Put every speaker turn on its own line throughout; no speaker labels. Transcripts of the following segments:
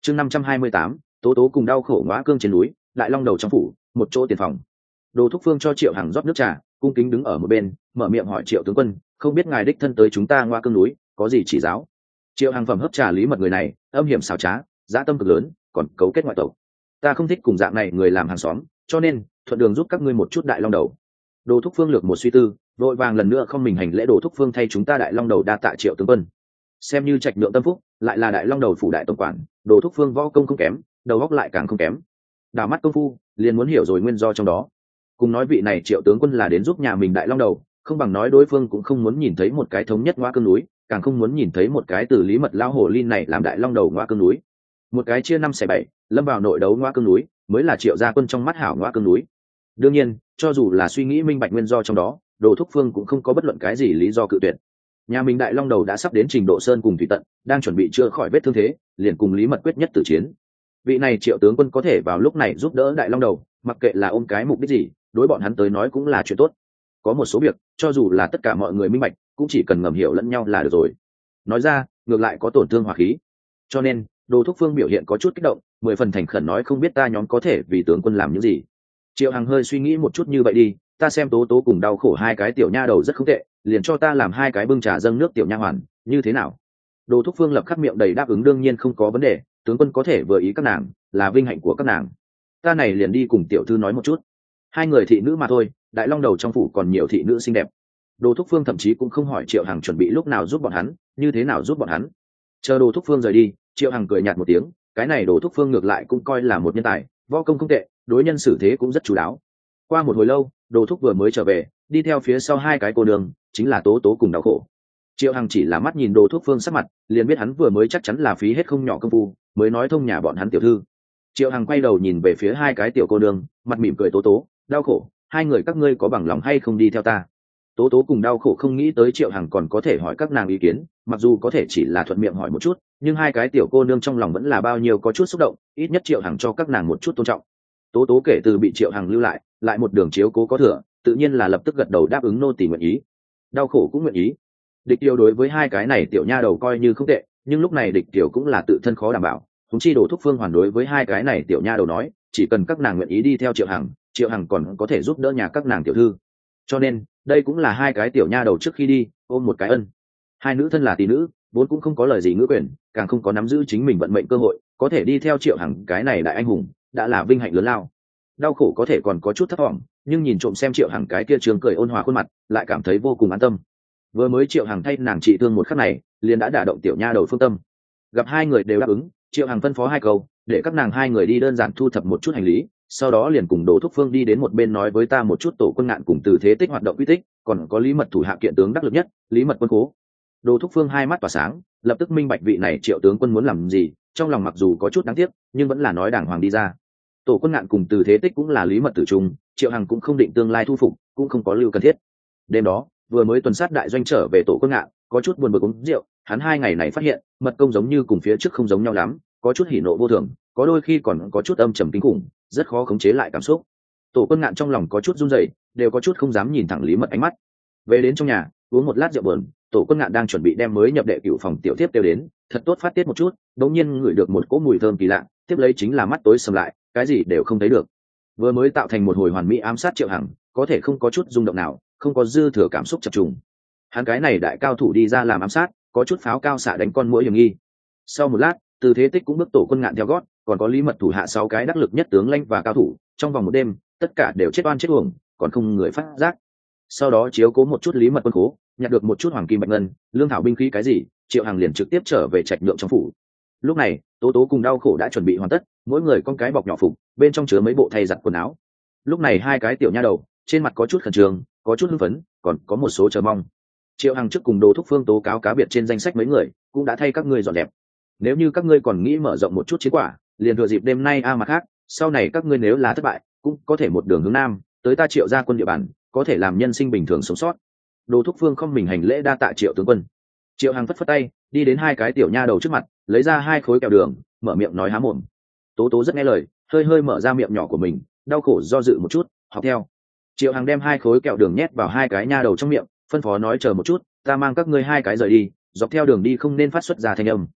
chương 528, tố tố cùng đau khổ ngõa cương trên núi, lại long đầu trong phủ, một chỗ tiền phòng. Đồ Thúc Phương cho Triệu Hằng rót nước trà, cung kính đứng ở một bên, mở miệng hỏi Triệu tướng quân, không biết ngài đích thân tới chúng ta ngõa cương núi, có gì chỉ giáo? Triệu Hằng phẩm hấp trà lý mật người này, âm hiểm xảo trá, dã tâm cực lớn, còn cấu kết ngoại tộc. Ta không thích cùng dạng này người làm hàng xóm, cho nên thuận đường giúp các ngươi một chút đại long đầu. Đồ Thúc Phương lược một suy tư, vội vàng lần nữa không mình hành lễ. Đồ Thúc Phương thay chúng ta đại long đầu đa tạ Triệu tướng quân, xem như trạch nhượng tâm phúc, lại là đại long đầu phủ đại tổng quản. Đồ Thúc Phương võ công không kém, đầu óc lại càng không kém, đào mắt công phu liền muốn hiểu rồi nguyên do trong đó. Cùng nói vị này Triệu tướng quân là đến giúp nhà mình đại long đầu, không bằng nói đối phương cũng không muốn nhìn thấy một cái thống nhất ngõa cương núi, càng không muốn nhìn thấy một cái từ lý mật lao hồ ly này làm đại long đầu ngõa cương núi. Một cái chia 5/7 lâm vào nội đấu ngõa cương núi mới là Triệu gia quân trong mắt hảo ngõa cương núi. Đương nhiên, cho dù là suy nghĩ minh bạch nguyên do trong đó, Đồ Thúc Phương cũng không có bất luận cái gì lý do cự tuyệt. Nhà mình đại long đầu đã sắp đến trình độ sơn cùng thủy tận, đang chuẩn bị chữa khỏi vết thương thế, liền cùng lý mật quyết nhất tử chiến. Vị này Triệu tướng quân có thể vào lúc này giúp đỡ đại long đầu, mặc kệ là ôm cái mục đích gì, đối bọn hắn tới nói cũng là chuyện tốt. Có một số việc, cho dù là tất cả mọi người minh bạch, cũng chỉ cần ngầm hiểu lẫn nhau là được rồi. Nói ra, ngược lại có tổn thương hòa khí. Cho nên, Đồ Thúc Phương biểu hiện có chút kích động, 10 phần thành khẩn nói không biết ta nhóm có thể vì tướng quân làm những gì. Triệu Hằng hơi suy nghĩ một chút, như vậy đi, ta xem tố tố cùng đau khổ hai cái tiểu nha đầu rất không tệ, liền cho ta làm hai cái bưng trà dâng nước tiểu nha hoàn, như thế nào? Đồ Thúc Phương lập khắc miệng đầy đáp ứng, đương nhiên không có vấn đề, tướng quân có thể vừa ý các nàng, là vinh hạnh của các nàng. Ta này liền đi cùng tiểu thư nói một chút. Hai người thị nữ mà thôi, đại long đầu trong phủ còn nhiều thị nữ xinh đẹp. Đồ Thúc Phương thậm chí cũng không hỏi Triệu Hằng chuẩn bị lúc nào giúp bọn hắn, như thế nào giúp bọn hắn. Chờ Đồ Thúc Phương rời đi, Triệu Hằng cười nhạt một tiếng, cái này Đồ Thúc Phương ngược lại cũng coi là một nhân tài, võ công không tệ, đối nhân xử thế cũng rất chú đáo. Qua một hồi lâu, Đồ Thúc vừa mới trở về, đi theo phía sau hai cái cô đường, chính là tố tố cùng đau khổ. Triệu Hằng chỉ là mắt nhìn Đồ Thúc Phương sắc mặt, liền biết hắn vừa mới chắc chắn là phí hết không nhỏ công phu mới nói thông nhà bọn hắn tiểu thư. Triệu Hằng quay đầu nhìn về phía hai cái tiểu cô nương, mặt mỉm cười, tố tố, đau khổ, hai người các ngươi có bằng lòng hay không đi theo ta? Tố tố cùng đau khổ không nghĩ tới Triệu Hằng còn có thể hỏi các nàng ý kiến, mặc dù có thể chỉ là thuận miệng hỏi một chút, nhưng hai cái tiểu cô nương trong lòng vẫn là bao nhiêu có chút xúc động, ít nhất Triệu Hằng cho các nàng một chút tôn trọng. Tố tố kể từ bị Triệu Hằng lưu lại một đường chiếu cố có thừa, tự nhiên là lập tức gật đầu đáp ứng nô tỳ nguyện ý. Đau khổ cũng nguyện ý. Địch Kiều đối với hai cái này tiểu nha đầu coi như không tệ, nhưng lúc này Địch Kiều cũng là tự thân khó đảm bảo. Chúng chi Đồ Thúc Phương hoàn đối với hai cái này tiểu nha đầu nói, chỉ cần các nàng nguyện ý đi theo Triệu Hằng còn có thể giúp đỡ nhà các nàng tiểu thư. Cho nên, đây cũng là hai cái tiểu nha đầu trước khi đi ôm một cái ân. Hai nữ thân là tỷ nữ, vốn cũng không có lời gì ngữ quyền, càng không có nắm giữ chính mình vận mệnh cơ hội, có thể đi theo Triệu Hằng cái này đại anh hùng, đã là vinh hạnh lớn lao. Đau khổ có thể còn có chút thất vọng, nhưng nhìn trộm xem Triệu Hằng cái kia trường cười ôn hòa khuôn mặt, lại cảm thấy vô cùng an tâm. Vừa mới Triệu Hằng thay nàng trị thương một khắc này, liền đã đả động tiểu nha đầu phương tâm. Gặp hai người đều đáp ứng, Triệu Hằng phân phó hai câu, để các nàng hai người đi đơn giản thu thập một chút hành lý, sau đó liền cùng Đồ Thúc Phương đi đến một bên nói với ta một chút Tổ Quân Ngạn cùng Từ Thế Tích hoạt động uy tích, còn có Lý Mật thủ hạ kiện tướng đắc lực nhất, Lý Mật quân cố. Đồ Thúc Phương hai mắt tỏa sáng, lập tức minh bạch vị này Triệu tướng quân muốn làm gì, trong lòng mặc dù có chút đáng tiếc, nhưng vẫn là nói đàng hoàng đi ra. Tổ Quân Ngạn cùng Từ Thế Tích cũng là Lý Mật tử trung, Triệu Hằng cũng không định tương lai thu phục, cũng không có lưu cần thiết. Đêm đó, vừa mới tuần sát đại doanh trở về Tổ Quân Ngạn, có chút buồn bực uống rượu, hắn hai ngày này phát hiện, mật công giống như cùng phía trước không giống nhau lắm, có chút hỉ nộ vô thường, có đôi khi còn có chút âm trầm kinh khủng, rất khó khống chế lại cảm xúc. Tổ Quân Ngạn trong lòng có chút run rẩy, đều có chút không dám nhìn thẳng Lý Mật ánh mắt. Về đến trong nhà, uống một lát rượu buồn, Tổ Quân Ngạn đang chuẩn bị đem mới nhập đệ cửu phòng tiểu tiếp tiêu đến, thật tốt phát tiết một chút, đống nhiên ngửi được một cỗ mùi thơm kỳ lạ, tiếp lấy chính là mắt tối sầm lại, cái gì đều không thấy được. Vừa mới tạo thành một hồi hoàn mỹ ám sát Triệu Hằng, có thể không có chút rung động nào, không có dư thừa cảm xúc chập trùng. Hắn cái này đại cao thủ đi ra làm ám sát, có chút pháo cao xạ đánh con muỗi hiểm nghi. Sau một lát, Từ Thế Tích cũng bước Tổ Quân Ngạn theo gót, còn có Lý Mật thủ hạ 6 cái đắc lực nhất tướng lãnh và cao thủ, trong vòng một đêm, tất cả đều chết oan chết uổng, còn không người phát giác. Sau đó chiếu cố một chút Lý Mật quân cố, nhặt được một chút hoàng kim bạch ngân, lương thảo binh khí cái gì, Triệu Hằng liền trực tiếp trở về trạch nhượng trong phủ. Lúc này, Tố Tố cùng đau khổ đã chuẩn bị hoàn tất, mỗi người con cái bọc nhỏ phục, bên trong chứa mấy bộ thay giặt quần áo. Lúc này hai cái tiểu nha đầu, trên mặt có chút khẩn trương, có chút hưng phấn, còn có một số chờ mong. Triệu Hằng trước cùng Đồ Thúc Phương tố cáo cá biệt trên danh sách mấy người, cũng đã thay các ngươi dọn đẹp. Nếu như các ngươi còn nghĩ mở rộng một chút chiến quả, liền thừa dịp đêm nay mặt khác, sau này các ngươi nếu là thất bại, cũng có thể một đường hướng nam, tới ta Triệu gia quân địa bàn, có thể làm nhân sinh bình thường sống sót. Đồ Thúc Phương không mình hành lễ đa tạ Triệu tướng quân. Triệu Hằng phất phất tay, đi đến hai cái tiểu nha đầu trước mặt, lấy ra 2 khối kẹo đường, mở miệng nói há mồm. Tố Tố rất nghe lời, hơi hơi mở ra miệng nhỏ của mình, đau khổ do dự một chút, học theo. Triệu Hằng đem 2 khối kẹo đường nhét vào hai cái nha đầu trong miệng, phân phó nói chờ một chút, ta mang các ngươi 2 cái rời đi, dọc theo đường đi không nên phát xuất ra thanh âm.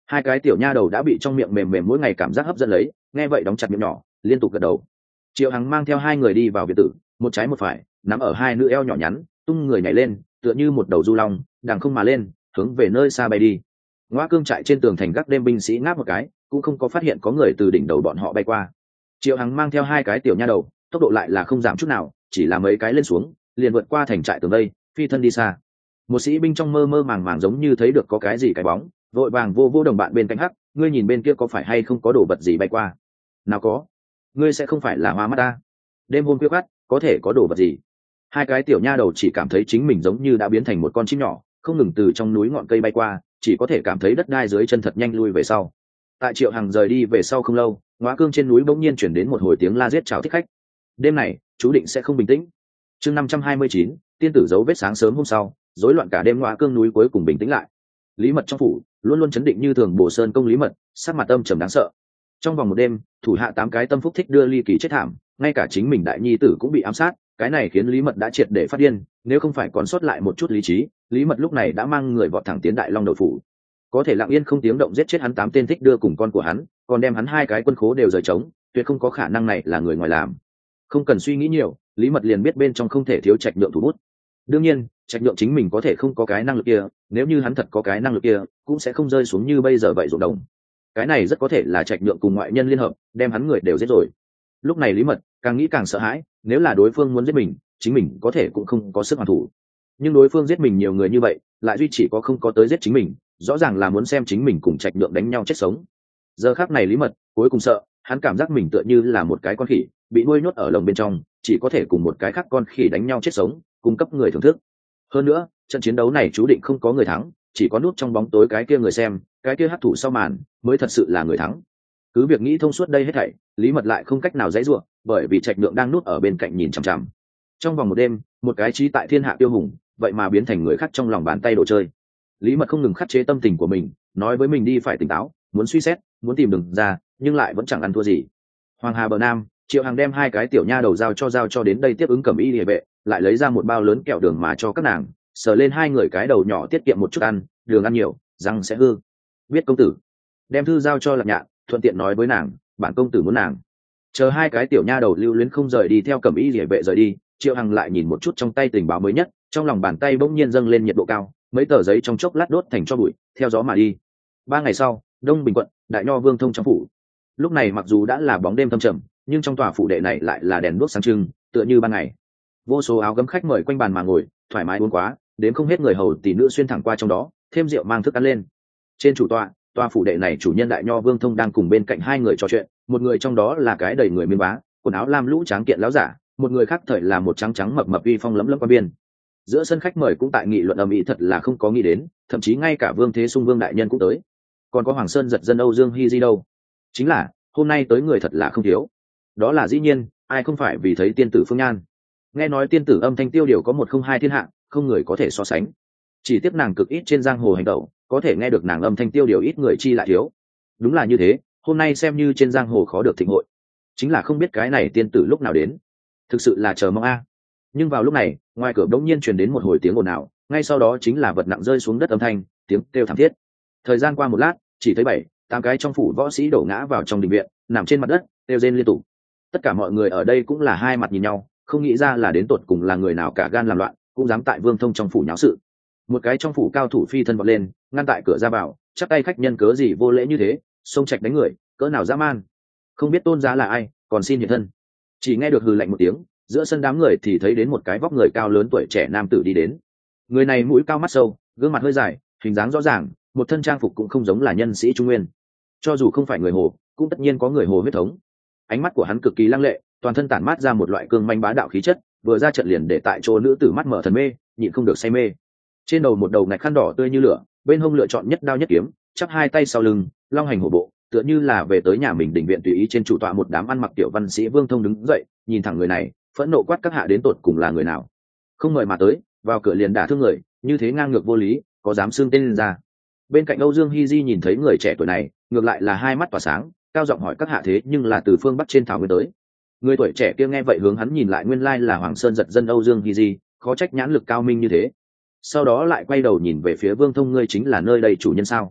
Hai cái tiểu nha đầu đã bị trong miệng mềm mềm mỗi ngày cảm giác hấp dẫn lấy, nghe vậy đóng chặt miệng nhỏ, liên tục gật đầu. Triệu Hằng mang theo hai người đi vào biệt tử, một trái một phải nắm ở hai nữ eo nhỏ nhắn, tung người nhảy lên, tựa như một đầu du long đằng không mà lên, hướng về nơi xa bay đi. Ngoa cương trại trên tường thành gác đêm binh sĩ ngáp một cái, cũng không có phát hiện có người từ đỉnh đầu bọn họ bay qua. Triệu Hằng mang theo hai cái tiểu nha đầu, tốc độ lại là không giảm chút nào, chỉ là mấy cái lên xuống liền vượt qua thành trại tường đây, phi thân đi xa. Một sĩ binh trong mơ mơ màng màng giống như thấy được có cái gì cái bóng, vội vàng vô vô đồng bạn bên cạnh hắc, ngươi nhìn bên kia có phải hay không có đồ vật gì bay qua? Nào có, ngươi sẽ không phải là hoa mắt ta? Đêm hôm khuya khoắt có thể có đồ vật gì? Hai cái tiểu nha đầu chỉ cảm thấy chính mình giống như đã biến thành một con chim nhỏ, không ngừng từ trong núi ngọn cây bay qua, chỉ có thể cảm thấy đất đai dưới chân thật nhanh lui về sau. Tại Triệu Hằng rời đi về sau không lâu, Ngoá Cương trên núi bỗng nhiên chuyển đến một hồi tiếng la giết chào thích khách. Đêm này chú định sẽ không bình tĩnh. Chương 529, tiên tử dấu vết. Sáng sớm hôm sau, rối loạn cả đêm, Ngoá Cương núi cuối cùng bình tĩnh lại. Lý Mật trong phủ luôn luôn chấn định như thường, Bồ Sơn công Lý Mật sắc mặt âm trầm đáng sợ. Trong vòng một đêm, thủ hạ 8 cái tâm phúc thích đưa ly kỳ chết thảm, ngay cả chính mình đại nhi tử cũng bị ám sát, cái này khiến Lý Mật đã triệt để phát điên, nếu không phải còn sót lại một chút lý trí, Lý Mật lúc này đã mang người vọt thẳng tiến Đại Long đầu phủ. Có thể lặng yên không tiếng động giết chết hắn 8 tên thích đưa cùng con của hắn, còn đem hắn 2 cái quân khố đều rời trống, tuyệt không có khả năng này là người ngoài làm. Không cần suy nghĩ nhiều, Lý Mật liền biết bên trong không thể thiếu Trạch Nhượng thủ bút. Đương nhiên, Trạch Nhượng chính mình có thể không có cái năng lực kia, nếu như hắn thật có cái năng lực kia, cũng sẽ không rơi xuống như bây giờ vậy ruộng đồng. Cái này rất có thể là Trạch Nhượng cùng ngoại nhân liên hợp, đem hắn người đều giết rồi. Lúc này Lý Mật càng nghĩ càng sợ hãi, nếu là đối phương muốn giết mình, chính mình có thể cũng không có sức hoàn thủ. Nhưng đối phương giết mình nhiều người như vậy, lại duy chỉ có không có tới giết chính mình, rõ ràng là muốn xem chính mình cùng Trạch Nhượng đánh nhau chết sống. Giờ khắc này Lý Mật cuối cùng sợ, hắn cảm giác mình tựa như là một cái con khỉ bị nuôi nhốt ở lồng bên trong, chỉ có thể cùng một cái khác con khỉ đánh nhau chết sống, cung cấp người thưởng thức. Hơn nữa, trận chiến đấu này chú định không có người thắng, chỉ có núp trong bóng tối cái kia người xem, cái kia hắc thủ sau màn mới thật sự là người thắng. Cứ việc nghĩ thông suốt đây hết thảy, Lý Mật lại không cách nào dãy ruộng, bởi vì Trạch Nhượng đang núp ở bên cạnh nhìn chằm chằm. Trong vòng một đêm, một cái trí tại thiên hạ tiêu hùng, vậy mà biến thành người khác trong lòng bàn tay đồ chơi. Lý Mật không ngừng khắc chế tâm tình của mình, nói với mình đi phải tỉnh táo, muốn suy xét, muốn tìm đường ra, nhưng lại vẫn chẳng ăn thua gì. Hoàng Hà bờ Nam, Triệu Hằng đem 2 cái tiểu nha đầu giao cho đến đây tiếp ứng Cẩm Y Liề vệ, lại lấy ra một bao lớn kẹo đường mà cho các nàng, sờ lên 2 người cái đầu nhỏ tiết kiệm một chút ăn, đường ăn nhiều, răng sẽ hư. Biết công tử. Đem thư giao cho Lạc Nhạn, thuận tiện nói với nàng, bản công tử muốn nàng. Chờ 2 cái tiểu nha đầu lưu luyến không rời đi theo Cẩm Y Liề vệ rời đi, Triệu Hằng lại nhìn một chút trong tay tình báo mới nhất, trong lòng bàn tay bỗng nhiên dâng lên nhiệt độ cao, mấy tờ giấy trong chốc lát đốt thành tro bụi, theo gió mà đi. 3 ngày sau, Đông Bình quận, Đại Nho Vương Thông trong phủ. Lúc này mặc dù đã là bóng đêm thâm trầm, nhưng trong tòa phủ đệ này lại là đèn đuốc sáng trưng, tựa như ban ngày. Vô số áo gấm khách mời quanh bàn mà ngồi, thoải mái uống quá, đến không hết người hầu tỷ nữ xuyên thẳng qua trong đó, thêm rượu mang thức ăn lên. Trên chủ tòa phủ đệ này chủ nhân Đại Nho Vương Thông đang cùng bên cạnh 2 người trò chuyện, một người trong đó là cái đầy người miên bá, quần áo lam lũ tráng kiện lão giả, một người khác thời là một trắng trắng mập mập uy phong lẫm lẫm quan biên. Giữa sân khách mời cũng tại nghị luận ầm ĩ, thật là không có nghĩ đến, thậm chí ngay cả Vương Thế Sung Vương đại nhân cũng tới, còn có Hoàng Sơn giật dân Âu Dương Hi Di đâu. Chính là hôm nay tới người thật là không thiếu. Đó là dĩ nhiên, ai không phải vì thấy tiên tử Phương Nhan. Nghe nói tiên tử âm thanh tiêu điều có 102 thiên hạ, không người có thể so sánh. Chỉ tiếc nàng cực ít trên giang hồ hành động, có thể nghe được nàng âm thanh tiêu điều ít người chi lại thiếu. Đúng là như thế, hôm nay xem như trên giang hồ khó được thịnh hội. Chính là không biết cái này tiên tử lúc nào đến. Thực sự là chờ mong a. Nhưng vào lúc này, ngoài cửa đống nhiên truyền đến một hồi tiếng ồn ào, ngay sau đó chính là vật nặng rơi xuống đất âm thanh, tiếng kêu thảm thiết. Thời gian qua một lát, chỉ thấy 7-8 cái trong phủ võ sĩ đổ ngã vào trong đình viện, nằm trên mặt đất, kêu rên liên tục. Tất cả mọi người ở đây cũng là hai mặt nhìn nhau, không nghĩ ra là đến tột cùng là người nào cả gan làm loạn, cũng dám tại Vương Thông trong phủ nháo sự. Một cái trong phủ cao thủ phi thân vọt lên, ngăn tại cửa ra vào, chắp tay khách nhân cớ gì vô lễ như thế, xông trạch đánh người, cỡ nào dã man. Không biết tôn giá là ai, còn xin hiện thân. Chỉ nghe được hừ lạnh một tiếng, giữa sân đám người thì thấy đến một cái vóc người cao lớn tuổi trẻ nam tử đi đến. Người này mũi cao mắt sâu, gương mặt hơi dài, hình dáng rõ ràng, một thân trang phục cũng không giống là nhân sĩ trung nguyên. Cho dù không phải người Hồ, cũng tất nhiên có người Hồ huyết thống. Ánh mắt của hắn cực kỳ lăng lệ, toàn thân tản mát ra một loại cương manh bá đạo khí chất, vừa ra trận liền để tại chỗ nữ tử mắt mở thần mê, nhịn không được say mê. Trên đầu một đầu ngạch khăn đỏ tươi như lửa, bên hông lựa chọn nhất đao nhất kiếm, chắp hai tay sau lưng, long hành hổ bộ, tựa như là về tới nhà mình đình viện tùy ý. Trên chủ tọa một đám ăn mặc tiểu văn sĩ Vương Thông đứng dậy, nhìn thẳng người này, phẫn nộ quát các hạ đến tột cùng là người nào? Không mời mà tới, vào cửa liền đả thương người, như thế ngang ngược vô lý, có dám xưng tên lên ra? Bên cạnh Âu Dương Hi Di nhìn thấy người trẻ tuổi này, ngược lại là hai mắt tỏa sáng, cao giọng hỏi các hạ thế nhưng là từ phương bắc trên thảo nguyên tới. Người tuổi trẻ kia nghe vậy hướng hắn nhìn lại, nguyên lai là Hoàng Sơn giật dân Âu Dương Hi Di, khó trách nhãn lực cao minh như thế. Sau đó lại quay đầu nhìn về phía Vương Thông, ngươi chính là nơi đây chủ nhân sao?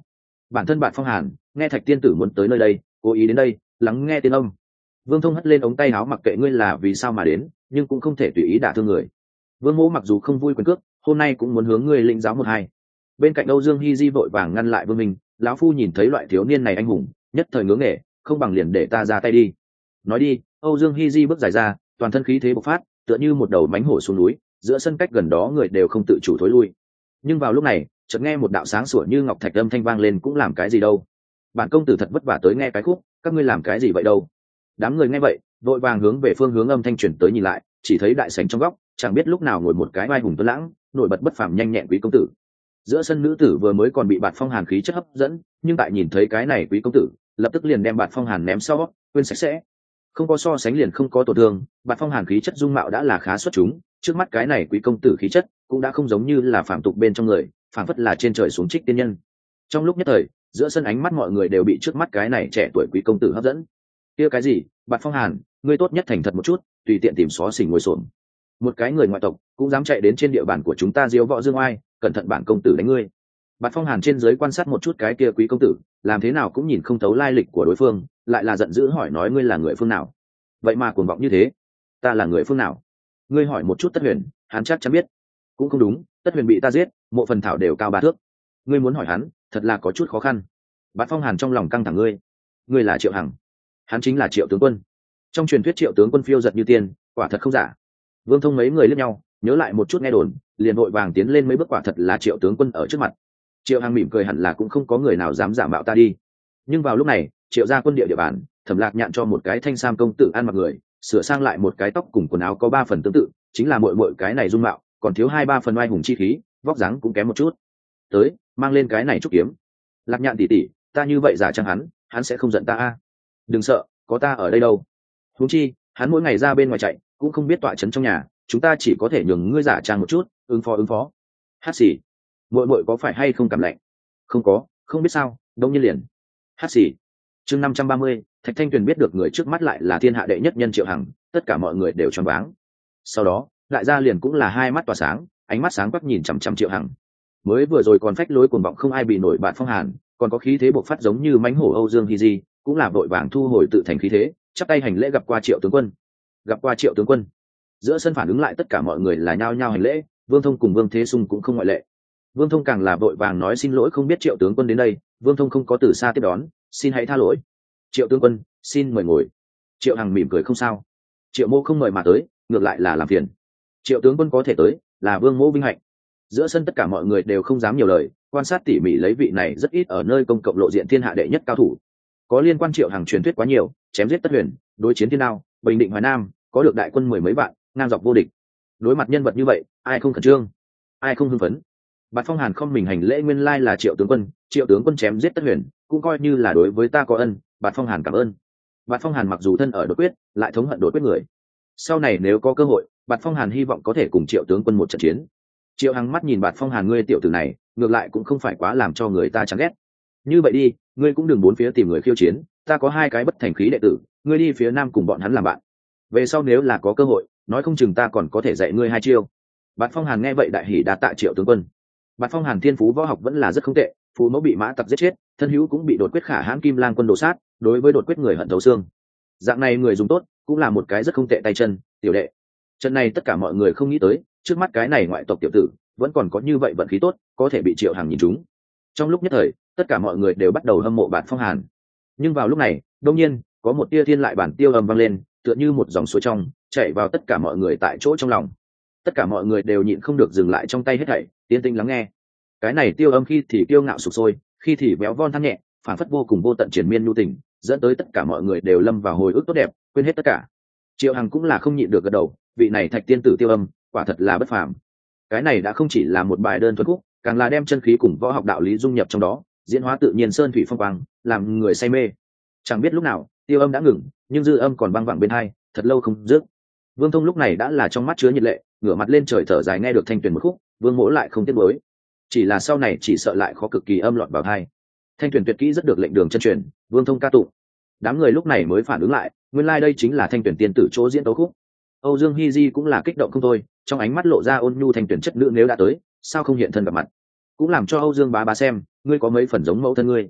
bản thân bạn Phong Hàn nghe Thạch tiên tử muốn tới nơi đây, cố ý đến đây lắng nghe tiếng âm. Vương Thông hất lên ống tay áo, mặc kệ ngươi là vì sao mà đến, nhưng cũng không thể tùy ý đả thương người. Vương Mỗ mặc dù không vui quyền cước, hôm nay cũng muốn hướng ngươi lĩnh giáo một hai. Bên cạnh Âu Dương Hi Di vội vàng ngăn lại Vương Minh, lão phu nhìn thấy loại thiếu niên này anh hùng, nhất thời ngưỡng nghề, không bằng liền để ta ra tay đi. Nói đi, Âu Dương Hi Di bước dài ra, toàn thân khí thế bộc phát, tựa như một đầu mãnh hổ xuống núi, giữa sân cách gần đó người đều không tự chủ thối lui. Nhưng vào lúc này, chợt nghe một đạo sáng sủa như ngọc thạch âm thanh vang lên, cũng làm cái gì đâu? Bản công tử thật vất vả tới nghe cái khúc, các ngươi làm cái gì vậy đâu? Đám người nghe vậy, vội vàng hướng về phương hướng âm thanh truyền tới nhìn lại, chỉ thấy đại sảnh trong góc, chẳng biết lúc nào ngồi một cái vai hùng tuấn lãng, nổi bật bất phàm nhanh nhẹn quý công tử. Giữa sân nữ tử vừa mới còn bị Bạt Phong Hàn khí chất hấp dẫn, nhưng tại nhìn thấy cái này quý công tử, lập tức liền đem Bạt Phong Hàn ném sau, quên sạch sẽ. Không có so sánh liền không có tổn thương, Bạt Phong Hàn khí chất dung mạo đã là khá xuất chúng, trước mắt cái này quý công tử khí chất cũng đã không giống như là phàm tục bên trong người, phảng phất là trên trời xuống trích tiên nhân. Trong lúc nhất thời, giữa sân ánh mắt mọi người đều bị trước mắt cái này trẻ tuổi quý công tử hấp dẫn. Kia cái gì, Bạt Phong Hàn, ngươi tốt nhất thành thật một chút, tùy tiện tìm xó xỉnh ngồi xổm. Một cái người ngoại tộc cũng dám chạy đến trên địa bàn của chúng ta diếu võ dương oai, cẩn thận bản công tử đánh ngươi. Bạt Phong Hàn trên dưới quan sát một chút cái kia quý công tử, làm thế nào cũng nhìn không thấu lai lịch của đối phương, lại là giận dữ hỏi nói ngươi là người phương nào? Vậy mà cuồng vọng như thế. Ta là người phương nào? Ngươi hỏi một chút Tất Huyền, hắn chắc chắn biết. Cũng không đúng, Tất Huyền bị ta giết, mộ phần thảo đều cao 3 thước. Ngươi muốn hỏi hắn, thật là có chút khó khăn. Bạt Phong Hàn trong lòng căng thẳng ngươi là Triệu Hằng. Hắn chính là Triệu tướng quân. Trong truyền thuyết Triệu tướng quân phiêu giật như tiên, quả thật không giả. Vương Thông mấy người liếc nhau, nhớ lại một chút nghe đồn, liền vội vàng tiến lên mấy bước, quả thật là Triệu tướng quân ở trước mặt. Triệu Hằng mỉm cười, hẳn là cũng không có người nào dám giả mạo ta đi. Nhưng vào lúc này, Triệu gia quân địa bàn, Thẩm Lạc Nhạn cho một cái thanh sam công tử ăn mặc người, sửa sang lại một cái tóc cùng quần áo có 3 phần tương tự, chính là muội cái này dung mạo, còn thiếu 2-3 phần oai hùng chi khí, vóc dáng cũng kém một chút. Tới, mang lên cái này trúc kiếm. Lạc Nhạn tỷ tỷ, ta như vậy giả trang hắn sẽ không giận ta a. Đừng sợ, có ta ở đây đâu. Huống chi, hắn mỗi ngày ra bên ngoài chạy, cũng không biết tọa trấn trong nhà, chúng ta chỉ có thể nhường ngươi giả trang một chút, ứng phó. Hát xì, muội có phải hay không cảm lạnh? Không có, không biết sao, đông nhiên liền. Hát xì. Chương 530, Thạch Thanh Tuyền biết được người trước mắt lại là thiên hạ đệ nhất nhân Triệu Hằng, tất cả mọi người đều choáng váng. Sau đó, đại gia liền cũng là hai mắt tỏa sáng, ánh mắt sáng quắc nhìn chằm chằm Triệu Hằng. Mới vừa rồi còn phách lối cuồng vọng không ai bị nổi Bạt Phong Hàn, còn có khí thế bộc phát giống như mãnh hổ Âu Dương Hi Di, cũng là vội vàng thu hồi tự thành khí thế, chắp tay hành lễ gặp qua Triệu tướng quân. Gặp qua Triệu tướng quân. Giữa sân phản ứng lại tất cả mọi người là nhao nhao hành lễ, Vương Thông cùng Vương Thế Sung cũng không ngoại lệ. Vương Thông càng là vội vàng nói xin lỗi không biết Triệu tướng quân đến đây, Vương Thông không có từ xa tiếp đón, xin hãy tha lỗi. Triệu tướng quân, xin mời ngồi. Triệu Hằng mỉm cười không sao. Triệu Mô không mời mà tới, ngược lại là làm phiền. Triệu tướng quân có thể tới, là Vương Mô vinh hạnh. Giữa sân tất cả mọi người đều không dám nhiều lời, quan sát tỉ mỉ lấy vị này rất ít ở nơi công cộng lộ diện thiên hạ đệ nhất cao thủ. Có liên quan Triệu Hằng truyền thuyết quá nhiều, chém giết Tất Huyền, đối chiến thiên đao, bình định Hoài Nam, có được đại quân 10 mấy vạn, ngang dọc vô địch. Đối mặt nhân vật như vậy, ai không khẩn trương, ai không hưng phấn. Bạt Phong Hàn không mình hành lễ, nguyên lai là Triệu tướng quân, Triệu tướng quân chém giết Tất Huyền, cũng coi như là đối với ta có ân, Bạt Phong Hàn cảm ơn. Bạt Phong Hàn mặc dù thân ở đột quyết, lại thống hận đột quyết người. Sau này nếu có cơ hội, Bạt Phong Hàn hy vọng có thể cùng Triệu tướng quân một trận chiến. Triệu Hằng mắt nhìn Bạt Phong Hàn, ngươi tiểu tử này, ngược lại cũng không phải quá làm cho người ta chán ghét. Như vậy đi, ngươi cũng đừng bốn phía tìm người khiêu chiến, ta có 2 cái bất thành khí đệ tử, ngươi đi phía nam cùng bọn hắn làm bạn. Về sau nếu là có cơ hội, nói không chừng ta còn có thể dạy ngươi 2 chiêu. Bạt Phong Hàn nghe vậy đại hỉ đa tạ Triệu tướng quân. Bạt Phong Hàn thiên phú võ học vẫn là rất không tệ, phụ mẫu bị mã tặc giết chết, thân hữu cũng bị đột quyết khả hãn Kim Lang quân đồ sát, đối với đột quyết người hận thấu xương. Dạng này người dùng tốt, cũng là một cái rất không tệ tay chân, tiểu đệ. Trận này tất cả mọi người không nghĩ tới, trước mắt cái này ngoại tộc tiểu tử, vẫn còn có như vậy vận khí tốt, có thể bị Triệu Hằng nhìn trúng. Trong lúc nhất thời, tất cả mọi người đều bắt đầu hâm mộ Bạt Phong Hàn. Nhưng vào lúc này, đột nhiên, có một tia thiên lại bản tiêu ầm vang lên, tựa như một dòng suối trong, chảy vào tất cả mọi người tại chỗ trong lòng. Tất cả mọi người đều nhịn không được dừng lại trong tay hết thảy, yên tĩnh lắng nghe. Cái này tiêu âm khi thì kiêu ngạo sục sôi, khi thì béo von than nhẹ, phản phất vô cùng vô tận triền miên nhu tình, dẫn tới tất cả mọi người đều lâm vào hồi ức tốt đẹp, quên hết tất cả. Triệu Hằng cũng là không nhịn được gật đầu, vị này Thạch tiên tử tiêu âm, quả thật là bất phàm. Cái này đã không chỉ là một bài đơn thuần khúc, càng là đem chân khí cùng võ học đạo lý dung nhập trong đó, diễn hóa tự nhiên sơn thủy phong quang, làm người say mê. Chẳng biết lúc nào, tiêu âm đã ngừng, nhưng dư âm còn vang vẳng bên tai, thật lâu không dứt. Vương Thông lúc này đã là trong mắt chứa nhiệt lệ, ngửa mặt lên trời thở dài, nghe được Thanh Tuyền một khúc, Vương Mỗ lại không tiếc nuối. Chỉ là sau này chỉ sợ lại khó cực kỳ âm lọt vào tai. Thanh Tuyền tuyệt kỹ rất được lệnh đường chân truyền, Vương Thông ca tụng. Đám người lúc này mới phản ứng lại, nguyên lai đây chính là Thanh Tuyền tiên tử chỗ diễn tấu khúc. Âu Dương Hi Di cũng là kích động không thôi, trong ánh mắt lộ ra ôn nhu. Thanh Tuyền chất nữ nếu đã tới, sao không hiện thân gặp mặt, cũng làm cho Âu Dương bá bá xem, ngươi có mấy phần giống mẫu thân ngươi,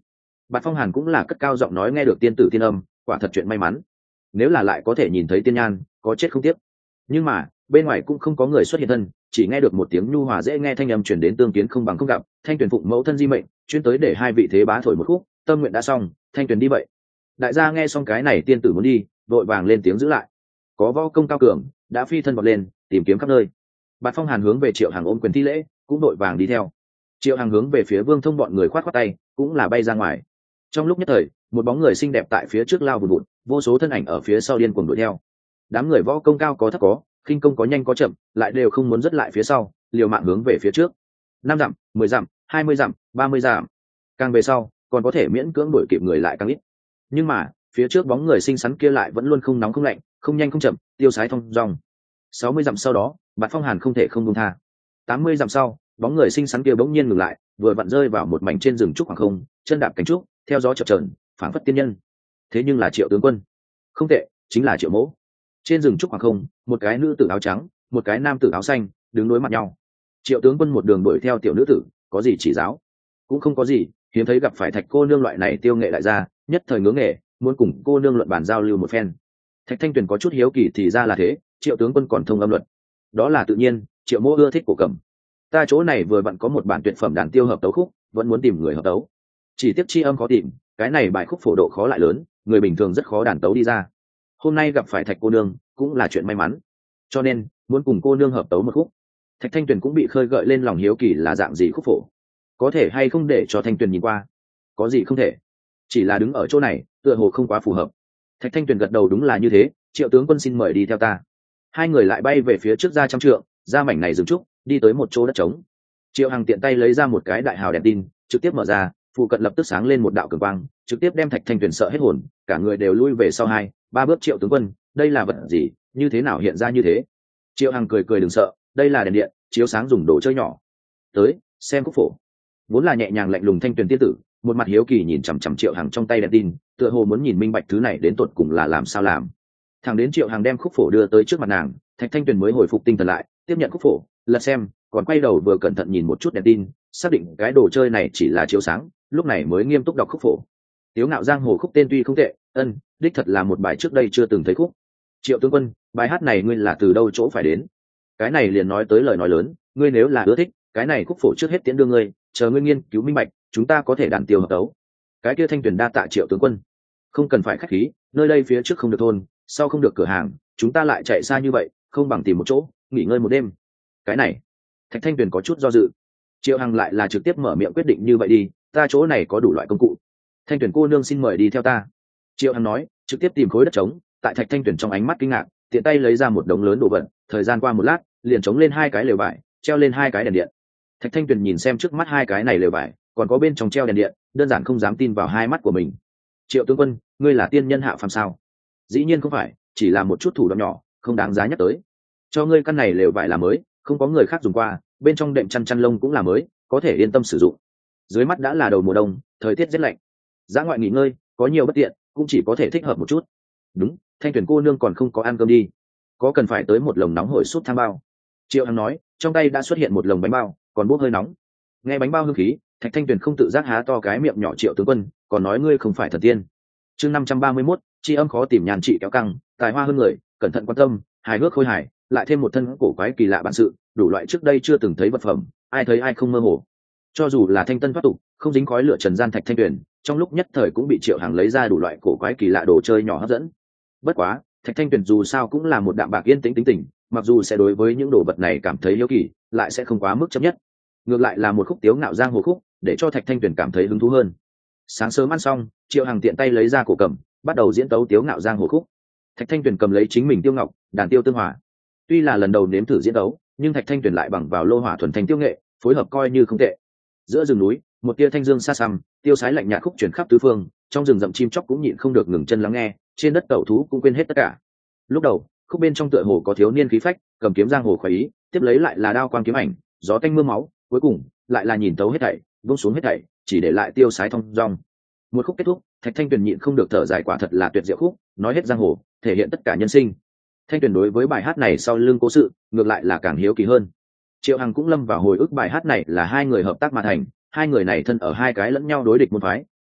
Bạt Phong Hàn cũng là cất cao giọng nói nghe được tiên tử tiên âm, quả thật chuyện may mắn. Nếu là lại có thể nhìn thấy tiên nhan, có chết không tiếc. Nhưng mà bên ngoài cũng không có người xuất hiện thân, chỉ nghe được một tiếng nhu hòa dễ nghe thanh âm truyền đến tương kiến không bằng không gặp, Thanh Tuyền phụng mẫu thân di mệnh, chuyên tới để hai vị thế bá thổi một khúc, tâm nguyện đã xong, Thanh Tuyền đi vậy. Đại gia nghe xong cái này tiên tử muốn đi, vội vàng lên tiếng giữ lại. Có võ công cao cường, đã phi thân vọt lên, tìm kiếm khắp nơi. Bạt Phong Hàn hướng về Triệu Hằng ôm quyền thi lễ, cũng vội vàng đi theo. Triệu Hằng hướng về phía Vương Thông bọn người khoát khoát tay, cũng là bay ra ngoài. Trong lúc nhất thời, một bóng người xinh đẹp tại phía trước lao vụt vụt, vô số thân ảnh ở phía sau điên cuồng đuổi theo. Đám người võ công cao có thấp có, khinh công có nhanh có chậm, lại đều không muốn dứt lại phía sau, liều mạng hướng về phía trước. 5 dặm, 10 dặm, 20 dặm, 30 dặm. Càng về sau, còn có thể miễn cưỡng đuổi kịp người lại càng ít. Nhưng mà, phía trước bóng người xinh xắn kia lại vẫn luôn không nóng không lạnh, không nhanh không chậm, tiêu sái thong dong. 60 dặm sau đó, Bạt Phong Hàn không thể không buông tha. 80 dặm sau, bóng người xinh xắn kia bỗng nhiên ngừng lại, vừa vặn rơi vào một mảnh trên rừng trúc khoảng không, chân đạp cánh trúc, theo gió chập chờn, phảng phất tiên nhân. Thế nhưng là Triệu tướng quân. Không tệ, chính là Triệu Mỗ. Trên rừng trúc khoảng không, một cái nữ tử áo trắng, một cái nam tử áo xanh, đứng đối mặt nhau. Triệu tướng quân một đường đuổi theo tiểu nữ tử, có gì chỉ giáo? Cũng không có gì, hiếm thấy gặp phải Thạch cô nương loại này tiêu nghệ đại gia, nhất thời ngưỡng nghề, muốn cùng cô nương luận bàn giao lưu một phen. Thạch Thanh Tuyền có chút hiếu kỳ thì ra là thế, Triệu tướng quân còn thông âm luật. Đó là tự nhiên, Triệu Mỗ ưa thích cổ cầm. Ta chỗ này vừa vặn có một bản tuyệt phẩm đàn tiêu hợp tấu khúc, vẫn muốn tìm người hợp tấu. Chỉ tiếc chi âm khó tìm, cái này bài khúc phổ độ khó lại lớn, người bình thường rất khó đàn tấu đi ra. Hôm nay gặp phải Thạch cô nương, cũng là chuyện may mắn. Cho nên, muốn cùng cô nương hợp tấu một khúc. Thạch Thanh Tuyền cũng bị khơi gợi lên lòng hiếu kỳ là dạng gì khúc phổ. Có thể hay không để cho Thanh Tuyền nhìn qua? Có gì không thể? Chỉ là đứng ở chỗ này, tựa hồ không quá phù hợp. Thạch Thanh Tuyền gật đầu đúng là như thế, Triệu tướng quân xin mời đi theo ta. Hai người lại bay về phía trước ra trăm trượng, ra mảnh này dừng trúc, đi tới một chỗ đất trống. Triệu Hằng tiện tay lấy ra một cái đại hào đèn tin, trực tiếp mở ra, phụ cận lập tức sáng lên một đạo cường quang, trực tiếp đem Thạch Thanh Tuyền sợ hết hồn, cả người đều lui về sau 2-3 bước. Triệu tướng quân, đây là vật gì, như thế nào hiện ra như thế? Triệu Hằng cười cười đừng sợ, đây là đèn điện, chiếu sáng dùng đồ chơi nhỏ. Tới, xem khúc phổ. Vốn là nhẹ nhàng lạnh lùng Thanh Tuyền tiên tử, một mặt hiếu kỳ nhìn chằm chằm Triệu Hằng trong tay đèn tin, tựa hồ muốn nhìn minh bạch thứ này đến tột cùng là làm sao làm. Thằng đến Triệu Hằng đem khúc phổ đưa tới trước mặt nàng, Thạch Thanh Tuyền mới hồi phục tinh thần lại, tiếp nhận khúc phổ, lật xem, còn quay đầu vừa cẩn thận nhìn một chút đèn tin, xác định cái đồ chơi này chỉ là chiếu sáng, lúc này mới nghiêm túc đọc khúc phổ. Tiếu Ngạo Giang Hồ khúc tên tuy không tệ, đích thật là một bài trước đây chưa từng thấy khúc. Triệu tướng quân, bài hát này ngươi là từ đâu chỗ phải đến? Cái này liền nói tới lời nói lớn, ngươi nếu là ưa thích, cái này khúc phổ trước hết tiễn đưa ngươi, chờ ngươi nghiên cứu minh bạch, chúng ta có thể đàn tiêu hợp tấu. Cái kia Thanh Tuyền đa tạ Triệu tướng quân. Không cần phải khách khí, nơi đây phía trước không được thôn, sau không được cửa hàng, chúng ta lại chạy xa như vậy, không bằng tìm một chỗ nghỉ ngơi một đêm. Cái này, Thạch Thanh Tuyền có chút do dự. Triệu Hằng lại là trực tiếp mở miệng quyết định như vậy đi, ta chỗ này có đủ loại công cụ. Thanh Tuyền cô nương xin mời đi theo ta. Triệu Hằng nói, trực tiếp tìm khối đất trống, tại Thạch Thanh Tuyền trong ánh mắt kinh ngạc, tiện tay lấy ra một đống lớn đồ vật, thời gian qua một lát, liền chống lên 2 cái lều vải, treo lên 2 cái đèn điện. Thạch Thanh Tuyền nhìn xem trước mắt 2 cái này lều vải, còn có bên trong treo đèn điện, đơn giản không dám tin vào hai mắt của mình. Triệu tướng quân, ngươi là tiên nhân hạ phàm sao? Dĩ nhiên không phải, chỉ là một chút thủ đoạn nhỏ, không đáng giá nhắc tới. Cho ngươi căn này lều vải là mới, không có người khác dùng qua, bên trong đệm chăn lông cũng là mới, có thể yên tâm sử dụng. Dưới mắt đã là đầu mùa đông, thời tiết rất lạnh, dã ngoại nghỉ ngơi có nhiều bất tiện, cũng chỉ có thể thích hợp một chút. Đúng, Thanh Tuyền cô nương còn không có ăn cơm đi, có cần phải tới một lồng nóng hổi súp thang bao? Triệu Hằng nói, trong tay đã xuất hiện một lồng bánh bao, còn bốc hơi nóng. Nghe bánh bao hương khí, Thạch Thanh Tuyền không tự giác há to cái miệng nhỏ. Triệu tướng quân, còn nói ngươi không phải thần tiên. Chương 531, tri âm khó tìm nhàn trị kéo căng, tài hoa hơn người, cẩn thận quan tâm, hài hước khôi hài, lại thêm một thân cổ quái kỳ lạ bản sự, đủ loại trước đây chưa từng thấy vật phẩm, ai thấy ai không mơ hồ. Cho dù là thanh tân thoát tục, không dính khói lửa trần gian Thạch Thanh Tuyền, trong lúc nhất thời cũng bị Triệu Hằng lấy ra đủ loại cổ quái kỳ lạ đồ chơi nhỏ hấp dẫn. Bất quá, Thạch Thanh Tuyền dù sao cũng là một đạm bạc yên tĩnh tính tình, mặc dù sẽ đối với những đồ vật này cảm thấy hiếu kỳ, lại sẽ không quá mức chấp nhất. Ngược lại là một khúc Tiếu Ngạo Giang Hồ khúc, để cho Thạch Thanh Tuyền cảm thấy hứng thú hơn. Sáng sớm ăn xong, Triệu Hằng tiện tay lấy ra cổ cầm, bắt đầu diễn tấu Tiếu Ngạo Giang Hồ khúc. Thạch Thanh Tuyền cầm lấy chính mình tiêu ngọc, đàn tiêu tương hòa. Tuy là lần đầu nếm thử diễn tấu, nhưng Thạch Thanh Tuyền lại bằng vào lô hỏa thuần thanh tiêu nghệ, phối hợp coi như không tệ. Giữa rừng núi, một tia thanh dương xa xăm, tiêu sái lạnh nhạt khúc truyền khắp tứ phương, trong rừng rậm chim chóc cũng nhịn không được ngừng chân lắng nghe, trên đất tẩu thú cũng quên hết tất cả. Lúc đầu, khúc bên trong tựa hồ có thiếu niên khí phách, cầm kiếm giang hồ khoái ý, tiếp lấy lại là đao quang kiếm ảnh, gió tanh mưa máu, cuối cùng lại là nhìn tấu hết thảy, buông xuống hết thảy, chỉ để lại tiêu sái thong dong. Một khúc kết thúc, Thạch Thanh Tuyền nhịn không được thở dài, quả thật là tuyệt diệu khúc, nói hết giang hồ, thể hiện tất cả nhân sinh. Thanh Tuyền đối với bài hát này sau lưng cố sự, ngược lại là càng hiếu kỳ hơn. Triệu Hằng cũng lâm vào hồi ức bài hát này là hai người hợp tác mà thành, hai người này thân ở hai cái lẫn nhau đối địch môn phái,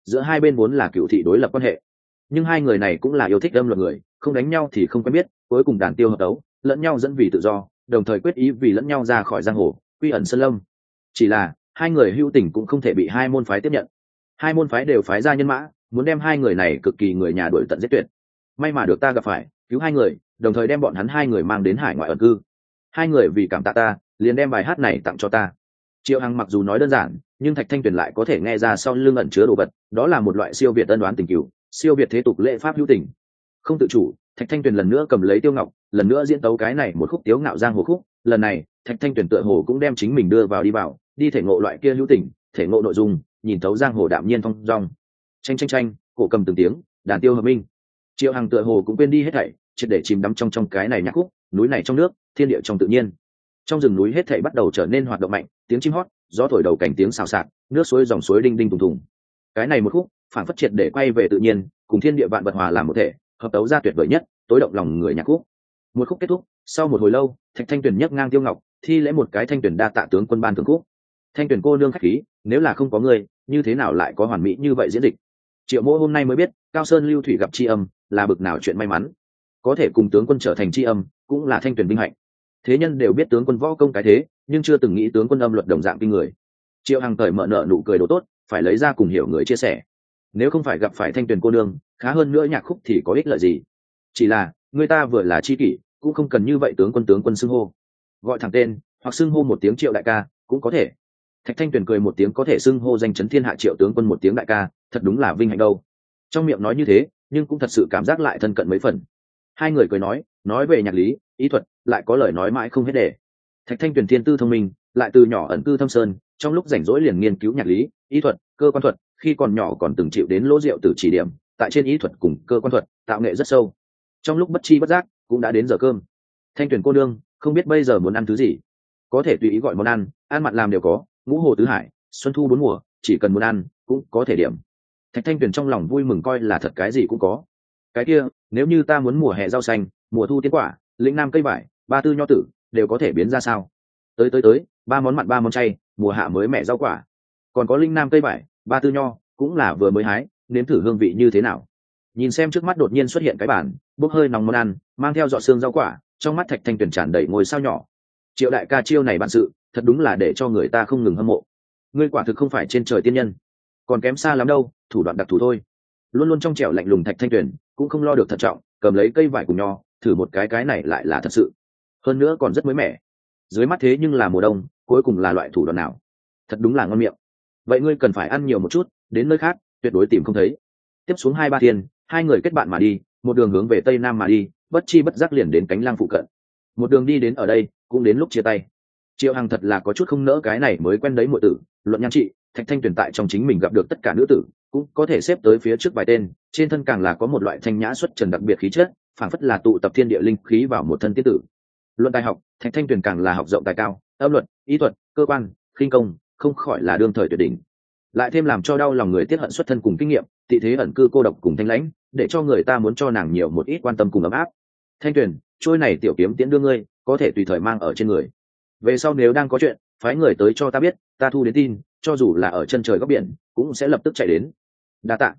giữa hai bên vốn là cựu thị đối lập quan hệ, nhưng hai người này cũng là yêu thích âm luật người, không đánh nhau thì không quen biết, cuối cùng đàn tiêu hợp đấu, lẫn nhau dẫn vì tự do, đồng thời quyết ý vì lẫn nhau ra khỏi giang hồ, quy ẩn sơn lâm. Chỉ là hai người hữu tình cũng không thể bị hai môn phái tiếp nhận, hai môn phái đều phái ra nhân mã muốn đem hai người này cực kỳ người nhà đuổi tận giết tuyệt. May mà được ta gặp phải, cứu hai người, đồng thời đem bọn hắn hai người mang đến hải ngoại ẩn cư. Hai người vì cảm tạ ta liền đem bài hát này tặng cho ta. Triệu Hằng mặc dù nói đơn giản, nhưng Thạch Thanh Tuyền lại có thể nghe ra sau lưng ẩn chứa đồ vật, đó là một loại siêu việt ân đoán tình cửu, siêu việt thế tục lễ pháp hữu tình. Không tự chủ, Thạch Thanh Tuyền lần nữa cầm lấy Tiêu Ngọc, lần nữa diễn tấu cái này một khúc tiếu ngạo giang hồ khúc. Lần này Thạch Thanh Tuyền tựa hồ cũng đem chính mình đưa vào đi thể ngộ loại kia hữu tình, thể ngộ nội dung, nhìn thấu giang hồ đạm nhiên thong dong. Tranh tranh tranh, cổ cầm từng tiếng, đàn tiêu hợp minh. Triệu Hằng tựa hồ cũng quên đi hết thảy, triệt để chìm đắm trong cái này nhạc khúc, núi này trong nước, thiên địa trong tự nhiên. Trong rừng núi hết thảy bắt đầu trở nên hoạt động mạnh, tiếng chim hót, gió thổi đầu cảnh tiếng xào xạc, nước suối dòng suối đinh đinh tùng tùng. Cái này một khúc, phản phất triệt để quay về tự nhiên, cùng thiên địa vạn vật hòa làm một thể, hợp tấu ra tuyệt vời nhất, tối động lòng người nhạc khúc. Một khúc kết thúc, sau một hồi lâu, Thạch Thanh Tuyền nhấc ngang Tiêu Ngọc, thi lễ một cái Thanh Tuyền đa tạ tướng quân ban thưởng khúc. Thanh Tuyền cô nương khách khí, nếu là không có người, như thế nào lại có hoàn mỹ như vậy diễn dịch. Triệu Mỗ hôm nay mới biết, Cao Sơn lưu thủy gặp tri âm, là bực nào chuyện may mắn. Có thể cùng tướng quân trở thành tri âm, cũng là Thanh Tuyền vinh hạnh. Thế nhân đều biết tướng quân võ công cái thế, nhưng chưa từng nghĩ tướng quân âm luật đồng dạng kinh người. Triệu Hằng cởi mở nợ nụ cười đồ tốt, phải lấy ra cùng hiểu người chia sẻ. Nếu không phải gặp phải Thanh Tuyền cô nương, khá hơn nữa nhạc khúc thì có ích lợi gì? Chỉ là người ta vừa là tri kỷ, cũng không cần như vậy tướng quân xưng hô, gọi thẳng tên hoặc xưng hô một tiếng Triệu đại ca cũng có thể. Thạch Thanh Tuyền cười một tiếng, có thể xưng hô danh chấn thiên hạ Triệu tướng quân một tiếng đại ca, thật đúng là vinh hạnh đâu. Trong miệng nói như thế, nhưng cũng thật sự cảm giác lại thân cận mấy phần. Hai người cười nói về nhạc lý, ý thuật, lại có lời nói mãi không hết đề. Thạch Thanh Tuyền thiên tư thông minh, lại từ nhỏ ẩn cư thâm sơn, trong lúc rảnh rỗi liền nghiên cứu nhạc lý, ý thuật, cơ quan thuật, khi còn nhỏ còn từng chịu đến Lỗ Diệu Tử chỉ điểm, tại trên ý thuật cùng cơ quan thuật, tạo nghệ rất sâu. Trong lúc bất chi bất giác, cũng đã đến giờ cơm. Thanh Tuyền cô nương, không biết bây giờ muốn ăn thứ gì, có thể tùy ý gọi món ăn mặn làm đều có, ngũ hồ tứ hải, xuân thu bốn mùa, chỉ cần muốn ăn cũng có thể điểm. Thạch Thanh Tuyền trong lòng vui mừng, coi là thật cái gì cũng có. Cái kia, nếu như ta muốn mùa hè rau xanh, mùa thu tiến quả, lĩnh nam cây vải, ba tư nho tử, đều có thể biến ra sao? Tới, ba món mặn ba món chay, mùa hạ mới mẻ rau quả, còn có linh nam cây vải, ba tư nho, cũng là vừa mới hái, nếm thử hương vị như thế nào. Nhìn xem trước mắt đột nhiên xuất hiện cái bản bốc hơi nóng món ăn, mang theo giọt xương rau quả, trong mắt Thạch Thanh Tuyền tràn đầy ngôi sao nhỏ. Triệu đại ca chiêu này bản sự, thật đúng là để cho người ta không ngừng hâm mộ. Ngươi quả thực không phải trên trời tiên nhân, còn kém xa lắm đâu, thủ đoạn đặc thù thôi. Luôn luôn trong trẻo lạnh lùng Thạch Thanh Tuyền cũng không lo được thận trọng, cầm lấy cây vải cùng nho, thử một cái này lại là thật sự, hơn nữa còn rất mới mẻ. Dưới mắt thế nhưng là mùa đông, cuối cùng là loại thủ đoạn nào, thật đúng là ngon miệng. Vậy ngươi cần phải ăn nhiều một chút, đến nơi khác tuyệt đối tìm không thấy. Tiếp xuống 2-3 thiên, hai người kết bạn mà đi, một đường hướng về tây nam mà đi, bất chi bất giác liền đến cánh lăng phụ cận. Một đường đi đến ở đây, cũng đến lúc chia tay. Triệu Hằng thật là có chút không nỡ cái này mới quen đấy muội tử, luận nhan trị, Thạch Thanh Tuyền tại trong chính mình gặp được tất cả nữ tử, cũng có thể xếp tới phía trước vài tên, trên thân càng là có một loại thanh nhã xuất trần đặc biệt khí chất, phảng phất là tụ tập thiên địa linh khí vào một thân tiết tử. Luận tài học, Thạch Thanh Tuyền càng là học rộng tài cao, âm luật, ý thuật, cơ quan, khinh công, không khỏi là đương thời tuyệt đỉnh. Lại thêm làm cho đau lòng người tiết hận xuất thân cùng kinh nghiệm, tị thế ẩn cư cô độc cùng thanh lãnh, để cho người ta muốn cho nàng nhiều một ít quan tâm cùng ấm áp. Thanh Tuyền, trôi này tiểu kiếm tiễn đưa ngươi, có thể tùy thời mang ở trên người. Về sau nếu đang có chuyện, phái người tới cho ta biết, ta thu đến tin, cho dù là ở chân trời góc biển, cũng sẽ lập tức chạy đến. Đa tạ.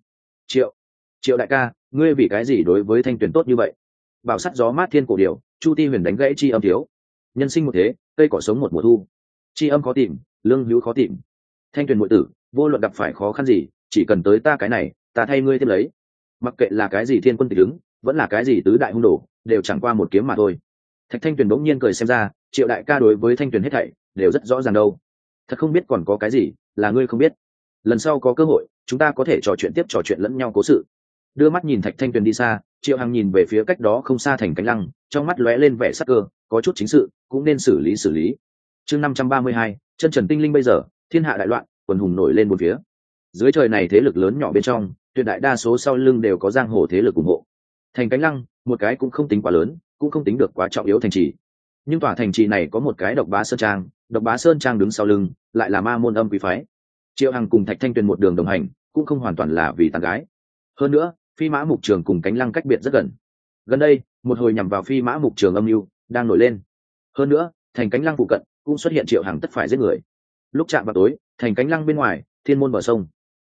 Triệu đại ca, ngươi vì cái gì đối với Thanh Tuyền tốt như vậy? Bảo sắt gió mát thiên cổ điều, Chu Ti Huyền đánh gãy chi âm thiếu. Nhân sinh một thế, cây cỏ sống một mùa thu. Chi âm khó tìm, lương hữu khó tìm. Thanh Tuyền muội tử, vô luận gặp phải khó khăn gì, chỉ cần tới ta cái này, ta thay ngươi tiếp lấy. Mặc kệ là cái gì thiên quân tịch ứng, vẫn là cái gì tứ đại hung đồ, đều chẳng qua một kiếm mà thôi. Thạch Thanh Tuyền bỗng nhiên cười xem ra, Triệu đại ca đối với Thanh Tuyền hết thảy đều rất rõ ràng đâu. Thật không biết còn có cái gì là ngươi không biết. Lần sau có cơ hội, chúng ta có thể trò chuyện lẫn nhau cố sự. Đưa mắt nhìn Thạch Thanh Tuyền đi xa, Triệu Hằng nhìn về phía cách đó không xa thành cánh lăng, trong mắt lóe lên vẻ sắc cơ, có chút chính sự, cũng nên xử lý. Chương 532, chân trần tinh linh bây giờ, thiên hạ đại loạn, quần hùng nổi lên bốn phía. Dưới trời này thế lực lớn nhỏ bên trong, tuyệt đại đa số sau lưng đều có giang hồ thế lực ủng hộ. Thành cánh lăng, một cái cũng không tính quá lớn, cũng không tính được quá trọng yếu thành trì. Nhưng tòa thành trì này có một cái Độc Bá Sơn Trang đứng sau lưng, lại là ma môn âm quý phái. Triệu Hằng cùng Thạch Thanh Tuyền một đường đồng hành, cũng không hoàn toàn là vì tán gái. Hơn nữa, Phi Mã Mục Trường cùng cánh lăng cách biệt rất gần. Gần đây, một hồi nhằm vào Phi Mã Mục Trường âm mưu đang nổi lên. Hơn nữa, thành cánh lăng phụ cận cũng xuất hiện Triệu Hằng tất phải giết người. Lúc chạm vào tối, thành cánh lăng bên ngoài, thiên môn bờ sông,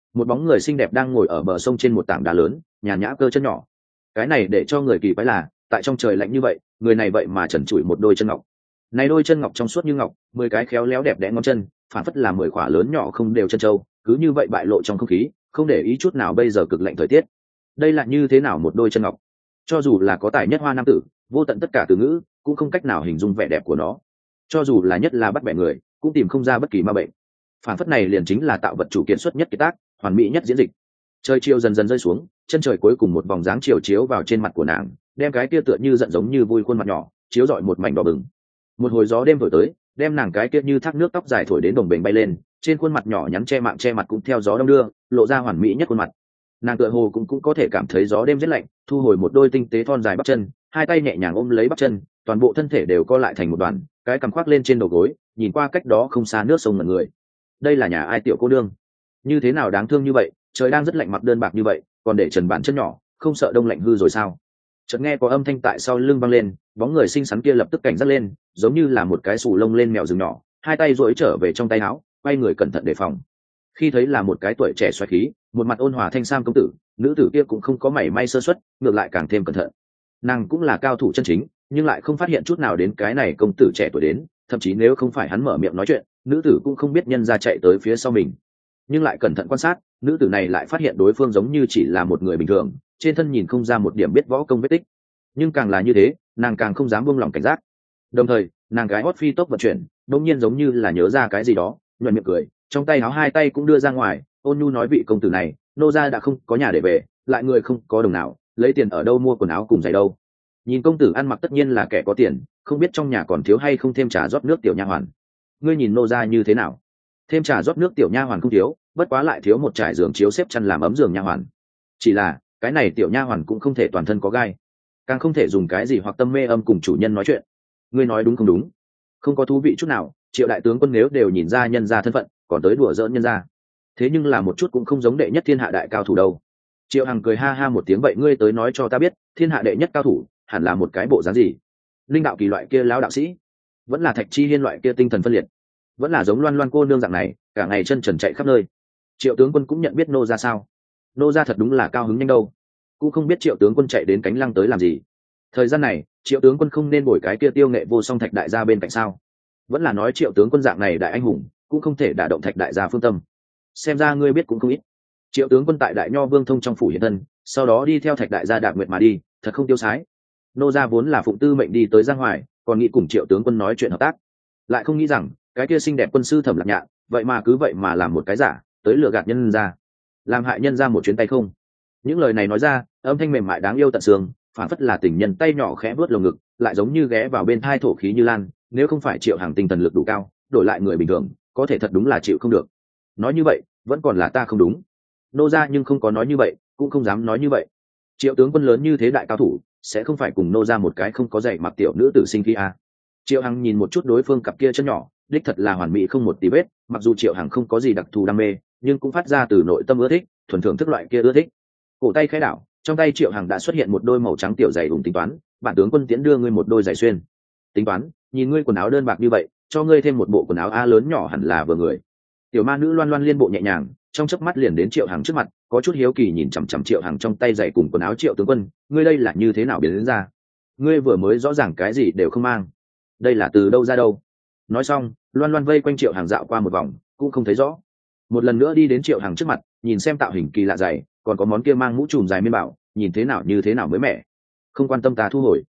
một bóng người xinh đẹp đang ngồi ở bờ sông trên một tảng đá lớn, nhàn nhã cơ chân nhỏ. Cái này để cho người kỳ quái là, tại trong trời lạnh như vậy, người này vậy mà trần trụi một đôi chân ngọc. Này đôi chân ngọc trong suốt như ngọc, 10 cái khéo léo đẹp đẽ ngón chân, phản phất là 10 khỏa lớn nhỏ không đều chân châu, cứ như vậy bại lộ trong không khí, không để ý chút nào bây giờ cực lạnh thời tiết. Đây là như thế nào một đôi chân ngọc? Cho dù là có tài nhất hoa nam tử, vô tận tất cả từ ngữ, cũng không cách nào hình dung vẻ đẹp của nó. Cho dù là nhất là bắt bẻ người, cũng tìm không ra bất kỳ ma bệnh. Phản phất này liền chính là tạo vật chủ kiện xuất nhất kiệt tác, hoàn mỹ nhất diễn dịch. Trời chiều dần dần rơi xuống, chân trời cuối cùng một vòng dáng chiều chiếu vào trên mặt của nàng, đem cái kia tựa như giận giống như vui khuôn mặt nhỏ chiếu rọi một mảnh đỏ bừng. Một hồi gió đêm thổi tới, đem nàng cái kia như thác nước tóc dài thổi đến đồng bềnh bay lên, trên khuôn mặt nhỏ nhắn che mặt cũng theo gió đông đưa, lộ ra hoàn mỹ nhất khuôn mặt. Nàng tựa hồ cũng có thể cảm thấy gió đêm rất lạnh, thu hồi một đôi tinh tế thon dài bắp chân, hai tay nhẹ nhàng ôm lấy bắp chân, toàn bộ thân thể đều co lại thành một đoàn, cái cằm khoác lên trên đầu gối, nhìn qua cách đó không xa nước sông ngẩn người. Đây là nhà ai tiểu cô nương? Như thế nào đáng thương như vậy, trời đang rất lạnh mặc đơn bạc như vậy, còn để trần bản chân nhỏ, không sợ đông lạnh hư rồi sao? Chợt nghe có âm thanh tại sau lưng vang lên, bóng người xinh xắn kia lập tức cảnh giác lên, giống như là một cái sù lông lên mèo rừng nhỏ, hai tay duỗi trở về trong tay áo, quay người cẩn thận đề phòng. Khi thấy là một cái tuổi trẻ xoáy khí, một mặt ôn hòa thanh sam công tử, nữ tử kia cũng không có mảy may sơ suất, ngược lại càng thêm cẩn thận. Nàng cũng là cao thủ chân chính, nhưng lại không phát hiện chút nào đến cái này công tử trẻ tuổi đến, thậm chí nếu không phải hắn mở miệng nói chuyện, nữ tử cũng không biết nhân ra chạy tới phía sau mình. Nhưng lại cẩn thận quan sát, nữ tử này lại phát hiện đối phương giống như chỉ là một người bình thường, trên thân nhìn không ra một điểm biết võ công vết tích. Nhưng càng là như thế, nàng càng không dám buông lỏng cảnh giác. Đồng thời, nàng gái hót phi tốc vận chuyển, đột nhiên giống như là nhớ ra cái gì đó, nhuận miệng cười, trong tay áo hai tay cũng đưa ra ngoài, ôn nhu nói vị công tử này, nô gia đã không có nhà để về, lại người không có đồng nào, lấy tiền ở đâu mua quần áo cùng giày đâu. Nhìn công tử ăn mặc tất nhiên là kẻ có tiền, không biết trong nhà còn thiếu hay không thêm trà rót nước tiểu nha hoàn. Ngươi nhìn nô gia như thế nào? Thêm trà rót nước tiểu nha hoàn không thiếu, bất quá lại thiếu một trải giường chiếu xếp chăn làm ấm giường nha hoàn. Chỉ là cái này tiểu nha hoàn cũng không thể toàn thân có gai, càng không thể dùng cái gì hoặc tâm mê âm cùng chủ nhân nói chuyện. Ngươi nói đúng không đúng? Không có thú vị chút nào. Triệu đại tướng quân nếu đều nhìn ra nhân gia thân phận, còn tới đùa giỡn nhân gia, thế nhưng là một chút cũng không giống đệ nhất thiên hạ đại cao thủ đâu. Triệu Hằng cười ha ha một tiếng, vậy ngươi tới nói cho ta biết, thiên hạ đệ nhất cao thủ hẳn là một cái bộ dáng gì? Linh đạo kỳ loại kia lão đạo sĩ, vẫn là Thạch Chi Hiên loại kia tinh thần phân liệt, vẫn là giống Loan Loan cô nương dạng này cả ngày chân trần chạy khắp nơi? Triệu tướng quân cũng nhận biết nô gia sao? Nô gia thật đúng là cao hứng nhanh đâu, cũng không biết Triệu tướng quân chạy đến Cánh Lăng tới làm gì. Thời gian này Triệu tướng quân không nên bồi cái kia tiêu nghệ vô song Thạch đại gia bên cạnh sao? Vẫn là nói Triệu tướng quân dạng này đại anh hùng cũng không thể đả động Thạch đại gia phương tâm. Xem ra ngươi biết cũng không ít. Triệu tướng quân tại Đại Nho Vương thông trong phủ hiện thân, sau đó đi theo Thạch đại gia đạp nguyệt mà đi, thật không tiêu sái. Nô gia vốn là phụng tư mệnh đi tới Giang Hoài, còn nghĩ cùng Triệu tướng quân nói chuyện hợp tác, lại không nghĩ rằng cái kia xinh đẹp quân sư Thẩm Lạc Nhạn, vậy mà làm một cái giả, tới lừa gạt nhân ra, làm hại nhân ra một chuyến tay không. Những lời này nói ra, âm thanh mềm mại đáng yêu tận xương, phản phất là tình nhân tay nhỏ khẽ vuốt lồng ngực, lại giống như ghé vào bên thai thổ khí như lan. Nếu không phải Triệu Hàng tinh thần lực đủ cao, đổi lại người bình thường, có thể thật đúng là chịu không được. Nói như vậy, vẫn còn là ta không đúng. Nô gia nhưng không có nói như vậy, cũng không dám nói như vậy. Triệu tướng quân lớn như thế đại cao thủ, sẽ không phải cùng nô gia một cái không có giày mặc tiểu nữ tử sinh khí à? Triệu Hằng nhìn một chút đối phương cặp kia chân nhỏ, đích thật là hoàn mỹ không một tí vết. Mặc dù Triệu Hằng không có gì đặc thù đam mê, nhưng cũng phát ra từ nội tâm ưa thích, thuần thưởng thức loại kia ưa thích. Cổ tay khẽ đảo, trong tay Triệu Hằng đã xuất hiện một đôi màu trắng tiểu giày ủng tính toán, bản tướng quân tiễn đưa ngươi một đôi giày xuyên. Tính toán, nhìn ngươi quần áo đơn bạc như vậy, cho ngươi thêm một bộ quần áo a lớn nhỏ hẳn là vừa người. Tiểu ma nữ Loan Loan liên bộ nhẹ nhàng, trong chớp mắt liền đến Triệu Hằng trước mặt, có chút hiếu kỳ nhìn chằm chằm Triệu Hằng trong tay giày cùng quần áo. Triệu tướng quân, ngươi đây là như thế nào biến đến ra? Ngươi vừa mới rõ ràng cái gì đều không mang, đây là từ đâu ra đâu? Nói xong, Loan Loan vây quanh Triệu Hằng dạo qua một vòng, cũng không thấy rõ. Một lần nữa đi đến Triệu Hằng trước mặt, nhìn xem tạo hình kỳ lạ giày, còn có món kia mang mũ trùm dài miên bảo, nhìn thế nào như thế nào mới mẻ. Không quan tâm ta thu hồi.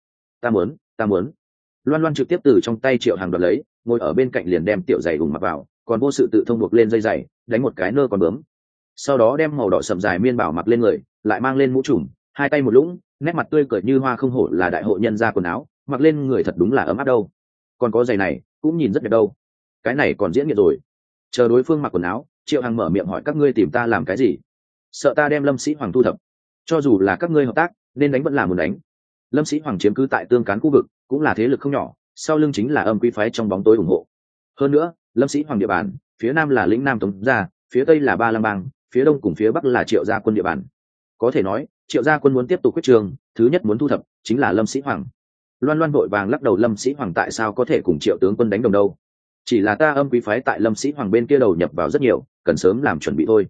Ta muốn. Loan Loan trực tiếp từ trong tay Triệu Hằng đoạt lấy, ngồi ở bên cạnh liền đem tiểu giày ủng mặc vào, còn vô sự tự thông buộc lên dây giày, đánh một cái nơ còn bướm. Sau đó đem màu đỏ sậm dài miên bảo mặc lên người, lại mang lên mũ trùm, hai tay một lũng, nét mặt tươi cười như hoa, không hổ là đại hội nhân gia quần áo, mặc lên người thật đúng là ấm áp đâu. Còn có giày này cũng nhìn rất đẹp đâu, cái này còn diễn nghiện rồi. Chờ đối phương mặc quần áo, Triệu Hằng mở miệng hỏi, các ngươi tìm ta làm cái gì? Sợ ta đem Lâm Sĩ Hoàng thu thập? Cho dù là các ngươi hợp tác, nên đánh vẫn là muốn đánh. Lâm Sĩ Hoàng chiếm cứ tại Tương Cán khu vực, cũng là thế lực không nhỏ, sau lưng chính là Âm Quý phái trong bóng tối ủng hộ. Hơn nữa, Lâm Sĩ Hoàng địa bàn, phía nam là lĩnh Nam Tống gia, phía tây là Ba Lăng Bang, phía đông cùng phía bắc là Triệu gia quân địa bàn. Có thể nói, Triệu gia quân muốn tiếp tục quyết trường, thứ nhất muốn thu thập chính là Lâm Sĩ Hoàng. Loan Loan vội vàng lắc đầu, Lâm Sĩ Hoàng tại sao có thể cùng Triệu tướng quân đánh đồng đâu? Chỉ là ta Âm Quý phái tại Lâm Sĩ Hoàng bên kia đầu nhập vào rất nhiều, cần sớm làm chuẩn bị thôi.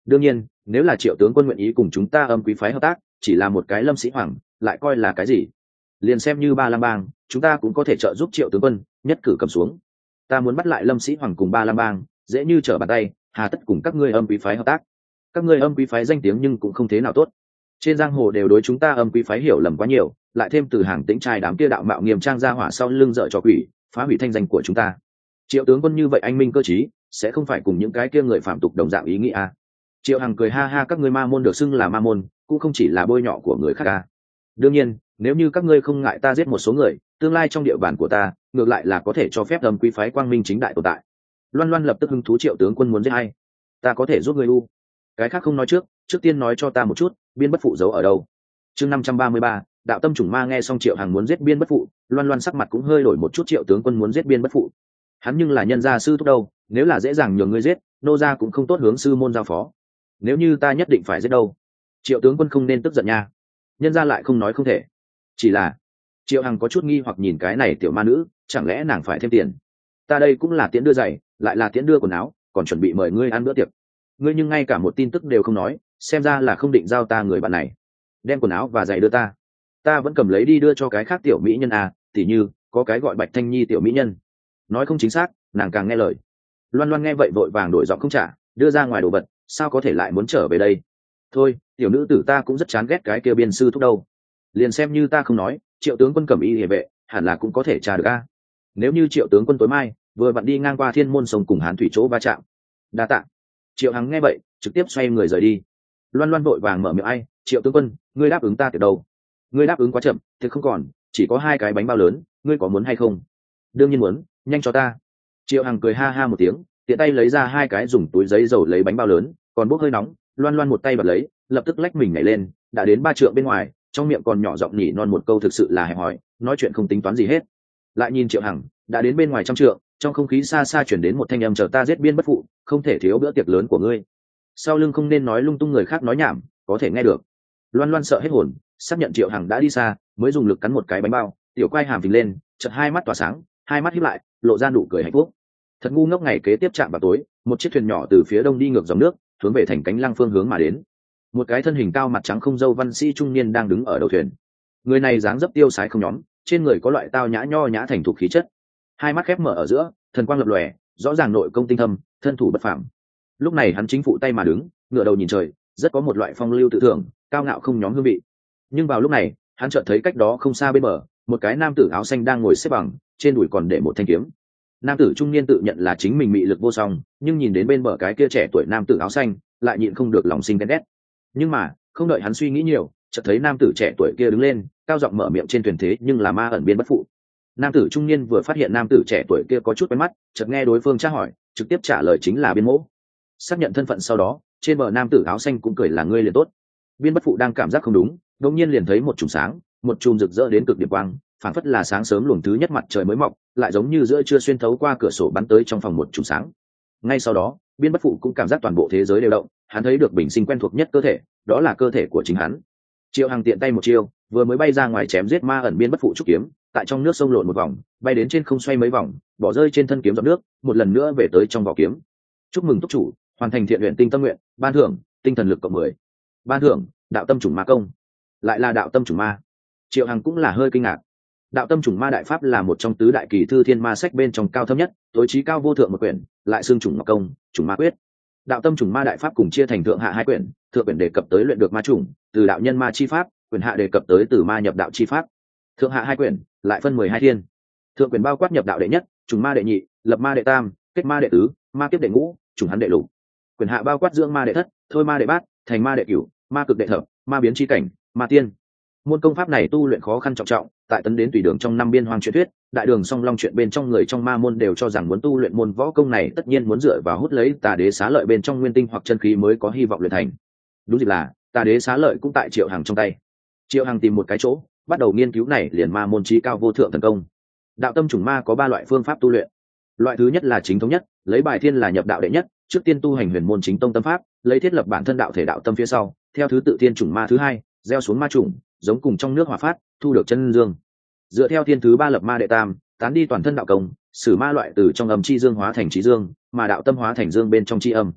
đương nhiên nếu là Triệu tướng quân nguyện ý cùng chúng ta âm quý phái hợp tác, chỉ là một cái lâm sĩ hoàng lại coi là cái gì? Liền xem như Ba Lam Bang, chúng ta cũng có thể trợ giúp Triệu tướng quân nhất cử cầm xuống. Ta muốn bắt lại lâm sĩ hoàng cùng Ba Lam Bang dễ như trở bàn tay, hà tất cùng các ngươi âm quý phái hợp tác? Các ngươi âm quý phái danh tiếng nhưng cũng không thế nào tốt, trên giang hồ đều đối chúng ta âm quý phái hiểu lầm quá nhiều, lại thêm từ Hàng Tĩnh trai đám kia đạo mạo nghiêm trang ra hỏa sau lưng dợ cho quỷ, phá hủy thanh danh của chúng ta. Triệu tướng quân như vậy anh minh cơ trí, sẽ không phải cùng những cái kia người phạm tục đồng dạng ý nghĩ à? Triệu Hằng cười ha ha, các ngươi ma môn được xưng là ma môn, cũng không chỉ là bôi nhọ của người khác à? Đương nhiên, nếu như các ngươi không ngại ta giết một số người, tương lai trong địa bàn của ta, ngược lại là có thể cho phép âm quý phái quang minh chính đại tồn tại. Loan Loan lập tức hứng thú, Triệu tướng quân muốn giết ai? Ta có thể giúp ngươi u. Cái khác không nói trước tiên nói cho ta một chút, Biên Bất Phụ giấu ở đâu? Chương 533, đạo tâm chủng ma. Nghe xong Triệu Hằng muốn giết Biên Bất Phụ, Loan Loan sắc mặt cũng hơi đổi một chút. Triệu tướng quân muốn giết Biên Bất Phụ, hắn nhưng là nhân gia sư thúc đâu, nếu là dễ dàng nhường ngươi giết, nô gia cũng không tốt hướng sư môn giao phó. Nếu như ta nhất định phải giết đâu? Triệu tướng quân không nên tức giận nha, nhân gia lại không nói không thể. Chỉ là Triệu Hằng có chút nghi hoặc nhìn cái này tiểu ma nữ, chẳng lẽ nàng phải thêm tiền? Ta đây cũng là tiễn đưa giày, lại là tiễn đưa quần áo, còn chuẩn bị mời ngươi ăn bữa tiệc, ngươi nhưng ngay cả một tin tức đều không nói, xem ra là không định giao ta người bạn này. Đem quần áo và giày đưa ta vẫn cầm lấy đi đưa cho cái khác tiểu mỹ nhân à, tỉ như có cái gọi Bạch Thanh Nhi tiểu mỹ nhân. Nói không chính xác, nàng càng nghe lời. Loan Loan nghe vậy vội vàng đổi giọng không trả, đưa ra ngoài đồ vật, sao có thể lại muốn trở về đây? Thôi, tiểu nữ tử ta cũng rất chán ghét cái kia Biên sư thúc đâu. Liền xem như ta không nói, Triệu tướng quân cầm y hề vệ hẳn là cũng có thể tra được a. Nếu như Triệu tướng quân tối mai vừa vặn đi ngang qua Thiên Môn sông cùng Hán thủy chỗ va chạm. Đa tạ. Triệu Hằng nghe vậy trực tiếp xoay người rời đi. Loan Loan vội vàng mở miệng, ai, Triệu tướng quân, ngươi đáp ứng ta từ đâu? Ngươi đáp ứng quá chậm, thì không còn, chỉ có 2 cái bánh bao lớn, ngươi có muốn hay không? Đương nhiên muốn, nhanh cho ta. Triệu Hằng cười ha ha một tiếng, tiện tay lấy ra 2 cái dùng túi giấy dầu lấy bánh bao lớn, còn bốc hơi nóng. Loan Loan một tay bật lấy, lập tức lách mình nhảy lên, đã đến 3 trượng bên ngoài, trong miệng còn nhỏ giọng nhỉ non một câu thực sự là hẹp hòi, nói chuyện không tính toán gì hết. Lại nhìn Triệu Hằng, đã đến bên ngoài trăm trượng, trong không khí xa xa chuyển đến một thanh âm, chờ ta giết Biên Bất Phụ, không thể thiếu bữa tiệc lớn của ngươi. Sau lưng không nên nói lung tung, người khác nói nhảm có thể nghe được. Loan Loan sợ hết hồn, xác nhận Triệu Hằng đã đi xa, mới dùng lực cắn một cái bánh bao, tiểu quai hàm phình lên, chợt 2 mắt tỏa sáng, 2 mắt híp lại, lộ ra nụ cười hạnh phúc. Thật ngu ngốc, ngày kế tiếp chạm vào tối, một chiếc thuyền nhỏ từ phía đông đi ngược dòng nước, hướng về thành Cánh Lăng phương hướng mà đến. Một cái thân hình cao, mặt trắng không râu văn sĩ trung niên đang đứng ở đầu thuyền. Người này dáng dấp tiêu sái không nhóm, trên người có loại tao nhã nho nhã thành thục khí chất, 2 mắt khép mở ở giữa, thần quang lập lòe, rõ ràng nội công tinh thâm, thân thủ bất phàm. Lúc này hắn chính phụ tay mà đứng, ngửa đầu nhìn trời, rất có một loại phong lưu tự thưởng, cao ngạo không nhóm hương vị. Nhưng vào lúc này, hắn chợt thấy cách đó không xa bên bờ, một cái nam tử áo xanh đang ngồi xếp bằng, trên đùi còn để một thanh kiếm. Nam tử trung niên tự nhận là chính mình mị lực vô song, nhưng nhìn đến bên bờ cái kia trẻ tuổi nam tử áo xanh, lại nhịn không được lòng sinh ghen ghét. Nhưng mà, không đợi hắn suy nghĩ nhiều, chợt thấy nam tử trẻ tuổi kia đứng lên, cao giọng mở miệng, trên thuyền thế nhưng là ma ẩn Biên Bất Phụ. Nam tử trung niên vừa phát hiện nam tử trẻ tuổi kia có chút quen mắt, chợt nghe đối phương tra hỏi, trực tiếp trả lời chính là Biên Mỗ. Xác nhận thân phận sau đó, trên bờ nam tử áo xanh cũng cười, là ngươi liền tốt. Biên Bất Phụ đang cảm giác không đúng, đột nhiên liền thấy một chùm sáng, một chùm rực rỡ đến cực điểm quang, phảng phất là sáng sớm luồng thứ nhất mặt trời mới mọc, lại giống như giữa trưa xuyên thấu qua cửa sổ bắn tới trong phòng một chùm sáng. Ngay sau đó, Biên Bất Phụ cũng cảm giác toàn bộ thế giới đều động, hắn thấy được bình sinh quen thuộc nhất cơ thể, đó là cơ thể của chính hắn. Triệu Hằng tiện tay một chiêu, vừa mới bay ra ngoài chém giết ma ẩn Biên Bất Phụ trúc kiếm, tại trong nước sông lộn một vòng, bay đến trên không xoay mấy vòng, bỏ rơi trên thân kiếm giọt nước, một lần nữa về tới trong vỏ kiếm. Chúc mừng túc chủ hoàn thành thiện luyện tinh tâm nguyện, ban thưởng tinh thần lực cộng 10. Ban thưởng đạo tâm chủng ma công. Lại là đạo tâm chủng ma. Triệu Hằng cũng là hơi kinh ngạc. Đạo tâm chủng ma đại pháp là một trong tứ đại kỳ thư thiên ma sách bên trong cao thâm nhất, tối chí cao vô thượng một quyển, lại xưng chủng ma công, chủng ma quyết. Đạo tâm chủng ma đại pháp cùng chia thành thượng hạ 2 quyển, thượng quyển đề cập tới luyện được ma chủng, từ đạo nhân ma chi pháp, quyển hạ đề cập tới từ ma nhập đạo chi pháp. Thượng hạ 2 quyển lại phân 12 thiên. Thượng quyển bao quát nhập đạo đệ nhất, chủng ma đệ nhị, lập ma đệ tam, kết ma đệ tứ, ma kiếp đệ ngũ, chủng hắn đệ lục. Quyển hạ bao quát dưỡng ma đệ thất, thôi ma đệ bát, thành ma đệ cửu, ma cực đệ thập, ma biến chi cảnh, ma tiên. Môn công pháp này tu luyện khó khăn trọng trọng, tại tấn đến tùy đường trong 5 biên hoang truyện thuyết, đại đường song long chuyện bên trong, người trong ma môn đều cho rằng muốn tu luyện môn võ công này tất nhiên muốn dựa vào hút lấy Tà Đế xá lợi bên trong nguyên tinh hoặc chân khí mới có hy vọng luyện thành. Đúng dịp là Tà Đế xá lợi cũng tại Triệu Hằng trong tay. Triệu Hằng tìm một cái chỗ, bắt đầu nghiên cứu này liền ma môn chí cao vô thượng thần công. Đạo tâm chủng ma có 3 loại phương pháp tu luyện. Loại thứ nhất là chính thống nhất, lấy bài thiên là nhập đạo đệ nhất, trước tiên tu hành huyền môn chính tông tâm pháp, lấy thiết lập bản thân đạo thể đạo tâm phía sau, theo thứ tự thiên chủng ma thứ 2, gieo xuống ma chủng, giống cùng trong nước hỏa phát, thu được chân dương. Dựa theo thiên thứ 3 lập ma đệ tam, tán đi toàn thân đạo công, sử ma loại từ trong âm chi dương hóa thành trí dương, mà đạo tâm hóa thành dương bên trong chi âm.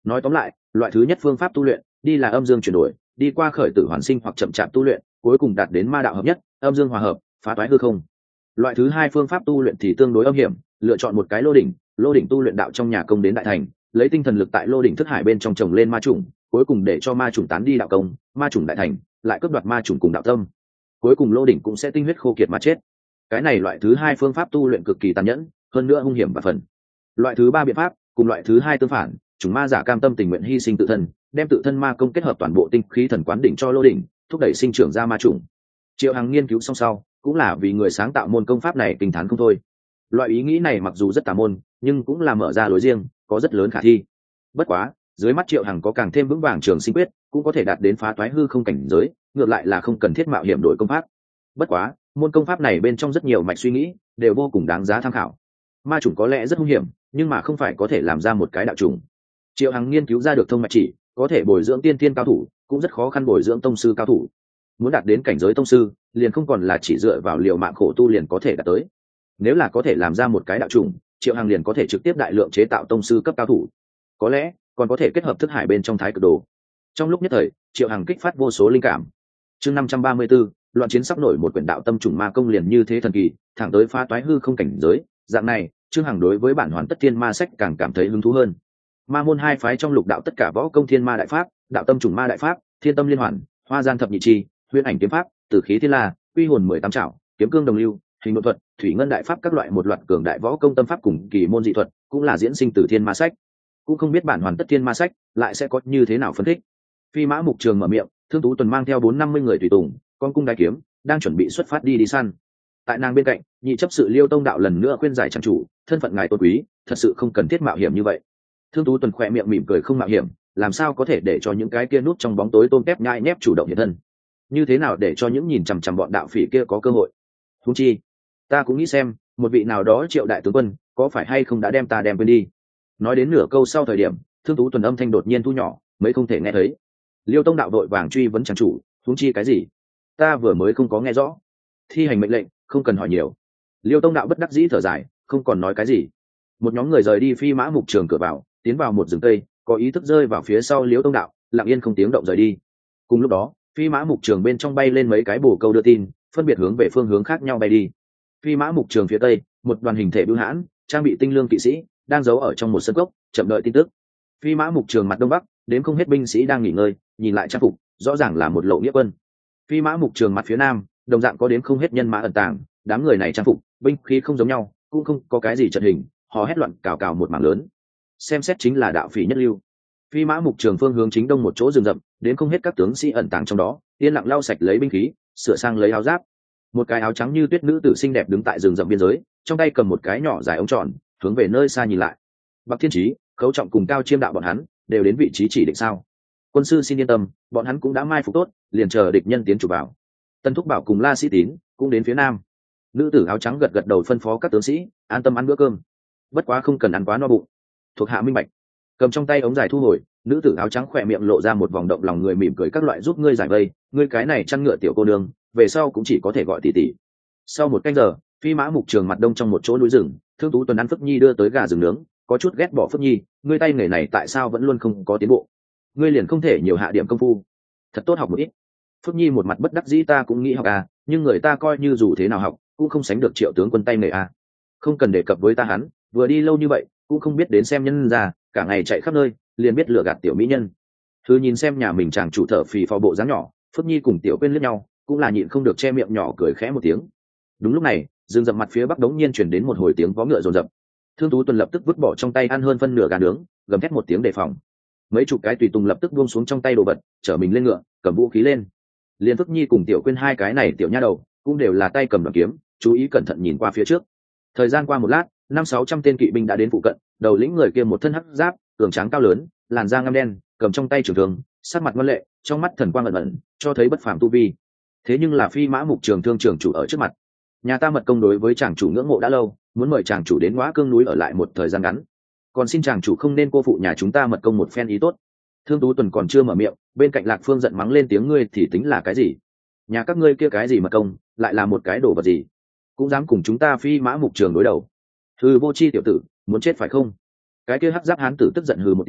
Nói tóm lại, loại thứ nhất phương pháp tu luyện đi là âm dương chuyển đổi, đi qua khởi tử hoàn sinh hoặc chậm chạp tu luyện, cuối cùng đạt đến ma đạo hợp nhất, âm dương hòa hợp, phá toái hư không. Loại thứ hai phương pháp tu luyện thì tương đối âm hiểm, lựa chọn một cái lô đỉnh tu luyện đạo trong nhà công đến đại thành, lấy tinh thần lực tại lô đỉnh thức hải bên trong trồng lên ma chủng, cuối cùng để cho ma chủng tán đi đạo công, ma chủng đại thành, lại cướp đoạt ma chủng cùng đạo tâm, cuối cùng lô đỉnh cũng sẽ tinh huyết khô kiệt mà chết. Cái này loại thứ hai phương pháp tu luyện cực kỳ tàn nhẫn, hơn nữa hung hiểm và phần. Loại thứ ba biện pháp cùng loại thứ hai tương phản, chủng ma giả cam tâm tình nguyện hy sinh tự thân, đem tự thân ma công kết hợp toàn bộ tinh khí thần quán đỉnh cho lô đỉnh, thúc đẩy sinh trưởng ra ma chủng. Triệu Hằng nghiên cứu xong sau, cũng là vì người sáng tạo môn công pháp này kinh thán không thôi. Loại ý nghĩ này mặc dù rất tà môn, nhưng cũng là mở ra lối riêng, có rất lớn khả thi. Bất quá, dưới mắt Triệu Hằng có càng thêm vững vàng trường sinh quyết, cũng có thể đạt đến phá toái hư không cảnh giới, ngược lại là không cần thiết mạo hiểm đổi công pháp. Bất quá, môn công pháp này bên trong rất nhiều mạch suy nghĩ, đều vô cùng đáng giá tham khảo. Ma chủng có lẽ rất hung hiểm, nhưng mà không phải có thể làm ra một cái đạo chủng. Triệu Hằng nghiên cứu ra được thông mạch chỉ, có thể bồi dưỡng tiên thiên cao thủ, cũng rất khó khăn bồi dưỡng tông sư cao thủ. Muốn đạt đến cảnh giới tông sư, liền không còn là chỉ dựa vào liều mạng khổ tu liền có thể đạt tới. Nếu là có thể làm ra một cái đạo chủng, Triệu Hằng liền có thể trực tiếp đại lượng chế tạo tông sư cấp cao thủ. Có lẽ còn có thể kết hợp thức hải bên trong thái cực đồ. Trong lúc nhất thời, Triệu Hằng kích phát vô số linh cảm. Chương 534, loạn chiến sắp nổi một quyển đạo tâm trùng ma công liền như thế thần kỳ, thẳng tới phá toái hư không cảnh giới, dạng này, Trương Hằng đối với bản hoàn tất thiên ma sách càng cảm thấy hứng thú hơn. Ma môn hai phái trong lục đạo tất cả võ công thiên ma đại pháp, đạo tâm trùng ma đại pháp, thiên tâm liên hoàn, hoa gian thập nhị chi, huyễn ảnh kiếm pháp, tử khí thiên la, quy hồn 18 trảo, kiếm cương đồng lưu, hình nội thuật, thủy ngân đại pháp các loại một loạt cường đại võ công tâm pháp cùng kỳ môn dị thuật, cũng là diễn sinh từ thiên ma sách. Cũng không biết bản hoàn tất thiên ma sách lại sẽ có như thế nào phân tích. Phi Mã Mục Trường mở miệng, Thương Tú Tuần mang theo 450 người tùy tùng, con cung đai kiếm, đang chuẩn bị xuất phát đi săn. Tại nàng bên cạnh, nhị chấp sự Liêu Tông đạo lần nữa khuyên giải chẳng chủ, thân phận ngài tôn quý, thật sự không cần thiết mạo hiểm như vậy. Thương Tú Tuần khỏe miệng mỉm cười không mạo hiểm, làm sao có thể để cho những cái kia núp trong bóng tối tôm tép nhai nhép chủ động hiện thân? Như thế nào để cho những nhìn chằm chằm bọn đạo phỉ kia có cơ hội? Huống chi, ta cũng nghĩ xem, một vị nào đó Triệu đại tướng quân, có phải hay không đã đem ta đem quên đi? Nói đến nửa câu sau thời điểm, Thương Tú Tuần âm thanh đột nhiên thu nhỏ, mới không thể nghe thấy. Liêu Tông đạo đội vàng truy vấn chẳng chủ, huống chi cái gì? Ta vừa mới không có nghe rõ. Thi hành mệnh lệnh, không cần hỏi nhiều. Liêu Tông đạo bất đắc dĩ thở dài, không còn nói cái gì. Một nhóm người rời đi Phi Mã Mục Trường cửa vào, tiến vào một rừng cây, có ý thức rơi vào phía sau Liêu Tông đạo, lặng yên không tiếng động rời đi. Cùng lúc đó, Phi Mã Mục Trường bên trong bay lên mấy cái bồ câu đưa tin, phân biệt hướng về phương hướng khác nhau bay đi. Phi Mã Mục Trường phía tây, một đoàn hình thể bưu hãn, trang bị tinh lương kỵ sĩ, đang giấu ở trong một sân cốc, chậm đợi tin tức. Phi Mã Mục Trường mặt đông bắc, đến không hết binh sĩ đang nghỉ ngơi, nhìn lại trang phục, rõ ràng là một lộ nghĩa quân. Phi Mã Mục Trường mặt phía nam, đồng dạng có đến không hết nhân mã ẩn tàng, đám người này trang phục, binh khí không giống nhau, cũng không có cái gì trận hình, họ hét loạn cào cào một mảng lớn. Xem xét chính là đạo phỉ nhất lưu. Phi Mã Mục Trường phương hướng chính đông một chỗ rừng rậm, đến không hết các tướng sĩ ẩn tàng trong đó, yên lặng lau sạch lấy binh khí, sửa sang lấy áo giáp. Một cái áo trắng như tuyết nữ tử xinh đẹp đứng tại rừng rậm biên giới, trong tay cầm một cái nhỏ dài ống tròn, hướng về nơi xa nhìn lại. Bạc Thiên Chí, Khấu Trọng cùng Cao Chiêm đạo bọn hắn đều đến vị trí chỉ định sao? Quân sư xin yên tâm, bọn hắn cũng đã mai phục tốt, liền chờ địch nhân tiến chủ vào. Tân Thúc Bảo cùng La Sĩ Tín cũng đến phía nam. Nữ tử áo trắng gật gật đầu phân phó các tướng sĩ an tâm ăn bữa cơm, bất quá không cần ăn quá no bụng. Thuộc hạ minh bạch. Cầm trong tay ống dài thu hồi, nữ tử áo trắng khỏe miệng lộ ra một vòng động lòng người mỉm cười, các loại giúp ngươi giải vây, ngươi cái này chăn ngựa tiểu cô nương, về sau cũng chỉ có thể gọi tỷ tỷ. Sau một canh giờ, Phi Mã Mục Trường mặt đông trong một chỗ núi rừng, Thương Tú Tuần ăn Phước Nhi đưa tới gà rừng nướng, có chút ghét bỏ Phước Nhi, ngươi tay nghề này tại sao vẫn luôn không có tiến bộ? Ngươi liền không thể nhiều hạ điểm công phu, thật tốt học một ít. Phước Nhi một mặt bất đắc dĩ, ta cũng nghĩ học à, nhưng người ta coi như dù thế nào học, cũng không sánh được Triệu tướng quân tay nghề à. Không cần đề cập với ta, hắn vừa đi lâu như vậy, cũng không biết đến xem nhân ra, cả ngày chạy khắp nơi, liền biết lừa gạt tiểu mỹ nhân. Thư nhìn xem nhà mình chàng chủ thở phì phò bộ dáng nhỏ, Phước Nhi cùng Tiểu Quyên liếc nhau, cũng là nhịn không được che miệng nhỏ cười khẽ một tiếng. Đúng lúc này, rừng rậm mặt phía bắc đống nhiên chuyển đến một hồi tiếng vó ngựa rồn rập. Thương Tú Tuần lập tức vứt bỏ trong tay ăn hơn phân nửa gà nướng, gầm thét một tiếng đề phòng. Mấy chục cái tùy tùng lập tức buông xuống trong tay đồ vật, chở mình lên ngựa, cầm vũ khí lên. Liên Phước Nhi cùng Tiểu Quyên hai cái này tiểu nha đầu, cũng đều là tay cầm đoạn kiếm, chú ý cẩn thận nhìn qua phía trước. Thời gian qua một lát, 500-600 tên kỵ binh đã đến phụ cận, đầu lĩnh người kia một thân hắc giáp, cường tráng cao lớn, làn da ngăm đen, cầm trong tay trường thương, sắc mặt ngoan lệ, trong mắt thần quang ẩn ẩn, cho thấy bất phàm tu vi. Thế nhưng là Phi Mã Mục Trường thương trường chủ ở trước mặt. Nhà ta mật công đối với chàng chủ ngưỡng mộ đã lâu, muốn mời chàng chủ đến Ngõa Cương núi ở lại một thời gian ngắn. Còn xin chàng chủ không nên cô phụ nhà chúng ta mật công một phen ý tốt. Thương Tú Tuần còn chưa mở miệng, bên cạnh Lạc Phương giận mắng lên tiếng, ngươi thì tính là cái gì? Nhà các ngươi kia cái gì mật công, lại là một cái đồ vật gì? Cũng dám cùng chúng ta Phi Mã Mục Trường đối đầu? Hừ, vô tri tiểu tử, muốn chết phải không? Cái kia hắc giáp hán tử tức giận hừ một tiếng,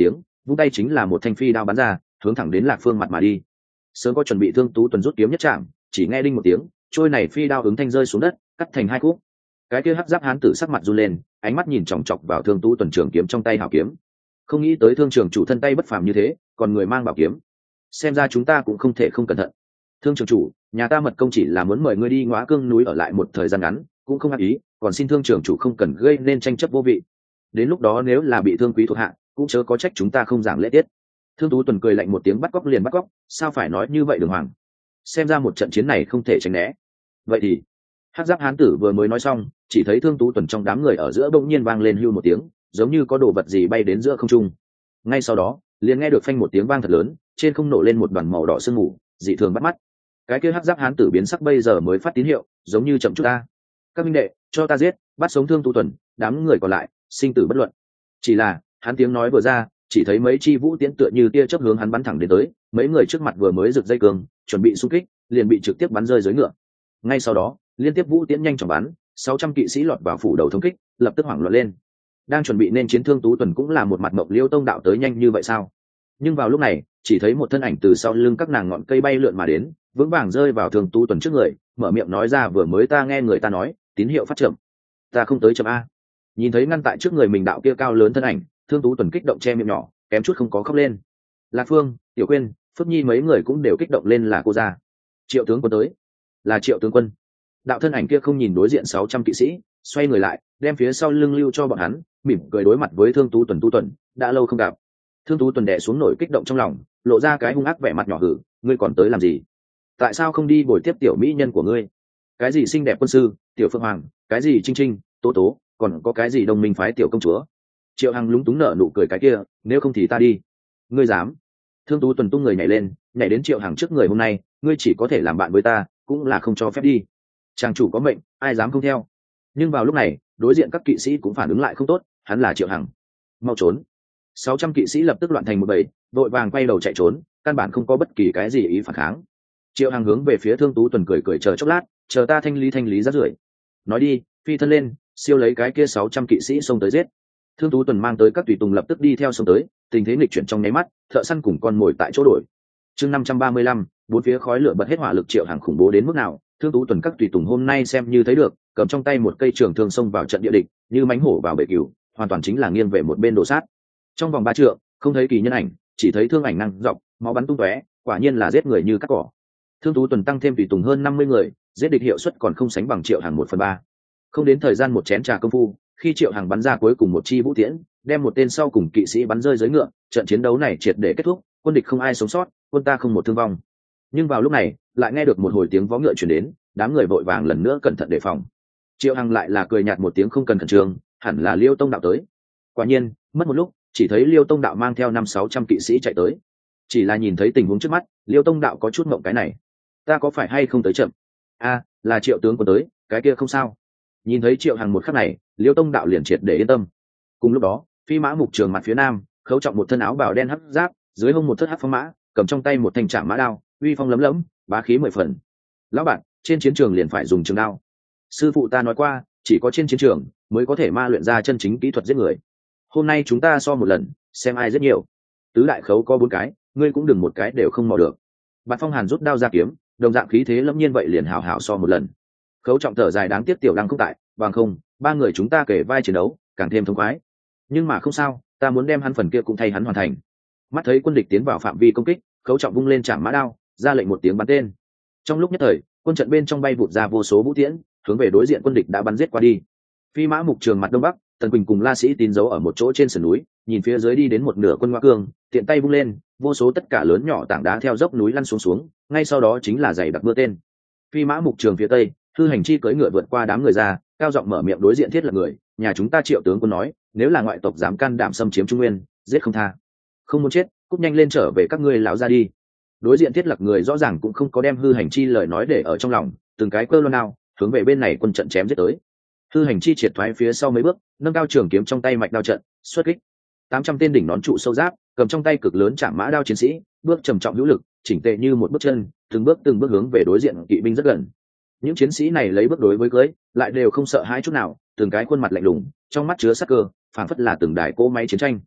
vung tay chính là một thanh phi đao bắn ra, hướng thẳng đến Lạc Phương mặt mà đi. Sớm có chuẩn bị, Thương Tú Tuần rút kiếm nhất chạm, chỉ nghe đinh một tiếng, trôi này phi đao ứng thanh rơi xuống đất, cắt thành hai khúc. Cái kia hắc giáp hán tử sắc mặt run lên, ánh mắt nhìn chòng chọc vào Thương Tú Tuần trường kiếm trong tay hảo kiếm. Không nghĩ tới thương trường chủ thân tay bất phàm như thế, còn người mang bảo kiếm, xem ra chúng ta cũng không thể không cẩn thận. Thương trường chủ, nhà ta mật công chỉ là muốn mời ngươi đi Ngóa Cương núi ở lại một thời gian ngắn, cũng không ác ý, còn xin thương trường chủ không cần gây nên tranh chấp vô vị. Đến lúc đó nếu là bị thương quý thuộc hạ, cũng chớ có trách chúng ta không giảng lễ tiết. Thương Tú Tuần cười lạnh một tiếng, bắt cóc liền bắt cóc, sao phải nói như vậy Đường Hoàng? Xem ra một trận chiến này không thể tránh né. Vậy thì, hắc giáp hán tử vừa mới nói xong, chỉ thấy Thương Tú Tuần trong đám người ở giữa bỗng nhiên vang lên hưu một tiếng, giống như có đồ vật gì bay đến giữa không trung. Ngay sau đó, liền nghe được phanh một tiếng vang thật lớn, trên không nổ lên một đoàn màu đỏ sương mù, dị thường bắt mắt. Cái kia hắc giáp hán tử biến sắc bây giờ mới phát tín hiệu, giống như chậm chút ta. Các minh đệ, cho ta giết, bắt sống Thương Tú Tuần, đám người còn lại, sinh tử bất luận. Chỉ là, hắn tiếng nói vừa ra, chỉ thấy mấy chi vũ tiễn tựa như tia chớp hướng hắn bắn thẳng đến tới, mấy người trước mặt vừa mới giật dây cương, chuẩn bị xung kích, liền bị trực tiếp bắn rơi dưới ngựa. Ngay sau đó, liên tiếp vũ tiễn nhanh chóng bắn, 600 kỵ sĩ lọt vào phủ đầu thống kích, lập tức hoảng loạn lên. Đang chuẩn bị nên chiến Thương Tú Tuần cũng là một mặt mộng, Liêu Tông đạo tới nhanh như vậy sao? Nhưng vào lúc này, chỉ thấy một thân ảnh từ sau lưng các nàng ngọn cây bay lượn mà đến, vững vàng rơi vào Thương Tú Tuần trước người, mở miệng nói ra, vừa mới ta nghe người ta nói, tín hiệu phát chậm. Ta không tới chậm a. Nhìn thấy ngăn tại trước người mình đạo kia cao lớn thân ảnh, Thương Tú Tuần kích động che miệng nhỏ, kém chút không có khóc lên. Lạc Phương, Tiểu Quyên, Phước Nhi mấy người cũng đều kích động lên, là cô ra. Triệu tướng quân tới. Là Triệu tướng quân. Đạo thân ảnh kia không nhìn đối diện 600 kỵ sĩ, xoay người lại, đem phía sau lưng lưu cho bọn hắn, mỉm cười đối mặt với Thương Tú Tuần. Tú Tuần, đã lâu không gặp. Thương Tú Tuần đè xuống nổi kích động trong lòng, lộ ra cái hung ác vẻ mặt nhỏ hử, ngươi còn tới làm gì? Tại sao không đi bồi tiếp tiểu mỹ nhân của ngươi? Cái gì xinh đẹp quân sư, tiểu Phượng Hoàng, cái gì Trinh Trinh, Tố Tố, còn có cái gì đồng minh phái tiểu công chúa? Triệu Hằng lúng túng nở nụ cười, cái kia, nếu không thì ta đi. Ngươi dám? Thương Tú Tuần tung người nhảy lên, nhảy đến Triệu Hằng trước người, hôm nay, ngươi chỉ có thể làm bạn với ta, cũng là không cho phép đi. Chàng chủ có mệnh, ai dám không theo? Nhưng vào lúc này, đối diện các kỵ sĩ cũng phản ứng lại không tốt, hắn là Triệu Hằng, mau trốn. 600 kỵ sĩ lập tức loạn thành một bầy, vội vàng quay đầu chạy trốn, căn bản không có bất kỳ cái gì ý phản kháng. Triệu Hằng hướng về phía Thương Tú Tuần cười cười, chờ chốc lát, chờ ta thanh lý rác rưởi. Nói đi, phi thân lên, siêu lấy cái kia 600 kỵ sĩ xông tới giết. Thương Tú Tuần mang tới các tùy tùng lập tức đi theo xông tới, tình thế nghịch chuyển trong nháy mắt, thợ săn cùng con mồi tại chỗ đổi. Chương 535, bốn phía khói lửa bật hết hỏa lực, Triệu Hằng khủng bố đến mức nào, Thương Tú Tuần các tùy tùng hôm nay xem như thấy được, cầm trong tay một cây trường thương xông vào trận địa địch, như mãnh hổ vào bể cừu, hoàn toàn chính là nghiêng về một bên đổ sát. Trong vòng 3 trượng, không thấy kỳ nhân ảnh, chỉ thấy thương ảnh năng dọc, máu bắn tung tóe, quả nhiên là giết người như cắt cỏ. Thương Tú Tuần tăng thêm tùy tùng hơn 50 người, giết địch hiệu suất còn không sánh bằng Triệu Hằng 1/3. Không đến thời gian một chén trà công phu, khi Triệu Hằng bắn ra cuối cùng một chi vũ tiễn, đem một tên sau cùng kỵ sĩ bắn rơi dưới ngựa, trận chiến đấu này triệt để kết thúc, quân địch không ai sống sót, quân ta không một thương vong. Nhưng vào lúc này, lại nghe được một hồi tiếng vó ngựa truyền đến, đám người vội vàng lần nữa cẩn thận đề phòng. Triệu Hằng lại là cười nhạt một tiếng, không cần khẩn trương, hẳn là Liêu Tông đạo tới. Quả nhiên, mất một lúc, chỉ thấy Liêu Tông đạo mang theo 500-600 kỵ sĩ chạy tới. Chỉ là nhìn thấy tình huống trước mắt, Liêu Tông đạo có chút mộng, cái này, ta có phải hay không tới chậm? A, là Triệu tướng quân tới, cái kia không sao. Nhìn thấy Triệu Hằng một khắc này, Liêu Tông đạo liền triệt để yên tâm. Cùng lúc đó, Phi Mã Mục Trường mặt phía nam, Khấu Trọng một thân áo bào đen hắc giáp, dưới hông một thất hắc phong mã, cầm trong tay một thanh trảm mã đao, uy phong lấm lấm, bá khí 10 phần. Lão bạn, trên chiến trường liền phải dùng trường đao. Sư phụ ta nói qua, chỉ có trên chiến trường mới có thể ma luyện ra chân chính kỹ thuật giết người. Hôm nay chúng ta so một lần, xem ai giết nhiều. Tứ đại khấu có 4 cái, ngươi cũng đừng một cái đều không mò được. Bạt Phong Hàn rút đao ra kiếm, đồng dạng khí thế lâm nhiên vậy, liền hảo hảo so một lần. Khấu Trọng thở dài, đáng tiếc Tiểu Đăng không tại, bằng không, 3 người chúng ta kể vai chiến đấu, càng thêm thông khoái. Nhưng mà không sao, ta muốn đem hắn phần kia cũng thay hắn hoàn thành. Mắt thấy quân địch tiến vào phạm vi công kích, Khấu Trọng vung lên trảm mã đao, ra lệnh một tiếng bắn tên. Trong lúc nhất thời, quân trận bên trong bay vụt ra vô số vũ tiễn, hướng về đối diện quân địch đã bắn giết qua đi. Phi Mã Mục Trường mặt đông bắc, Tần Quỳnh cùng La Sĩ Tín giấu ở một chỗ trên sườn núi, nhìn phía dưới đi đến một nửa quân Ngoa Cương, tiện tay vung lên, vô số tất cả lớn nhỏ tảng đá theo dốc núi lăn xuống, ngay sau đó chính là dày đặc mưa tên. Phi Mã Mục Trường phía tây, Hư Hành Chi cưỡi ngựa vượt qua đám người ra, cao giọng mở miệng đối diện Thiết Lập người, nhà chúng ta Triệu tướng quân nói, nếu là ngoại tộc dám can đảm xâm chiếm Trung Nguyên, giết không tha. Không muốn chết, cút nhanh lên trở về các ngươi lão ra đi. Đối diện Thiết Lập người rõ ràng cũng không có đem Hư Hành Chi lời nói để ở trong lòng, từng cái cơ loan nào hướng về bên này quân trận chém giết tới. Hư Hành Chi triệt thoái phía sau mấy bước, nâng cao trường kiếm trong tay mạch đao trận, xuất kích. 800 tên đỉnh nón trụ sâu giáp, cầm trong tay cực lớn trảm mã đao chiến sĩ, bước trầm trọng hữu lực, chỉnh tề như một bước chân, từng bước hướng về đối diện kỵ binh rất gần. Những chiến sĩ này lấy bước đối với cưới, lại đều không sợ hãi chút nào, từng cái khuôn mặt lạnh lùng, trong mắt chứa sát cơ, phảng phất là từng đài cỗ máy chiến tranh.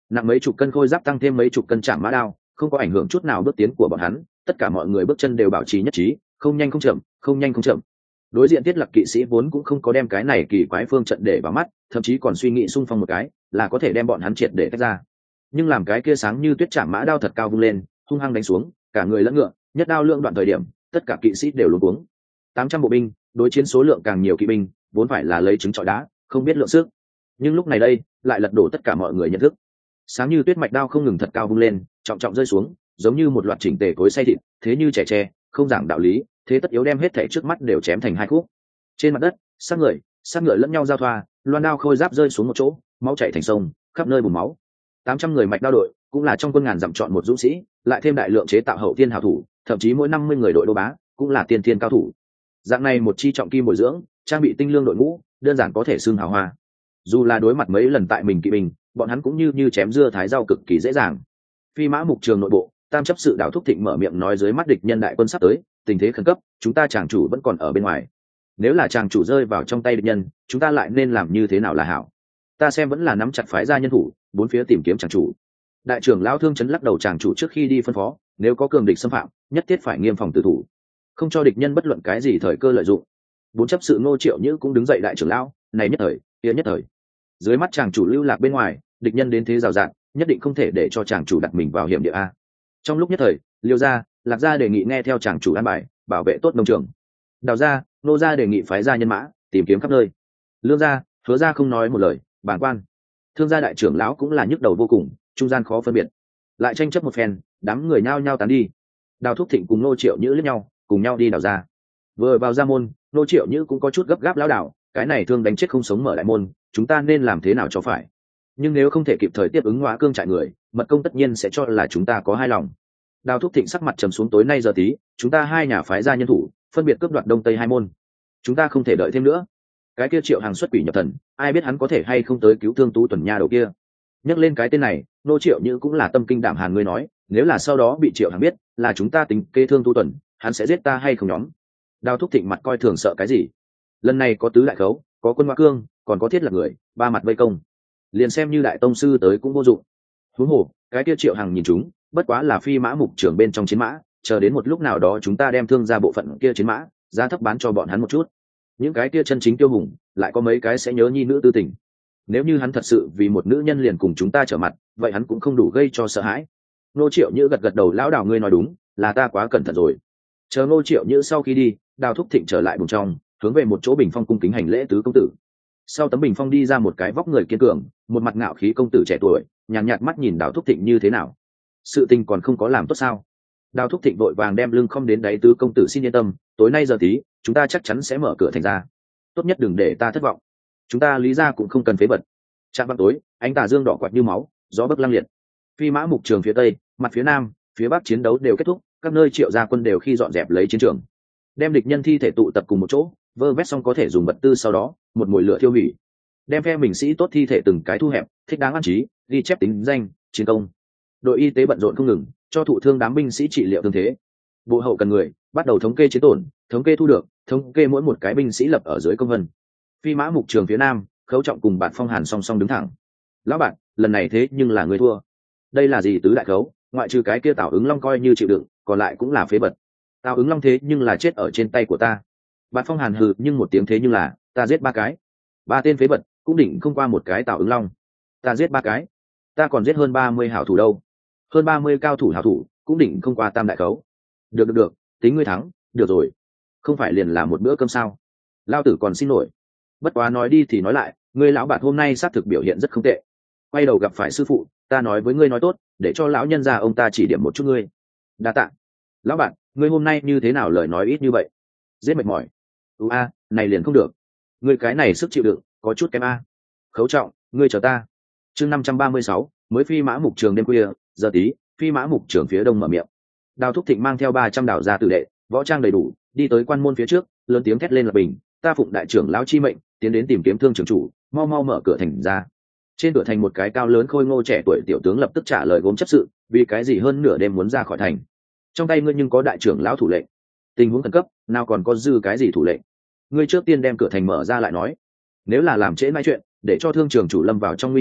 nặng mấy chục cân khôi giáp tăng thêm mấy chục cân chạm mã đao, không có ảnh hưởng chút nào bước tiến của bọn hắn, tất cả mọi người bước chân đều bảo trì nhất trí, không nhanh không chậm, không nhanh không chậm. Đối diện Tiết Lạc kỵ sĩ vốn cũng không có đem cái này kỳ quái phương trận để vào mắt, thậm chí còn suy nghĩ xung phong một cái là có thể đem bọn hắn triệt để tách ra. Nhưng làm cái kia sáng như tuyết chạm mã đao thật cao vung lên, hung hăng đánh xuống, cả người lẫn ngựa, nhất đao lượng đoạn thời điểm, tất cả kỵ sĩ đều luống cuống. 800 bộ binh, đối chiến số lượng càng nhiều kỵ binh, vốn phải là lấy trứng trọi đá, không biết lượng sức. Nhưng lúc này đây, lại lật đổ tất cả mọi người nhận thức. Sáng như tuyết mạch đao không ngừng thật cao vung lên, trọng trọng rơi xuống, giống như một loạt chỉnh tề cối xay thịt, thế như trẻ tre, không giảng đạo lý, thế tất yếu đem hết thảy trước mắt đều chém thành hai khúc. Trên mặt đất, xác ngựa lẫn nhau giao thoa, loan đao khôi giáp rơi xuống một chỗ, máu chảy thành sông, khắp nơi bùn máu. 800 người mạch đao đội, cũng là trong quân ngàn dặm chọn một dũng sĩ, lại thêm đại lượng chế tạo hậu thiên hảo thủ, thậm chí mỗi 50 người đội đô bá, cũng là tiên thiên cao thủ. Dạng này một chi trọng kim bồi dưỡng, trang bị tinh lương đội ngũ, đơn giản có thể xưng hào hoa. Dù là đối mặt mấy lần tại mình kỵ binh, bọn hắn cũng như chém dưa thái rau cực kỳ dễ dàng. Phi mã mục trường nội bộ, tam chấp sự Đào Thúc Thịnh mở miệng nói dưới mắt địch nhân đại quân sắp tới, tình thế khẩn cấp, chúng ta chàng chủ vẫn còn ở bên ngoài. Nếu là chàng chủ rơi vào trong tay địch nhân, chúng ta lại nên làm như thế nào là hảo? Ta xem vẫn là nắm chặt phái ra nhân thủ, bốn phía tìm kiếm chàng chủ. Đại trưởng lão Thương Chấn lắc đầu chàng chủ trước khi đi phân phó, nếu có cường địch xâm phạm, nhất thiết phải nghiêm phòng tự thủ, không cho địch nhân bất luận cái gì thời cơ lợi dụng. Bốn chấp sự Ngô Triệu Nhữ cũng đứng dậy đại trưởng lão, này nhất thời, kia nhất thời. Dưới mắt chàng chủ lưu lạc bên ngoài, địch nhân đến thế rào rạt, nhất định không thể để cho chàng chủ đặt mình vào hiểm địa a. Trong lúc nhất thời, Liêu gia, Lạc gia đề nghị nghe theo chàng chủ an bài, bảo vệ tốt nông trường. Đào gia, Nô gia đề nghị phái ra nhân mã, tìm kiếm khắp nơi. Lương gia, Hứa gia không nói một lời, bàng quan. Thương gia đại trưởng lão cũng là nhức đầu vô cùng, trung gian khó phân biệt. Lại tranh chấp một phen, đám người nhao nhao tán đi. Đào Thúc Thịnh cùng Nô Triệu Nhữ liếc nhau, cùng nhau đi đào gia. Vừa vào gia môn, Nô Triệu Nhữ cũng có chút gấp gáp lão đảo, cái này thương đánh chết không sống mở đại môn, chúng ta nên làm thế nào cho phải? Nhưng nếu không thể kịp thời tiếp ứng Ngõa Cương trại người, mật công tất nhiên sẽ cho là chúng ta có hai lòng. Đào Thúc Thịnh sắc mặt trầm xuống tối nay giờ tí, chúng ta hai nhà phái ra nhân thủ, phân biệt cướp đoạt đông tây hai môn. Chúng ta không thể đợi thêm nữa. Cái kia Triệu Hàng xuất quỷ nhập thần, ai biết hắn có thể hay không tới cứu Thương Tú Tuần nha đầu kia. Nhắc lên cái tên này, Nô Triệu Như cũng là tâm kinh đảm hàn người nói, nếu là sau đó bị Triệu Hàng biết là chúng ta tính kế Thương Tú Tuần, hắn sẽ giết ta hay không nhóm. Đào Thúc Thịnh mặt coi thường sợ cái gì? Lần này có tứ đại khấu, có quân Ngõa Cương, còn có Thiết Lập người, ba mặt vây công, liền xem như đại tông sư tới cũng vô dụng. Huống hồ, cái kia Triệu Hằng nhìn chúng, bất quá là phi mã mục trưởng bên trong chiến mã, chờ đến một lúc nào đó chúng ta đem Thương ra bộ phận kia chiến mã, giá thấp bán cho bọn hắn một chút. Những cái kia chân chính tiêu hùng, lại có mấy cái sẽ nhớ nhi nữ tư tình. Nếu như hắn thật sự vì một nữ nhân liền cùng chúng ta trở mặt, vậy hắn cũng không đủ gây cho sợ hãi. Nô Triệu Như gật gật đầu, lão Đào ngươi nói đúng, là ta quá cẩn thận rồi. Chờ Nô Triệu Như sau khi đi, Đào Thúc Thịnh trở lại bùng trong, hướng về một chỗ bình phong cung kính hành lễ tứ công tử. Sau tấm bình phong đi ra một cái vóc người kiên cường, một mặt ngạo khí công tử trẻ tuổi, nhàn nhạt mắt nhìn Đào Thúc Thịnh như thế nào? Sự tình còn không có làm tốt sao? Đào Thúc Thịnh vội vàng đem lưng không đến đáy tứ công tử xin yên tâm, tối nay giờ tí, chúng ta chắc chắn sẽ mở cửa thành ra. Tốt nhất đừng để ta thất vọng. Chúng ta Lý gia cũng không cần phế bật. Trạm vào tối, ánh tà dương đỏ quạt như máu, gió bấc lăng liệt. Phi mã mục trường phía tây, mặt phía nam, phía bắc chiến đấu đều kết thúc, các nơi Triệu gia quân đều khi dọn dẹp lấy chiến trường, đem địch nhân thi thể tụ tập cùng một chỗ, vơ vét xong có thể dùng vật tư, sau đó một mùi lửa thiêu hủy, đem phe mình sĩ tốt thi thể từng cái thu hẹp, thích đáng an trí, ghi chép tính danh, chiến công. Đội y tế bận rộn không ngừng, cho thụ thương đám binh sĩ trị liệu thương thế. Bộ hậu cần người bắt đầu thống kê chiến tổn, thống kê thu được, thống kê mỗi một cái binh sĩ lập ở dưới công vân. Phi mã mục trường phía nam, Khấu Trọng cùng Bạn Phong Hàn song song đứng thẳng. Lão bạn, lần này thế nhưng là người thua. Đây là gì tứ đại khấu, ngoại trừ cái kia Tào Ứng Long coi như chịu đựng, còn lại cũng là phế bật. Tào Ứng Long thế nhưng là chết ở trên tay của ta. Bạn Phong Hàn hừ nhưng một tiếng thế nhưng là ta giết ba cái, ba tên phế bật cũng định không qua một cái Tào Ứng Long. Ta giết ba cái, ta còn giết hơn 30 hảo thủ đâu, hơn 30 cao thủ hảo thủ cũng định không qua tam đại khấu. Được, tính ngươi thắng, được rồi, không phải liền là một bữa cơm sao? Lao tử còn xin lỗi. Bất quá nói đi thì nói lại, ngươi lão bạn hôm nay xác thực biểu hiện rất không tệ. Quay đầu gặp phải sư phụ, ta nói với ngươi nói tốt, để cho lão nhân gia ông ta chỉ điểm một chút ngươi. Đa tạ. Lão bạn, ngươi hôm nay như thế nào lời nói ít như vậy? Giết mệt mỏi. Này liền không được. Ngươi cái này sức chịu đựng có chút kém a. Khấu Trọng, ngươi chờ ta. Chương 536, mới phi mã mục trường đêm khuya, giờ tí, phi mã mục trường phía đông mở miệng. Đào Thúc Thịnh mang theo 300 đảo gia tử đệ, võ trang đầy đủ, đi tới quan môn phía trước, lớn tiếng thét lên là bình, ta phụng đại trưởng lão chi mệnh, tiến đến tìm kiếm Thương trưởng chủ, mau mau mở cửa thành ra. Trên cửa thành một cái cao lớn khôi ngô trẻ tuổi tiểu tướng lập tức trả lời gốm chấp sự, vì cái gì hơn nửa đêm muốn ra khỏi thành? Trong tay ngươi nhưng có đại trưởng lão thủ lệnh, tình huống khẩn cấp, nào còn có dư cái gì thủ lệnh? Ngươi trước tiên đem cửa thành mở ra lại nói. Nếu là làm trễ mãi chuyện, để cho Thương trưởng chủ lâm vào trong nguy hiểm,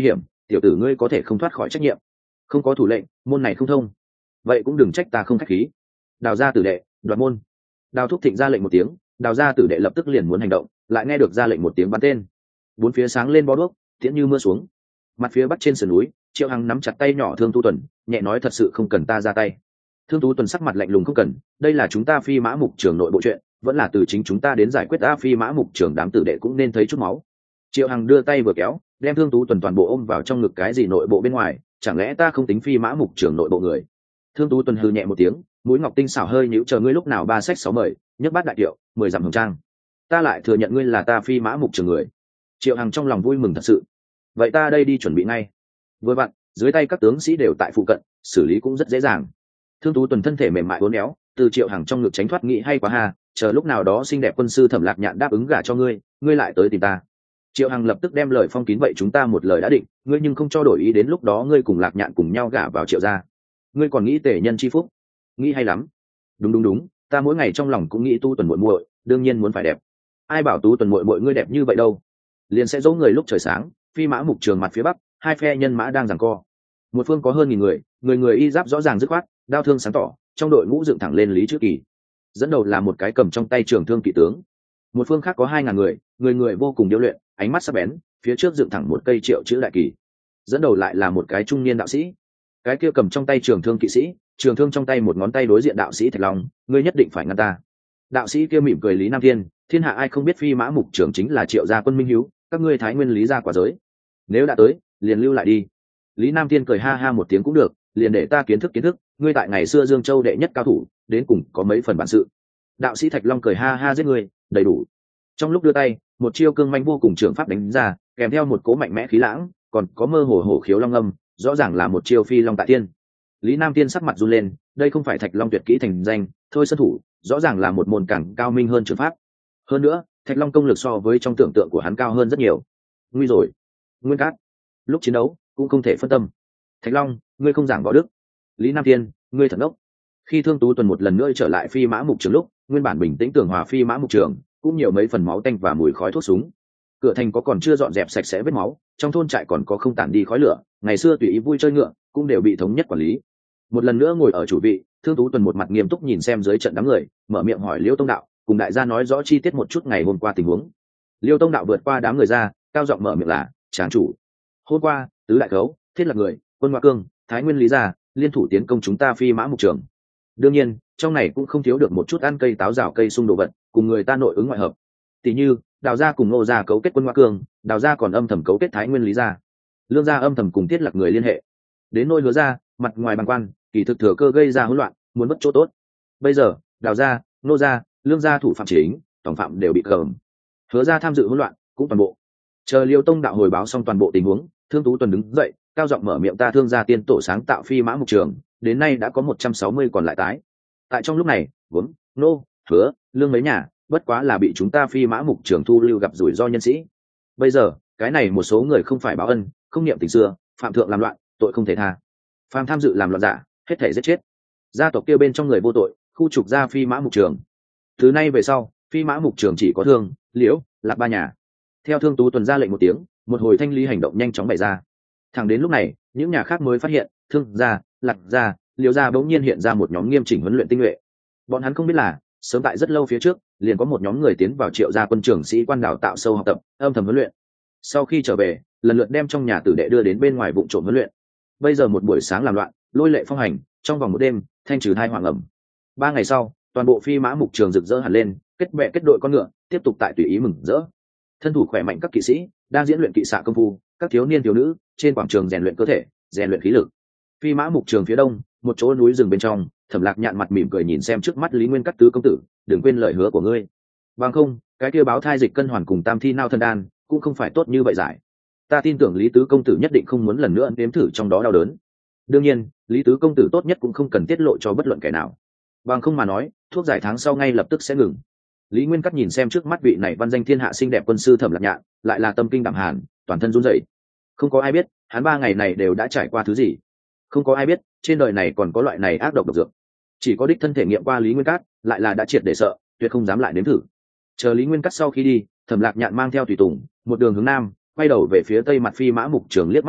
tiểu tử ngươi có thể không thoát khỏi trách nhiệm. Không có thủ lệnh, môn này không thông. Vậy cũng đừng trách ta không khách khí. Đào gia tử đệ, đoạt môn. Đào Thúc Thịnh ra lệnh một tiếng, Đào gia tử đệ lập tức liền muốn hành động, lại nghe được ra lệnh một tiếng bắn tên. Bốn phía sáng lên bó đuốc, tiễn như mưa xuống. Mặt phía bắc trên sườn núi, Triệu Hằng nắm chặt tay nhỏ Thương Tú Tuần, nhẹ nói thật sự không cần ta ra tay. Thương Tú Tuần sắc mặt lạnh lùng không cần, đây là chúng ta Phi Mã Mục Trường nội bộ chuyện, vẫn là từ chính chúng ta đến giải quyết. Phi Mã Mục Trường đám tử đệ cũng nên thấy chút máu. Triệu Hằng đưa tay vừa kéo, đem Thương Tú Tuần toàn bộ ôm vào trong ngực. Cái gì nội bộ bên ngoài, chẳng lẽ ta không tính Phi Mã Mục Trường nội bộ người? Thương Tú Tuần hừ nhẹ một tiếng, mũi ngọc tinh xảo hơi nhíu, chờ ngươi lúc nào ba sách sáu mời, nhấc bát đại tiệu, 10 dặm hồng trang, ta lại thừa nhận ngươi là ta Phi Mã Mục Trường người. Triệu Hằng trong lòng vui mừng thật sự. Vậy ta đây đi chuẩn bị ngay. Vừa vặn, dưới tay các tướng sĩ đều tại phụ cận, xử lý cũng rất dễ dàng. Thương Tú Tuần thân thể mềm mại uốn éo, từ Triệu Hằng trong ngực tránh thoát, nghĩ hay quá ha, chờ lúc nào đó xinh đẹp quân sư Thẩm Lạc Nhạn đáp ứng gả cho ngươi, ngươi lại tới tìm ta. Triệu Hằng lập tức đem lời phong kín, vậy chúng ta một lời đã định, ngươi nhưng không cho đổi ý, đến lúc đó ngươi cùng Lạc Nhạn cùng nhau gả vào Triệu gia. Ngươi còn nghĩ tể nhân chi phúc, nghĩ hay lắm. Đúng, ta mỗi ngày trong lòng cũng nghĩ Tu Tuần muội muội, đương nhiên muốn phải đẹp. Ai bảo Tú Tuần muội muội ngươi đẹp như vậy đâu. Liền sẽ dỗ người lúc trời sáng. Phi Mã Mục Trường mặt phía bắc, hai phe nhân mã đang giằng co. Một phương có hơn 1000 người, người y giáp rõ ràng dứt khoát, đao thương sáng tỏ, trong đội ngũ dựng thẳng lên Lý Chữ Kỳ. Dẫn đầu là một cái cầm trong tay trường thương kỵ tướng. Một phương khác có 2000 người, người vô cùng điêu luyện, ánh mắt sắc bén, phía trước dựng thẳng một cây Triệu chữ đại kỳ. Dẫn đầu lại là một cái trung niên đạo sĩ. Cái kia cầm trong tay trường thương kỵ sĩ, trường thương trong tay một ngón tay đối diện đạo sĩ Thạch Long, ngươi nhất định phải ngăn ta. Đạo sĩ kia mỉm cười, Lý Nam Thiên, thiên hạ ai không biết Phi Mã Mục Trường chính là Triệu gia quân minh hiếu, các ngươi Thái Nguyên Lý gia quả giới, nếu đã tới liền lưu lại đi. Lý Nam Thiên cười ha ha một tiếng, cũng được, liền để ta kiến thức ngươi tại ngày xưa Dương Châu đệ nhất cao thủ, đến cùng có mấy phần bản sự. Đạo sĩ Thạch Long cười ha ha, giết ngươi đầy đủ. Trong lúc đưa tay, một chiêu cương manh vô cùng trường pháp đánh ra, kèm theo một cỗ mạnh mẽ khí lãng, còn có mơ hồ hổ khiếu long âm, rõ ràng là một chiêu Phi Long tại tiên. Lý Nam Thiên sắc mặt run lên, đây không phải Thạch Long tuyệt kỹ thành danh, thôi sân thủ, rõ ràng là một môn càng cao minh hơn trường pháp. Hơn nữa, Thạch Long công lực so với trong tưởng tượng của hắn cao hơn rất nhiều. Nguy rồi, Nguyên Cát, lúc chiến đấu cũng không thể phân tâm. Thạch Long, ngươi không giảng võ đức. Lý Nam Thiên, ngươi thật ngốc. Khi Thương Tú Tuần một lần nữa trở lại Phi Mã Mục Trường lúc, nguyên bản bình tĩnh tường hòa Phi Mã Mục Trường cũng nhiều mấy phần máu tanh và mùi khói thuốc súng. Cửa thành có còn chưa dọn dẹp sạch sẽ vết máu, trong thôn trại còn có không tản đi khói lửa, ngày xưa tùy ý vui chơi ngựa cũng đều bị thống nhất quản lý. Một lần nữa ngồi ở chủ vị, Thương Tú Tuần một mặt nghiêm túc nhìn xem dưới trận đám người, mở miệng hỏi Liêu Tông Đạo, cùng đại gia nói rõ chi tiết một chút ngày hôm qua tình huống. Liêu Tông Đạo vượt qua đám người ra, cao giọng mở miệng là, tráng chủ, hôm qua tứ đại khấu, Thiết Lập người, Quân Ngoa Cương, Thái Nguyên Lý gia liên thủ tiến công chúng ta Phi Mã Mục Trường. Đương nhiên trong này cũng không thiếu được một chút ăn cây táo rào cây sung đồ vật, cùng người ta nội ứng ngoại hợp. Tỷ như Đào gia cùng Ngô gia cấu kết Quân Ngoa Cương, Đào gia còn âm thầm cấu kết Thái Nguyên Lý gia, Lương gia âm thầm cùng Thiết Lập người liên hệ. Đến nôi Hứa gia, mặt ngoài bàng quan, kỳ thực thừa cơ gây ra hỗn loạn, muốn mất chỗ tốt. Bây giờ Đào gia, Ngô gia, Lương gia thủ phạm chính, tổng phạm đều bị cầm. Hứa gia tham dự hỗn loạn cũng toàn bộ. Chờ Liêu Tông Đạo hồi báo xong toàn bộ tình huống, Thương Tú Tuần đứng dậy, cao giọng mở miệng, ta Thương gia tiên tổ sáng tạo Phi Mã Mục Trường, đến nay đã có 160 còn lại tái. Tại trong lúc này, Vốn, Nô, Hứa, Lương mấy nhà, bất quá là bị chúng ta Phi Mã Mục Trường thu lưu gặp rủi ro nhân sĩ. Bây giờ, cái này một số người không phải báo ân, không niệm tình xưa, phạm thượng làm loạn, tội không thể tha. Phàm tham dự làm loạn giả, hết thể giết chết. Gia tộc kia bên trong người vô tội, khu trục ra Phi Mã Mục Trường. Từ nay về sau, Phi Mã Mục Trường chỉ có Thương, Liễu, Lạc ba nhà. Theo Thương Tú Tuần ra lệnh một tiếng, một hồi thanh lý hành động nhanh chóng bày ra. Thẳng đến lúc này, những nhà khác mới phát hiện, Thương gia, Lạc gia, Liễu gia bỗng nhiên hiện ra một nhóm nghiêm chỉnh huấn luyện tinh nhuệ. Bọn hắn không biết là, sớm tại rất lâu phía trước, liền có một nhóm người tiến vào Triệu gia quân trưởng sĩ quan đào tạo sâu học tập, âm thầm huấn luyện. Sau khi trở về, lần lượt đem trong nhà tử đệ đưa đến bên ngoài vụng trộm huấn luyện. Bây giờ một buổi sáng làm loạn, lôi lệ phong hành, trong vòng một đêm, thanh trừ thai hoàng ẩm. 3 ngày sau, toàn bộ Phi Mã Mục Trường rực rỡ hẳn lên, kết bè kết đội con ngựa, tiếp tục tại tùy ý mừng rỡ. Thân thủ khỏe mạnh các kỵ sĩ đang diễn luyện kỵ xạ công phu, các thiếu niên thiếu nữ trên quảng trường rèn luyện cơ thể, rèn luyện khí lực. Phi Mã Mục Trường phía đông, một chỗ núi rừng bên trong, Thẩm Lạc Nhạn mặt mỉm cười nhìn xem trước mắt Lý Nguyên Cắt tứ công tử, đừng quên lời hứa của ngươi. Bằng không, cái kia báo thai dịch cân hoàn cùng tam thi nao thân đan cũng không phải tốt như vậy giải. Ta tin tưởng Lý tứ công tử nhất định không muốn lần nữa nếm thử trong đó đau đớn. Đương nhiên, Lý tứ công tử tốt nhất cũng không cần tiết lộ cho bất luận kẻ nào. Bằng không mà nói, thuốc giải tháng sau ngay lập tức sẽ ngừng. Lý Nguyên Cắt nhìn xem trước mắt vị này văn danh thiên hạ xinh đẹp quân sư Thẩm Lạc Nhạn, lại là tâm kinh đảm hàn, toàn thân run rẩy. Không có ai biết, hắn 3 ngày này đều đã trải qua thứ gì. Không có ai biết, trên đời này còn có loại này ác độc độc dược. Chỉ có đích thân thể nghiệm qua Lý Nguyên Cắt, lại là đã triệt để sợ, tuyệt không dám lại nếm thử. Chờ Lý Nguyên Cắt sau khi đi, Thẩm Lạc Nhạn mang theo tùy tùng, một đường hướng nam, quay đầu về phía tây mặt Phi Mã Mục Trường liếc mắt nhìn,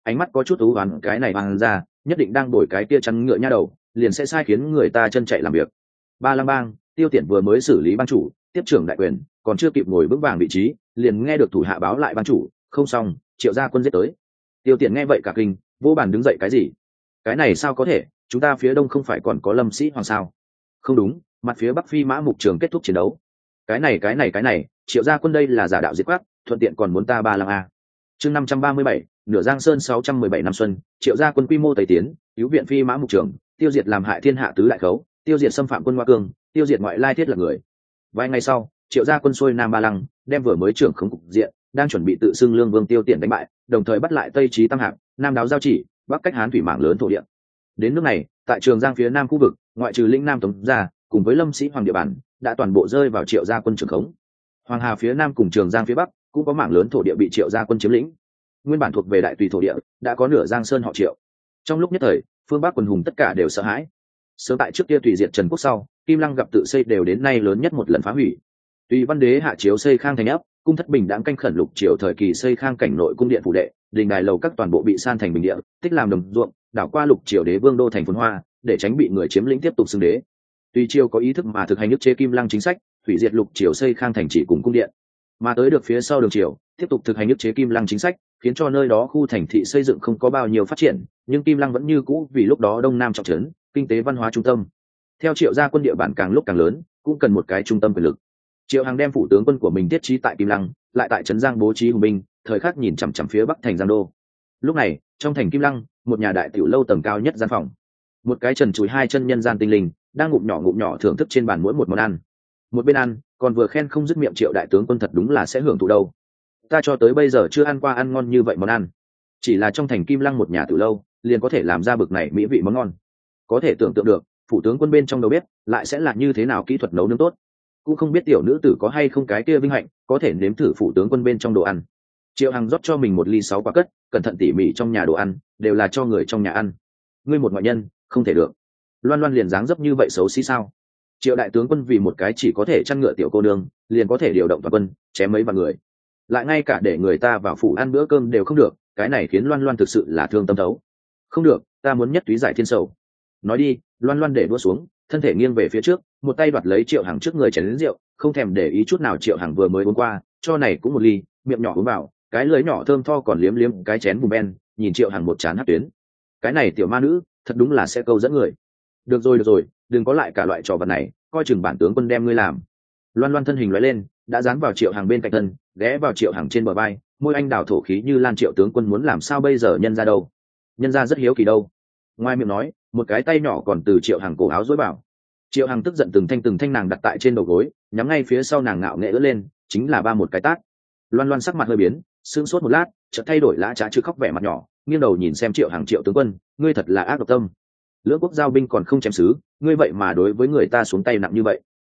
ánh mắt có chút thú oán, cái này bằng ra nhất định đang đổi cái kia chăn ngựa nha đầu, liền sẽ sai khiến người ta chân chạy làm việc. Ba Lăng Bang, Tiêu Tiện vừa mới xử lý bang chủ, tiếp trưởng đại quyền, còn chưa kịp ngồi vững vàng vị trí, liền nghe được thủ hạ báo lại bang chủ không xong, Triệu gia quân giết tới. Tiêu Tiện nghe vậy cả kinh, vô bàn đứng dậy, cái gì? Cái này sao có thể, chúng ta phía đông không phải còn có Lâm Sĩ Hoàng sao? Không đúng, mặt phía bắc Phi Mã Mục Trường kết thúc chiến đấu. Cái này, Triệu gia quân đây là giả đạo diệt quát, thuận tiện còn muốn ta Ba Lăng a. Chương 537, nửa Giang Sơn 617 năm xuân, Triệu gia quân quy mô tây tiến, cứu viện Phi Mã Mục Trường, tiêu diệt làm hại thiên hạ tứ đại khấu, tiêu diệt xâm phạm quân Hoa Cương, tiêu diệt ngoại lai thiết lập người. Vài ngày sau, Triệu gia quân xuôi nam Ba Lăng, đem vừa mới trưởng khống cục diện, đang chuẩn bị tự xưng Lương Vương Tiêu Tiện đánh bại, đồng thời bắt lại Tây Chí Tam Hạp, Nam Đáo Giao Chỉ, Bắc cách Hán thủy mảng lớn thổ địa. Đến nước này, tại Trường Giang phía nam khu vực, ngoại trừ lĩnh Nam Tống gia, cùng với Lâm Sĩ Hoàng địa bàn, đã toàn bộ rơi vào Triệu gia quân trưởng khống. Hoàng Hà phía nam cùng Trường Giang phía bắc, cũng có mảng lớn thổ địa bị Triệu gia quân chiếm lĩnh. Nguyên bản thuộc về đại tùy thổ địa, đã có nửa Giang Sơn họ Triệu. Trong lúc nhất thời, phương bắc quần hùng tất cả đều sợ hãi. Sớm tại trước kia tùy diệt Trần Quốc sau, Kim Lăng gặp tự xây đều đến nay lớn nhất một lần phá hủy. Tùy Văn Đế hạ chiếu xây Khang thành ấp, cung thất bình đãng canh khẩn lục triều thời kỳ xây Khang cảnh nội cung điện phủ đệ, đình đài lầu các toàn bộ bị san thành bình địa, tích làm đồng ruộng, đảo qua lục triều đế vương đô thành phồn hoa, để tránh bị người chiếm lĩnh tiếp tục xưng đế. Tùy triều có ý thức mà thực hành ức chế Kim Lăng chính sách, hủy diệt lục triều xây Khang thành chỉ cùng cung điện, mà tới được phía sau đường triều tiếp tục thực hành ức chế Kim Lăng chính sách, khiến cho nơi đó khu thành thị xây dựng không có bao nhiêu phát triển, nhưng Kim Lăng vẫn như cũ vì lúc đó đông nam trọng trấn, kinh tế văn hóa trung tâm. Theo Triệu gia quân địa bàn càng lúc càng lớn, cũng cần một cái trung tâm quyền lực. Triệu Hằng đem phủ tướng quân của mình thiết trí tại Kim Lăng, lại tại trấn Giang bố trí hùng binh, thời khắc nhìn chằm chằm phía bắc thành Giang đô. Lúc này, trong thành Kim Lăng, một nhà đại tiểu lâu tầng cao nhất gian phòng, một cái trần trụi hai chân nhân gian tinh linh đang ngụm nhỏ thưởng thức trên bàn mỗi một món ăn. Một bên ăn, còn vừa khen không dứt miệng Triệu đại tướng quân thật đúng là sẽ hưởng thụ đâu. Ta cho tới bây giờ chưa ăn qua ăn ngon như vậy món ăn. Chỉ là trong thành Kim Lăng một nhà tiểu lâu, liền có thể làm ra bực này mỹ vị món ngon. Có thể tưởng tượng được, phủ tướng quân bên trong đầu bếp lại sẽ là như thế nào kỹ thuật nấu nướng tốt. Cũng không biết tiểu nữ tử có hay không cái kia vinh hạnh có thể nếm thử phủ tướng quân bên trong đồ ăn. Triệu Hằng rót cho mình một ly 6 quả cất, cẩn thận tỉ mỉ, trong nhà đồ ăn đều là cho người trong nhà ăn. Ngươi một ngoại nhân, không thể được. Loan Loan liền dáng dấp như vậy xấu xí sao? Triệu đại tướng quân vì một cái chỉ có thể chăn ngựa tiểu cô nương, liền có thể điều động toàn quân chém mấy vạn người, lại ngay cả để người ta vào phủ ăn bữa cơm đều không được. Cái này khiến Loan Loan thực sự là thương tâm thấu. Không được, ta muốn nhất túy giải thiên sầu. Nói đi. Loan Loan để đũa xuống, thân thể nghiêng về phía trước, một tay đoạt lấy Triệu Hằng trước người chén rượu, không thèm để ý chút nào Triệu Hằng vừa mới uống qua, cho này cũng một ly, miệng nhỏ uống vào, cái lưỡi nhỏ thơm tho còn liếm liếm cái chén bùn ben, nhìn Triệu Hằng một trán hắc tuyến. Cái này tiểu ma nữ, thật đúng là sẽ câu dẫn người. Được rồi, đừng có lại cả loại trò vật này, coi chừng bản tướng quân đem ngươi làm. Loan Loan thân hình lóe lên, đã dán vào Triệu Hằng bên cạnh thân, ghé vào Triệu Hằng trên bờ vai, môi anh đào thổ khí như lan. Triệu tướng quân muốn làm sao bây giờ, nhân ra đâu? Nhân ra rất hiếu kỳ đâu. Ngoài miệng nói, một cái tay nhỏ còn từ Triệu Hằng cổ áo dối bảo. Triệu Hằng tức giận từng thanh nàng đặt tại trên đầu gối, nhắm ngay phía sau nàng ngạo nghệ ưỡn lên, chính là ba một cái tát. Loan Loan sắc mặt hơi biến, sững sốt một lát, chợt thay đổi lã trá chứ khóc vẻ mặt nhỏ, nghiêng đầu nhìn xem Triệu Hằng. Triệu tướng quân, ngươi thật là ác độc tâm. Lưỡng quốc giao binh còn không chém xứ, ngươi vậy mà đối với người ta xuống tay nặng như vậy.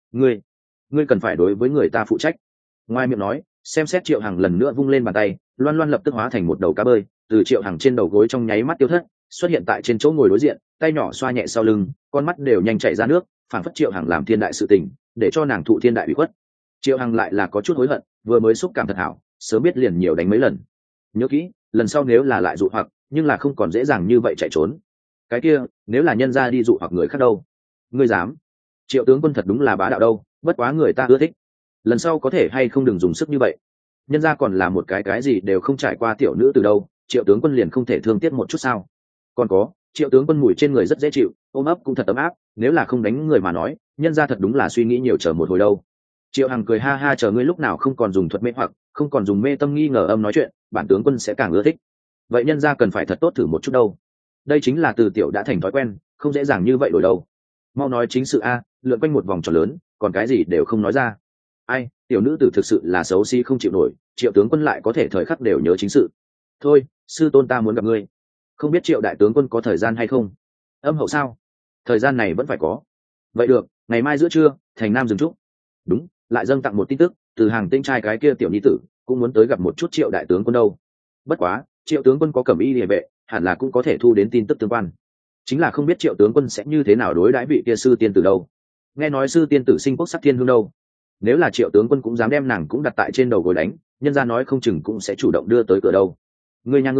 Ngươi cần phải đối với người ta phụ trách. Ngoài miệng nói, xem xét Triệu Hằng lần nữa vung lên bàn tay, Loan Loan lập tức hóa thành một đầu cá bơi, từ Triệu Hằng trên đầu gối trong nháy mắt tiêu thất, xuất hiện tại trên chỗ ngồi đối diện, tay nhỏ xoa nhẹ sau lưng, con mắt đều nhanh chảy ra nước, phảng phất Triệu Hằng làm thiên đại sự tình, để cho nàng thụ thiên đại ủy khuất. Triệu Hằng lại là có chút hối hận, vừa mới xúc cảm thật hảo, sớm biết liền nhiều đánh mấy lần. Nhớ kỹ, lần sau nếu là lại dụ hoặc, nhưng là không còn dễ dàng như vậy chạy trốn. Cái kia, nếu là nhân gia đi dụ hoặc người khác đâu? Ngươi dám? Triệu tướng quân thật đúng là bá đạo đâu, bất quá người ta ưa thích. Lần sau có thể hay không đừng dùng sức như vậy. Nhân gia còn là một cái gì đều không trải qua tiểu nữ từ đâu, Triệu tướng quân liền không thể thương tiếc một chút sao? Còn có, Triệu tướng quân mùi trên người rất dễ chịu, ôm ấp cũng thật ấm áp, nếu là không đánh người mà nói, nhân gia thật đúng là suy nghĩ nhiều chờ một hồi đâu. Triệu Hằng cười ha ha, chờ ngươi lúc nào không còn dùng thuật mê hoặc, không còn dùng mê tâm nghi ngờ âm nói chuyện, bản tướng quân sẽ càng ưa thích. Vậy nhân gia cần phải thật tốt thử một chút đâu. Đây chính là từ tiểu đã thành thói quen, không dễ dàng như vậy đổi đâu. Mau nói chính sự a, lượn quanh một vòng tròn lớn, còn cái gì đều không nói ra. Ai, tiểu nữ tử thực sự là xấu xí không chịu nổi, Triệu tướng quân lại có thể thời khắc đều nhớ chính sự. Thôi, sư tôn ta muốn gặp ngươi. Không biết Triệu đại tướng quân có thời gian hay không? Âm hậu sao? Thời gian này vẫn phải có. Vậy được, ngày mai giữa trưa, thành Nam dừng trúc. Đúng, lại dâng tặng một tin tức, từ Hàng Tinh trai cái kia tiểu nhi tử cũng muốn tới gặp một chút Triệu đại tướng quân đâu. Bất quá, Triệu tướng quân có cẩm y liề vệ, hẳn là cũng có thể thu đến tin tức tương quan. Chính là không biết Triệu tướng quân sẽ như thế nào đối đãi vị kia sư tiên tử đâu. Nghe nói sư tiên tử sinh quốc sắc thiên hương đâu. Nếu là Triệu tướng quân cũng dám đem nàng cũng đặt tại trên đầu gối đánh, nhân gia nói không chừng cũng sẽ chủ động đưa tới cửa đâu. Ngươi nha ngươi,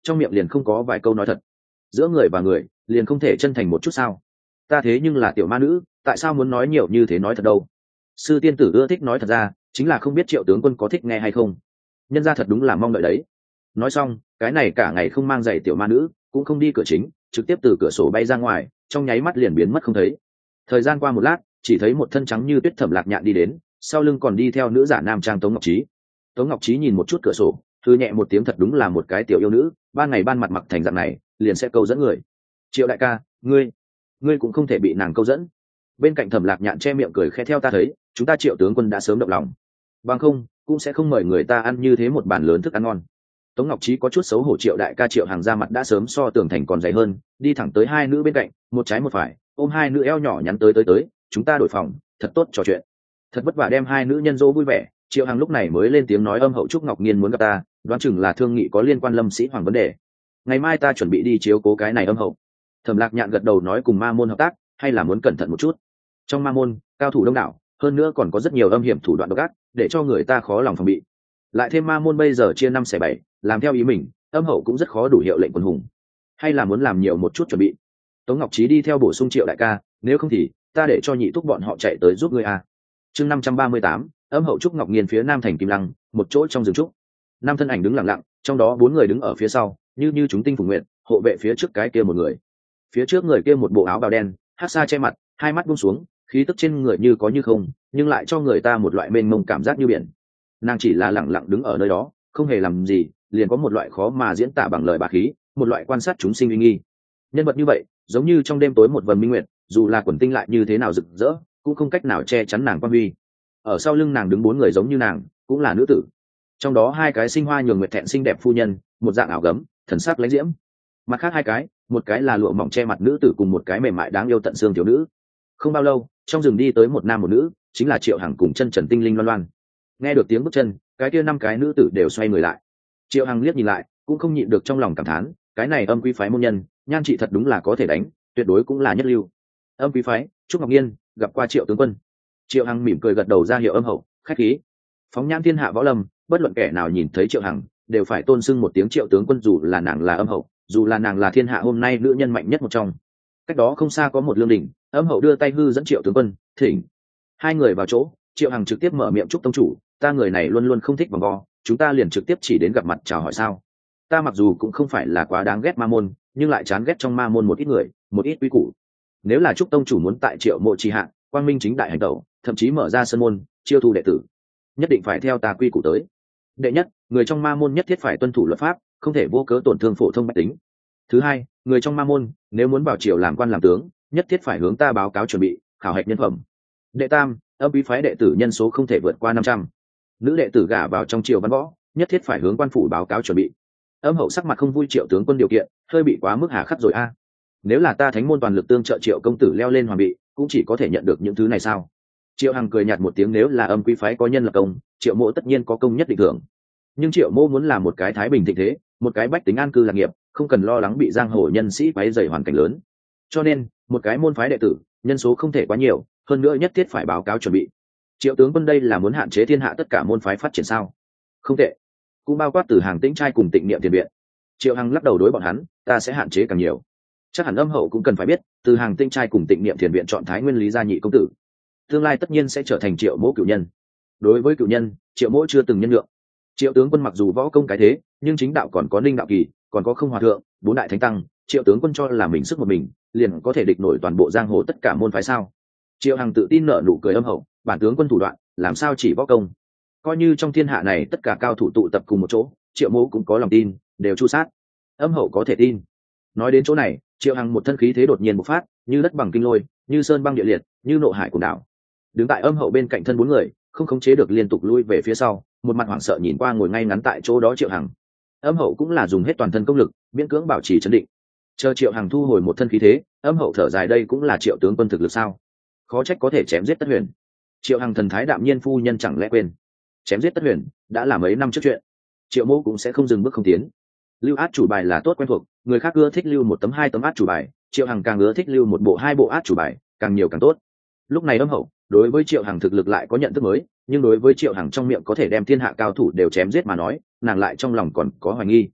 trong miệng liền không có vài câu nói thật. Giữa người và người liền không thể chân thành một chút sao? Ta thế nhưng là tiểu ma nữ, tại sao muốn nói nhiều như thế nói thật đâu? Sư tiên tử ưa thích nói thật ra, chính là không biết Triệu tướng quân có thích nghe hay không. Nhân ra thật đúng là mong đợi đấy. Nói xong, cái này cả ngày không mang giày tiểu ma nữ cũng không đi cửa chính, trực tiếp từ cửa sổ bay ra ngoài, trong nháy mắt liền biến mất không thấy. Thời gian qua một lát, chỉ thấy một thân trắng như tuyết Thẩm Lạc Nhạn đi đến, sau lưng còn đi theo nữ giả nam trang Tống Ngọc Trí. Tống Ngọc Trí nhìn một chút cửa sổ, thư nhẹ một tiếng, thật đúng là một cái tiểu yêu nữ, ban ngày ban mặt mặc thành dạng này liền sẽ câu dẫn người. Triệu đại ca, ngươi cũng không thể bị nàng câu dẫn. Bên cạnh Thẩm Lạc Nhạn che miệng cười khẽ, theo ta thấy chúng ta Triệu tướng quân đã sớm động lòng, bằng không cũng sẽ không mời người ta ăn như thế một bàn lớn thức ăn ngon. Tống Ngọc Trí có chút xấu hổ. Triệu đại ca Triệu Hàng ra mặt đã sớm so tường thành còn dày hơn, đi thẳng tới hai nữ bên cạnh, một trái một phải ôm hai nữ eo nhỏ nhắn, tới chúng ta đổi phòng, thật tốt trò chuyện. Thật vất vả đem hai nữ nhân dỗ vui vẻ, Triệu Hàng lúc này mới lên tiếng nói, Âm hậu Trúc Ngọc Nghiên muốn gặp ta, đoán chừng là thương nghị có liên quan Lâm Sĩ Hoàng vấn đề. Ngày mai ta chuẩn bị đi chiếu cố cái này Âm hậu. Thẩm Lạc Nhạn gật đầu nói, cùng ma môn hợp tác hay là muốn cẩn thận một chút. Trong ma môn cao thủ đông đảo, hơn nữa còn có rất nhiều âm hiểm thủ đoạn độc ác, để cho người ta khó lòng phòng bị. Lại thêm ma môn bây giờ chia 5/7, làm theo ý mình, Âm hậu cũng rất khó đủ hiệu lệnh quân hùng. Hay là muốn làm nhiều một chút chuẩn bị. Tống Ngọc Trí đi theo bổ sung, Triệu đại ca, nếu không thì ta để cho nhị thúc bọn họ chạy tới giúp ngươi a. Chương 538, Âm hậu Trúc Ngọc Nghiên phía nam thành Kim Lăng, một chỗ trong rừng trúc. Năm thân ảnh đứng lặng lặng, trong đó 4 người đứng ở phía sau, như chúng tinh phùng nguyện, hộ vệ phía trước cái kia một người. Phía trước người kia một bộ áo bào đen, hát xa che mặt, hai mắt buông xuống, khí tức trên người như có như không, nhưng lại cho người ta một loại mênh mông cảm giác như biển. Nàng chỉ là lặng lặng đứng ở nơi đó, không hề làm gì, liền có một loại khó mà diễn tả bằng lời bá khí, một loại quan sát chúng sinh uy nghi. Nhân vật như vậy, giống như trong đêm tối một vầng minh nguyệt, dù là quần tinh lại như thế nào rực rỡ, cũng không cách nào che chắn nàng quan huy. Ở sau lưng nàng đứng 4 người giống như nàng, cũng là nữ tử. Trong đó 2 cái sinh hoa nhường nguyệt thẹn xinh đẹp phu nhân, một dạng ảo gấm, thần sắc lãnh diễm. Mặt khác 2 cái, một cái là lụa mỏng che mặt nữ tử, cùng một cái mềm mại đáng yêu tận xương thiếu nữ. Không bao lâu, trong rừng đi tới một nam một nữ, chính là Triệu Hằng cùng chân trần tinh linh Loan Loan. Nghe được tiếng bước chân, cái kia 5 cái nữ tử đều xoay người lại. Triệu Hằng liếc nhìn lại, cũng không nhịn được trong lòng cảm thán, cái này Âm quý phái môn nhân, nhan trị thật đúng là có thể đánh, tuyệt đối cũng là nhất lưu. Âm quý phái, Trúc Ngọc Nghiên gặp qua Triệu tướng quân. Triệu Hằng mỉm cười gật đầu ra hiệu Âm hậu, khách khí. Phóng nhãn thiên hạ võ lâm, bất luận kẻ nào nhìn thấy Triệu Hằng đều phải tôn xưng một tiếng Triệu tướng quân, dù là nàng là Âm hậu, dù là nàng là thiên hạ hôm nay nữ nhân mạnh nhất một trong. Cách đó không xa có một lương đình, Âm hậu đưa tay hư dẫn Triệu tướng quân, thỉnh. 2 người vào chỗ, Triệu Hằng trực tiếp mở miệng, Trúc tông chủ, ta người này luôn luôn không thích vòng vo, chúng ta liền trực tiếp chỉ đến gặp mặt chào hỏi sao? Ta mặc dù cũng không phải là quá đáng ghét ma môn, nhưng lại chán ghét trong ma môn một ít người, một ít quy củ. Nếu là Trúc tông chủ muốn tại Triệu mộ trì hạ, quang minh chính đại hành tẩu, thậm chí mở ra sân môn, chiêu thu đệ tử, nhất định phải theo ta quy củ tới. Đệ nhất, người trong ma môn nhất thiết phải tuân thủ luật pháp, không thể vô cớ tổn thương phổ thông bách tính. Thứ hai, người trong ma môn nếu muốn vào triều làm quan làm tướng, nhất thiết phải hướng ta báo cáo chuẩn bị, khảo hạch nhân phẩm. Đệ tam, Âm quý phái đệ tử nhân số không thể vượt qua 500. Nữ đệ tử gả vào trong triều văn võ, nhất thiết phải hướng quan phủ báo cáo chuẩn bị. Âm hậu sắc mặt không vui, Triệu tướng quân điều kiện hơi bị quá mức hà khắc rồi a. Nếu là ta thánh môn toàn lực tương trợ Triệu công tử leo lên hoàng vị, cũng chỉ có thể nhận được những thứ này sao? Triệu Hằng cười nhạt một tiếng, nếu là Âm quý phái có nhân lập công, Triệu mộ tất nhiên có công nhất định thưởng. Nhưng Triệu mộ muốn là một cái thái bình thịnh thế, một cái bách tính an cư lạc nghiệp, không cần lo lắng bị giang hồ nhân sĩ quấy rầy hoàn cảnh lớn. Cho nên, một cái môn phái đệ tử, nhân số không thể quá nhiều, hơn nữa nhất thiết phải báo cáo chuẩn bị. Triệu tướng quân đây là muốn hạn chế thiên hạ tất cả môn phái phát triển sao? Không tệ, cũng bao quát từ Hàng Tĩnh trai cùng Tịnh Niệm Tiền viện. Triệu Hằng lắc đầu đối bọn hắn, ta sẽ hạn chế càng nhiều. Chắc hẳn Âm hậu cũng cần phải biết, từ Hàng Tĩnh trai cùng Tịnh Niệm Tiền viện chọn Thái Nguyên Lý gia nhị công tử, tương lai tất nhiên sẽ trở thành Triệu mỗ cửu nhân. Đối với cửu nhân, Triệu mỗ chưa từng nhân lượng. Triệu tướng quân mặc dù võ công cái thế, nhưng chính đạo còn có Ninh đạo kỳ, còn có Không Hòa thượng, 4 đại thánh tăng, Triệu tướng quân cho là mình sức một mình, liền có thể địch nổi toàn bộ giang hồ tất cả môn phái sao? Triệu Hằng tự tin nở nụ cười, Âm hậu, bản tướng quân thủ đoạn, làm sao chỉ võ công? Coi như trong thiên hạ này tất cả cao thủ tụ tập cùng một chỗ, Triệu mỗ cũng có lòng tin, đều chu sát. Âm hậu có thể tin. Nói đến chỗ này, Triệu Hằng một thân khí thế đột nhiên bộc phát, như đất bằng kinh lôi, như sơn băng địa liệt, như nộ hải cuồng đảo. Đứng tại Âm hậu bên cạnh thân 4 người, không khống chế được liên tục lui về phía sau, một mặt hoảng sợ nhìn qua ngồi ngay ngắn tại chỗ đó Triệu Hằng. Âm hậu cũng là dùng hết toàn thân công lực, miễn cưỡng bảo trì trấn định. Chờ Triệu Hằng thu hồi một thân khí thế, Âm hậu thở dài, đây cũng là Triệu tướng quân thực lực sao? Khó trách có thể chém giết Tất Huyền. Triệu Hằng thần thái đạm nhiên, phu nhân chẳng lẽ quên, chém giết Tất Huyền đã là mấy năm trước chuyện. Triệu mỗ cũng sẽ không dừng bước không tiến. Lưu át chủ bài là tốt quen thuộc, người khác ưa thích lưu 1 tấm 2 tấm át chủ bài, Triệu Hằng càng ưa thích lưu 1 bộ 2 bộ át chủ bài, càng nhiều càng tốt. Lúc này Âm hậu đối với Triệu Hằng thực lực lại có nhận thức mới, nhưng đối với Triệu Hằng trong miệng có thể đem thiên hạ cao thủ đều chém giết mà nói, nàng lại trong lòng còn có hoài nghi.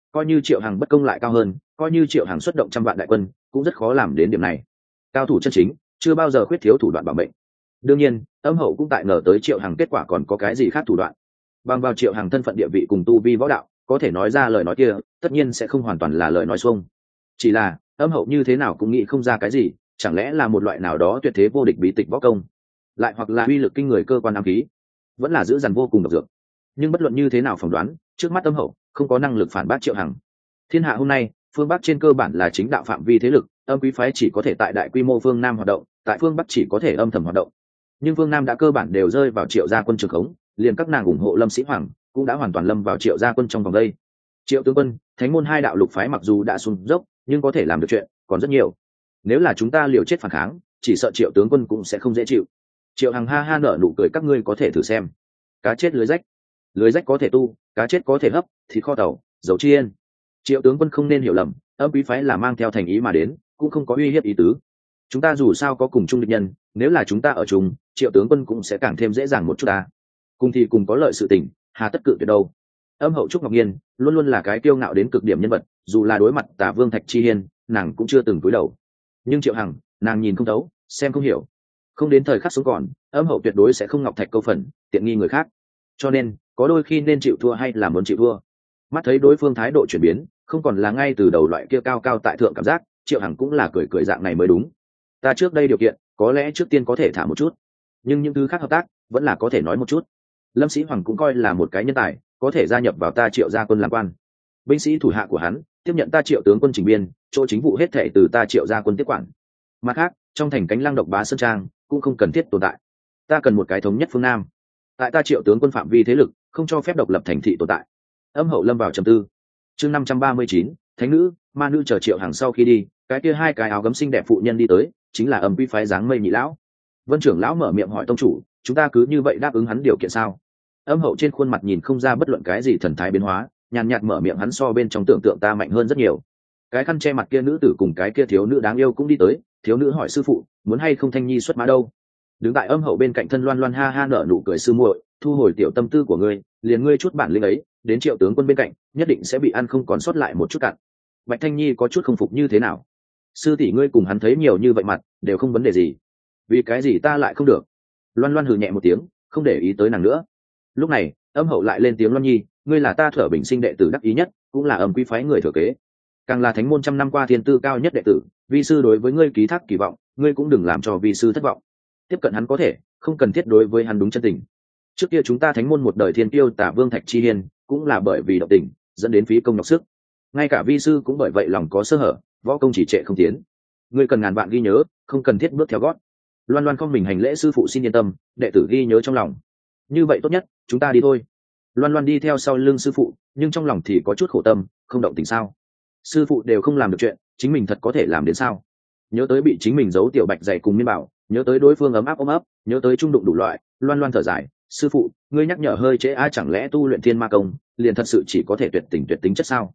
coi như Triệu Hằng bất công lại cao hơn, coi như Triệu Hằng xuất động trăm vạn đại quân cũng rất khó làm đến điểm này. Cao thủ chân chính chưa bao giờ khuyết thiếu thủ đoạn bảo mệnh. Đương nhiên Âm Hậu cũng tại ngờ tới Triệu Hằng kết quả còn có cái gì khác thủ đoạn. Bằng vào Triệu Hằng thân phận địa vị cùng tu vi võ đạo, có thể nói ra lời nói kia tất nhiên sẽ không hoàn toàn là lời nói xuông. Chỉ là Âm Hậu như thế nào cũng nghĩ không ra cái gì, chẳng lẽ là một loại nào đó tuyệt thế vô địch bí tịch võ công, lại hoặc là uy lực kinh người cơ quan ám khí, vẫn là giữ dằn vô cùng độc dược. Nhưng bất luận như thế nào phỏng đoán, trước mắt Âm Hậu không có năng lực phản bác Triệu Hằng. Thiên hạ hôm nay phương Bắc trên cơ bản là chính đạo phạm vi thế lực, âm quý phái chỉ có thể tại đại quy mô phương Nam hoạt động, tại phương Bắc chỉ có thể âm thầm hoạt động. Nhưng phương Nam đã cơ bản đều rơi vào Triệu gia quân trường khống, liền các nàng ủng hộ Lâm Sĩ Hoàng cũng đã hoàn toàn lâm vào Triệu gia quân trong vòng đây. Triệu tướng quân, thánh môn hai đạo lục phái mặc dù đã xuống dốc, nhưng có thể làm được chuyện còn rất nhiều. Nếu là chúng ta liều chết phản kháng, chỉ sợ Triệu tướng quân cũng sẽ không dễ chịu. Triệu Hằng ha ha nở nụ cười, các ngươi có thể thử xem. Cá chết lưới rách có thể tu, cá chết có thể hấp, thịt kho tàu, dầu chiên. Triệu tướng quân không nên hiểu lầm, âm quý phái là mang theo thành ý mà đến, cũng không có uy hiếp ý tứ. Chúng ta dù sao có cùng chung địch nhân, nếu là chúng ta ở chung, Triệu tướng quân cũng sẽ càng thêm dễ dàng một chút ta. Cùng thì cùng có lợi sự tình, hà tất cự tuyệt đâu. Âm Hậu Trúc Ngọc Nhiên luôn luôn là cái kiêu ngạo đến cực điểm nhân vật, dù là đối mặt Tả Vương Thạch Chi Hiên, nàng cũng chưa từng cúi đầu. Nhưng Triệu Hằng, nàng nhìn không thấu, xem không hiểu. Không đến thời khắc sống còn, Âm Hậu tuyệt đối sẽ không ngọc thạch câu phần, tiện nghi người khác. Cho nên, có đôi khi nên chịu thua hay là muốn chịu thua. Mắt thấy đối phương thái độ chuyển biến, không còn là ngay từ đầu loại kia cao cao tại thượng cảm giác, Triệu Hằng cũng là cười cười dạng này mới đúng. Ta trước đây điều kiện, có lẽ trước tiên có thể thả một chút, nhưng những thứ khác hợp tác vẫn là có thể nói một chút. Lâm Sĩ Hoàng cũng coi là một cái nhân tài, có thể gia nhập vào ta Triệu gia quân làm quan. Binh sĩ thủ hạ của hắn tiếp nhận ta Triệu tướng quân chỉnh biên, chỗ chính vụ hết thảy từ ta Triệu gia quân tiếp quản. Mặt khác, trong thành Cánh Lăng độc bá sơn trang cũng không cần thiết tồn tại. Ta cần một cái thống nhất phương Nam. Tại ta Triệu tướng quân phạm vi thế lực, không cho phép độc lập thành thị tồn tại. Âm Hậu lâm vào trầm tư. Chương 539, thánh nữ, ma nữ chờ Triệu Hằng sau khi đi, cái kia hai cái áo gấm xinh đẹp phụ nhân đi tới, chính là Âm Quy phái dáng mây nhị lão. Vân trưởng lão mở miệng hỏi tông chủ, chúng ta cứ như vậy đáp ứng hắn điều kiện sao? Âm Hậu trên khuôn mặt nhìn không ra bất luận cái gì thần thái biến hóa, nhàn nhạt mở miệng, hắn so bên trong tưởng tượng ta mạnh hơn rất nhiều. Cái khăn che mặt kia nữ tử cùng cái kia thiếu nữ đáng yêu cũng đi tới, thiếu nữ hỏi sư phụ, muốn hay không Thanh Nhi xuất mã đâu? Đứng tại Âm Hậu bên cạnh thân Loan Loan ha ha nở nụ cười, sư muội, thu hồi tiểu tâm tư của ngươi, liền ngươi chút bản lĩnh ấy, đến Triệu tướng quân bên cạnh, nhất định sẽ bị ăn không còn sót lại một chút cặn. Bạch Thanh Nhi có chút không phục, như thế nào? Sư tỷ ngươi cùng hắn thấy nhiều như vậy mặt, đều không vấn đề gì, vì cái gì ta lại không được? Loan Loan hừ nhẹ một tiếng, không để ý tới nàng nữa. Lúc này Âm Hậu lại lên tiếng, Loan Nhi, ngươi là ta Thở Bình sinh đệ tử đắc ý nhất, cũng là Âm Quý phái người thừa kế, càng là thánh môn trăm năm qua thiên tư cao nhất đệ tử, vi sư đối với ngươi ký thác kỳ vọng, ngươi cũng đừng làm cho vi sư thất vọng. Tiếp cận hắn có thể, không cần thiết đối với hắn đúng chân tình. Trước kia chúng ta thánh môn một đời thiên tiêu Tả Vương Thạch Chi Hiên, cũng là bởi vì động tình dẫn đến phí công nhọc sức, ngay cả vi sư cũng bởi vậy lòng có sơ hở, võ công chỉ trệ không tiến. Ngươi cần ngàn vạn ghi nhớ, không cần thiết bước theo gót. Loan Loan không mình hành lễ, sư phụ xin yên tâm, đệ tử ghi nhớ trong lòng. Như vậy tốt nhất, chúng ta đi thôi. Loan Loan đi theo sau lưng sư phụ, nhưng trong lòng thì có chút khổ tâm, không động tình sao? Sư phụ đều không làm được chuyện, chính mình thật có thể làm đến sao? Nhớ tới bị chính mình giấu tiểu bạch dày cùng Miên Bảo, nhớ tới đối phương ấm áp ôm ấp, nhớ tới trung đụng đủ loại, Loan Loan thở dài, sư phụ, ngươi nhắc nhở hơi trễ, chẳng lẽ tu luyện thiên ma công liền thật sự chỉ có thể tuyệt tính chất sao?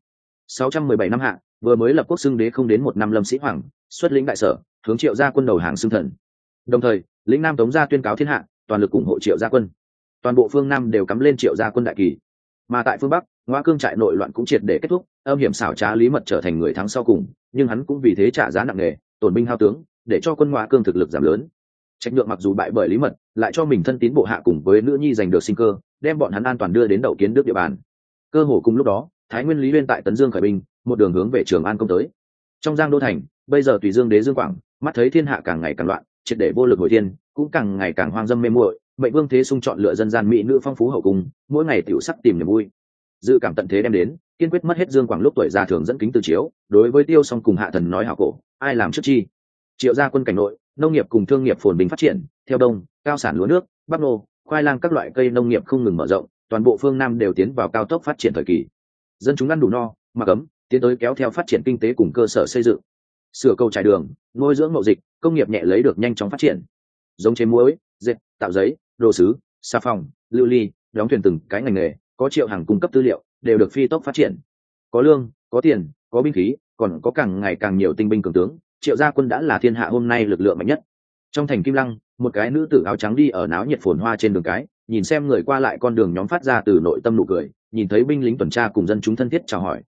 617 năm hạ, vừa mới lập quốc xưng đế không đến một năm, Lâm Sĩ Hoàng xuất lĩnh đại sở, hướng Triệu gia quân đầu hàng xưng thần. Đồng thời, lĩnh Nam Tống gia tuyên cáo thiên hạ, toàn lực ủng hộ Triệu gia quân. Toàn bộ phương Nam đều cắm lên Triệu gia quân đại kỳ. Mà tại phương Bắc, Ngoa Cương trại nội loạn cũng triệt để kết thúc, âm hiểm xảo trá Lý Mật trở thành người thắng sau cùng, nhưng hắn cũng vì thế trả giá nặng nề, tổn binh hao tướng, để cho quân Ngoa Cương thực lực giảm lớn. Trạch Nhượng mặc dù bại bởi Lý Mật, lại cho mình thân tín bộ hạ cùng với nữ nhi giành được sinh cơ, đem bọn hắn an toàn đưa đến Đậu Kiến Đức địa bàn. Cơ hồ cùng lúc đó, Thái Nguyên Lý Uyên tại Tấn Dương khởi binh, một đường hướng về Trường An công tới. Trong Giang Đô thành, bây giờ Tùy Dương đế Dương Quảng, mắt thấy thiên hạ càng ngày càng loạn, triệt để vô lực hồi thiên, cũng càng ngày càng hoang dâm mê muội, Mệnh Vương Thế Sung chọn lựa dân gian mỹ nữ phong phú hậu cung, mỗi ngày tiểu sắc tìm niềm vui. Dự cảm tận thế đem đến, kiên quyết mất hết Dương Quảng lúc tuổi già thường dẫn kính từ chiếu, đối với Tiêu Song cùng Hạ Thần nói hảo cổ, ai làm trước chi. Triệu gia quân cảnh nội, nông nghiệp cùng thương nghiệp phồn bình phát triển, theo đông, cao sản lúa nước, bắp nô, khoai lang các loại cây nông nghiệp không ngừng mở rộng, toàn bộ phương Nam đều tiến vào cao tốc phát triển thời kỳ. Dân chúng ăn đủ no, mặc ấm, tiến tới kéo theo phát triển kinh tế cùng cơ sở xây dựng. Sửa cầu trải đường, nuôi dưỡng mậu dịch, công nghiệp nhẹ lấy được nhanh chóng phát triển. Giống chế muối, dệt, tạo giấy, đồ sứ, xà phòng, lưu ly, đóng thuyền, từng cái ngành nghề, có Triệu Hằng cung cấp tư liệu, đều được phi tốc phát triển. Có lương, có tiền, có binh khí, còn có càng ngày càng nhiều tinh binh cường tướng, Triệu gia quân đã là thiên hạ hôm nay lực lượng mạnh nhất. Trong thành Kim Lăng, một cái nữ tử áo trắng đi ở náo nhiệt phồn hoa trên đường cái, nhìn xem người qua lại con đường nhóm phát ra từ nội tâm nụ cười, nhìn thấy binh lính tuần tra cùng dân chúng thân thiết chào hỏi,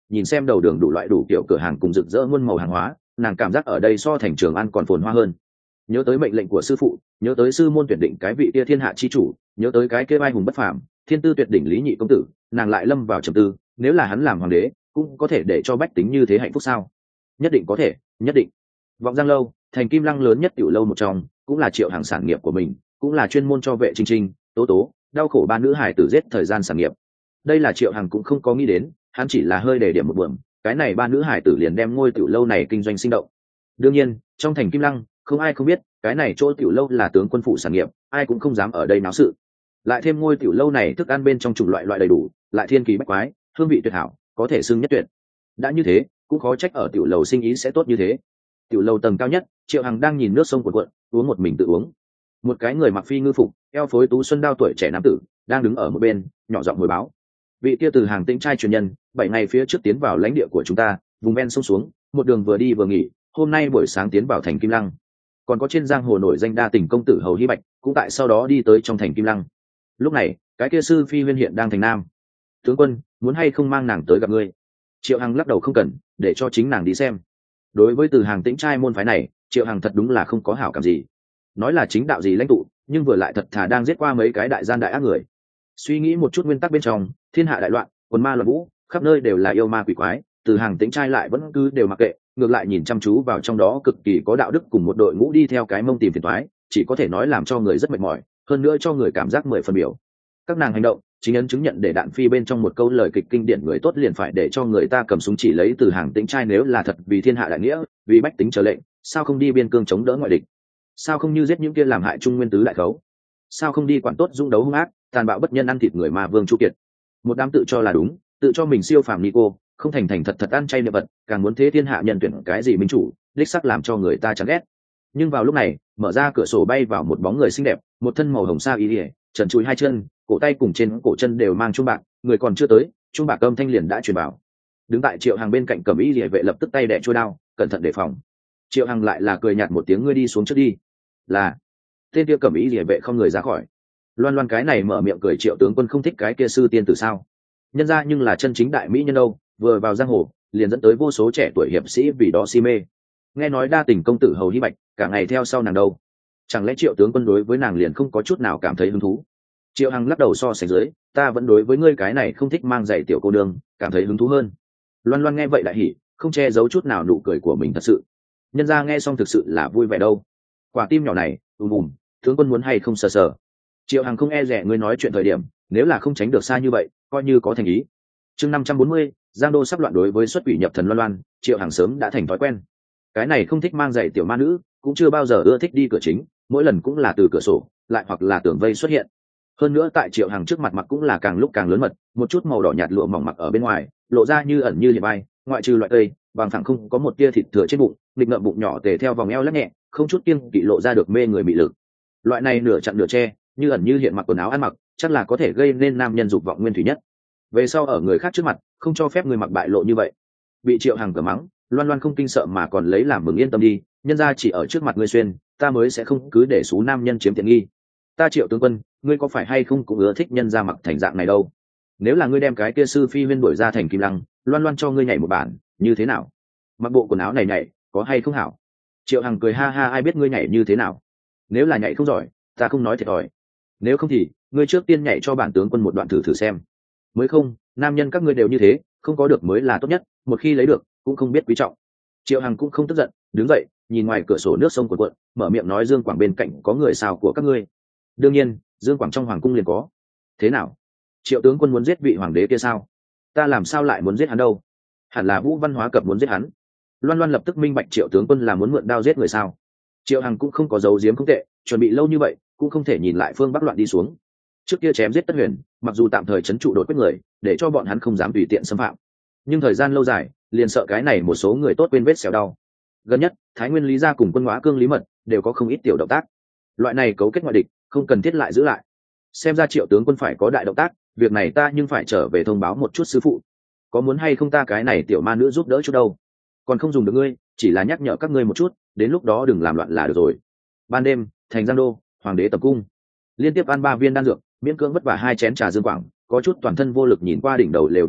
nhìn xem đầu đường đủ loại đủ kiểu cửa hàng cùng rực rỡ muôn màu hàng hóa, nàng cảm giác ở đây so thành Trường An còn phồn hoa hơn. Nhớ tới mệnh lệnh của sư phụ, nhớ tới sư môn tuyển định cái vị kia thiên hạ chi chủ, nhớ tới cái kia vai hùng bất phàm, thiên tư tuyệt đỉnh Lý Nhị công tử, nàng lại lâm vào trầm tư, nếu là hắn làm hoàng đế, cũng có thể để cho bách tính như thế hạnh phúc sao? Nhất định có thể, nhất định. Vọng Giang lâu, thành Kim Lăng lớn nhất tiểu lâu một trong, cũng là Triệu Hằng sản nghiệp của mình, cũng là chuyên môn cho vệ Trinh Trinh, Tố Tố, đau khổ ba nữ hải tử giết thời gian sản nghiệp. Đây là Triệu Hằng cũng không có nghĩ đến, hắn chỉ là hơi để điểm một buồm, cái này ba nữ hải tử liền đem ngôi tiểu lâu này kinh doanh sinh động. Đương nhiên, trong thành Kim Lăng, không ai không biết, cái này chỗ tiểu lâu là tướng quân phụ sản nghiệp, ai cũng không dám ở đây náo sự. Lại thêm ngôi tiểu lâu này thức ăn bên trong chủng loại loại đầy đủ, lại thiên kỳ bách quái, hương vị tuyệt hảo, có thể xưng nhất tuyệt. Đã như thế, cũng khó trách ở tiểu lầu sinh ý sẽ tốt như thế. Tiểu lầu tầng cao nhất, Triệu Hằng đang nhìn nước sông cuồn cuộn, uống một mình tự uống. Một cái người mặc phi ngư phục, eo phối tú xuân đao tuổi trẻ nam tử, đang đứng ở một bên, nhỏ giọng hồi báo. Vị kia từ Hàng Tĩnh trai truyền nhân, 7 ngày phía trước tiến vào lãnh địa của chúng ta, vùng ven sông xuống, một đường vừa đi vừa nghỉ, hôm nay buổi sáng tiến vào thành Kim Lăng. Còn có trên giang hồ nổi danh đa tình công tử Hầu Hy Bạch, cũng tại sau đó đi tới trong thành Kim Lăng. Lúc này, cái kia sư phi huyên hiện đang thành nam. Tướng quân, muốn hay không mang nàng tới gặp ngươi? Triệu Hằng lắc đầu không cần, để cho chính nàng đi xem. Đối với từ Hàng Tĩnh trai môn phái này, Triệu Hằng thật đúng là không có hảo cảm gì. Nói là chính đạo gì lãnh tụ, nhưng vừa lại thật thà đang giết qua mấy cái đại gian đại ác người. Suy nghĩ một chút nguyên tắc bên trong, thiên hạ đại loạn, quần ma loạn vũ, khắp nơi đều là yêu ma quỷ quái, từ Hàng Tĩnh trai lại vẫn cứ đều mặc kệ, ngược lại nhìn chăm chú vào trong đó cực kỳ có đạo đức cùng một đội ngũ đi theo cái mông tìm phiền toái, chỉ có thể nói làm cho người rất mệt mỏi, hơn nữa cho người cảm giác 10 phần biểu. Các nàng hành động chính ấn chứng nhận để đạn phi bên trong một câu lời kịch kinh điển người tốt liền phải để cho người ta cầm súng chỉ lấy từ Hàng Tĩnh trai, nếu là thật vì thiên hạ đại nghĩa, vì bách tính trở lệnh, sao không đi biên cương chống đỡ ngoại địch? Sao không như giết những kia làm hại Trung Nguyên tứ đại khấu? Sao không đi quản tốt dung đấu hung ác, tàn bạo bất nhân ăn thịt người mà Vương Chu Kiệt? Một đám tự cho là đúng, tự cho mình siêu phàm Nico, không thành thành thật thật ăn chay niệm vật, càng muốn thế thiên hạ nhân tuyển cái gì minh chủ, đích sắc làm cho người ta chán ghét. Nhưng vào lúc này, mở ra cửa sổ bay vào một bóng người xinh đẹp, một thân màu hồng sa y ỉa, trần trụi hai chân, cổ tay cùng trên cổ chân đều mang chuông bạc, người còn chưa tới, chuông bạc âm thanh liền đã truyền vào. Đứng tại Triệu Hằng bên cạnh Cẩm Y Liễu vệ lập tức tay đè chuôi đao, cẩn thận đề phòng. Triệu Hằng lại là cười nhạt một tiếng, ngươi đi xuống trước đi. Là. Tên kia Cẩm Y Liễu vệ không người ra khỏi. Loan Loan cái này mở miệng cười, Triệu tướng quân không thích cái kia sư tiên tử sao? Nhân ra nhưng là chân chính đại mỹ nhân đâu, vừa vào giang hồ liền dẫn tới vô số trẻ tuổi hiệp sĩ vì đó si mê. Nghe nói đa tình công tử Hầu Hy Bạch cả ngày theo sau nàng đâu, chẳng lẽ Triệu tướng quân đối với nàng liền không có chút nào cảm thấy hứng thú? Triệu Hằng lắc đầu, so sánh dưới, ta vẫn đối với ngươi cái này không thích mang giày tiểu cô đương cảm thấy hứng thú hơn. Loan Loan nghe vậy đại hỉ, không che giấu chút nào nụ cười của mình, thật sự nhân ra nghe xong thực sự là vui vẻ đâu. Quả tim nhỏ này tướng quân muốn hay không sờ sờ? Triệu Hằng không e rẻ ngươi nói chuyện thời điểm, nếu là không tránh được xa như vậy, coi như có thành ý. Chương 540, Giang Đô sắp loạn. Đối với xuất quỷ nhập thần Loan Loan, Triệu Hằng sớm đã thành thói quen. Cái này không thích mang giày tiểu ma nữ, cũng chưa bao giờ ưa thích đi cửa chính, mỗi lần cũng là từ cửa sổ, lại hoặc là tường vây xuất hiện. Hơn nữa tại Triệu Hằng trước mặt mặc cũng là càng lúc càng lớn mật, một chút màu đỏ nhạt lụa mỏng mặc ở bên ngoài, lộ ra như ẩn như hiện bay, ngoại trừ loại cây, bằng thẳng không có một tia thịt thừa trên bụng, nghịch ngợm bụng nhỏ tề theo vòng eo lắc nhẹ, không chút kiêng kỵ lộ ra được mê người mị lực. Loại này nửa chặn nửa che, như ẩn như hiện mặc quần áo ăn mặc, chắc là có thể gây nên nam nhân dục vọng nguyên thủy nhất. Về sau ở người khác trước mặt, không cho phép người mặc bại lộ như vậy. Bị Triệu Hằng cờ mắng, Loan Loan không kinh sợ mà còn lấy làm mừng, yên tâm đi, nhân ra chỉ ở trước mặt ngươi xuyên, ta mới sẽ không cứ để số nam nhân chiếm tiện nghi. Ta Triệu tướng quân, ngươi có phải hay không cũng ưa thích nhân ra mặc thành dạng này đâu? Nếu là ngươi đem cái kia sư phi huyên đuổi ra thành Kim Lăng, Loan Loan cho ngươi nhảy một bản, như thế nào? Mặc bộ quần áo này nhảy, có hay không hảo? Triệu Hằng cười ha ha, ai biết ngươi nhảy như thế nào? Nếu là nhảy không giỏi, ta không nói thiệt thòi. Nếu không thì, ngươi trước tiên nhảy cho bản tướng quân một đoạn thử thử xem. Mới không, nam nhân các ngươi đều như thế, không có được mới là tốt nhất, một khi lấy được, cũng không biết quý trọng. Triệu Hằng cũng không tức giận, đứng dậy, nhìn ngoài cửa sổ nước sông cuồn cuộn, mở miệng nói, Dương Quảng bên cạnh có người sao của các ngươi? Đương nhiên, Dương Quảng trong hoàng cung liền có. Thế nào? Triệu tướng quân muốn giết vị hoàng đế kia sao? Ta làm sao lại muốn giết hắn đâu? Hẳn là Vũ Văn Hóa Cập muốn giết hắn. Loan Loan lập tức minh bạch Triệu tướng quân là muốn mượn đao giết người sao? Triệu Hằng cũng không có giấu giếm không tệ, chuẩn bị lâu như vậy, cũng không thể nhìn lại phương Bắc loạn đi xuống. Trước kia chém giết Tất Huyền, mặc dù tạm thời trấn trụ đột quyết người, để cho bọn hắn không dám tùy tiện xâm phạm, nhưng thời gian lâu dài, liền sợ cái này một số người tốt quên vết xẻo đau. Gần nhất, Thái Nguyên Lý gia cùng Quân Hóa Cương Lý Mật đều có không ít tiểu động tác. Loại này cấu kết ngoại địch, không cần thiết lại giữ lại. Xem ra Triệu tướng quân phải có đại động tác, việc này ta nhưng phải trở về thông báo một chút sư phụ. Có muốn hay không ta cái này tiểu ma nữ giúp đỡ chút đâu? Còn không dùng được ngươi, chỉ là nhắc nhở các ngươi một chút, đến lúc đó đừng làm loạn là được rồi. Ban đêm, thành Giang Đô, hoàng đế tập cung, liên tiếp ăn 3 viên đan dược, miễn cưỡng vất vả 2 chén trà. Dương Quảng có chút toàn thân vô lực nhìn qua đỉnh đầu lều vải đỏ,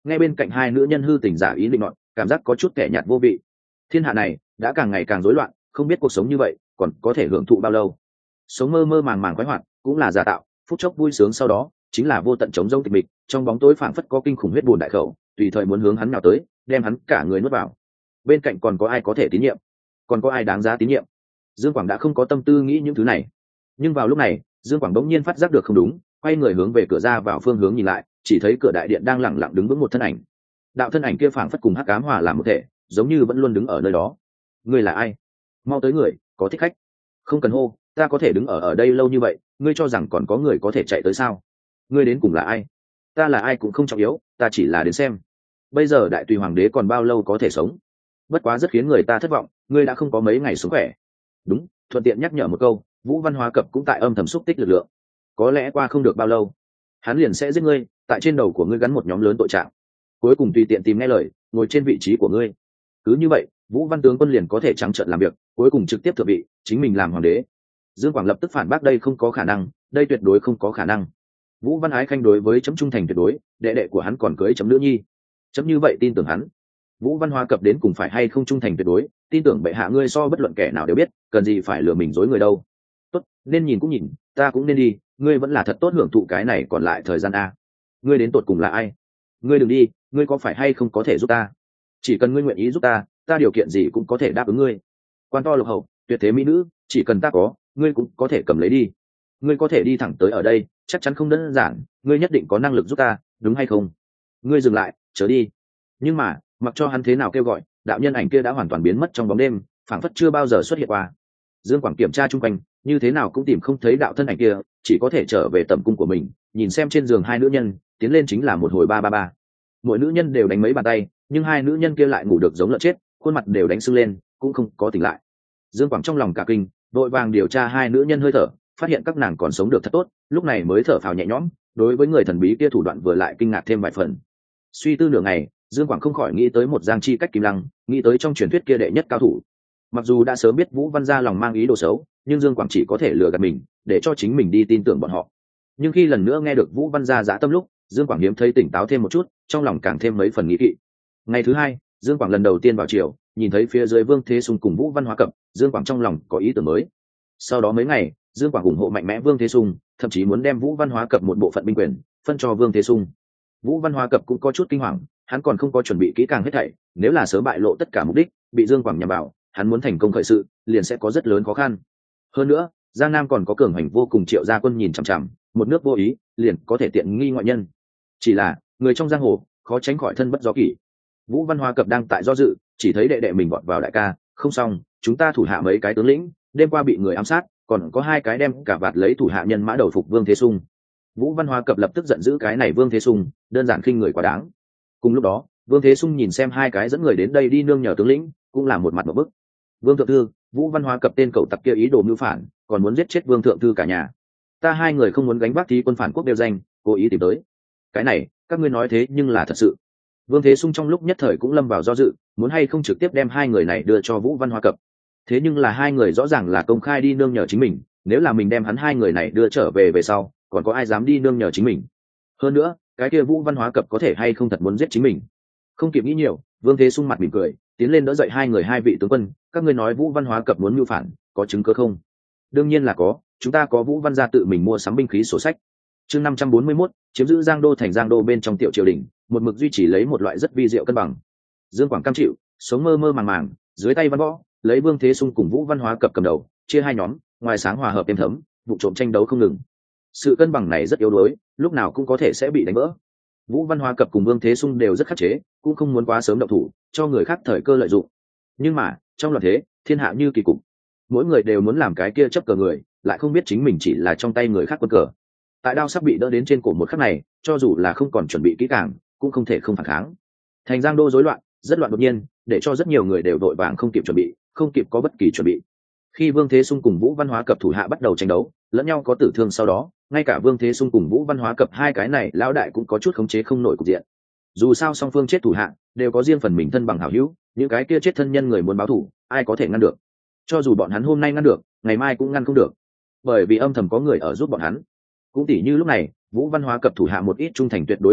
nghe bên cạnh hai nữ nhân hư tình giả ý định nọt, cảm giác có chút kẻ nhạt vô vị. Thiên hạ này đã càng ngày càng rối loạn, không biết cuộc sống như vậy còn có thể hưởng thụ bao lâu. Sống mơ mơ màng màng khoái hoạt cũng là giả tạo, phút chốc vui sướng sau đó chính là vô tận trống rỗng tịch mịch, trong bóng tối phảng phất có kinh khủng huyết buồn đại khẩu, tùy thời muốn hướng hắn nào tới, đem hắn cả người nuốt vào. Bên cạnh còn có ai có thể tín nhiệm, còn có ai đáng giá tín nhiệm? Dương Quảng đã không có tâm tư nghĩ những thứ này. Nhưng vào lúc này, Dương Quảng đống nhiên phát giác được không đúng, quay người hướng về cửa ra vào phương hướng nhìn lại, chỉ thấy cửa đại điện đang lẳng lặng đứng vững một thân ảnh. Đạo thân ảnh kia phảng phất cùng hắc ám hòa làm một thể, giống như vẫn luôn đứng ở nơi đó. Ngươi là ai? Mau tới người, có thích khách. Không cần hô, ta có thể đứng ở đây lâu như vậy, ngươi cho rằng còn có người có thể chạy tới sao? Ngươi đến cùng là ai? Ta là ai cũng không trọng yếu, ta chỉ là đến xem. Bây giờ đại tùy hoàng đế còn bao lâu có thể sống? Bất quá rất khiến người ta thất vọng, ngươi đã không có mấy ngày sống khỏe. Đúng, thuận tiện nhắc nhở một câu, Vũ Văn Hóa Cập cũng tại âm thầm xúc tích lực lượng. Có lẽ qua không được bao lâu, hắn liền sẽ giết ngươi, tại trên đầu của ngươi gắn một nhóm lớn tội trạng. Cuối cùng tùy tiện tìm nghe lời, ngồi trên vị trí của ngươi. Cứ như vậy, Vũ Văn tướng quân liền có thể trắng trợn làm việc, cuối cùng trực tiếp thượng vị, chính mình làm hoàng đế. Dương Quảng lập tức phản bác đây không có khả năng, đây tuyệt đối không có khả năng. Vũ Văn Ái Khanh đối với chấm trung thành tuyệt đối, đệ đệ của hắn còn cưới chấm nữ nhi, chấm như vậy tin tưởng hắn. Vũ Văn Hóa Cập đến cùng phải hay không trung thành tuyệt đối, tin tưởng bệ hạ ngươi so bất luận kẻ nào đều biết, cần gì phải lừa mình dối người đâu. Tốt, nên nhìn cũng nhìn, ta cũng nên đi, ngươi vẫn là thật tốt hưởng thụ cái này còn lại thời gian a. Ngươi đến tột cùng là ai? Ngươi đừng đi, ngươi có phải hay không có thể giúp ta? Chỉ cần ngươi nguyện ý giúp ta, ta điều kiện gì cũng có thể đáp ứng ngươi. Quan to lục hậu, tuyệt thế mỹ nữ, chỉ cần ta có, ngươi cũng có thể cầm lấy đi. Ngươi có thể đi thẳng tới ở đây, chắc chắn không đơn giản, ngươi nhất định có năng lực giúp ta, đúng hay không? Ngươi dừng lại, trở đi. Nhưng mà, mặc cho hắn thế nào kêu gọi, đạo nhân ảnh kia đã hoàn toàn biến mất trong bóng đêm, phảng phất chưa bao giờ xuất hiện qua. Dương Quảng kiểm tra chung quanh, như thế nào cũng tìm không thấy đạo thân ảnh kia, chỉ có thể trở về tẩm cung của mình, nhìn xem trên giường hai nữ nhân, tiến lên chính là một hồi ba ba ba. Mỗi nữ nhân đều đánh mấy bàn tay, nhưng hai nữ nhân kia lại ngủ được giống lợn chết, khuôn mặt đều đánh sưng lên, cũng không có tỉnh lại. Dương Quảng trong lòng cả kinh, vội vàng điều tra hai nữ nhân hơi thở, phát hiện các nàng còn sống được thật tốt, lúc này mới thở phào nhẹ nhõm. Đối với người thần bí kia thủ đoạn vừa lại kinh ngạc thêm vài phần. Suy tư nửa ngày, Dương Quảng không khỏi nghĩ tới một Giang Chi Cách Kim Lăng, nghĩ tới trong truyền thuyết kia đệ nhất cao thủ. Mặc dù đã sớm biết Vũ Văn gia lòng mang ý đồ xấu, nhưng Dương Quảng chỉ có thể lừa gạt mình, để cho chính mình đi tin tưởng bọn họ. Nhưng khi lần nữa nghe được Vũ Văn gia dã tâm lúc, Dương Quảng hiếm thấy tỉnh táo thêm một chút, trong lòng càng thêm mấy phần nghĩ kỵ. Ngày thứ hai, Dương Quảng lần đầu tiên vào triều, nhìn thấy phía dưới Vương Thế Sung cùng Vũ Văn Hóa Cập, Dương Quảng trong lòng có ý tưởng mới. Sau đó mấy ngày, Dương Quảng ủng hộ mạnh mẽ Vương Thế Sung, thậm chí muốn đem Vũ Văn Hóa Cập một bộ phận binh quyền phân cho Vương Thế Sung. Vũ Văn Hóa Cập cũng có chút kinh hoàng, hắn còn không có chuẩn bị kỹ càng hết thảy, nếu là sớm bại lộ tất cả mục đích, bị Dương Quảng nhằm vào, hắn muốn thành công khởi sự, liền sẽ có rất lớn khó khăn. Hơn nữa, Giang Nam còn có cường hành vô cùng Triệu gia quân nhìn chằm chằm, một nước vô ý, liền có thể tiện nghi ngoại nhân. Chỉ là, người trong giang hồ, khó tránh khỏi thân bất do kỷ. Vũ Văn Hóa Cập đang tại do dự, chỉ thấy đệ đệ mình vọt vào đại ca, không xong, chúng ta thủ hạ mấy cái tướng lĩnh, đêm qua bị người ám sát, còn có hai cái đem cả vạt lấy thủ hạ nhân mã đầu phục Vương Thế Sung. Vũ Văn Hóa Cập lập tức giận dữ cái này Vương Thế Sung, đơn giản khinh người quá đáng. Cùng lúc đó, Vương Thế Sung nhìn xem hai cái dẫn người đến đây đi nương nhờ tướng lĩnh, cũng là một mặt một bức. Vương thượng thư, Vũ Văn Hóa Cập tên cậu tặc kia ý đồ mưu phản, còn muốn giết chết Vương thượng thư cả nhà. Ta hai người không muốn gánh vác thí quân phản quốc đều danh, cố ý tìm tới. Cái này, các ngươi nói thế nhưng là thật sự. Vương Thế Sung trong lúc nhất thời cũng lâm vào do dự, muốn hay không trực tiếp đem hai người này đưa cho Vũ Văn Hóa Cập. Thế nhưng là hai người rõ ràng là công khai đi nương nhờ chính mình, nếu là mình đem hắn hai người này đưa trở về sau, còn có ai dám đi nương nhờ chính mình? Hơn nữa, cái kia Vũ Văn Hóa Cập có thể hay không thật muốn giết chính mình? Không kịp nghĩ nhiều, Vương Thế Sung mặt mỉm cười, tiến lên đỡ dậy hai vị tướng quân, các ngươi nói Vũ Văn Hóa Cập muốn mưu phản, có chứng cứ không? Đương nhiên là có, chúng ta có Vũ Văn gia tự mình mua sắm binh khí sổ sách. Chương 541, chiếm giữ Giang Đô thành Giang Đô bên trong tiểu triều đình, một mực duy trì lấy một loại rất vi diệu cân bằng. Dương Quảng cam chịu, sống mơ mơ màng màng, dưới tay văn võ, lấy Vương Thế Sung cùng Vũ Văn Hóa Cập cầm đầu, chia hai nhóm, ngoài sáng hòa hợp êm thấm, vụ trộm tranh đấu không ngừng. Sự cân bằng này rất yếu đuối, lúc nào cũng có thể sẽ bị đánh vỡ. Vũ Văn Hóa Cập cùng Vương Thế Sung đều rất khắc chế, cũng không muốn quá sớm động thủ, cho người khác thời cơ lợi dụng. Nhưng mà, trong loạn thế, thiên hạ như kỳ cục, mỗi người đều muốn làm cái kia chấp cờ người, lại không biết chính mình chỉ là trong tay người khác quân cờ. Tại đao sắp bị đỡ đến trên cổ một khắc này, cho dù là không còn chuẩn bị kỹ càng, cũng không thể không phản kháng. Thành Giang Đô rối loạn, rất loạn đột nhiên, để cho rất nhiều người đều đội vàng không kịp chuẩn bị, không kịp có bất kỳ chuẩn bị. Khi Vương Thế Sung cùng Vũ Văn Hóa Cập thủ hạ bắt đầu tranh đấu, lẫn nhau có tử thương sau đó, ngay cả Vương Thế Sung cùng Vũ Văn Hóa Cập hai cái này lão đại cũng có chút khống chế không nổi cục diện. Dù sao song phương chết thủ hạ đều có riêng phần mình thân bằng hảo hữu, những cái kia chết thân nhân người muốn báo thù, ai có thể ngăn được? Cho dù bọn hắn hôm nay ngăn được, ngày mai cũng ngăn không được, bởi vì âm thầm có người ở giúp bọn hắn. Cũng tỉ như lúc này, Vũ Văn Hóa Cập thủ hạ một ít trung thành tuyệt đối thủ hạ,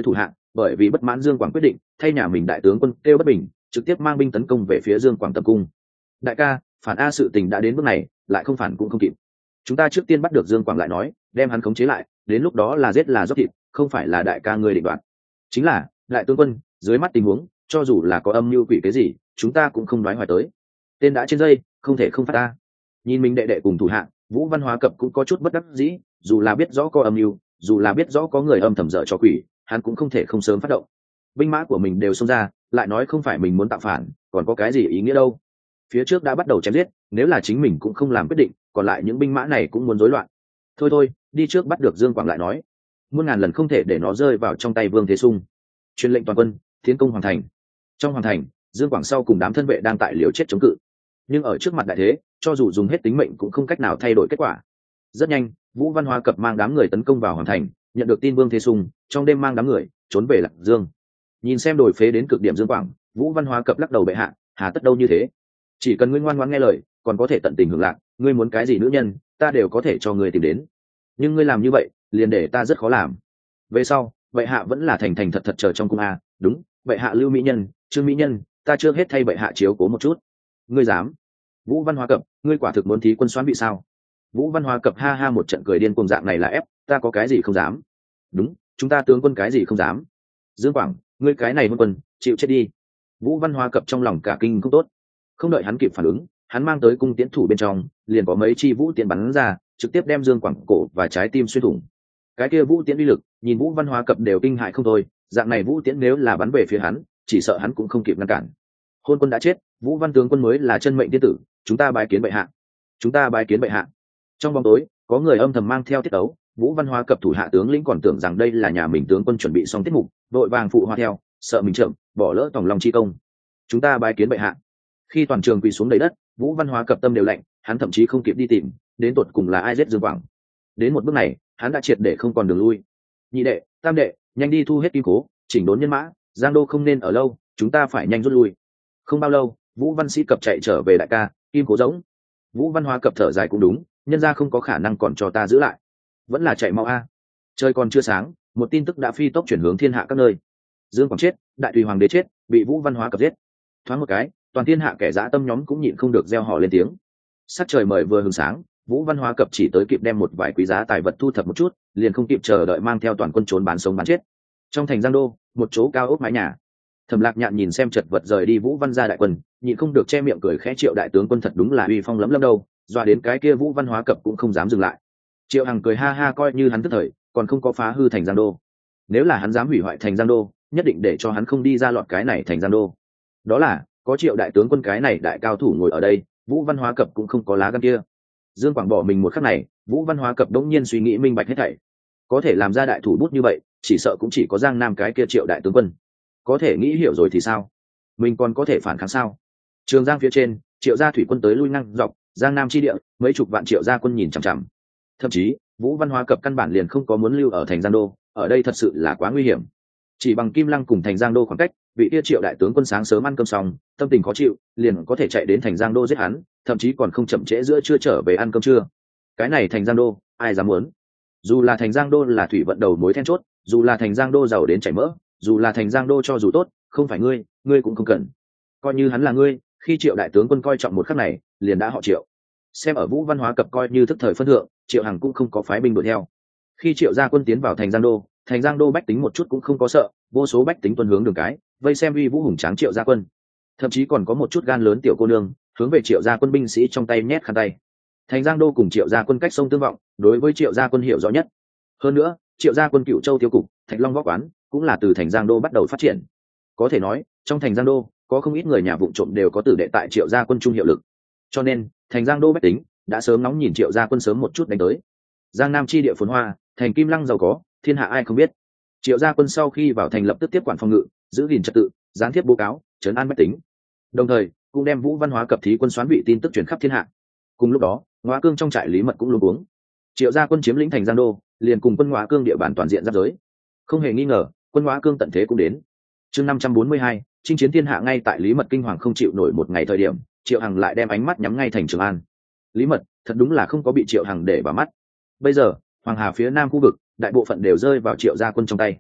bởi vì bất mãn Dương Quảng quyết định, thay nhà mình đại tướng quân kêu bất bình, trực tiếp mang binh tấn công về phía Dương Quảng tập cung. Đại ca, phản a sự tình đã đến bước này, lại không phản cũng không kịp. Chúng ta trước tiên bắt được Dương Quảng lại nói, đem hắn khống chế lại, đến lúc đó là giết là dốc thịt, không phải là đại ca ngươi định đoạt. Chính là, đại tướng quân, dưới mắt tình huống, cho dù là có âm mưu quỷ cái gì, chúng ta cũng không đoái hoài tới. Tên đã trên dây, không thể không phát ta. Nhìn mình đệ đệ cùng thủ hạ, Vũ Văn Hóa Cập cũng có chút bất đắc dĩ, dù là biết rõ có âm mưu, dù là biết rõ có người âm thầm dở cho quỷ, hắn cũng không thể không sớm phát động. Binh mã của mình đều xông ra, lại nói không phải mình muốn tạo phản, còn có cái gì ý nghĩa đâu. Phía trước đã bắt đầu chém giết, nếu là chính mình cũng không làm quyết định, còn lại những binh mã này cũng muốn rối loạn. Thôi, đi trước bắt được Dương Quảng lại nói. Muôn ngàn lần không thể để nó rơi vào trong tay Vương Thế Sung. Truyền lệnh toàn quân, tiến công hoàng thành. Trong hoàng thành, Dương Quảng sau cùng đám thân vệ đang tại liều chết chống cự. Nhưng ở trước mặt đại thế, cho dù dùng hết tính mệnh cũng không cách nào thay đổi kết quả. Rất nhanh, Vũ Văn Hóa Cập mang đám người tấn công vào hoàng thành, nhận được tin Vương Thế Sung trong đêm mang đám người trốn về Lạc Dương. Nhìn xem đồi phế đến cực điểm Dương Quảng, Vũ Văn Hóa Cập lắc đầu bệ hạ, hà tất đâu như thế. Chỉ cần ngươi ngoan ngoãn nghe lời, còn có thể tận tình hưởng lạc, ngươi muốn cái gì nữ nhân, ta đều có thể cho ngươi tìm đến. Nhưng ngươi làm như vậy, liền để ta rất khó làm. Về sau, bệ hạ vẫn là thành thành thật thật chờ trong cung a. Đúng, bệ hạ Lưu Mỹ Nhân, Trương Mỹ Nhân, ta chưa hết thay bệ hạ chiếu cố một chút. Ngươi dám? Vũ Văn Hóa Cập, ngươi quả thực muốn thí quân xoán bị sao? Vũ Văn Hóa Cập ha ha một trận cười điên cuồng, dạng này là ép, ta có cái gì không dám? Đúng, chúng ta tướng quân cái gì không dám? Dương Quảng, ngươi cái này hôn quân, chịu chết đi. Vũ Văn Hóa Cập trong lòng cả kinh không tốt, không đợi hắn kịp phản ứng, hắn mang tới cung tiễn thủ bên trong liền có mấy chi vũ tiễn bắn ra, trực tiếp đem Dương Quảng cổ và trái tim xuyên thủng. Cái kia vũ tiễn uy lực, nhìn Vũ Văn Hóa Cập đều kinh hại không thôi, dạng này vũ tiễn nếu là bắn về phía hắn, chỉ sợ hắn cũng không kịp ngăn cản. Hôn quân đã chết, Vũ Văn tướng quân mới là chân mệnh tiên tử, chúng ta bái kiến bệ hạ. Chúng ta bái kiến bệ hạ. Trong bóng tối, có người âm thầm mang theo tiết ấu, Vũ Văn Hóa Cập thủ hạ tướng lĩnh còn tưởng rằng đây là nhà mình tướng quân chuẩn bị xong tiết mục, đội vàng phụ hoa theo, sợ mình chậm, bỏ lỡ tòng lòng chi công. Chúng ta bái kiến bệ hạ. Khi toàn trường quỳ xuống đầy đất, Vũ Văn Hóa Cập tâm đều lạnh, hắn thậm chí không kịp đi tìm đến tột cùng là ai giết Dương Quảng. Đến một bước này, hắn đã triệt để không còn đường lui. Nhị đệ, tam đệ, nhanh đi thu hết kim cố, chỉnh đốn nhân mã, Giang Đô không nên ở lâu, chúng ta phải nhanh rút lui. Không bao lâu, Vũ Văn Sĩ Cập chạy trở về đại ca, kim cố giống. Vũ Văn Hóa Cập thở dài cũng đúng, nhân ra không có khả năng còn cho ta giữ lại, vẫn là chạy mau a. Trời còn chưa sáng, một tin tức đã phi tốc chuyển hướng thiên hạ các nơi. Dương Quảng chết, đại tùy hoàng đế chết, bị Vũ Văn Hóa Cập giết. Thoáng một cái, toàn thiên hạ kẻ dã tâm nhóm cũng nhịn không được reo hò lên tiếng. Sắc trời mời vừa hừng sáng, Vũ Văn Hóa Cập chỉ tới kịp đem một vài quý giá tài vật thu thập một chút, liền không kịp chờ đợi mang theo toàn quân trốn bán sống bán chết. Trong thành Giang Đô, một chỗ cao ốc mái nhà, Thẩm Lạc Nhạn nhìn xem chật vật rời đi Vũ Văn gia đại quân, nhịn không được che miệng cười khẽ, Triệu đại tướng quân thật đúng là uy phong lẫm lẫm đâu, doa đến cái kia Vũ Văn Hóa Cập cũng không dám dừng lại. Triệu Hằng cười ha ha, coi như hắn tức thời, còn không có phá hư thành Giang Đô. Nếu là hắn dám hủy hoại thành Giang Đô, nhất định để cho hắn không đi ra lọt cái này thành Giang Đô. Đó là, có Triệu đại tướng quân cái này đại cao thủ ngồi ở đây, Vũ Văn Hóa Cập cũng không có lá gan kia. Dương Quảng bỏ mình một khắc này, Vũ Văn Hóa Cập đống nhiên suy nghĩ minh bạch hết thảy. Có thể làm ra đại thủ bút như vậy, chỉ sợ cũng chỉ có Giang Nam cái kia Triệu đại tướng quân. Có thể nghĩ hiểu rồi thì sao? Mình còn có thể phản kháng sao? Trường Giang phía trên, Triệu gia thủy quân tới lui ngang dọc, Giang Nam chi địa, mấy chục vạn Triệu gia quân nhìn chằm chằm. Thậm chí, Vũ Văn Hóa Cập căn bản liền không có muốn lưu ở thành Giang Đô, ở đây thật sự là quá nguy hiểm. Chỉ bằng Kim Lăng cùng thành Giang Đô khoảng cách, vị kia Triệu đại tướng quân sáng sớm ăn cơm xong, tâm tình khó chịu, liền có thể chạy đến thành Giang Đô giết hắn, thậm chí còn không chậm trễ giữa trưa trở về ăn cơm trưa. Cái này thành Giang Đô, ai dám muốn? Dù là thành Giang Đô là thủy vận đầu mối then chốt, dù là thành Giang Đô giàu đến chảy mỡ, dù là thành Giang Đô cho dù tốt, không phải ngươi cũng không cần. Coi như hắn là ngươi, khi Triệu đại tướng quân coi trọng một khắc này, liền đã họ Triệu. Xem ở Vũ Văn Hóa Cập coi như thức thời phân thượng, Triệu Hằng cũng không có phái binh đuổi theo. Khi Triệu gia quân tiến vào thành Giang Đô bách tính một chút cũng không có sợ, vô số bách tính tuân hướng đường cái, vây xem uy vũ hùng tráng Triệu gia quân. Thậm chí còn có một chút gan lớn tiểu cô nương hướng về Triệu gia quân binh sĩ trong tay nhét khăn tay. Thành Giang Đô cùng Triệu gia quân cách sông tương vọng, đối với Triệu gia quân hiểu rõ nhất. Hơn nữa, Triệu gia quân Cựu Châu tiêu cục, Thạch Long võ quán cũng là từ thành Giang Đô bắt đầu phát triển. Có thể nói, trong thành Giang Đô có không ít người nhà vụng trộm đều có tử đệ tại Triệu gia quân trung hiệu lực. Cho nên, thành Giang Đô bách tính đã sớm nóng nhìn Triệu gia quân sớm một chút đánh tới. Giang Nam chi địa phồn hoa, thành Kim Lăng giàu có, thiên hạ ai không biết. Triệu gia quân sau khi vào thành lập tức tiếp quản phòng ngự, giữ gìn trật tự, gián tiếp báo cáo, trấn an bách tính. Đồng thời, cũng đem Vũ Văn Hóa Cập thí quân xoán vị tin tức truyền khắp thiên hạ. Cùng lúc đó, Ngõa Cương trong trại Lý Mật cũng luống cuống. Triệu gia quân chiếm lĩnh thành Giang Đô, liền cùng quân Ngõa Cương địa bàn toàn diện giáp giới. Không hề nghi ngờ, quân Ngõa Cương tận thế cũng đến. Chương 542, chinh chiến thiên hạ. Ngay tại Lý Mật kinh hoàng không chịu nổi một ngày thời điểm, Triệu Hằng lại đem ánh mắt nhắm ngay thành Trường An. Lý Mật thật đúng là không có bị Triệu Hằng để vào mắt. Bây giờ, Hoàng Hà phía nam khu vực, đại bộ phận đều rơi vào Triệu gia quân trong tay.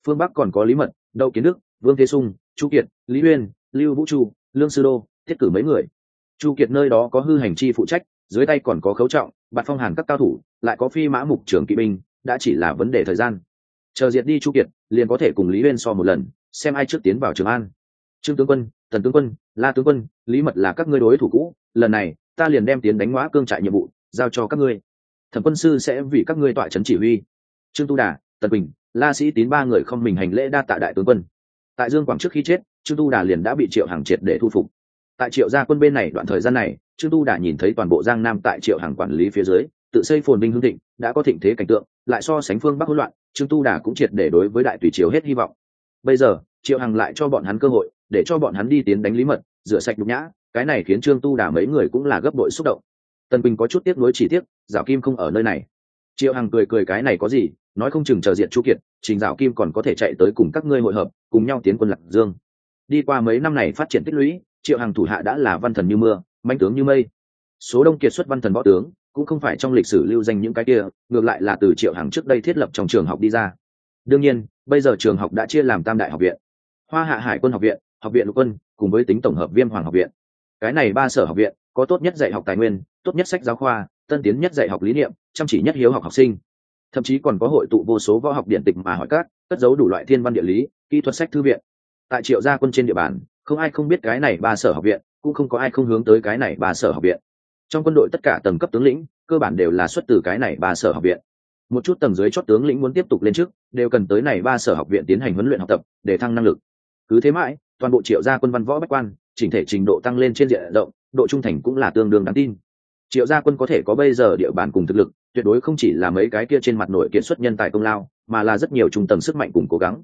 Phương Bắc còn có Lý Mật, Đậu Kiến Đức, Vương Thế Sung, Chu Kiệt, Lý Uyên, Lưu Vũ Chu, Lương Sư Đô, thiết cử mấy người. Chu Kiệt nơi đó có hư hành chi phụ trách, dưới tay còn có Khấu Trọng, Bạt Phong Hàn các cao thủ, lại có Phi Mã Mục trưởng kỵ binh, đã chỉ là vấn đề thời gian. Chờ diệt đi Chu Kiệt, liền có thể cùng Lý Uyên so một lần, xem ai trước tiến vào Trường An. Trương tướng quân, Tần tướng quân, La tướng quân, Lý Mật là các ngươi đối thủ cũ, lần này ta liền đem tiến đánh Ngõa Cương trại nhiệm vụ giao cho các ngươi. Thẩm quân sư sẽ vì các ngươi tọa trấn chỉ huy. Trương Tu Đà, Tần Bình, La Sĩ Tín ba người không mình hành lễ đa tạ đại tướng quân. Tại Dương Quảng trước khi chết, Trương Tu Đà liền đã bị Triệu Hằng triệt để thu phục. Tại Triệu gia quân bên này đoạn thời gian này, Trương Tu Đà nhìn thấy toàn bộ Giang Nam tại Triệu Hằng quản lý phía dưới, tự xây phồn vinh hưng thịnh, đã có thịnh thế cảnh tượng, lại so sánh phương Bắc hỗn loạn, Trương Tu Đà cũng triệt để đối với đại tùy triều hết hy vọng. Bây giờ, Triệu Hằng lại cho bọn hắn cơ hội, để cho bọn hắn đi tiến đánh Lý Mật, rửa sạch nhục nhã, cái này khiến Trương Tu Đà mấy người cũng là gấp bội xúc động. Tần Bình có chút tiếc nuối chỉ tiếc, Giảo Kim không ở nơi này. Triệu Hằng cười cười cái này có gì, nói không chừng chờ diệt Chu Kiệt, Trình Giảo Kim còn có thể chạy tới cùng các ngươi hội hợp, cùng nhau tiến quân Lạc Dương. Đi qua mấy năm này phát triển tích lũy, Triệu Hằng thủ hạ đã là văn thần như mưa, mãnh tướng như mây. Số đông kiệt xuất văn thần võ tướng, cũng không phải trong lịch sử lưu danh những cái kia, ngược lại là từ Triệu Hằng trước đây thiết lập trong trường học đi ra. Đương nhiên, bây giờ trường học đã chia làm tam đại học viện: Hoa Hạ Hải quân học viện, học viện lục quân, cùng với tính tổng hợp Viêm Hoàng học viện. Cái này ba sở học viện có tốt nhất dạy học tài nguyên, tốt nhất sách giáo khoa, tân tiến nhất dạy học lý niệm, chăm chỉ nhất hiếu học học sinh. Thậm chí còn có hội tụ vô số võ học điện tịch mà hỏi các, cất giấu đủ loại thiên văn địa lý, kỹ thuật sách thư viện. Tại Triệu gia quân trên địa bàn, không ai không biết cái này ba sở học viện, cũng không có ai không hướng tới cái này ba sở học viện. Trong quân đội tất cả tầng cấp tướng lĩnh, cơ bản đều là xuất từ cái này ba sở học viện. Một chút tầng dưới chót tướng lĩnh muốn tiếp tục lên trước, đều cần tới này ba sở học viện tiến hành huấn luyện học tập, để thăng năng lực. Cứ thế mãi, toàn bộ Triệu gia quân văn võ bách quan, chỉnh thể trình độ tăng lên trên diện rộng, độ trung thành cũng là tương đương đáng tin. Triệu gia quân có thể có bây giờ địa bàn cùng thực lực, tuyệt đối không chỉ là mấy cái kia trên mặt nội kiện xuất nhân tài công lao, mà là rất nhiều trung tầng sức mạnh cùng cố gắng.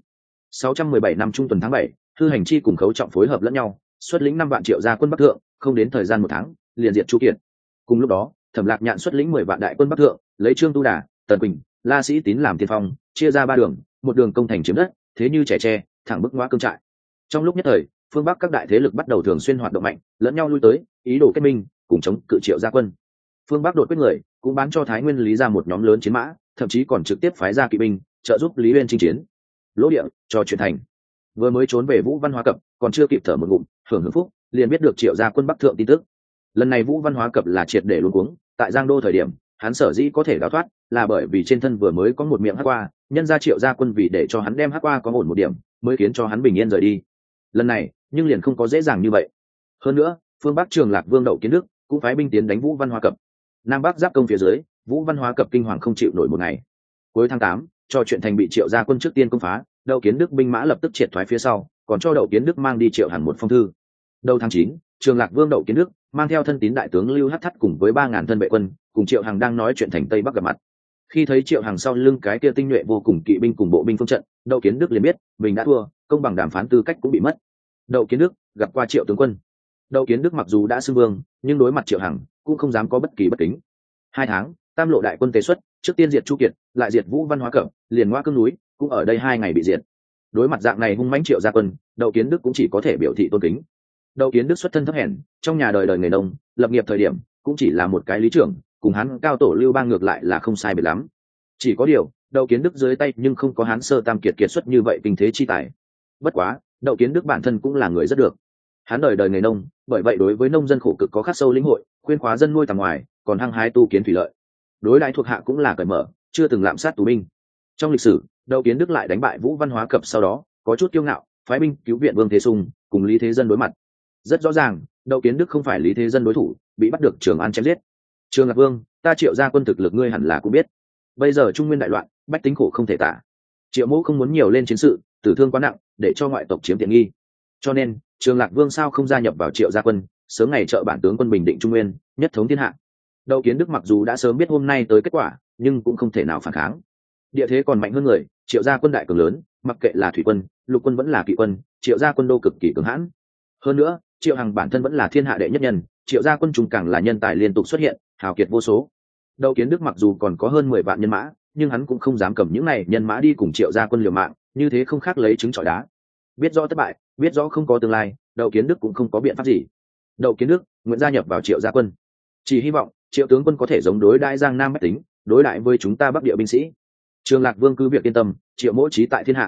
617 năm trung tuần tháng 7, Hư Hành Chi cùng Khấu Trọng phối hợp lẫn nhau, xuất lĩnh 5 vạn Triệu gia quân Bắc thượng, không đến thời gian 1 tháng, liền diệt Chu Kiệt. Cùng lúc đó, Thẩm Lạc Nhạn xuất lĩnh 10 vạn đại quân Bắc thượng, lấy Trương Tu Đà, Tần Quỳnh, La Sĩ Tín làm tiên phong, chia ra 3 đường, một đường công thành chiếm đất, thế như trẻ tre, thẳng bức Ngõa Cương trại. Trong lúc nhất thời, phương Bắc các đại thế lực bắt đầu thường xuyên hoạt động mạnh, lẫn nhau lui tới, ý đồ kết minh, cùng chống cự Triệu gia quân. Phương Bắc đột quyết người cũng bán cho Thái Nguyên Lý ra một nhóm lớn chiến mã, thậm chí còn trực tiếp phái ra kỵ binh trợ giúp Lý Uyên chinh chiến. Lỗ địa cho chuyện thành. Vừa mới trốn về Vũ Văn Hóa Cập, còn chưa kịp thở một ngụm hưởng hưởng phúc, liền biết được Triệu gia quân Bắc thượng tin tức. Lần này Vũ Văn Hóa Cập là triệt để luống cuống, tại Giang Đô thời điểm, hắn sở dĩ có thể đào thoát, là bởi vì trên thân vừa mới có một miệng hắc qua, nhân ra Triệu gia quân vì để cho hắn đem hắc qua có ổn một điểm, mới khiến cho hắn bình yên rời đi. Lần này, nhưng liền không có dễ dàng như vậy. Hơn nữa, phương Bắc Trường Lạc Vương Đậu Kiến Đức cũng phái binh tiến đánh Vũ Văn Hóa Cập. Nam Bắc giáp công phía dưới, Vũ Văn Hóa Cập kinh hoàng không chịu nổi một ngày. Cuối tháng 8, cho chuyện thành bị Triệu gia quân trước tiên công phá, Đậu Kiến Đức binh mã lập tức triệt thoái phía sau, còn cho Đậu Kiến Đức mang đi Triệu Hàn một phong thư. Đầu tháng 9, Trường Lạc Vương Đậu Kiến Đức mang theo thân tín đại tướng Lưu Hắc Thắt cùng với 3000 thân vệ quân, cùng Triệu Hằng đang nói chuyện thành Tây Bắc gặp mặt. Khi thấy Triệu Hằng sau lưng cái kia tinh nhuệ vô cùng kỵ binh cùng bộ binh phương trận, Đậu Kiến Đức liền biết mình đã thua, công bằng đàm phán tư cách cũng bị mất. Đậu Kiến Đức gặp qua Triệu tướng quân. Đậu Kiến Đức mặc dù đã xưng vương, nhưng đối mặt Triệu Hằng cũng không dám có bất kỳ bất kính. 2 tháng, Tam lộ đại quân tế xuất, trước tiên diệt Chu Kiệt, lại diệt Vũ Văn Hóa Cập, liền Ngõa Cương núi, cũng ở đây 2 ngày bị diệt. Đối mặt dạng này hung mãnh Triệu gia quân, Đậu Kiến Đức cũng chỉ có thể biểu thị tôn kính. Đậu Kiến Đức xuất thân thấp hèn, trong nhà đời đời nghề nông, lập nghiệp thời điểm cũng chỉ là một cái lý trưởng, cùng hắn cao tổ Lưu Bang ngược lại là không sai biệt lắm. Chỉ có điều, Đậu Kiến Đức dưới tay nhưng không có hắn Sơ Tam kiệt xuất như vậy kinh thế chi tài. Bất quá, Đậu Kiến Đức bản thân cũng là người rất được. Hắn đời đời nghề nông, bởi vậy đối với nông dân khổ cực có khắc sâu lĩnh hội, khuyên khóa dân nuôi tầm ngoài, còn hăng hái tu kiến thủy lợi. Đối đãi thuộc hạ cũng là cởi mở, chưa từng lạm sát tù binh. Trong lịch sử, Đậu Kiến Đức lại đánh bại Vũ Văn Hóa Cập sau đó, có chút kiêu ngạo, phái binh cứu viện Vương Thế Sung, cùng Lý Thế Dân đối mặt. Rất rõ ràng, Đậu Kiến Đức không phải Lý Thế Dân đối thủ, bị bắt được Trường An chém giết. Trường Lạc Vương, ta Triệu gia quân thực lực ngươi hẳn là cũng biết. Bây giờ Trung Nguyên đại loạn, bách tính khổ không thể tả. Triệu Mỗ không muốn nhiều lên chiến sự, tử thương quá nặng, để cho ngoại tộc chiếm tiện nghi. Cho nên, Trường Lạc Vương sao không gia nhập vào Triệu gia quân, sớm ngày trợ bản tướng quân bình định Trung Nguyên, nhất thống thiên hạ. Đậu Kiến Đức mặc dù đã sớm biết hôm nay tới kết quả, nhưng cũng không thể nào phản kháng. Địa thế còn mạnh hơn người, Triệu gia quân đại cường lớn, mặc kệ là thủy quân, lục quân vẫn là kỵ quân, Triệu gia quân đô cực kỳ cường hãn. Hơn nữa, Triệu Hằng bản thân vẫn là thiên hạ đệ nhất nhân, Triệu gia quân trùng càng là nhân tài liên tục xuất hiện, hào kiệt vô số. Đậu Kiến Đức mặc dù còn có hơn 10 vạn nhân mã, nhưng hắn cũng không dám cầm những này nhân mã đi cùng Triệu gia quân liều mạng, như thế không khác lấy trứng trọi đá. Biết rõ thất bại, biết rõ không có tương lai, Đậu Kiến Đức cũng không có biện pháp gì. Đậu Kiến Đức nguyện gia nhập vào Triệu gia quân, chỉ hy vọng Triệu tướng quân có thể giống đối đãi Giang Nam bách tính, đối đãi với chúng ta Bắc địa binh sĩ. Trường Lạc Vương cứ việc yên tâm, Triệu Mỗ chí tại thiên hạ.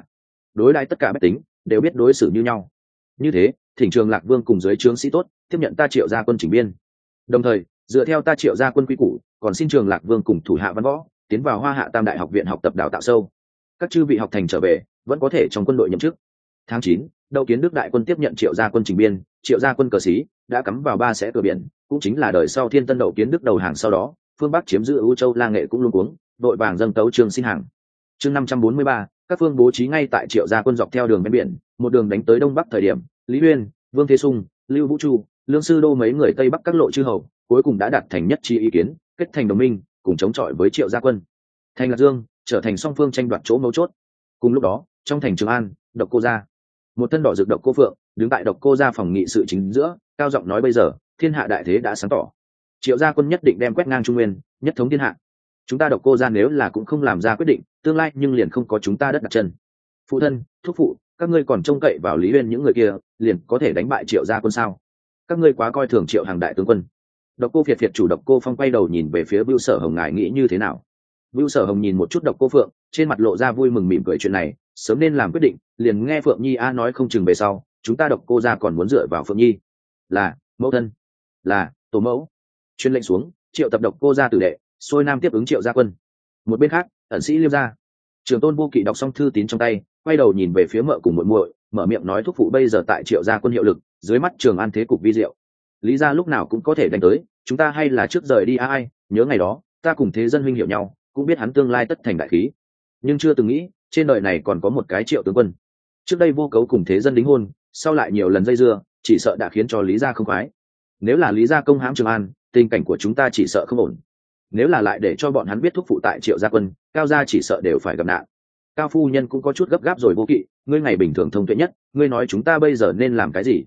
đối đãi tất cả bách tính đều biết đối xử như nhau. Như thế thỉnh Trường Lạc Vương cùng dưới trướng sĩ tốt tiếp nhận ta Triệu gia quân chỉnh biên, đồng thời dựa theo ta Triệu gia quân quy củ, còn xin Trường Lạc Vương cùng thủ hạ văn võ tiến vào Hoa Hạ Tam Đại học viện học tập đào tạo sâu. Các chư vị học thành trở về vẫn có thể trong quân đội nhậm chức. Tháng 9, Đậu Kiến Đức đại quân tiếp nhận Triệu gia quân chỉnh biên, Triệu gia quân cờ xí đã cắm vào ba sẽ cửa biển, cũng chính là đời sau Thiên Tân Đậu Kiến Đức đầu hàng. Sau đó phương Bắc chiếm giữ ưu châu La Nghệ cũng luống cuống đội vàng dâng tấu chương xin hàng. Chương 543, các phương bố trí ngay tại Triệu gia quân dọc theo đường ven biển, một đường đánh tới đông bắc. Thời điểm Lý Uyên, Vương Thế Sung, Lưu Vũ Chu, Lương Sư Đô mấy người tây bắc các lộ chư hầu cuối cùng đã đạt thành nhất trí ý kiến, kết thành đồng minh cùng chống chọi với Triệu gia quân. Thành Lạc Dương trở thành song phương tranh đoạt chỗ mấu chốt. Cùng lúc đó trong thành Trường An, Độc Cô gia, một thân đỏ rực Độc Cô Phượng đứng tại Độc Cô gia phòng nghị sự chính giữa, cao giọng nói: bây giờ thiên hạ đại thế đã sáng tỏ, Triệu gia quân nhất định đem quét ngang Trung Nguyên, nhất thống thiên hạ. Chúng ta Độc Cô gia nếu là cũng không làm ra quyết định, tương lai nhưng liền không có chúng ta đất đặt chân. Phụ thân, thúc phụ, các ngươi còn trông cậy vào Lý Uyên những người kia liền có thể đánh bại Triệu gia quân sao? Các ngươi quá coi thường Triệu Hằng đại tướng quân. Độc Cô Việt chủ Độc Cô Phong quay đầu nhìn về phía Vưu Sở Hồng, ngài nghĩ như thế nào? Vưu Sở Hồng nhìn một chút Độc Cô Phượng, trên mặt lộ ra vui mừng mỉm cười. Chuyện này sớm nên làm quyết định, liền nghe Phượng Nhi a nói không chừng về sau chúng ta Độc Cô gia còn muốn dựa vào Phượng Nhi. Là mẫu thân, là tổ mẫu. Truyền lệnh xuống, triệu tập Độc Cô gia tử đệ xuôi nam tiếp ứng Triệu gia quân. Một bên khác ẩn sĩ Liêu gia, Trường Tôn Vô Kỵ đọc xong thư tín trong tay, quay đầu nhìn về phía mợ cùng muội muội, mở miệng nói: thúc phụ bây giờ tại Triệu gia quân hiệu lực dưới mắt Trường An thế cục vi diệu, Lý gia lúc nào cũng có thể đánh tới, chúng ta hay là trước rời đi ai? Nhớ ngày đó ta cùng thế dân huynh hiểu nhau, cũng biết hắn tương lai tất thành đại khí, nhưng chưa từng nghĩ trên đời này còn có một cái Triệu tướng quân. Trước đây Vô Cấu cùng thế dân đính hôn, sau lại nhiều lần dây dưa, chỉ sợ đã khiến cho Lý gia không khoái. Nếu là Lý gia công hãm Trường An, tình cảnh của chúng ta chỉ sợ không ổn. Nếu là lại để cho bọn hắn biết thúc phụ tại Triệu gia quân, Cao gia chỉ sợ đều phải gặp nạn. Cao phu nhân cũng có chút gấp gáp rồi. Vô Kỵ, ngươi ngày bình thường thông tuệ nhất, ngươi nói chúng ta bây giờ nên làm cái gì?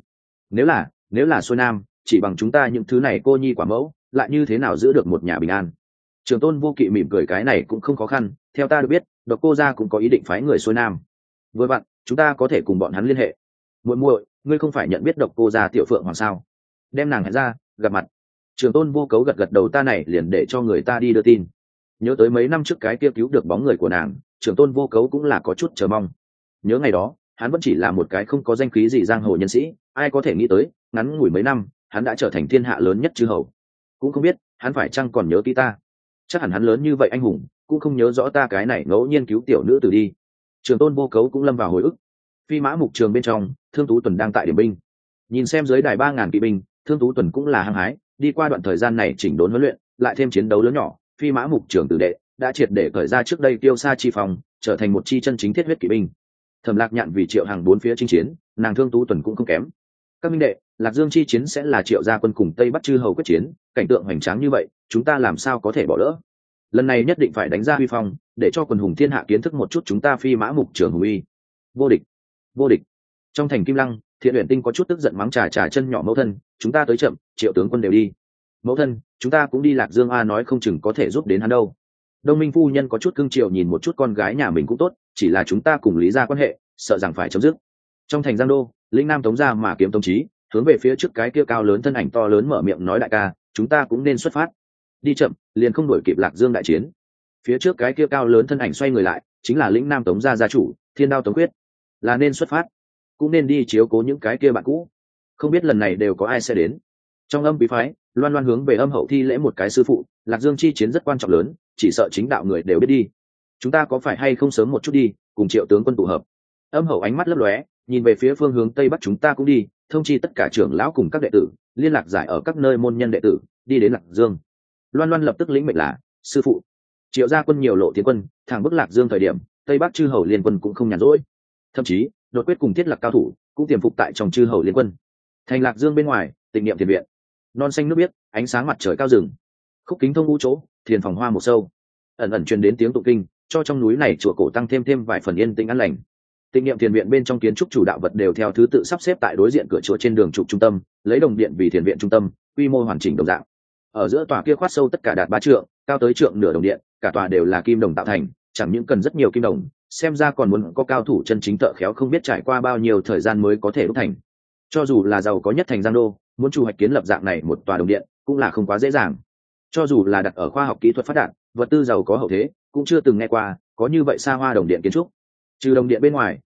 Nếu là xuôi nam, chỉ bằng chúng ta những thứ này cô nhi quả mẫu, lại như thế nào giữ được một nhà bình an? Trường Tôn Vô Kỵ mỉm cười: cái này cũng không khó khăn, theo ta được biết Độc Cô gia cũng có ý định phái người xuôi nam, vừa vặn chúng ta có thể cùng bọn hắn liên hệ. Muội muội, ngươi không phải nhận biết Độc Cô gia Tiểu Phượng Hoàng sao? Đem nàng hẹn ra gặp mặt. Trường Tôn Vô Cấu gật gật đầu: ta này liền để cho người ta đi đưa tin. Nhớ tới mấy năm trước cái kia cứu được bóng người của nàng, Trường Tôn Vô Cấu cũng là có chút chờ mong. Nhớ ngày đó hắn vẫn chỉ là một cái không có danh khí gì giang hồ nhân sĩ, ai có thể nghĩ tới ngắn ngủi mấy năm hắn đã trở thành thiên hạ lớn nhất chư hầu. Cũng không biết hắn phải chăng còn nhớ kỹ ta. Chắc hẳn hắn lớn như vậy anh hùng cũng không nhớ rõ ta cái này ngẫu nhiên cứu tiểu nữ tử đi. Trường Tôn Vô Cấu cũng lâm vào hồi ức. Phi mã mục trường bên trong, Thương Tú Tuần đang tại điểm binh, nhìn xem dưới đài 3000 kỵ binh, Thương Tú Tuần cũng là hăng hái. Đi qua đoạn thời gian này chỉnh đốn huấn luyện, lại thêm chiến đấu lớn nhỏ, Phi mã mục trường tử đệ đã triệt để cởi ra trước đây tiêu xa chi phòng, trở thành một chi chân chính thiết huyết kỵ binh. Thẩm Lạc Nhạn vì Triệu Hằng bốn phía chinh chiến, nàng Thương Tú Tuần cũng không kém. Các minh đệ, Lạc Dương chi chiến sẽ là Triệu gia quân cùng Tây Bắc chư hầu quyết chiến, cảnh tượng hoành tráng như vậy, chúng ta làm sao có thể bỏ lỡ? Lần này nhất định phải đánh ra huy phong, để cho quần hùng thiên hạ kiến thức một chút chúng ta Phi mã mục trường hùng uy. Vô địch, vô địch. Trong thành Kim Lăng, Thiện Uyển Tinh có chút tức giận mắng trà chân nhỏ: mẫu thân, chúng ta tới chậm, Triệu tướng quân đều đi. Mẫu thân, chúng ta cũng đi Lạc Dương a, nói không chừng có thể giúp đến hắn đâu. Đông Minh phu nhân có chút cưng chiều nhìn một chút con gái nhà mình cũng tốt, chỉ là chúng ta cùng Lý gia quan hệ, sợ rằng phải chấm dứt. Trong thành Giang Đô, lĩnh Nam Tống gia mà kiếm Tống Chí hướng về phía trước cái kia cao lớn thân ảnh to lớn mở miệng nói: đại ca, chúng ta cũng nên xuất phát. Đi chậm liền không đuổi kịp Lạc Dương đại chiến. Phía trước cái kia cao lớn thân ảnh xoay người lại, chính là lĩnh Nam Tống gia gia chủ Thiên Đao Tống Quyết. Là nên xuất phát, cũng nên đi chiếu cố những cái kia bạn cũ. Không biết lần này đều có ai sẽ đến. Trong Âm Quý phái, Loan Loan hướng về Âm Hậu thi lễ một cái: sư phụ, Lạc Dương chi chiến rất quan trọng lớn, chỉ sợ chính đạo người đều biết đi. Chúng ta có phải hay không sớm một chút đi, cùng Triệu tướng quân tụ hợp? Âm Hậu ánh mắt lấp lóe, nhìn về phía phương hướng Tây Bắc: chúng ta cũng đi, thông chi tất cả trưởng lão cùng các đệ tử, liên lạc giải ở các nơi môn nhân đệ tử, đi đến Lạc Dương. Loan Loan lập tức lĩnh mệnh là: sư phụ. Triệu gia quân nhiều lộ tiến quân, thẳng bức Lạc Dương thời điểm, Tây Bắc chư hầu liên quân cũng không nhàn rỗi. Thậm chí, Đột Quyết cùng Thiết Lạc cao thủ cũng tiềm phục tại trong chư hầu liên quân. Thành Lạc Dương bên ngoài, Tịnh Niệm Thiền viện, non xanh nước biếc, ánh sáng mặt trời cao rừng, khúc kính thông ngũ chỗ, thiền phòng hoa một sâu, ẩn ẩn truyền đến tiếng tụng kinh, cho trong núi này chùa cổ tăng thêm vài phần yên tĩnh an lành. Tịnh Niệm Thiền viện bên trong kiến trúc chủ đạo vật đều theo thứ tự sắp xếp tại đối diện cửa chùa trên đường trục trung tâm, lấy đồng điện vì thiền viện trung tâm, quy mô hoàn chỉnh đồng dạng. Ở giữa tòa kia khoát sâu tất cả đạt 3 trượng, cao tới trượng nửa đồng điện, cả tòa đều là kim đồng tạo thành, chẳng những cần rất nhiều kim đồng, xem ra còn muốn có cao thủ chân chính thợ khéo không biết trải qua bao nhiêu thời gian mới có thể đúc thành. Cho dù là giàu có nhất thành Giang Đô, muốn chủ hoạch kiến lập dạng này một tòa đồng điện cũng là không quá dễ dàng. Cho dù là đặt ở khoa học kỹ thuật phát đạt, vật tư giàu có hậu thế, cũng chưa từng nghe qua có như vậy xa hoa đồng điện kiến trúc. Trừ đồng điện bên ngoài,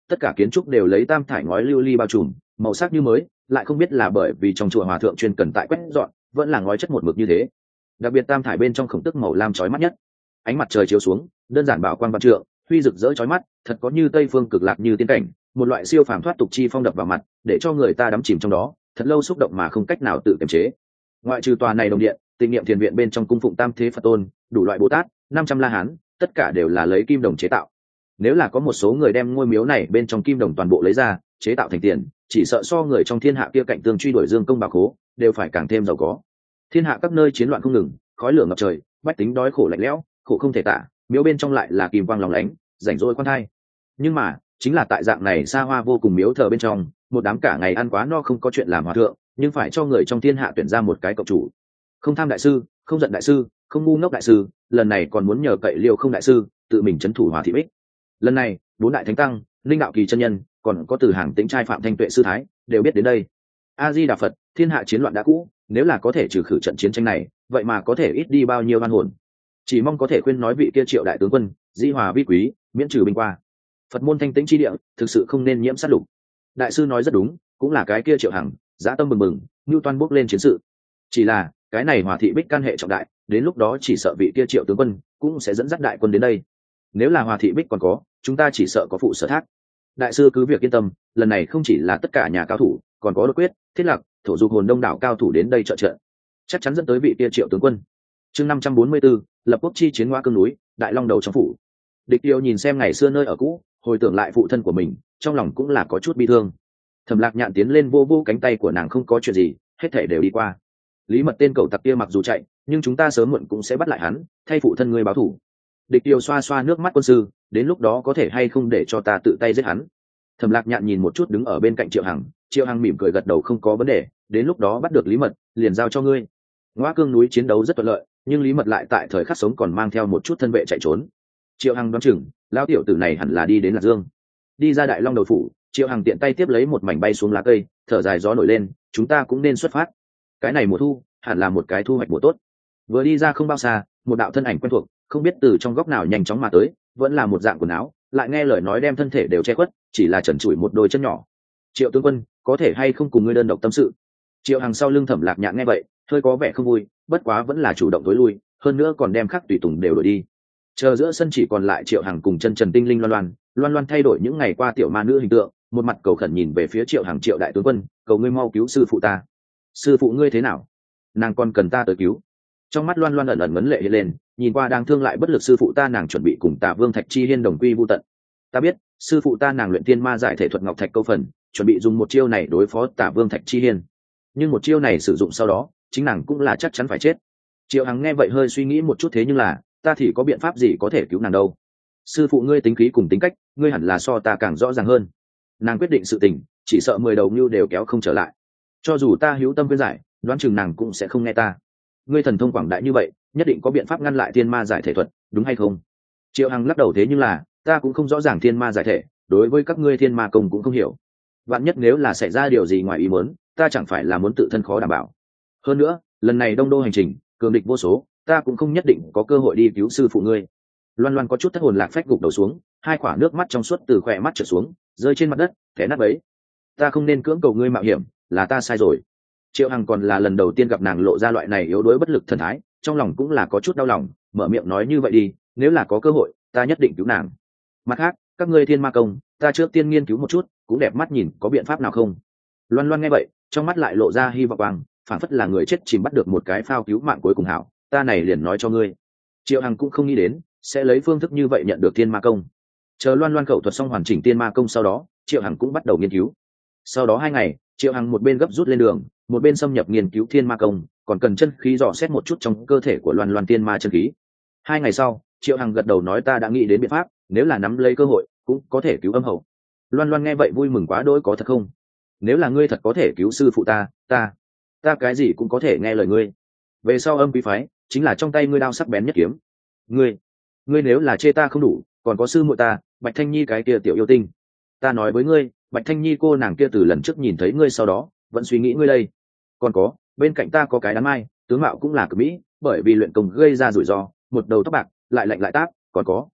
tất cả kiến trúc đều lấy tam thải ngói lưu ly bao trùm, màu sắc như mới, lại không biết là bởi vì trong chùa hòa thượng chuyên cần tại quét dọn, vẫn là ngói chất một mực như thế. Đặc biệt tam thải bên trong khổng tức màu lam chói mắt nhất, ánh mặt trời chiếu xuống, đơn giản bảo quang vạn trượng, huy rực rỡ chói mắt, thật có như tây phương cực lạc như tiên cảnh, một loại siêu phàm thoát tục chi phong đập vào mặt, để cho người ta đắm chìm trong đó, thật lâu xúc động mà không cách nào tự kiềm chế. Ngoại trừ tòa này đồng điện, Tịnh Niệm Thiền viện bên trong cung phụng tam thế Phật tôn, đủ loại Bồ Tát, 500 La Hán, tất cả đều là lấy kim đồng chế tạo. Nếu là có một số người đem ngôi miếu này bên trong kim đồng toàn bộ lấy ra, chế tạo thành tiền, chỉ sợ so người trong thiên hạ kia cạnh tương truy đuổi dương công bạc khố, đều phải càng thêm giàu có. Thiên hạ các nơi chiến loạn không ngừng, khói lửa ngập trời, bách tính đói khổ lạnh lẽo, khổ không thể tả, miếu bên trong lại là kim quang lóng lánh, rảnh rỗi quan thai. Nhưng mà chính là tại dạng này xa hoa vô cùng miếu thờ bên trong, một đám cả ngày ăn quá no không có chuyện làm hòa thượng, nhưng phải cho người trong thiên hạ tuyển ra một cái cộng chủ. Không tham đại sư, không giận đại sư, không ngu ngốc đại sư, lần này còn muốn nhờ cậy Liêu Không đại sư tự mình trấn thủ Hòa Thị Bích. Lần này bốn đại thánh tăng, linh đạo kỳ chân nhân, còn có từ hàng tĩnh trai Phạm Thanh Tuệ sư thái đều biết đến đây. A Di Đà Phật, thiên hạ chiến loạn đã cũ, nếu là có thể trừ khử trận chiến tranh này, vậy mà có thể ít đi bao nhiêu oan hồn. Chỉ mong có thể khuyên nói vị kia Triệu đại tướng quân, di hòa vi quý, miễn trừ binh qua. Phật môn thanh tĩnh chi địa, thực sự không nên nhiễm sát lục. Đại sư nói rất đúng, cũng là cái kia Triệu Hằng, dã tâm bừng bừng, nhu toan bốc lên chiến sự. Chỉ là cái này Hòa Thị Bích can hệ trọng đại, đến lúc đó chỉ sợ vị kia Triệu tướng quân cũng sẽ dẫn dắt đại quân đến đây. Nếu là Hòa Thị Bích còn có, chúng ta chỉ sợ có phụ sở thác. Đại sư cứ việc yên tâm, lần này không chỉ là tất cả nhà cao thủ, còn có Đột Quyết, Thiết Lạc, Thổ Dục hồn đông đảo cao thủ đến đây trợ trận, chắc chắn dẫn tới vị kia Triệu tướng quân. Chương 544, lập quốc chi chiến Ngoa Cương núi, Đại Long đầu trong phủ. Địch Tiêu nhìn xem ngày xưa nơi ở cũ, hồi tưởng lại phụ thân của mình, trong lòng cũng là có chút bi thương. Thẩm Lạc Nhạn tiến lên vô vô cánh tay của nàng, không có chuyện gì, hết thảy đều đi qua. Lý Mật tên cẩu tặc kia mặc dù chạy, nhưng chúng ta sớm muộn cũng sẽ bắt lại hắn, thay phụ thân ngươi báo thù. Địch Tiêu xoa xoa nước mắt quân sư, đến lúc đó có thể hay không để cho ta tự tay giết hắn. Thẩm Lạc Nhạn nhìn một chút đứng ở bên cạnh Triệu Hằng, Triệu Hằng mỉm cười gật đầu, không có vấn đề, đến lúc đó bắt được Lý Mật, liền giao cho ngươi. Ngoa Cương núi chiến đấu rất thuận lợi, nhưng Lý Mật lại tại thời khắc sống còn mang theo một chút thân vệ chạy trốn. Triệu Hằng đoán chừng lão tiểu tử này hẳn là đi đến Lạc Dương. Đi ra Đại Long đầu phủ, Triệu Hằng tiện tay tiếp lấy một mảnh bay xuống lá cây, thở dài, gió nổi lên, chúng ta cũng nên xuất phát. Cái này mùa thu hẳn là một cái thu hoạch mùa tốt. Vừa đi ra không bao xa, một đạo thân ảnh quen thuộc, không biết từ trong góc nào nhanh chóng mà tới, vẫn là một dạng quần áo, lại nghe lời nói đem thân thể đều che khuất, chỉ là trần trụi một đôi chân nhỏ. Triệu tướng quân, có thể hay không cùng ngươi đơn độc tâm sự? Triệu Hằng sau lưng Thẩm Lạc Nhạn nghe vậy, hơi có vẻ không vui, bất quá vẫn là chủ động tối lui, hơn nữa còn đem Khắc tùy tùng đều đuổi đi. Chờ giữa sân chỉ còn lại Triệu Hằng cùng chân trần tinh linh Loan Loan thay đổi những ngày qua tiểu ma nữ hình tượng, một mặt cầu khẩn nhìn về phía Triệu Hằng, Triệu đại tướng quân, cầu ngươi mau cứu sư phụ ta. Sư phụ ngươi thế nào? Nàng còn cần ta tới cứu? Trong mắt Loan ẩn ẩn ngấn lệ hiện lên, nhìn qua đang thương lại bất lực sư phụ ta, nàng chuẩn bị cùng Tả Vương Thạch Chi Hiên đồng quy vu tận. Ta biết, sư phụ ta nàng luyện tiên ma giải thể thuật ngọc thạch câu phần, chuẩn bị dùng một chiêu này đối phó Tả Vương Thạch Chi Hiên. Nhưng một chiêu này sử dụng sau đó, chính nàng cũng là chắc chắn phải chết. Triệu Hằng nghe vậy hơi suy nghĩ một chút, thế nhưng là ta thì có biện pháp gì có thể cứu nàng đâu? Sư phụ ngươi tính khí cùng tính cách, ngươi hẳn là so ta càng rõ ràng hơn. Nàng quyết định sự tình, chỉ sợ 10 đầu mưu đều kéo không trở lại. Cho dù ta hữu tâm khuyên giải, đoán chừng nàng cũng sẽ không nghe ta. Ngươi thần thông quảng đại như vậy, nhất định có biện pháp ngăn lại thiên ma giải thể thuật, đúng hay không? Triệu Hằng lắc đầu, thế nhưng là ta cũng không rõ ràng thiên ma giải thể, đối với các ngươi thiên ma công cũng không hiểu. Vạn nhất nếu là xảy ra điều gì ngoài ý muốn, ta chẳng phải là muốn tự thân khó đảm bảo. Hơn nữa, lần này đông đô hành trình, cường địch vô số, ta cũng không nhất định có cơ hội đi cứu sư phụ ngươi. Loan có chút thất hồn lạc phách gục đầu xuống, hai quả nước mắt trong suốt từ khỏe mắt trở xuống, rơi trên mặt đất, té nát bấy. Ta không nên cưỡng cầu ngươi mạo hiểm, là ta sai rồi. Triệu Hằng còn là lần đầu tiên gặp nàng lộ ra loại này yếu đuối bất lực thần thái, trong lòng cũng là có chút đau lòng, mở miệng nói, như vậy đi, nếu là có cơ hội, ta nhất định cứu nàng. Mặt khác, các ngươi thiên ma công, ta trước tiên nghiên cứu một chút, cũng đẹp mắt nhìn, có biện pháp nào không? Loan nghe vậy, trong mắt lại lộ ra hy vọng quang, phảng phất là người chết chìm bắt được một cái phao cứu mạng cuối cùng hảo, ta này liền nói cho ngươi. Triệu Hằng cũng không nghĩ đến sẽ lấy phương thức như vậy nhận được thiên ma công. Chờ Loan khẩu thuật xong hoàn chỉnh thiên ma công sau đó, Triệu Hằng cũng bắt đầu nghiên cứu. Sau đó 2 ngày, Triệu Hằng một bên gấp rút lên đường, một bên xâm nhập nghiên cứu thiên ma công, còn cần chân khí dò xét một chút trong cơ thể của Loan thiên ma chân khí. 2 ngày sau, Triệu Hằng gật đầu nói, ta đã nghĩ đến biện pháp, nếu là nắm lấy cơ hội, cũng có thể cứu âm hậu. Loan nghe vậy vui mừng quá đỗi, có thật không? Nếu là ngươi thật có thể cứu sư phụ ta cái gì cũng có thể nghe lời ngươi. Về sau Âm Quý phái chính là trong tay ngươi đao sắc bén nhất kiếm. Ngươi nếu là chê ta không đủ, còn có sư muội ta, Bạch Thanh Nhi cái kia tiểu yêu tinh. Ta nói với ngươi, Bạch Thanh Nhi cô nàng kia từ lần trước nhìn thấy ngươi sau đó, vẫn suy nghĩ ngươi đây. Còn có, bên cạnh ta có cái đám mai, tướng mạo cũng là cực mỹ, bởi vì luyện công gây ra rủi ro, một đầu tóc bạc, lại lạnh lại táp, còn có.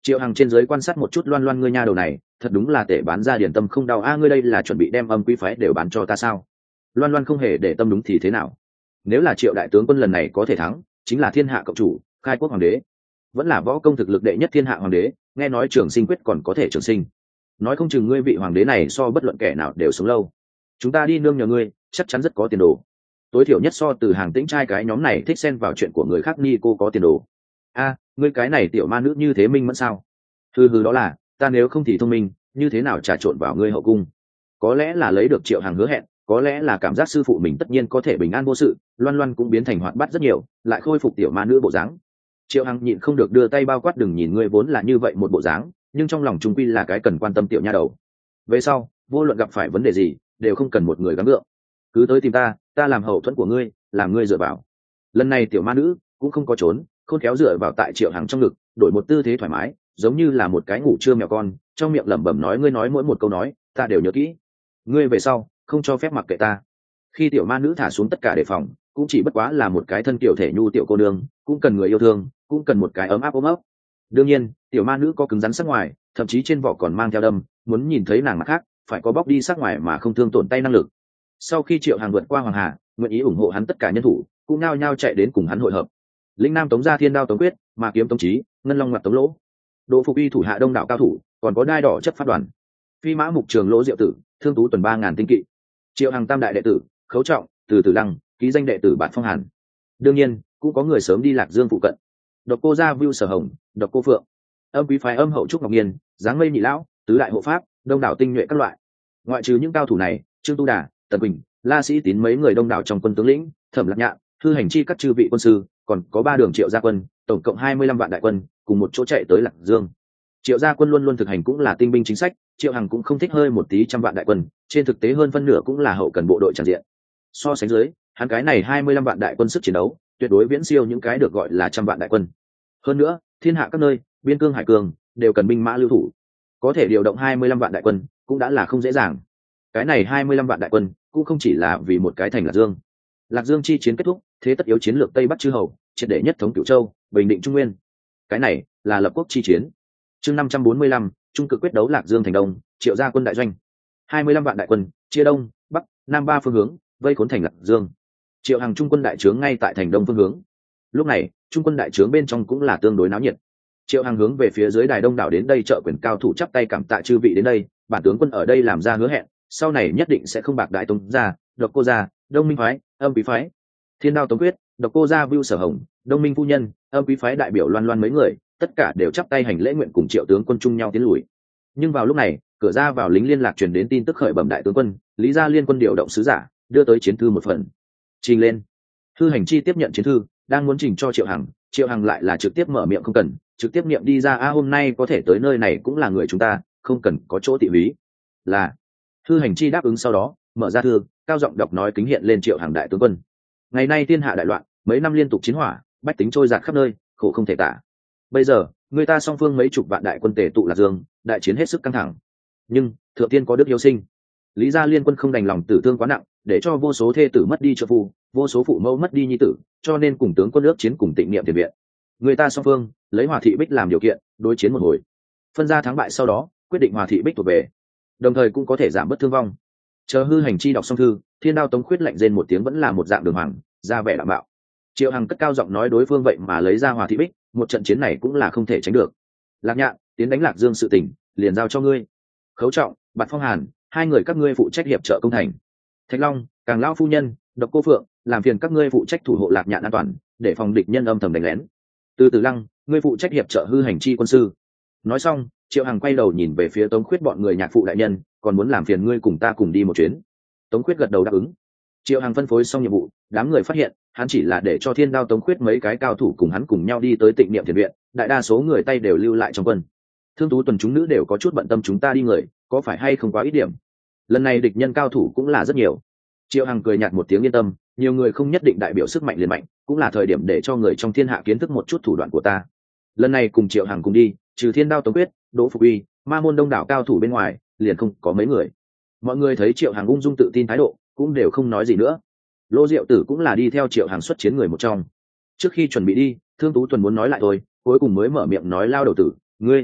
Triệu Hằng trên dưới quan sát một chút Loan Loan ngươi nha đầu này, thật đúng là tể bán ra điển tâm không đau a, ngươi đây là chuẩn bị đem âm quý phái đều bán cho ta sao? Loan Loan không hề để tâm đúng thì thế nào? Nếu là Triệu đại tướng quân lần này có thể thắng, chính là thiên hạ cộng chủ, khai quốc hoàng đế, vẫn là võ công thực lực đệ nhất thiên hạ hoàng đế, nghe nói trường sinh quyết còn có thể trường sinh. Nói không chừng ngươi vị hoàng đế này so bất luận kẻ nào đều sống lâu. Chúng ta đi nương nhờ ngươi, chắc chắn rất có tiền đồ. Tối thiểu nhất so Từ Hàng Tĩnh trai cái nhóm này thích xen vào chuyện của người khác ni cô có tiền đồ. A, ngươi cái này tiểu ma nữ như thế minh mẫn sao? Hừ đó là, ta nếu không thì thông minh, như thế nào trà trộn vào ngươi hậu cung? Có lẽ là lấy được Triệu Hằng hứa hẹn, có lẽ là cảm giác sư phụ mình tất nhiên có thể bình an vô sự, Loan Loan cũng biến thành hoạt bát rất nhiều, lại khôi phục tiểu ma nữ bộ dáng. Triệu Hằng nhịn không được đưa tay bao quát, đừng nhìn ngươi vốn là như vậy một bộ dáng, nhưng trong lòng trung quy là cái cần quan tâm tiểu nha đầu. Về sau, vô luận gặp phải vấn đề gì, đều không cần một người gắng gượng, cứ tới tìm ta làm hậu thuẫn của ngươi, làm ngươi dựa vào. Lần này tiểu ma nữ cũng không có trốn, khôn khéo dựa vào tại Triệu Hằng trong ngực, đổi một tư thế thoải mái, giống như là một cái ngủ trưa mèo con, trong miệng lẩm bẩm nói, ngươi nói mỗi một câu nói ta đều nhớ kỹ, ngươi về sau không cho phép mặc kệ ta. Khi tiểu ma nữ thả xuống tất cả đề phòng, cũng chỉ bất quá là một cái thân kiểu thể nhu tiểu cô nương, cũng cần người yêu thương, cũng cần một cái ấm áp ôm ấp. Đương nhiên tiểu ma nữ có cứng rắn sắc ngoài, thậm chí trên vỏ còn mang theo đâm, muốn nhìn thấy nàng mặt khác phải có bóc đi sắc ngoài mà không thương tổn tay năng lực. Sau khi Triệu Hằng vượt qua Hoàng Hà, nguyện ý ủng hộ hắn tất cả nhân thủ cũng nao nhao chạy đến cùng hắn hội hợp. Lĩnh Nam tống gia Thiên Đao Tống Quyết, mà kiếm Tống Chí, Ngân Long Ngoặt Tống Lỗ, Đỗ Phục Uy thủ hạ đông đảo cao thủ, còn có Đai Đỏ chấp pháp đoàn, Phi Mã Mục Trường Lỗ Diệu Tử, Thương Tú tuần 3000 tinh kỵ, Triệu Hằng tam đại đệ tử, Khấu Trọng, Từ Tử Lăng, ký danh đệ tử Bạt Phong Hàn. Đương nhiên cũng có người sớm đi Lạc Dương phụ cận, Độc Cô Gia Vưu Sở Hồng, Độc Cô Phượng, Âm Quý phái Âm Hậu Trúc Ngọc Nghiên, Giáng Mây Nhị Lão, tứ đại hộ pháp, đông đảo tinh nhuệ các loại. Ngoại trừ những cao thủ này, Trương Tu Đà, Tần Quỳnh, La Sĩ Tín mấy người đông đảo trong quân tướng lĩnh, Thẩm Lạc Nhạn, Thư Hành Chi các chư vị quân sư, còn có 3 đường Triệu gia quân, tổng cộng 25 vạn đại quân, cùng một chỗ chạy tới Lạc Dương. Triệu gia quân luôn luôn thực hành cũng là tinh binh chính sách, Triệu Hằng cũng không thích hơi một tí trăm vạn đại quân, trên thực tế hơn phân nửa cũng là hậu cần bộ đội tràn diện. So sánh dưới, hắn cái này 25 vạn đại quân sức chiến đấu, tuyệt đối viễn siêu những cái được gọi là trăm vạn đại quân. Hơn nữa, thiên hạ các nơi, biên cương hải cường, đều cần binh mã lưu thủ. Có thể điều động 25 vạn đại quân, cũng đã là không dễ dàng. Cái này 25 vạn đại quân, cũng không chỉ là vì một cái thành Lạc Dương. Lạc Dương chi chiến kết thúc, thế tất yếu chiến lược Tây Bắc chư hầu, triệt để nhất thống Cửu Châu, bình định Trung Nguyên. Cái này là lập quốc chi chiến. Chương 545, trung cực quyết đấu Lạc Dương thành Đông, Triệu gia quân đại doanh. 25 vạn đại quân, chia đông, bắc, nam 3 phương hướng, vây khốn thành Lạc Dương. Triệu Hằng trung quân đại trướng ngay tại thành Đông phương hướng. Lúc này, trung quân đại trướng bên trong cũng là tương đối náo nhiệt. Triệu Hằng hướng về phía dưới đài đông đảo đến đây trợ quyền cao thủ chắp tay cảm tạ chư vị đến đây, bản tướng quân ở đây làm ra hứa hẹn, sau này nhất định sẽ không bạc đại Tống gia, Độc Cô gia, Đông Minh phái, Âm Quý phái, Thiên Đao Tống Quyết, Độc Cô gia Vưu Sở Hồng, Đông Minh phu nhân, Âm Quý phái đại biểu Loan Loan mấy người, tất cả đều chắp tay hành lễ nguyện cùng Triệu tướng quân chung nhau tiến lùi. Nhưng vào lúc này, cửa ra vào lính liên lạc truyền đến tin tức khởi bẩm đại tướng quân, Lý gia liên quân điều động sứ giả, đưa tới chiến thư một phần. Trình lên. Thư Hành Chi tiếp nhận chiến thư, đang muốn trình cho Triệu Hằng, Triệu Hằng lại là trực tiếp mở miệng không cần, trực tiếp niệm đi ra, hôm nay có thể tới nơi này cũng là người chúng ta, không cần có chỗ tị húy. Là. Thư Hành Chi đáp ứng, sau đó mở ra thư, cao giọng đọc nói, kính hiện lên Triệu Hằng đại tướng quân. Ngày nay thiên hạ đại loạn, mấy năm liên tục chiến hỏa, bách tính trôi dạt khắp nơi, khổ không thể tả. Bây giờ người ta song phương mấy chục vạn đại quân tề tụ Lạc Dương, đại chiến hết sức căng thẳng. Nhưng thượng tiên có đức hiếu sinh, Lý gia liên quân không đành lòng tử thương quá nặng, để cho vô số thê tử mất đi trợ phu, vô số phụ mẫu mất đi nhi tử, cho nên cùng tướng quân ước chiến cùng tịnh niệm tiền viện. Người ta song phương lấy Hòa Thị Bích làm điều kiện, đối chiến một hồi, phân ra thắng bại, sau đó quyết định Hòa Thị Bích thuộc về, đồng thời cũng có thể giảm bớt thương vong. Chờ Hư Hành Chi đọc xong thư, Thiên Đao Tống Khuyết lạnh rên một tiếng, vẫn là một dạng đường hoàng, ra vẻ đạm bạo. Triệu Hằng cất cao giọng nói, đối phương vậy mà lấy ra Hòa Thị Bích, một trận chiến này cũng là không thể tránh được. Lạc Nhạn, tiến đánh Lạc Dương sự tình, liền giao cho ngươi. Khấu Trọng, Bạt Phong Hàn, hai người các ngươi phụ trách hiệp trợ công thành. Thạch Long, Càng Lão phu nhân, Độc Cô Phượng, làm phiền các ngươi phụ trách thủ hộ Lạc Nhạn an toàn, để phòng địch nhân âm thầm đánh lén. Từ Tử Lăng, ngươi phụ trách hiệp trợ Hư Hành Chi quân sư. Nói xong, Triệu Hằng quay đầu nhìn về phía Tống Khuyết bọn người, nhạc phụ đại nhân, còn muốn làm phiền ngươi cùng ta cùng đi một chuyến. Tống Khuyết gật đầu đáp ứng. Triệu Hằng phân phối xong nhiệm vụ, đám người phát hiện hắn chỉ là để cho Thiên Đao Tống Khuyết mấy cái cao thủ cùng hắn cùng nhau đi tới Tịnh Niệm Thiền viện, đại đa số người tay đều lưu lại trong quân. Thương Tú tuần chúng nữ đều có chút bận tâm, chúng ta đi người có phải hay không quá ít điểm, lần này địch nhân cao thủ cũng là rất nhiều. Triệu Hằng cười nhạt một tiếng, yên tâm, nhiều người không nhất định đại biểu sức mạnh liền mạnh, cũng là thời điểm để cho người trong thiên hạ kiến thức một chút thủ đoạn của ta. Lần này cùng Triệu Hằng cùng đi, trừ Thiên Đao Tống Quyết, Đỗ Phục Uy, Ma môn đông đảo cao thủ bên ngoài, liền không có mấy người. Mọi người thấy Triệu Hằng ung dung tự tin thái độ, cũng đều không nói gì nữa. Lô Diệu Tử cũng là đi theo Triệu Hằng xuất chiến người một trong. Trước khi chuẩn bị đi, Thương Tú tuần muốn nói lại thôi, cuối cùng mới mở miệng nói, Lao đầu tử, ngươi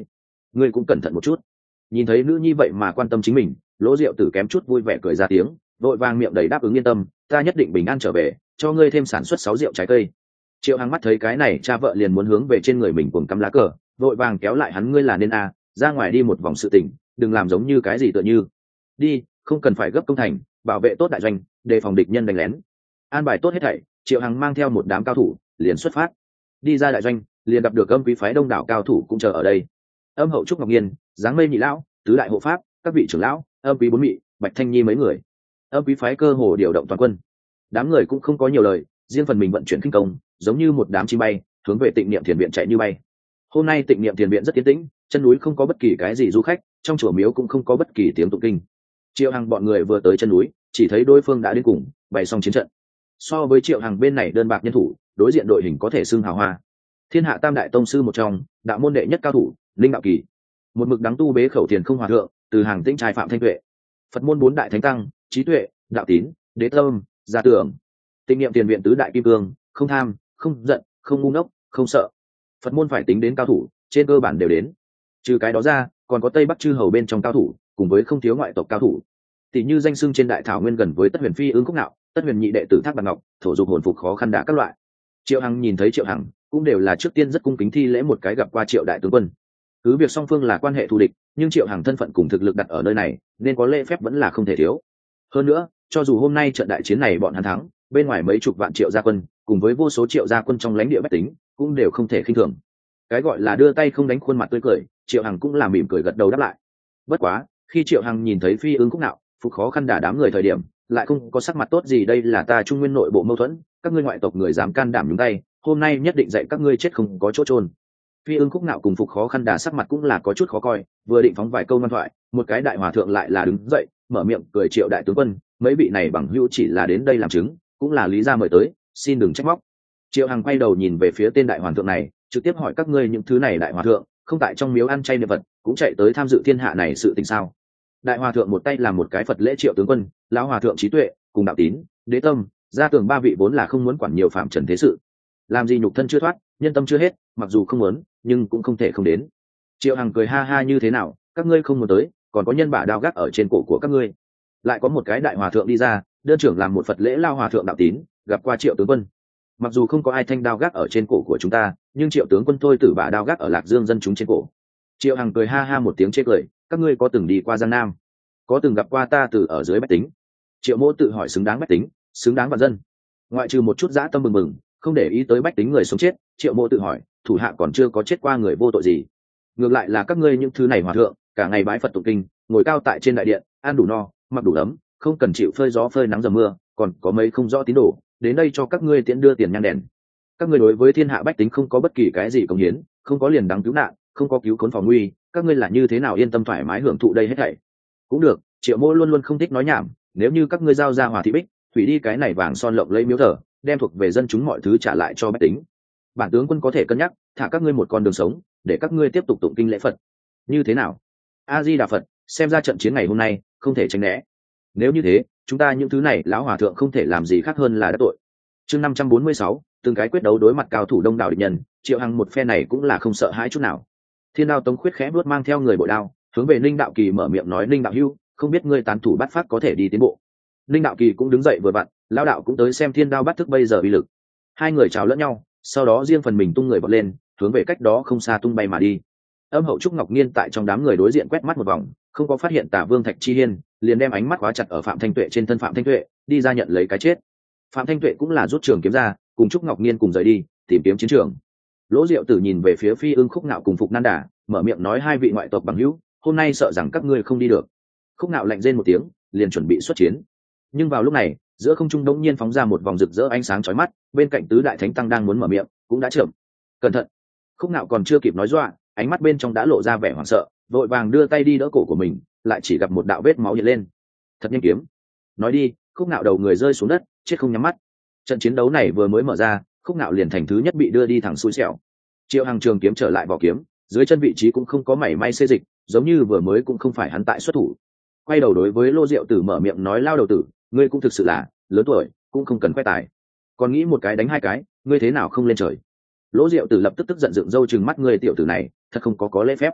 ngươi cũng cẩn thận một chút. Nhìn thấy nữ nhi vậy mà quan tâm chính mình, Lỗ Diệu Tử kém chút vui vẻ cười ra tiếng, vội vàng miệng đầy đáp ứng yên tâm, ta nhất định bình an trở về, cho ngươi thêm sản xuất 6 rượu trái cây. Triệu Hằng mắt thấy cái này cha vợ liền muốn hướng về trên người mình cuồng cắm lá cờ, vội vàng kéo lại hắn, ngươi là nên ra ngoài đi một vòng sự tình, đừng làm giống như cái gì tựa như. Đi, không cần phải gấp công thành, bảo vệ tốt đại doanh, đề phòng địch nhân đánh lén. An bài tốt hết thảy, Triệu Hằng mang theo một đám cao thủ liền xuất phát. Đi ra đại doanh, liền gặp được Âm Quý phái đông đảo cao thủ cũng chờ ở đây. Âm Hậu Trúc Ngọc Nhiên, Giáng Mây Nhị lão, tứ đại hộ pháp, các vị trưởng lão, Âm Quý bốn mị, Bạch Thanh Nhi mấy người. Âm Quý phái cơ hồ điều động toàn quân. Đám người cũng không có nhiều lời, riêng phần mình vận chuyển kinh công, giống như một đám chim bay, hướng về Tịnh Niệm Thiền viện chạy như bay. Hôm nay Tịnh Niệm Thiền viện rất yên tĩnh, chân núi không có bất kỳ cái gì du khách, trong chùa miếu cũng không có bất kỳ tiếng tụng kinh. Triệu Hằng bọn người vừa tới chân núi, chỉ thấy đối phương đã đến cùng bày xong chiến trận. So với Triệu Hằng bên này đơn bạc nhân thủ, đối diện đội hình có thể xưng hào hoa. Thiên hạ tam đại tông sư một trong, đạo môn đệ nhất cao thủ Linh Đạo Kỳ, một mực đắng tu bế khẩu thiền không hòa thượng, từ Hàng Tĩnh trai Phạm Thanh Tuệ, Phật môn bốn đại thánh tăng Trí Tuệ, Đạo Tín, Đế Tâm, Gia Tưởng, Tịnh Niệm Tiền viện tứ đại kim cương, không tham, không giận, không ngu ngốc, không sợ. Phật môn phải tính đến cao thủ, trên cơ bản đều đến. Trừ cái đó ra, còn có Tây Bắc chư hầu bên trong cao thủ, cùng với không thiếu ngoại tộc cao thủ. Tỷ như danh xưng trên đại thảo nguyên gần với Tất Huyền Phi Ưng Khúc Nạo, Tất Huyền nhị đệ tử Thác Bạt Ngọc, thổ dục hồn phục khó khăn đả các loại. Triệu Hằng nhìn thấy Triệu Hằng, cũng đều là trước tiên rất cung kính thi lễ một cái, gặp qua Triệu đại tướng quân. Cứ việc song phương là quan hệ thù địch, nhưng Triệu Hằng thân phận cùng thực lực đặt ở nơi này, nên có lễ phép vẫn là không thể thiếu. Hơn nữa, cho dù hôm nay trận đại chiến này bọn hắn thắng, bên ngoài mấy chục vạn Triệu gia quân, cùng với vô số Triệu gia quân trong lãnh địa bách tính, cũng đều không thể khinh thường. Cái gọi là đưa tay không đánh khuôn mặt tươi cười, Triệu Hằng cũng là mỉm cười gật đầu đáp lại. Bất quá, khi Triệu Hằng nhìn thấy Phi Ưng Khúc Nạo, phục khó khăn đả đám người thời điểm, lại không có sắc mặt tốt gì. Đây là ta Trung Nguyên nội bộ mâu thuẫn, các ngươi ngoại tộc người dám can đảm nhúng tay, hôm nay nhất định dạy các ngươi chết không có chỗ trôn. Phi Ưng Khúc Nạo cùng phục khó khăn đả sắc mặt cũng là có chút khó coi, vừa định phóng vài câu ngoan thoại, một cái đại hòa thượng lại là đứng dậy, mở miệng cười, Triệu đại tướng quân, mấy vị này bằng hữu chỉ là đến đây làm chứng, cũng là lý gia mời tới, xin đừng trách móc. Triệu Hằng quay đầu nhìn về phía tên đại hòa thượng này, trực tiếp hỏi, các ngươi những thứ này đại hòa thượng, không tại trong miếu ăn chay niệm vật, cũng chạy tới tham dự thiên hạ này sự tình sao? Đại hòa thượng một tay làm một cái Phật lễ. Triệu tướng quân, lão hòa thượng Trí Tuệ cùng Đạo Tín, Đế Tâm, Gia Tưởng ba vị vốn là không muốn quản nhiều phạm trần thế sự, làm gì nhục thân chưa thoát, nhân tâm chưa hết, mặc dù không muốn, nhưng cũng không thể không đến. Triệu Hằng cười ha ha, như thế nào, các ngươi không muốn tới, còn có nhân bả đao gác ở trên cổ của các ngươi. Lại có một cái đại hòa thượng đi ra, đơn trưởng làm một Phật lễ. Lao hòa thượng Đạo Tín, gặp qua Triệu tướng quân, mặc dù không có ai thanh đao gác ở trên cổ của chúng ta, nhưng Triệu tướng quân thôi tử bả đao gác ở Lạc Dương dân chúng trên cổ. Triệu Hằng cười ha ha một tiếng chê cười, các ngươi có từng đi qua Giang Nam, có từng gặp qua ta từ ở dưới bách tính? Triệu Mỗ tự hỏi, xứng đáng bách tính, xứng đáng vạn dân, ngoại trừ một chút dã tâm bừng bừng, không để ý tới bách tính người sống chết. Triệu Mỗ tự hỏi, thủ hạ còn chưa có chết qua người vô tội gì, ngược lại là các ngươi những thứ này hòa thượng, cả ngày bái Phật tụng kinh, ngồi cao tại trên đại điện, ăn đủ no, mặc đủ ấm, không cần chịu phơi gió phơi nắng dầm mưa, còn có mấy không rõ tín đồ đến đây cho các ngươi tiễn đưa tiền nhang đèn. Các ngươi đối với thiên hạ bách tính không có bất kỳ cái gì công hiến, không có liền đáng cứu nạn, không có cứu khốn phòng nguy, các ngươi là như thế nào yên tâm thoải mái hưởng thụ đây hết thảy? Cũng được, Triệu Mỗ luôn luôn không thích nói nhảm, nếu như các ngươi giao ra Hòa Thị Bích, hủy đi cái này vàng son lộng lẫy miếu thờ, đem thuộc về dân chúng mọi thứ trả lại cho bách tính, bản tướng quân có thể cân nhắc thả các ngươi một con đường sống, để các ngươi tiếp tục tụng kinh lễ Phật. Như thế nào? A Di Đà Phật, xem ra trận chiến ngày hôm nay không thể tránh né. Nếu như thế, chúng ta những thứ này lão hòa thượng không thể làm gì khác hơn là đắc tội. Chương 546, từng cái quyết đấu đối mặt cao thủ đông đảo địch nhân, Triệu Hằng một phe này cũng là không sợ hãi chút nào. Thiên Đao Tống Khuyết khẽ vuốt mang theo người bội đao, hướng về Ninh Đạo Kỳ mở miệng nói, Ninh đạo hữu, không biết ngươi tán thủ bắt phát có thể đi tiến bộ. Ninh Đạo Kỳ cũng đứng dậy vừa vặn, lão đạo cũng tới xem Thiên Đao bắt thức bây giờ uy lực. Hai người chào lẫn nhau, sau đó riêng phần mình tung người bật lên, hướng về cách đó không xa tung bay mà đi. Âm Hậu Trúc Ngọc Nhiên tại trong đám người đối diện quét mắt một vòng, không có phát hiện Tả Vương Thạch Chi Hiên, liền đem ánh mắt khóa chặt ở Phạm Thanh Tuệ trên thân. Phạm Thanh Tuệ đi ra nhận lấy cái chết. Phạm Thanh Tuệ cũng là rút trường kiếm ra, cùng Trúc Ngọc Nhiên cùng rời đi tìm kiếm chiến trường. Lỗ Diệu Tử nhìn về phía Phi Ưng Khúc Nạo cùng Phục Nan Đà, mở miệng nói, hai vị ngoại tộc bằng hữu, hôm nay sợ rằng các ngươi không đi được. Khúc Nạo lạnh rên một tiếng, liền chuẩn bị xuất chiến. Nhưng vào lúc này, giữa không trung đống nhiên phóng ra một vòng rực rỡ ánh sáng chói mắt, bên cạnh tứ đại thánh tăng đang muốn mở miệng, cũng đã chậm. Cẩn thận! Khúc Nạo còn chưa kịp nói dọa, ánh mắt bên trong đã lộ ra vẻ hoảng sợ, vội vàng đưa tay đi đỡ cổ của mình, lại chỉ gặp một đạo vết máu hiện lên. Thật nhanh kiếm! Nói đi, Khúc Nạo đầu người rơi xuống đất, chết không nhắm mắt. Trận chiến đấu này vừa mới mở ra, Khúc Nạo liền thành thứ nhất bị đưa đi thẳng xui xẻo. Triệu Hằng trường kiếm trở lại vỏ kiếm, dưới chân vị trí cũng không có mảy may xê dịch, giống như vừa mới cũng không phải hắn tại xuất thủ. Quay đầu đối với Lô Diệu Tử mở miệng nói, Lao đầu tử, ngươi cũng thực sự là lớn tuổi, cũng không cần khoe tài, còn nghĩ một cái đánh hai cái, ngươi thế nào không lên trời? Lỗ Diệu Tử lập tức tức giận dựng râu trừng mắt, ngươi tiểu tử này thật không có lễ phép.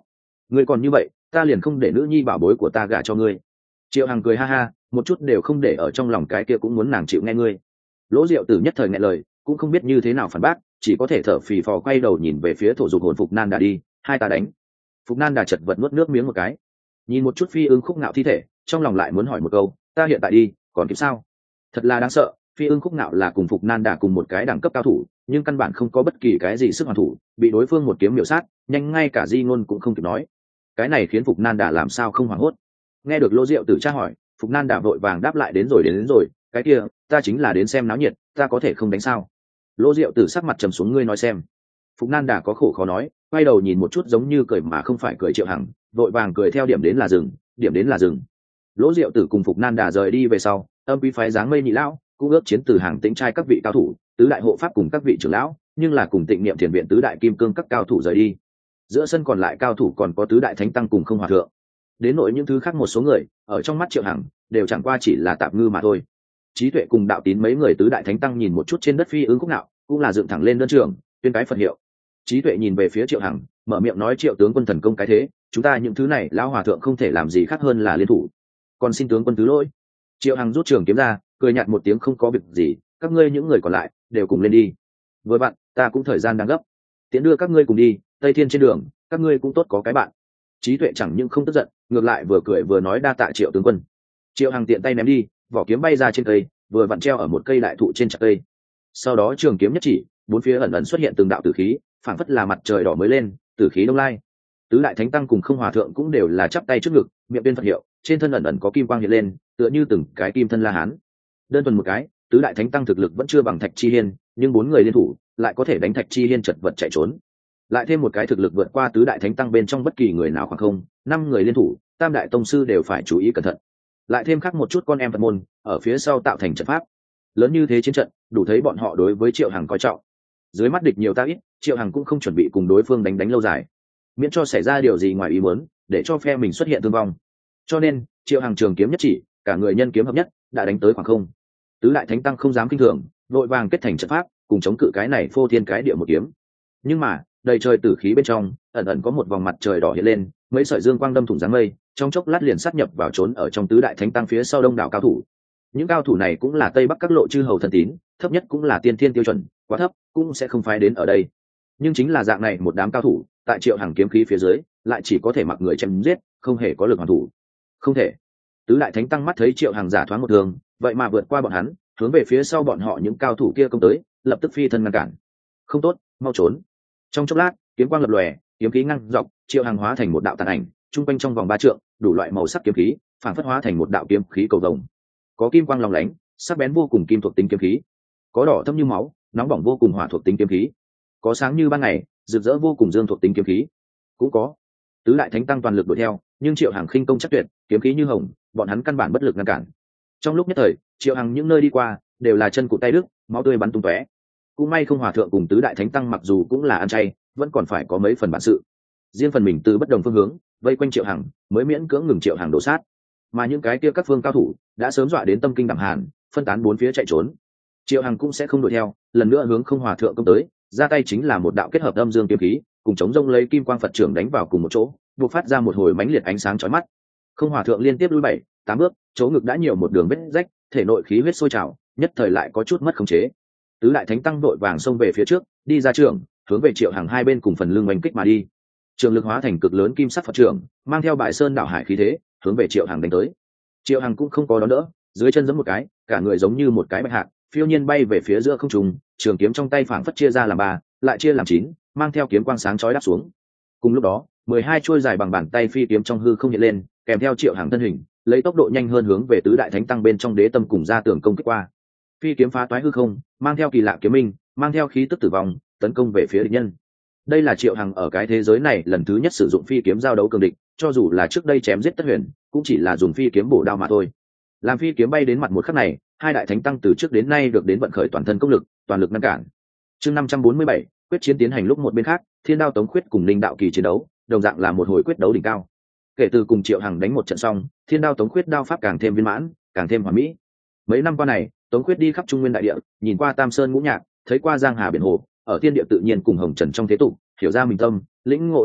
ngươi còn như vậy ta liền không để nữ nhi bảo bối của ta gả cho ngươi. Triệu Hằng cười ha ha, một chút đều không để ở trong lòng, cái kia cũng muốn nàng chịu nghe ngươi. Lỗ Diệu Tử nhất thời nghẹn lời, cũng không biết như thế nào phản bác, chỉ có thể thở phì phò quay đầu nhìn về phía thổ dục hồn Phục Nan Đà đi, hai ta đánh. Phục Nan Đà chật vật nuốt nước miếng một cái, nhìn một chút Phi Ưng Khúc Ngạo thi thể, trong lòng lại muốn hỏi một câu, ta hiện tại đi còn kịp sao? Thật là đáng sợ. Phi Ưng Khúc Ngạo là cùng Phục Nan Đà cùng một cái đẳng cấp cao thủ, nhưng căn bản không có bất kỳ cái gì sức hoàn thủ, bị đối phương một kiếm miểu sát, nhanh ngay cả di ngôn cũng không kịp nói. Cái này khiến Phục Nan Đà làm sao không hoảng hốt. Nghe được Lỗ Diệu Tử tra hỏi, Phục Nan Đà vội vàng đáp lại, đến rồi, cái kia ta chính là đến xem náo nhiệt, ta có thể không đánh sao? Lỗ Diệu Tử sắc mặt trầm xuống, ngươi nói xem. Phục Nan Đà có khổ khó nói, quay đầu nhìn một chút giống như cười mà không phải cười Triệu Hằng, vội vàng cười theo, điểm đến là rừng. Lỗ Diệu Tử cùng Phục Nan Đà rời đi về sau, Âm Quý phái dáng mây nhị lão cũng ước chiến từ Hàng Tĩnh trai các vị cao thủ, tứ đại hộ pháp cùng các vị trưởng lão, nhưng là cùng Tịnh Niệm Thiền viện tứ đại kim cương các cao thủ rời đi. Giữa sân còn lại cao thủ còn có tứ đại thánh tăng cùng Không Hòa thượng. Đến nội những thứ khác một số người, ở trong mắt Triệu Hằng đều chẳng qua chỉ là tạp ngư mà thôi. Trí Tuệ cùng Đạo Tín mấy người tứ đại thánh tăng nhìn một chút trên đất Phi Ưng Khúc Nạo, cũng là dựng thẳng lên đơn trường, tuyên cái Phật hiệu. Trí Tuệ nhìn về phía Triệu Hằng, mở miệng nói, Triệu tướng quân thần công cái thế, chúng ta những thứ này lão hòa thượng không thể làm gì khác hơn là liên thủ, còn xin tướng quân thứ lỗi. Triệu Hằng rút trường kiếm ra, cười nhạt một tiếng, không có việc gì, các ngươi những người còn lại đều cùng lên đi. Vừa bạn, ta cũng thời gian đang gấp, tiện đưa các ngươi cùng đi. Tây Thiên trên đường, các ngươi cũng tốt có cái bạn. Trí Tuệ chẳng những không tức giận, ngược lại vừa cười vừa nói, đa tạ Triệu tướng quân. Triệu Hằng tiện tay ném đi, vỏ kiếm bay ra trên cây, vừa vặn treo ở một cây đại thụ trên chặt cây. Sau đó trường kiếm nhất chỉ, bốn phía ẩn ẩn xuất hiện từng đạo tử khí, phảng phất là mặt trời đỏ mới lên, tử khí đông lai. Tứ đại thánh tăng cùng Không Hòa thượng cũng đều là chắp tay trước ngực, miệng tuyên Phật hiệu, trên thân ẩn ẩn có kim quang hiện lên, tựa như từng cái kim thân La Hán. Đơn thuần một cái, tứ đại thánh tăng thực lực vẫn chưa bằng Thạch Chi Hiên, nhưng bốn người liên thủ lại có thể đánh Thạch Chi Hiên chật vật chạy trốn. Lại thêm một cái thực lực vượt qua tứ đại thánh tăng bên trong bất kỳ người nào khoảng không, năm người liên thủ, tam đại tông sư đều phải chú ý cẩn thận. Lại thêm khác một chút con em Phật môn ở phía sau tạo thành trận pháp. Lớn như thế chiến trận, đủ thấy bọn họ đối với Triệu Hằng coi trọng. Dưới mắt địch nhiều ta ít, Triệu Hằng cũng không chuẩn bị cùng đối phương đánh lâu dài, miễn cho xảy ra điều gì ngoài ý muốn, để cho phe mình xuất hiện thương vong. Cho nên Triệu Hằng trường kiếm nhất chỉ, cả người nhân kiếm hợp nhất, đã đánh tới khoảng không. Tứ đại thánh tăng không dám kinh thường, vội vàng kết thành trận pháp, cùng chống cự cái này phô thiên cái địa một kiếm. Nhưng mà đầy trời tử khí bên trong ẩn ẩn có một vòng mặt trời đỏ hiện lên, mấy sợi dương quang đâm thủng dáng mây, trong chốc lát liền sát nhập vào trốn ở trong tứ đại thánh tăng phía sau đông đảo cao thủ. Những cao thủ này cũng là Tây Bắc các lộ chư hầu thần tín, thấp nhất cũng là tiên thiên tiêu chuẩn, quá thấp cũng sẽ không phái đến ở đây. Nhưng chính là dạng này một đám cao thủ, tại Triệu Hằng kiếm khí phía dưới, lại chỉ có thể mặc người chém giết, không hề có lực hoàn thủ. Không thể. Tứ đại thánh tăng mắt thấy Triệu Hằng giả thoáng một thường, vậy mà vượt qua bọn hắn, hướng về phía sau bọn họ những cao thủ kia công tới, lập tức phi thân ngăn cản. Không tốt, mau trốn. Trong chốc lát, kiếm quang lập lòe, kiếm khí ngăn dọc, Triệu Hằng hóa thành một đạo tàn ảnh, trung quanh trong vòng 3 trượng, đủ loại màu sắc kiếm khí, phản phất hóa thành một đạo kiếm khí cầu vồng. Có kim quang long lánh, sắc bén vô cùng kim thuộc tính kiếm khí, có đỏ thâm như máu, nóng bỏng vô cùng hỏa thuộc tính kiếm khí, có sáng như ban ngày, rực rỡ vô cùng dương thuộc tính kiếm khí, cũng có. Tứ đại thánh tăng toàn lực đuổi theo, nhưng Triệu Hằng khinh công chắc tuyệt, kiếm khí như hồng, bọn hắn căn bản bất lực ngăn cản. Trong lúc nhất thời, Triệu Hằng những nơi đi qua đều là chân cụt tay đứt, máu tươi bắn tung tóe. Cũng may Không Hòa thượng cùng tứ đại thánh tăng mặc dù cũng là ăn chay, vẫn còn phải có mấy phần bản sự. Riêng phần mình từ bất đồng phương hướng vây quanh Triệu Hằng, mới miễn cưỡng ngừng Triệu Hằng đổ sát. Mà những cái kia các phương cao thủ đã sớm dọa đến tâm kinh đảm hàn, phân tán bốn phía chạy trốn. Triệu Hằng cũng sẽ không đuổi theo, lần nữa hướng Không Hòa thượng công tới, ra tay chính là một đạo kết hợp âm dương kiếm khí, cùng chống rông lấy kim quang Phật trưởng đánh vào cùng một chỗ, buộc phát ra một hồi mãnh liệt ánh sáng chói mắt. Không Hòa thượng liên tiếp lùi 7-8 bước, chỗ ngực đã nhiều một đường vết rách, thể nội khí huyết sôi trào, nhất thời lại có chút mất khống chế. Tứ đại thánh tăng đội vàng xông về phía trước, đi ra trường, hướng về Triệu Hằng hai bên cùng phần lưng oanh kích mà đi. Trường lực hóa thành cực lớn kim sắc Phật trưởng, mang theo bại sơn đảo hải khí thế, hướng về Triệu Hằng đánh tới. Triệu Hằng cũng không có đón đỡ, dưới chân giẫm một cái, cả người giống như một cái bạch hạc, phiêu nhiên bay về phía giữa không trung, trường kiếm trong tay phảng phất chia ra làm 3, lại chia làm 9, mang theo kiếm quang sáng chói đáp xuống. Cùng lúc đó, 12 chuôi dài bằng bàn tay phi kiếm trong hư không hiện lên, kèm theo Triệu Hằng thân hình, lấy tốc độ nhanh hơn hướng về tứ đại thánh tăng bên trong đế tâm cùng ra tường công kích qua. Phi kiếm phá toái hư không, mang theo kỳ lạ kiếm minh, mang theo khí tức tử vong, tấn công về phía địch nhân. Đây là Triệu Hằng ở cái thế giới này lần thứ nhất sử dụng phi kiếm giao đấu cường địch, cho dù là trước đây chém giết Tất Huyền, cũng chỉ là dùng phi kiếm bổ đao mà thôi. Làm phi kiếm bay đến mặt một khắc này, hai đại thánh tăng từ trước đến nay được đến vận khởi toàn thân công lực, toàn lực ngăn cản. Chương 547, quyết chiến tiến hành lúc một bên khác, Thiên Đao Tống Khuyết cùng Linh Đạo Kỳ chiến đấu, đồng dạng là một hồi quyết đấu đỉnh cao. Kể từ cùng Triệu Hằng đánh một trận xong, Thiên Đao Tống Khuyết đao pháp càng thêm viên mãn, càng thêm hoàn mỹ. Mấy năm qua này, Tống Khuyết đi khắp Trung Nguyên đại địa, nhìn qua Tam Sơn ngũ nhạc, thấy qua giang hà biển hồ, ở thiên địa tự nhiên cùng hồng trần trong thế tục, hiểu ra mình tâm, lĩnh ngộ đao pháp,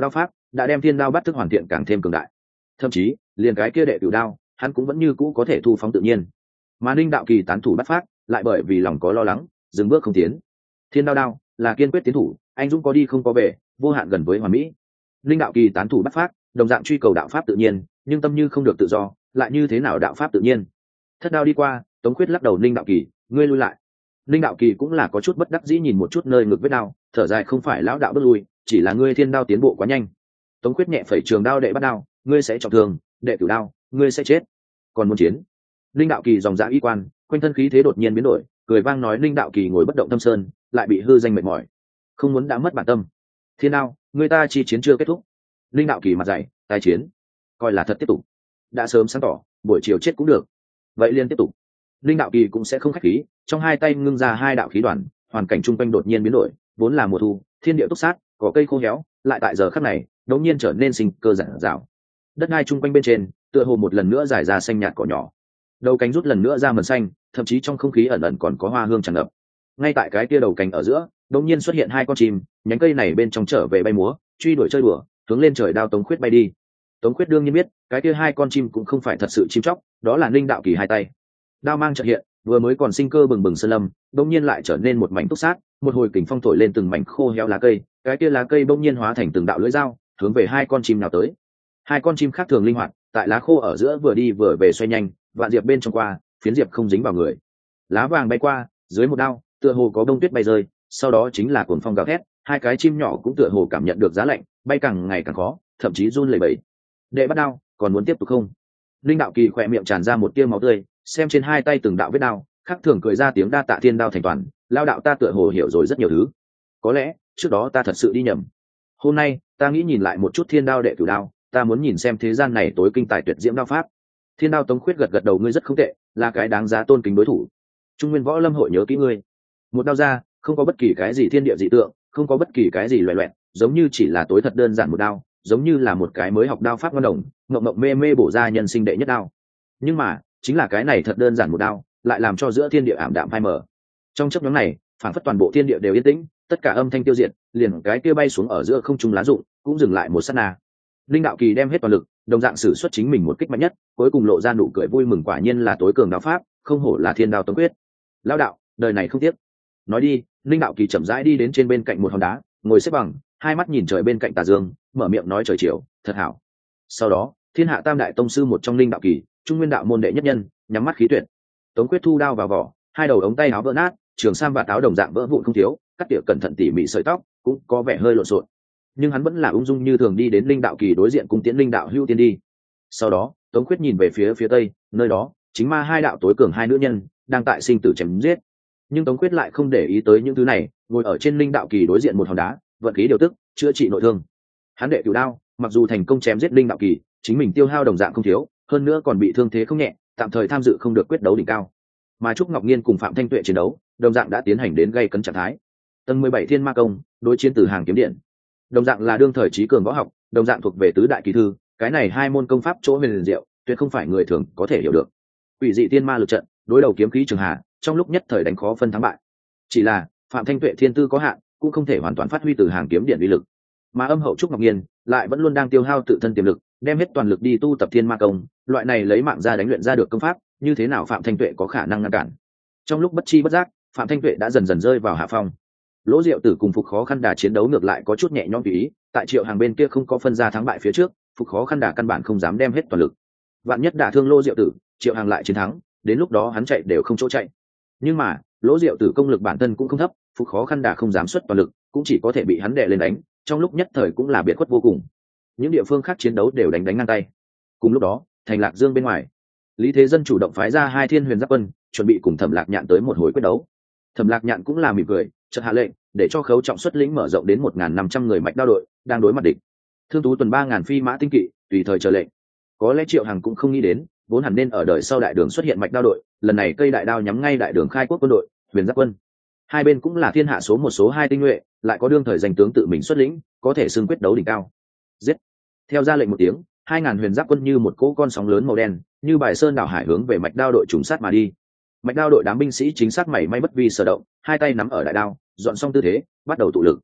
đã đem thiên đao bắt thức hoàn thiện càng thêm cường đại. Thậm chí liền cái kia đệ cửu đao hắn cũng vẫn như cũ có thể thu phóng tự nhiên. Mà Ninh Đạo Kỳ tán thủ bắt phát lại bởi vì lòng có lo lắng dừng bước không tiến. Thiên đao đao là kiên quyết tiến thủ, anh dũng có đi không có về, vô hạn gần với hoàn mỹ. Ninh Đạo Kỳ tán thủ bắt phát đồng dạng truy cầu đạo pháp tự nhiên, nhưng tâm như không được tự do, lại như thế nào đạo pháp tự nhiên? Thất đao đi qua, Tống Khuyết lắc đầu, Ninh Đạo Kỳ, ngươi lui lại. Ninh Đạo Kỳ cũng là có chút bất đắc dĩ nhìn một chút nơi ngực vết đao, thở dài, không phải lão đạo bước lui, chỉ là ngươi thiên đao tiến bộ quá nhanh. Tống Khuyết nhẹ phẩy trường đao, đệ bắt đao, ngươi sẽ trọng thương, đệ cửu đao, ngươi sẽ chết. Còn muốn chiến? Ninh Đạo Kỳ dòng dã y quan, quanh thân khí thế đột nhiên biến đổi, cười vang nói, Ninh Đạo Kỳ ngồi bất động tâm sơn, lại bị hư danh mệt mỏi, không muốn đã mất bản tâm. Thiên đao, người ta chi chiến chưa kết thúc. Ninh Đạo Kỳ mặt dày, tái chiến, coi là thật tiếp tục. Đã sớm sáng tỏ, buổi chiều chết cũng được. Vậy liên tiếp tục. Ninh Đạo Kỳ cũng sẽ không khách khí, trong hai tay ngưng ra hai đạo khí đoàn, hoàn cảnh chung quanh đột nhiên biến đổi, vốn là mùa thu, thiên địa túc sát, có cây khô héo, lại tại giờ khắc này, đột nhiên trở nên sinh cơ rạng rào. Đất đai chung quanh bên trên, tựa hồ một lần nữa dài ra xanh nhạt cỏ nhỏ. Đầu cánh rút lần nữa ra mần xanh, thậm chí trong không khí ẩn ẩn còn có hoa hương tràn ngập. Ngay tại cái kia đầu cánh ở giữa, đột nhiên xuất hiện hai con chim, nhánh cây này bên trong trở về bay múa, truy đuổi chơi đùa, hướng lên trời đao Tống Khuyết bay đi. Tống Khuyết đương nhiên biết, cái kia hai con chim cũng không phải thật sự chim chóc, đó là Ninh Đạo Kỳ hai tay. Đao mang chợt hiện, vừa mới còn sinh cơ bừng bừng sơn lâm, đột nhiên lại trở nên một mảnh túc sát, một hồi kình phong thổi lên từng mảnh khô héo lá cây, cái kia lá cây bỗng nhiên hóa thành từng đạo lưỡi dao, hướng về hai con chim nào tới. Hai con chim khác thường linh hoạt, tại lá khô ở giữa vừa đi vừa về xoay nhanh, vạn diệp bên trong qua, phiến diệp không dính vào người. Lá vàng bay qua, dưới một đao, tựa hồ có bông tuyết bay rơi, sau đó chính là cuồng phong gào thét, hai cái chim nhỏ cũng tựa hồ cảm nhận được giá lạnh, bay càng ngày càng khó, thậm chí run lẩy bẩy. Đệ bắt đao, còn muốn tiếp tục không? Linh Đạo Kỳ khỏe miệng tràn ra một tia máu tươi, xem trên hai tay từng đạo vết đao, khắc thường cười ra tiếng, đa tạ thiên đao thành toàn, lao đạo ta tựa hồ hiểu rồi rất nhiều thứ. Có lẽ trước đó ta thật sự đi nhầm. Hôm nay ta nghĩ nhìn lại một chút thiên đao đệ cửu đao, ta muốn nhìn xem thế gian này tối kinh tài tuyệt diễm đao pháp. Thiên đao Tống Khuyết gật gật đầu, ngươi rất không tệ, là cái đáng giá tôn kính đối thủ. Trung Nguyên Võ Lâm hội nhớ kỹ ngươi. Một đao ra, không có bất kỳ cái gì thiên địa dị tượng, không có bất kỳ cái gì loè loẹt, giống như chỉ là tối thật đơn giản một đao, giống như là một cái mới học đao pháp ngon đồng, ngậm ngậm mê mê bổ ra nhân sinh đệ nhất đao. Nhưng mà chính là cái này thật đơn giản một đao, lại làm cho giữa thiên địa ảm đạm phai mờ. Trong chớp nhoáng này, phản phất toàn bộ thiên địa đều yên tĩnh, tất cả âm thanh tiêu diệt, liền cái kia bay xuống ở giữa không trung lá rụng cũng dừng lại một sát na. Linh Đạo Kỳ đem hết toàn lực, đồng dạng sử xuất chính mình một kích mạnh nhất, cuối cùng lộ ra nụ cười vui mừng, quả nhiên là tối cường đao pháp, không hổ là thiên đao Tống Quyết. Lão đạo, đời này không tiếc. Nói đi, Linh Đạo Kỳ chậm rãi đi đến trên bên cạnh một hòn đá, ngồi xếp bằng, hai mắt nhìn trời bên cạnh tà dương, mở miệng nói, trời chiều, thật hảo. Sau đó, thiên hạ tam đại tông sư một trong Linh Đạo Kỳ, Trung Nguyên đạo môn đệ nhất nhân, nhắm mắt khí tuyệt. Tống Quyết thu đao vào vỏ, hai đầu ống tay áo vỡ nát, trường sam và áo đồng dạng vỡ vụn không thiếu, cắt tỉa cẩn thận tỉ mỉ sợi tóc, cũng có vẻ hơi lộn xộn. Nhưng hắn vẫn là ung dung như thường đi đến Linh Đạo Kỳ đối diện, cùng tiễn Linh đạo hưu tiên đi. Sau đó, Tống Quyết nhìn về phía tây, nơi đó chính ma hai đạo tối cường hai nữ nhân đang tại sinh tử chém giết. Nhưng Tống Quyết lại không để ý tới những thứ này, ngồi ở trên Linh Đạo Kỳ đối diện một hòn đá, vận khí điều tức, chữa trị nội thương. Hắn đệ cửu đao, mặc dù thành công chém giết Linh Đạo Kỳ, chính mình tiêu hao đồng dạng không thiếu, hơn nữa còn bị thương thế không nhẹ, tạm thời tham dự không được quyết đấu đỉnh cao. Mà Trúc Ngọc Nhiên cùng Phạm Thanh Tuệ chiến đấu, đồng dạng đã tiến hành đến gây cấn trạng thái. Tầng 17 Thiên Ma Công, đối chiến Từ Hàng kiếm điện, đồng dạng là đương thời trí cường võ học, đồng dạng thuộc về tứ đại kỳ thư, cái này hai môn công pháp chỗ huyền diệu, tuyệt không phải người thường có thể hiểu được. Quỷ dị tiên ma lực trận, đối đầu kiếm khí trường hà, trong lúc nhất thời đánh khó phân thắng bại. Chỉ là Phạm Thanh Tuệ thiên tư có hạn, cũng không thể hoàn toàn phát huy Từ Hàng kiếm điện uy lực. Mà âm hậu Trúc Ngọc Nhiên lại vẫn luôn đang tiêu hao tự thân tiềm lực, đem hết toàn lực đi tu tập Thiên Ma Công, loại này lấy mạng ra đánh luyện ra được công pháp, như thế nào Phạm Thanh Tuệ có khả năng ngăn cản? Trong lúc bất chi bất giác, Phạm Thanh Tuệ đã dần dần rơi vào hạ phong. Lỗ Diệu Tử cùng Phục Khó Khăn Đà chiến đấu ngược lại có chút nhẹ nhõm tùy ý, tại Triệu Hàng bên kia không có phân ra thắng bại phía trước, Phục Khó Khăn Đà căn bản không dám đem hết toàn lực. Vạn nhất đả thương Lỗ Diệu Tử, Triệu Hàng lại chiến thắng, đến lúc đó hắn chạy đều không chỗ chạy. Nhưng mà Lỗ Diệu Tử công lực bản thân cũng không thấp, Phục Khó Khăn Đà không dám xuất toàn lực, cũng chỉ có thể bị hắn đè lên đánh, trong lúc nhất thời cũng là biệt khuất vô cùng. Những địa phương khác chiến đấu đều đánh ngang tay. Cùng lúc đó, thành Lạc Dương bên ngoài, Lý Thế Dân chủ động phái ra hai Thiên Huyền Giáp quân, chuẩn bị cùng Thẩm Lạc Nhạn tới một hồi quyết đấu. Thẩm Lạc Nhạn cũng là mỉm cười, chợt hạ lệnh để cho Khấu Trọng xuất lĩnh mở rộng đến 1.500 người mạch đao đội đang đối mặt địch. Thương Tú tuần 3.000 phi mã tinh kỵ tùy thời chờ lệnh. Có lẽ Triệu Hằng cũng không nghĩ đến, vốn hẳn nên ở đời sau đại đường xuất hiện mạch đao đội, lần này cây đại đao nhắm ngay đại đường khai quốc quân đội, Huyền Giáp quân. Hai bên cũng là thiên hạ số một số hai tinh nhuệ, lại có đương thời danh tướng tự mình xuất lĩnh, có thể xưng quyết đấu đỉnh cao. Giết! Theo ra lệnh một tiếng, 2.000 Huyền Giáp quân như một cỗ con sóng lớn màu đen, như bài sơn đảo hải hướng về mạch đao đội trùng sát mà đi. Mạch đao đội đám binh sĩ chính xác mảy may bất vi sở động, hai tay nắm ở đại đao, dọn xong tư thế, bắt đầu tụ lực.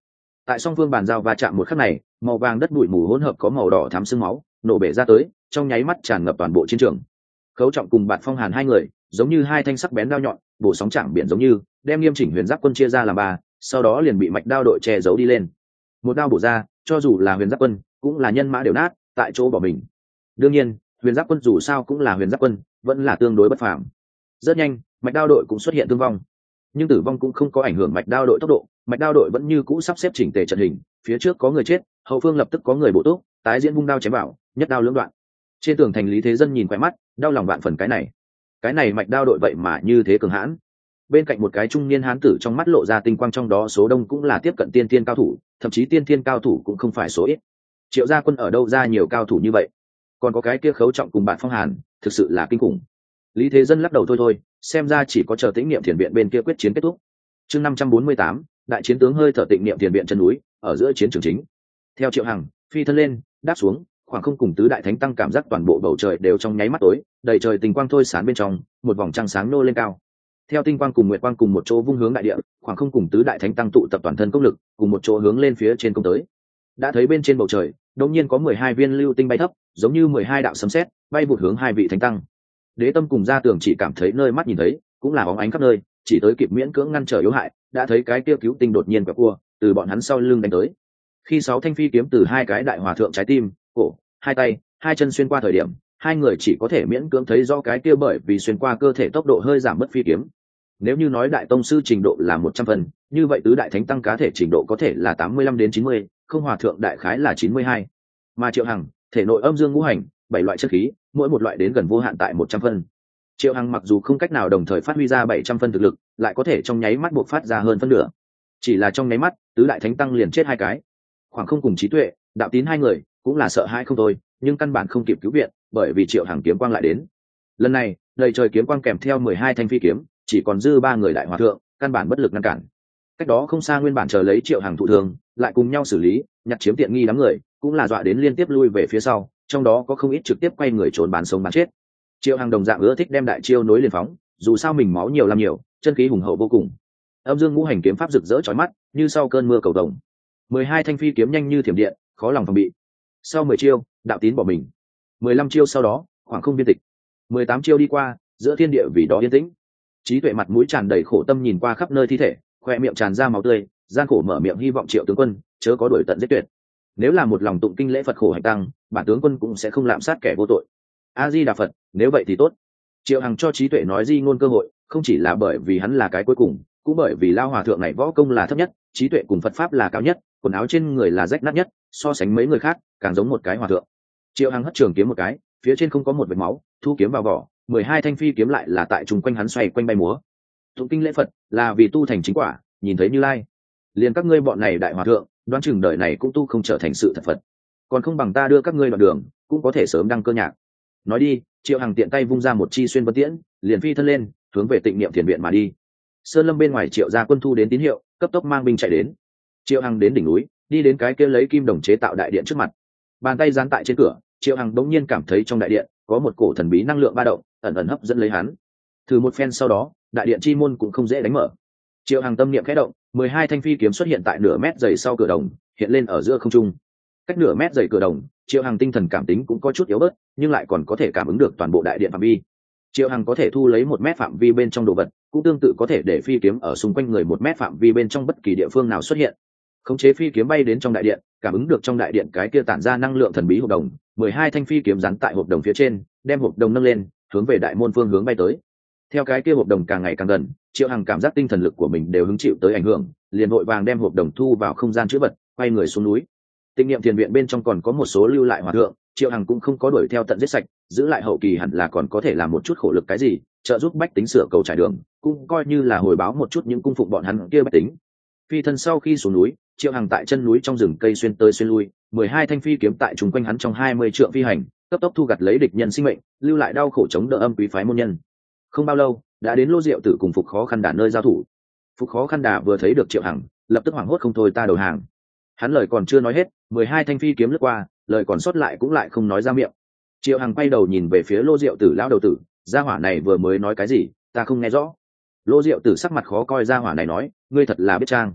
Tại song phương bàn giao va chạm một khắc này, màu vàng đất bụi mù hỗn hợp có màu đỏ thắm sương máu nổ bể ra tới, trong nháy mắt tràn ngập toàn bộ chiến trường. Khấu Trọng cùng Bạt Phong Hàn hai người giống như hai thanh sắc bén đao nhọn bổ sóng chạm biển giống như đem Nghiêm Chỉnh Huyền Giáp quân chia ra làm ba, sau đó liền bị mạch đao đội che giấu đi lên. Một đao bổ ra, cho dù là Huyền Giáp quân cũng là nhân mã đều nát tại chỗ bỏ mình. Đương nhiên Huyền Giáp quân dù sao cũng là Huyền Giáp quân, vẫn là tương đối bất phàm. Rất nhanh mạch đao đội cũng xuất hiện thương vong, nhưng tử vong cũng không có ảnh hưởng mạch đao đội tốc độ. Mạch đao đội vẫn như cũ sắp xếp chỉnh tề trận hình, phía trước có người chết, hậu phương lập tức có người bổ túc, tái diễn vung đao chém vào, nhất đao lưỡng đoạn. Trên tường thành Lý Thế Dân nhìn quay mắt, đau lòng vạn phần. Cái này mạch đao đội vậy mà như thế cường hãn. Bên cạnh một cái trung niên hán tử trong mắt lộ ra tinh quang, trong đó số đông cũng là tiếp cận tiên thiên cao thủ, thậm chí tiên thiên cao thủ cũng không phải số ít. Triệu gia quân ở đâu ra nhiều cao thủ như vậy? Còn có cái kia Khấu Trọng cùng Bạt Phong Hàn, thực sự là kinh khủng. Lý Thế Dân lắc đầu thôi, xem ra chỉ có chờ Tĩnh Niệm Thiền viện bên kia quyết chiến kết thúc. Chương 548, đại chiến tướng hơi thở Tĩnh Niệm Thiền viện chân núi, ở giữa chiến trường chính. Theo Triệu Hằng phi thân lên, đáp xuống, khoảng không cùng tứ đại thánh tăng cảm giác toàn bộ bầu trời đều trong nháy mắt tối, đầy trời tình quang thôi sáng bên trong, một vòng trăng sáng nô lên cao. Theo tinh quang cùng nguyệt quang cùng một chỗ vung hướng đại địa, khoảng không cùng tứ đại thánh tăng tụ tập toàn thân công lực, cùng một chỗ hướng lên phía trên công tới. Đã thấy bên trên bầu trời, đột nhiên có 12 viên lưu tinh bay thấp, giống như 12 đạo sấm sét, bay vụt hướng hai vị thánh tăng. Đế Tâm cùng Gia Tường chỉ cảm thấy nơi mắt nhìn thấy, cũng là bóng ánh khắp nơi, chỉ tới kịp miễn cưỡng ngăn trở yếu hại, đã thấy cái kia cứu tinh đột nhiên quẹo cua, từ bọn hắn sau lưng đánh tới. Khi 6 thanh phi kiếm từ hai cái đại hòa thượng trái tim, cổ, hai tay, hai chân xuyên qua thời điểm, hai người chỉ có thể miễn cưỡng thấy rõ cái kia bởi vì xuyên qua cơ thể tốc độ hơi giảm mất phi kiếm. Nếu như nói đại tông sư trình độ là 100 phần, như vậy tứ đại thánh tăng cá thể trình độ có thể là 85 đến 90, không hòa thượng đại khái là 92. Mà Triệu Hằng, thể nội âm dương ngũ hành, 7 loại chất khí, mỗi một loại đến gần vô hạn tại 100 phân. Triệu Hằng mặc dù không cách nào đồng thời phát huy ra 700 phân thực lực, lại có thể trong nháy mắt buộc phát ra hơn phân nửa. Chỉ là trong nháy mắt, tứ đại thánh tăng liền chết hai cái. Khoảng không cùng Trí Tuệ, Đạo Tín hai người cũng là sợ hãi không thôi, nhưng căn bản không kịp cứu viện, bởi vì Triệu Hằng kiếm quang lại đến. Lần này, đầy trời kiếm quang kèm theo 12 thanh phi kiếm, chỉ còn dư 3 người đại hòa thượng, căn bản bất lực ngăn cản. Cách đó không xa nguyên bản chờ lấy Triệu Hằng thụ thương, lại cùng nhau xử lý, nhặt chiếm tiện nghi đám người, cũng là dọa đến liên tiếp lui về phía sau, trong đó có không ít trực tiếp quay người trốn bán sống bán chết. Triệu Hằng đồng dạng ưa thích đem đại chiêu nối liền phóng, dù sao mình máu nhiều làm nhiều, chân khí hùng hậu vô cùng. Âm dương ngũ hành kiếm pháp rực rỡ chói mắt, như sau cơn mưa cầu vồng. 12 thanh phi kiếm nhanh như thiểm điện, khó lòng phòng bị. Sau 10 chiêu, Đạo Tín bỏ mình. 15 chiêu sau đó, khoảng không biên tịch. 18 chiêu đi qua, giữa thiên địa vì đó yên tĩnh. Trí Tuệ mặt mũi tràn đầy khổ tâm nhìn qua khắp nơi thi thể, khoe miệng tràn ra máu tươi, gian khổ mở miệng hy vọng Triệu tướng quân chớ có đuổi tận giết tuyệt. Nếu là một lòng tụng kinh lễ Phật khổ hạnh tăng, bản tướng quân cũng sẽ không lạm sát kẻ vô tội. A Di Đà Phật, nếu vậy thì tốt. Triệu Hằng cho Trí Tuệ nói di ngôn cơ hội, không chỉ là bởi vì hắn là cái cuối cùng, cũng bởi vì lao hòa thượng này võ công là thấp nhất, Trí Tuệ cùng Phật pháp là cao nhất, quần áo trên người là rách nát nhất, so sánh mấy người khác càng giống một cái hòa thượng. Triệu Hằng hất trường kiếm một cái, phía trên không có một vệt máu, thu kiếm vào vỏ, 12 thanh phi kiếm lại là tại trùng quanh hắn xoay quanh bay múa. Tụng kinh lễ Phật là vì tu thành chính quả, nhìn thấy Như Lai. Liền các ngươi bọn này đại hòa thượng, đoán chừng đời này cũng tu không trở thành sự thật Phật, còn không bằng ta đưa các ngươi đoạn đường, cũng có thể sớm đăng cơ nhạc. Nói đi, Triệu Hằng tiện tay vung ra một chi xuyên vân tiễn, liền phi thân lên, hướng về Tịnh Niệm Thiền viện mà đi. Sơn Lâm bên ngoài Triệu gia quân thu đến tín hiệu, cấp tốc mang binh chạy đến. Triệu Hằng đến đỉnh núi, đi đến cái kia lấy kim đồng chế tạo đại điện trước mặt, bàn tay dán tại trên cửa. Triệu Hằng đống nhiên cảm thấy trong đại điện có một cổ thần bí năng lượng ba động, ẩn ẩn hấp dẫn lấy hắn. Thử một phen sau đó, đại điện chi môn cũng không dễ đánh mở. Triệu Hằng tâm niệm khẽ động, 12 thanh phi kiếm xuất hiện tại nửa mét dày sau cửa đồng, hiện lên ở giữa không trung. Cách nửa mét dày cửa đồng, Triệu Hằng tinh thần cảm tính cũng có chút yếu bớt, nhưng lại còn có thể cảm ứng được toàn bộ đại điện phạm vi. Triệu Hằng có thể thu lấy 1 mét phạm vi bên trong đồ vật, cũng tương tự có thể để phi kiếm ở xung quanh người 1 mét phạm vi bên trong bất kỳ địa phương nào xuất hiện. Khống chế phi kiếm bay đến trong đại điện, cảm ứng được trong đại điện cái kia tản ra năng lượng thần bí hộp đồng, 12 thanh phi kiếm dán tại hộp đồng phía trên, đem hộp đồng nâng lên, hướng về đại môn phương hướng bay tới. Theo cái kia hộp đồng càng ngày càng gần, Triệu Hằng cảm giác tinh thần lực của mình đều hứng chịu tới ảnh hưởng, liền vội vàng đem hộp đồng thu vào không gian chứa vật, quay người xuống núi. Tịnh Niệm Thiền viện bên trong còn có một số lưu lại hòa thượng, Triệu Hằng cũng không có đuổi theo tận giết sạch, giữ lại hậu kỳ hẳn là còn có thể làm một chút khổ lực cái gì, trợ giúp bách tính sửa cầu trải đường, cũng coi như là hồi báo một chút những cung phụng bọn hắn kia bách tính. Phi thân sau khi xuống núi, Triệu Hằng tại chân núi trong rừng cây xuyên tới xuyên lui, 12 thanh phi kiếm tại chúng quanh hắn trong 20 trượng phi hành, cấp tốc thu gặt lấy địch nhân sinh mệnh, lưu lại đau khổ chống đỡ âm quý phái môn nhân. Không bao lâu, đã đến Lô Diệu Tử cùng Phục Khó Khăn Đà nơi giao thủ. Phục Khó Khăn Đà vừa thấy được Triệu Hằng, lập tức hoảng hốt không thôi, ta đầu hàng. Hắn lời còn chưa nói hết, 12 thanh phi kiếm lướt qua, lời còn sót lại cũng lại không nói ra miệng. Triệu Hằng quay đầu nhìn về phía Lô Diệu Tử lão đầu tử, gia hỏa này vừa mới nói cái gì, ta không nghe rõ. Lô Diệu Tử sắc mặt khó coi, gia hỏa này nói, ngươi thật là biết trang.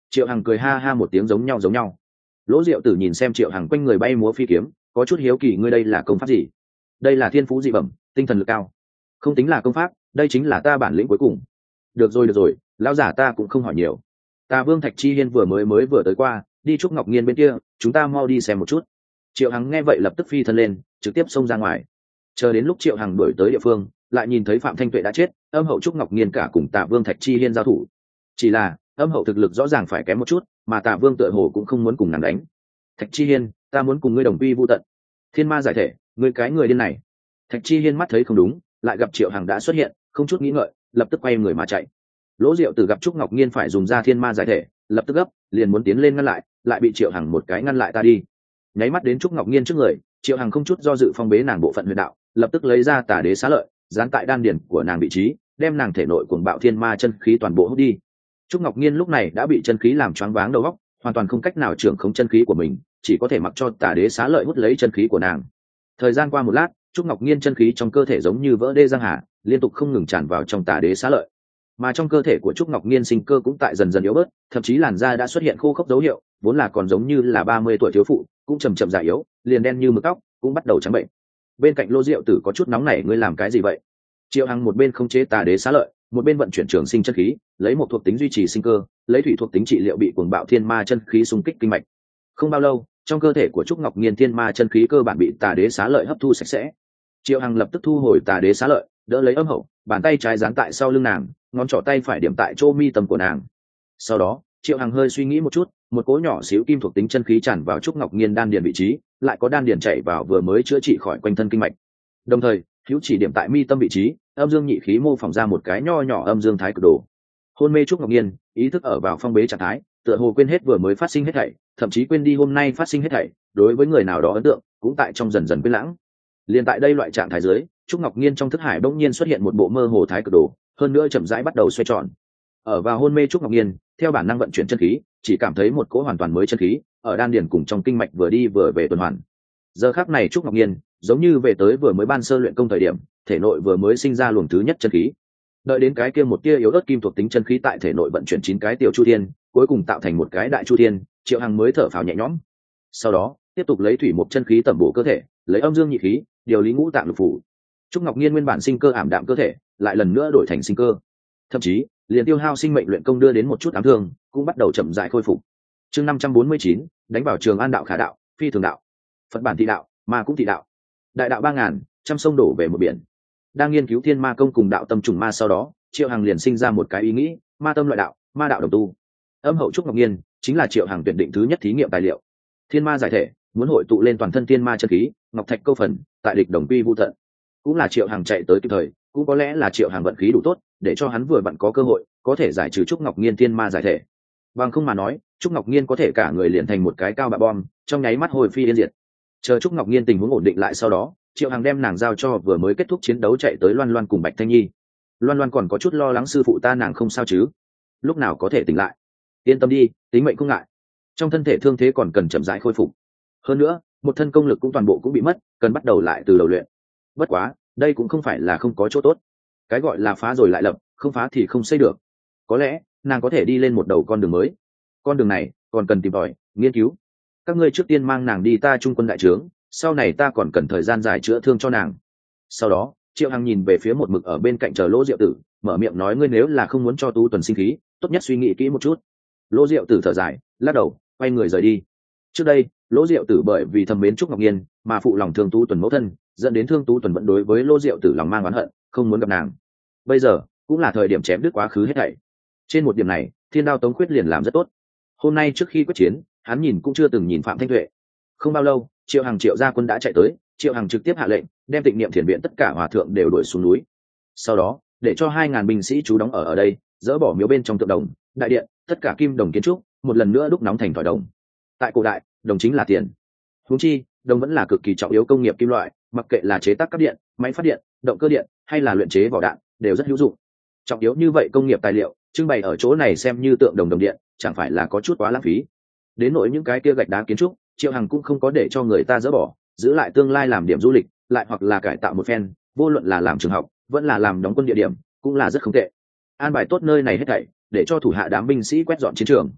Triệu Hằng cười ha ha một tiếng giống nhau. Lỗ Diệu Tử nhìn xem Triệu Hằng quanh người bay múa phi kiếm, có chút hiếu kỳ, ngươi đây là công pháp gì? Đây là thiên phú dị bẩm, tinh thần lực cao. Không tính là công pháp, đây chính là ta bản lĩnh cuối cùng. Được rồi, lão giả ta cũng không hỏi nhiều. Ta Vương Thạch Chi Hiên vừa vừa tới qua, đi Trúc Ngọc Nghiên bên kia, chúng ta mau đi xem một chút. Triệu Hằng nghe vậy lập tức phi thân lên, trực tiếp xông ra ngoài. Chờ đến lúc Triệu Hằng đuổi tới địa phương, lại nhìn thấy Phạm Thanh Tuệ đã chết, âm hậu Trúc Ngọc Nghiên cả cùng Tạ Vương Thạch Chi Hiên giao thủ. Chỉ là âm hậu thực lực rõ ràng phải kém một chút, mà Tạ Vương tựa hồ cũng không muốn cùng nàng đánh. Thạch Chi Hiên, ta muốn cùng ngươi đồng quy vu tận. Thiên ma giải thể, ngươi cái người điên này. Thạch Chi Hiên mắt thấy không đúng, lại gặp Triệu Hằng đã xuất hiện, không chút nghĩ ngợi, lập tức quay người mà chạy. Lỗ Diệu Tử gặp Trúc Ngọc Nghiên phải dùng ra thiên ma giải thể, lập tức gấp, liền muốn tiến lên ngăn lại bị Triệu Hằng một cái ngăn lại, ta đi. Nháy mắt đến Trúc Ngọc Nghiên trước người, Triệu Hằng không chút do dự phong bế nàng bộ phận huyền đạo, lập tức lấy ra Tà Đế Xá Lợi, dán tại đan điền của nàng vị trí, đem nàng thể nội cuồng bạo thiên ma chân khí toàn bộ hút đi. Trúc Ngọc Nghiên lúc này đã bị chân khí làm choáng váng đầu óc, hoàn toàn không cách nào trưởng khống chân khí của mình, chỉ có thể mặc cho Tà Đế Xá Lợi hút lấy chân khí của nàng. Thời gian qua một lát, Trúc Ngọc Nghiên chân khí trong cơ thể giống như vỡ đê giang hà, liên tục không ngừng tràn vào trong Tà Đế Xá Lợi. Mà trong cơ thể của Trúc Ngọc Nghiên sinh cơ cũng tại dần dần yếu bớt, thậm chí làn da đã xuất hiện khô khốc dấu hiệu, vốn là còn giống như là 30 tuổi thiếu phụ, cũng chậm chậm già yếu, liền đen như mực tóc, cũng bắt đầu trắng bệnh. Bên cạnh Lô Diệu Tử có chút nóng nảy, ngươi làm cái gì vậy? Triệu Hằng một bên khống chế Tà Đế Xá Lợi, một bên vận chuyển trường sinh chân khí, lấy một thuộc tính duy trì sinh cơ, lấy thủy thuộc tính trị liệu bị cuồng bạo thiên ma chân khí xung kích kinh mạch. Không bao lâu, trong cơ thể của Trúc Ngọc Nghiên thiên ma chân khí cơ bản bị Tà Đế Xá Lợi hấp thu sạch sẽ. Triệu Hằng lập tức thu hồi Tà Đế Xá Lợi, đỡ lấy âm hậu, bàn tay trái giáng tại sau lưng nàng, ngón trỏ tay phải điểm tại chỗ mi tâm của nàng. Sau đó, Triệu Hằng hơi suy nghĩ một chút, một cỗ nhỏ xíu kim thuộc tính chân khí tràn vào Trúc Ngọc Nghiên đan điền vị trí, lại có đan điền chảy vào vừa mới chữa trị khỏi quanh thân kinh mạch. Đồng thời, hữu chỉ điểm tại mi tâm vị trí, âm dương nhị khí mô phỏng ra một cái nho nhỏ âm dương thái cực đồ. Hôn mê Trúc Ngọc Nghiên, ý thức ở vào phong bế trạng thái, tựa hồ quên hết vừa mới phát sinh hết thảy, thậm chí quên đi hôm nay phát sinh hết thảy, đối với người nào đó ấn tượng cũng tại trong dần dần quên lãng. Liên tại đây loại trạng thái dưới, Trúc Ngọc Nghiên trong thức hải bỗng nhiên xuất hiện một bộ mơ hồ thái cực đồ, hơn nữa chậm rãi bắt đầu xoay tròn. Ở vào hôn mê Trúc Ngọc Nghiên, theo bản năng vận chuyển chân khí, chỉ cảm thấy một cỗ hoàn toàn mới chân khí ở đan điền cùng trong kinh mạch vừa đi vừa về tuần hoàn. Giờ khắc này Trúc Ngọc Nghiên giống như về tới vừa mới ban sơ luyện công thời điểm, thể nội vừa mới sinh ra luồng thứ nhất chân khí. Đợi đến cái kia một tia yếu ớt kim thuộc tính chân khí tại thể nội vận chuyển 9 cái tiểu chu thiên, cuối cùng tạo thành một cái đại chu thiên, Triệu Hằng mới thở phào nhẹ nhõm. Sau đó, tiếp tục lấy thủy một chân khí tẩm bổ cơ thể, lấy âm dương nhị khí, điều lý ngũ tạng lục phủ. Trúc Ngọc Nghiên nguyên bản sinh cơ ảm đạm cơ thể, lại lần nữa đổi thành sinh cơ. Thậm chí, liền tiêu hao sinh mệnh luyện công đưa đến một chút ám thương, cũng bắt đầu chậm rãi khôi phục. Chương 549, đánh vào Trường An đạo khả đạo, phi thường đạo. Phật bản thị đạo, ma cũng thị đạo. Đại đạo 3000, trăm sông đổ về một biển. Đang nghiên cứu thiên ma công cùng đạo tâm trùng ma sau đó, Triệu Hằng liền sinh ra một cái ý nghĩ, ma tâm loại đạo, ma đạo đồng tu. Âm hậu Trúc Ngọc Nghiên chính là Triệu Hằng tuyển định thứ nhất thí nghiệm tài liệu. Thiên ma giải thể, muốn hội tụ lên toàn thân thiên ma chân khí, ngọc thạch câu phần, tại địch đồng quy vu tận. Cũng là Triệu Hằng chạy tới kịp thời, cũng có lẽ là Triệu Hằng vận khí đủ tốt, để cho hắn vừa vặn có cơ hội, có thể giải trừ Trúc Ngọc Nghiên thiên ma giải thể. Bằng không mà nói, Trúc Ngọc Nghiên có thể cả người liền thành một cái cao bạ bom, trong nháy mắt hồi phi yên diệt. Chờ Trúc Ngọc Nghiên tình huống ổn định lại sau đó, Triệu Hằng đem nàng giao cho vừa mới kết thúc chiến đấu chạy tới Loan Loan cùng Bạch Thanh Nhi. Loan Loan còn có chút lo lắng, sư phụ ta nàng không sao chứ, lúc nào có thể tỉnh lại. Yên tâm đi, tính mệnh không ngại, trong thân thể thương thế còn cần chậm rãi khôi phục. Hơn nữa, một thân công lực cũng toàn bộ cũng bị mất, cần bắt đầu lại từ đầu luyện. Bất quá, đây cũng không phải là không có chỗ tốt. Cái gọi là phá rồi lại lập, không phá thì không xây được. Có lẽ nàng có thể đi lên một đầu con đường mới. Con đường này còn cần tìm tòi, nghiên cứu. Các ngươi trước tiên mang nàng đi ta trung quân đại trướng, sau này ta còn cần thời gian dài chữa thương cho nàng. Sau đó, Triệu Hằng nhìn về phía một mực ở bên cạnh chờ Lỗ Diệu Tử, mở miệng nói, ngươi nếu là không muốn cho Tu Tuần sinh khí, tốt nhất suy nghĩ kỹ một chút. Lỗ Diệu Tử thở dài, lắc đầu, quay người rời đi. Trước đây, Lỗ Diệu Tử bởi vì thầm mến Trúc Ngọc Nghiên mà phụ lòng thương Tu Tuần mẫu thân, dẫn đến thương Tu Tuần vẫn đối với Lỗ Diệu Tử lòng mang oán hận, không muốn gặp nàng. Bây giờ cũng là thời điểm chém đứt quá khứ hết thảy. Trên một điểm này, Thiên Đao Tống Khuyết liền làm rất tốt. Hôm nay trước khi quyết chiến, hắn nhìn cũng chưa từng nhìn Phạm Thanh Tuệ. Không bao lâu, Triệu Hằng Triệu gia quân đã chạy tới, Triệu Hằng trực tiếp hạ lệnh, đem Tịnh Niệm Thiền viện tất cả hòa thượng đều đuổi xuống núi. Sau đó, để cho 2000 binh sĩ trú đóng ở đây, dỡ bỏ miếu bên trong tượng đồng, đại điện, tất cả kim đồng kiến trúc, một lần nữa đúc nóng thành thỏi đồng. Tại cổ đại, đồng chính là tiền. Huống chi, đồng vẫn là cực kỳ trọng yếu công nghiệp kim loại, mặc kệ là chế tác các điện, máy phát điện, động cơ điện, hay là luyện chế vỏ đạn, đều rất hữu dụng. Trọng yếu như vậy công nghiệp tài liệu, trưng bày ở chỗ này xem như tượng đồng đồng điện, chẳng phải là có chút quá lãng phí. Đến nỗi những cái kia gạch đá kiến trúc, Triệu Hằng cũng không có để cho người ta dỡ bỏ, giữ lại tương lai làm điểm du lịch, lại hoặc là cải tạo một phen, vô luận là làm trường học, vẫn là làm đóng quân địa điểm, cũng là rất không tệ. An bài tốt nơi này hết thảy, để cho thủ hạ đám binh sĩ quét dọn chiến trường.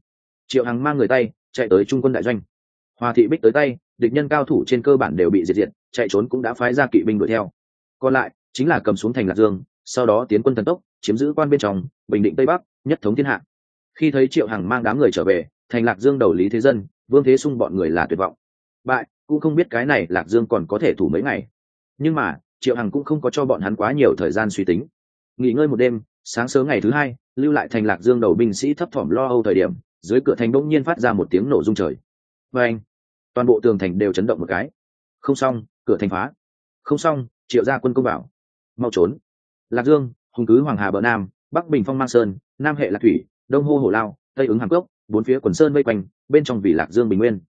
Triệu Hằng mang người tay chạy tới trung quân đại doanh. Hoa Thị Bích tới tay, địch nhân cao thủ trên cơ bản đều bị diệt, chạy trốn cũng đã phái ra kỵ binh đuổi theo. Còn lại chính là cầm xuống thành Lạc Dương, sau đó tiến quân thần tốc, chiếm giữ quan bên trong, bình định Tây Bắc, nhất thống thiên hạ. Khi thấy Triệu Hằng mang đám người trở về, thành Lạc Dương đầu Lý Thế Dân, Vương Thế Sung bọn người là tuyệt vọng. Bại, cũng không biết cái này Lạc Dương còn có thể thủ mấy ngày. Nhưng mà, Triệu Hằng cũng không có cho bọn hắn quá nhiều thời gian suy tính. Nghỉ ngơi một đêm, sáng sớm ngày thứ hai, lưu lại thành Lạc Dương đầu binh sĩ thấp thỏm lo âu thời điểm, dưới cửa thành bỗng nhiên phát ra một tiếng nổ rung trời. Và anh, toàn bộ tường thành đều chấn động một cái. Không xong, cửa thành phá. Không xong, Triệu gia quân công vào. Mau trốn. Lạc Dương, hùng cứ Hoàng Hà bờ Nam, Bắc bình phong Mang Sơn, Nam hệ Lạc Thủy, Đông hô Hổ Lao, Tây ứng Hàm Cốc, bốn phía quần sơn vây quanh, bên trong vì Lạc Dương bình nguyên.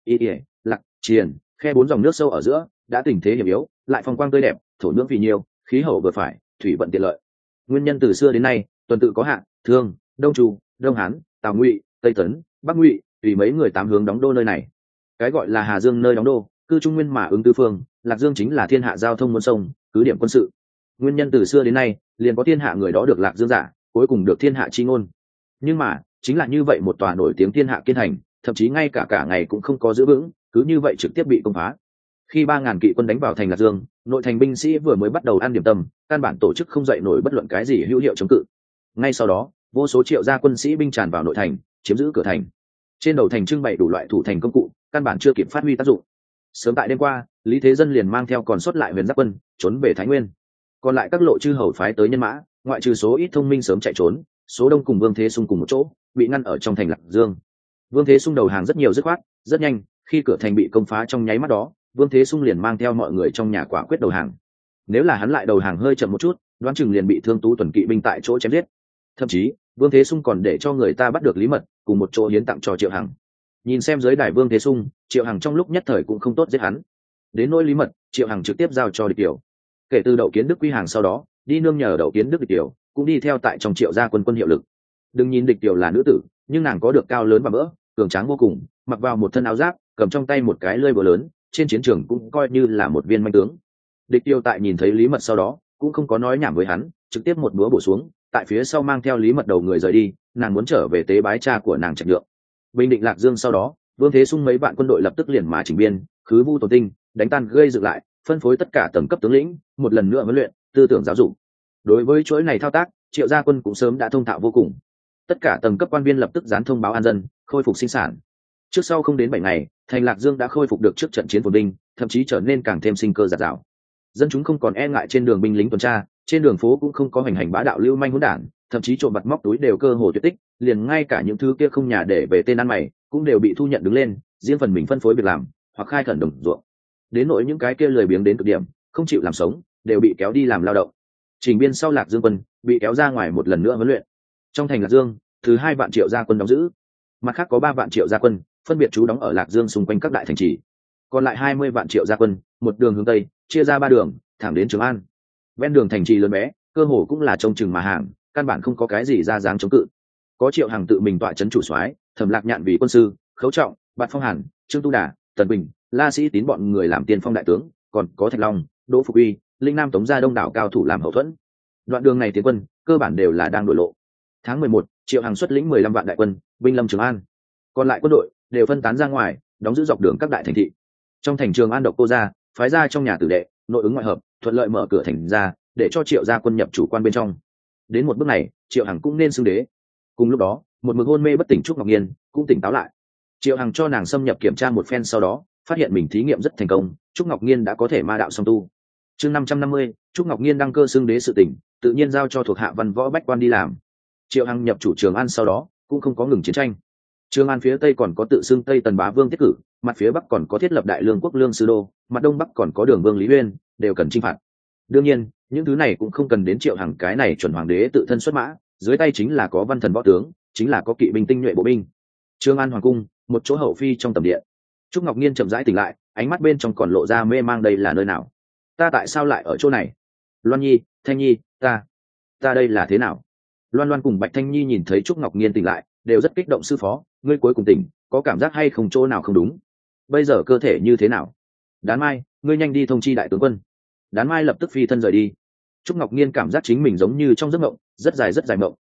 Lạc, Triền, khe bốn dòng nước sâu ở giữa, đã tình thế hiểm yếu, lại phong quang tươi đẹp, thổ nhưỡng vì nhiều, khí hậu vừa phải, thủy vận tiện lợi. Nguyên nhân từ xưa đến nay, tuần tự có Hạ, Thương, Đông Chu, Đông Hán, Tào Ngụy, Tây Tấn, Bắc Ngụy, tùy mấy người tám hướng đóng đô nơi này. Cái gọi là Hà Dương nơi đóng đô, cư trung nguyên mà ứng tứ phương, Lạc Dương chính là thiên hạ giao thông muôn sông, cứ điểm quân sự. Nguyên nhân từ xưa đến nay, liền có thiên hạ người đó được Lạc Dương giả, cuối cùng được thiên hạ chi ngôn. Nhưng mà, chính là như vậy một tòa nổi tiếng thiên hạ kiên thành, thậm chí ngay cả ngày cũng không có giữ vững, cứ như vậy trực tiếp bị công phá. Khi 3.000 kỵ quân đánh vào thành Lạc Dương, nội thành binh sĩ vừa mới bắt đầu ăn điểm tâm, căn bản tổ chức không dậy nổi bất luận cái gì hữu hiệu chống cự. Ngay sau đó, vô số Triệu gia quân sĩ binh tràn vào nội thành, chiếm giữ cửa thành. Trên đầu thành trưng bày đủ loại thủ thành công cụ, căn bản chưa kịp phát huy tác dụng. Sớm tại đêm qua, Lý Thế Dân liền mang theo còn sót lại Huyền Giáp quân trốn về Thái Nguyên. Còn lại các lộ chư hầu phái tới nhân mã, ngoại trừ số ít thông minh sớm chạy trốn, số đông cùng Vương Thế Sung cùng một chỗ, bị ngăn ở trong thành Lạc Dương. Vương Thế Sung đầu hàng rất nhiều dứt khoát, rất nhanh, khi cửa thành bị công phá trong nháy mắt đó, Vương Thế Sung liền mang theo mọi người trong nhà quả quyết đầu hàng. Nếu là hắn lại đầu hàng hơi chậm một chút, đoán chừng liền bị Thương Tú tuần kỵ binh tại chỗ chém giết. Thậm chí, Vương Thế Sung còn để cho người ta bắt được Lý Mật, cùng một chỗ hiến tặng cho Triệu Hằng. Nhìn xem dưới đài Vương Thế Sung, Triệu Hằng trong lúc nhất thời cũng không tốt giết hắn. Đến nỗi Lý Mật, Triệu Hằng trực tiếp giao cho Địch Tiểu. Kể từ Đậu Kiến Đức quy hàng sau đó, đi nương nhờ Đậu Kiến Đức Địch Tiểu, cũng đi theo tại trong Triệu gia quân hiệu lực. Đừng nhìn Địch Tiểu là nữ tử, nhưng nàng có được cao lớn và mỡ, cường tráng vô cùng, mặc vào một thân áo giáp, cầm trong tay một cái lưỡi búa lớn, trên chiến trường cũng coi như là một viên manh tướng. Địch Tiêu tại nhìn thấy Lý Mật sau đó, cũng không có nói nhảm với hắn, trực tiếp một búa bổ xuống, tại phía sau mang theo Lý Mật đầu người rời đi, nàng muốn trở về tế bái cha của nàng Trạch Nhượng. Bình định Lạc Dương sau đó, Vương Thế Sung mấy vạn quân đội lập tức liền mà chỉnh biên, khứ vu tổ tinh, đánh tan gây dựng lại, phân phối tất cả tầng cấp tướng lĩnh, một lần nữa huấn luyện, tư tưởng giáo dục. Đối với chuỗi này thao tác, Triệu gia quân cũng sớm đã thông thạo vô cùng. Tất cả tầng cấp quan viên lập tức dán thông báo an dân, khôi phục sinh sản. Trước sau không đến 7 ngày, thành Lạc Dương đã khôi phục được trước trận chiến phồn binh, thậm chí trở nên càng thêm sinh cơ dạt dào. Dân chúng không còn e ngại trên đường binh lính tuần tra, trên đường phố cũng không có hành hành bá đạo lưu manh hỗn đản, thậm chí trộm vặt móc túi đều cơ hồ tuyệt tích, liền ngay cả những thứ kia không nhà để về tên ăn mày cũng đều bị thu nhận đứng lên, riêng phần mình phân phối việc làm hoặc khai khẩn đồng ruộng. Đến nỗi những cái kia lười biếng đến cực điểm, không chịu làm sống, đều bị kéo đi làm lao động. Trình biên sau Lạc Dương quân bị kéo ra ngoài một lần nữa huấn luyện. Trong thành Lạc Dương, thứ 2 vạn Triệu gia quân đóng giữ, mặt khác có 3 vạn Triệu gia quân phân biệt trú đóng ở Lạc Dương xung quanh các đại thành trì. Còn lại 20 vạn Triệu gia quân, một đường hướng tây, chia ra 3 đường, thẳng đến Trường An. Ven đường thành trì lớn bé, cơ hồ cũng là trông chừng mà hàng, căn bản không có cái gì ra dáng chống cự. Có Triệu Hằng tự mình tọa trấn chủ soái, Thẩm Lạc Nhạn vì quân sư, Khấu Trọng, Bạt Phong Hàn, Trương Tu Đà, Tần Bình, La Sĩ Tín bọn người làm tiên phong đại tướng, còn có Thạch Long, Đỗ Phục Uy, Linh Nam Tống gia đông đảo cao thủ làm hậu thuẫn. Đoạn đường này tiến quân, cơ bản đều là đang đổi lộ. Tháng 11, Triệu Hằng xuất lĩnh 15 vạn đại quân, binh lâm Trường An. Còn lại quân đội đều phân tán ra ngoài, đóng giữ dọc đường các đại thành thị. Trong thành Trường An độc cô gia, phái ra trong nhà tử đệ, nội ứng ngoại hợp, thuận lợi mở cửa thành ra, để cho Triệu gia quân nhập chủ quan bên trong. Đến một bước này, Triệu Hằng cũng nên xưng đế. Cùng lúc đó, một mực hôn mê bất tỉnh Trúc Ngọc Nhiên cũng tỉnh táo lại. Triệu Hằng cho nàng xâm nhập kiểm tra một phen sau đó, phát hiện mình thí nghiệm rất thành công, Trúc Ngọc Nhiên đã có thể ma đạo song tu. Chương 550, Trúc Ngọc Nhiên đăng cơ xưng đế sự tỉnh, tự nhiên giao cho thuộc hạ văn võ bách quan đi làm. Triệu Hằng nhập chủ Trường An sau đó, cũng không có ngừng chiến tranh. Trường An phía tây còn có tự xưng Tây Tần Bá Vương Tiết Cử, mặt phía bắc còn có thiết lập Đại Lương quốc Lương Sư Đô, mặt đông bắc còn có Đường Vương Lý Uyên, đều cần chinh phạt. Đương nhiên, những thứ này cũng không cần đến Triệu Hằng cái này chuẩn hoàng đế tự thân xuất mã, dưới tay chính là có văn thần võ tướng, chính là có kỵ binh tinh nhuệ bộ binh. Trường An hoàng cung, một chỗ hậu phi trong tầm điện. Trúc Ngọc Nhiên chậm rãi tỉnh lại, ánh mắt bên trong còn lộ ra mê mang, đây là nơi nào? Ta tại sao lại ở chỗ này? Loan Nhi, Thanh Nhi, ta đây là thế nào? Loan Loan cùng Bạch Thanh Nhi nhìn thấy Trúc Ngọc Nhiên tỉnh lại, đều rất kích động. Sư phó, ngươi cuối cùng tỉnh, có cảm giác hay không chỗ nào không đúng? Bây giờ cơ thể như thế nào? Đán Mai, ngươi nhanh đi thông chi đại tướng quân. Đán Mai lập tức phi thân rời đi. Trúc Ngọc Nhiên cảm giác chính mình giống như trong giấc mộng, rất dài mộng,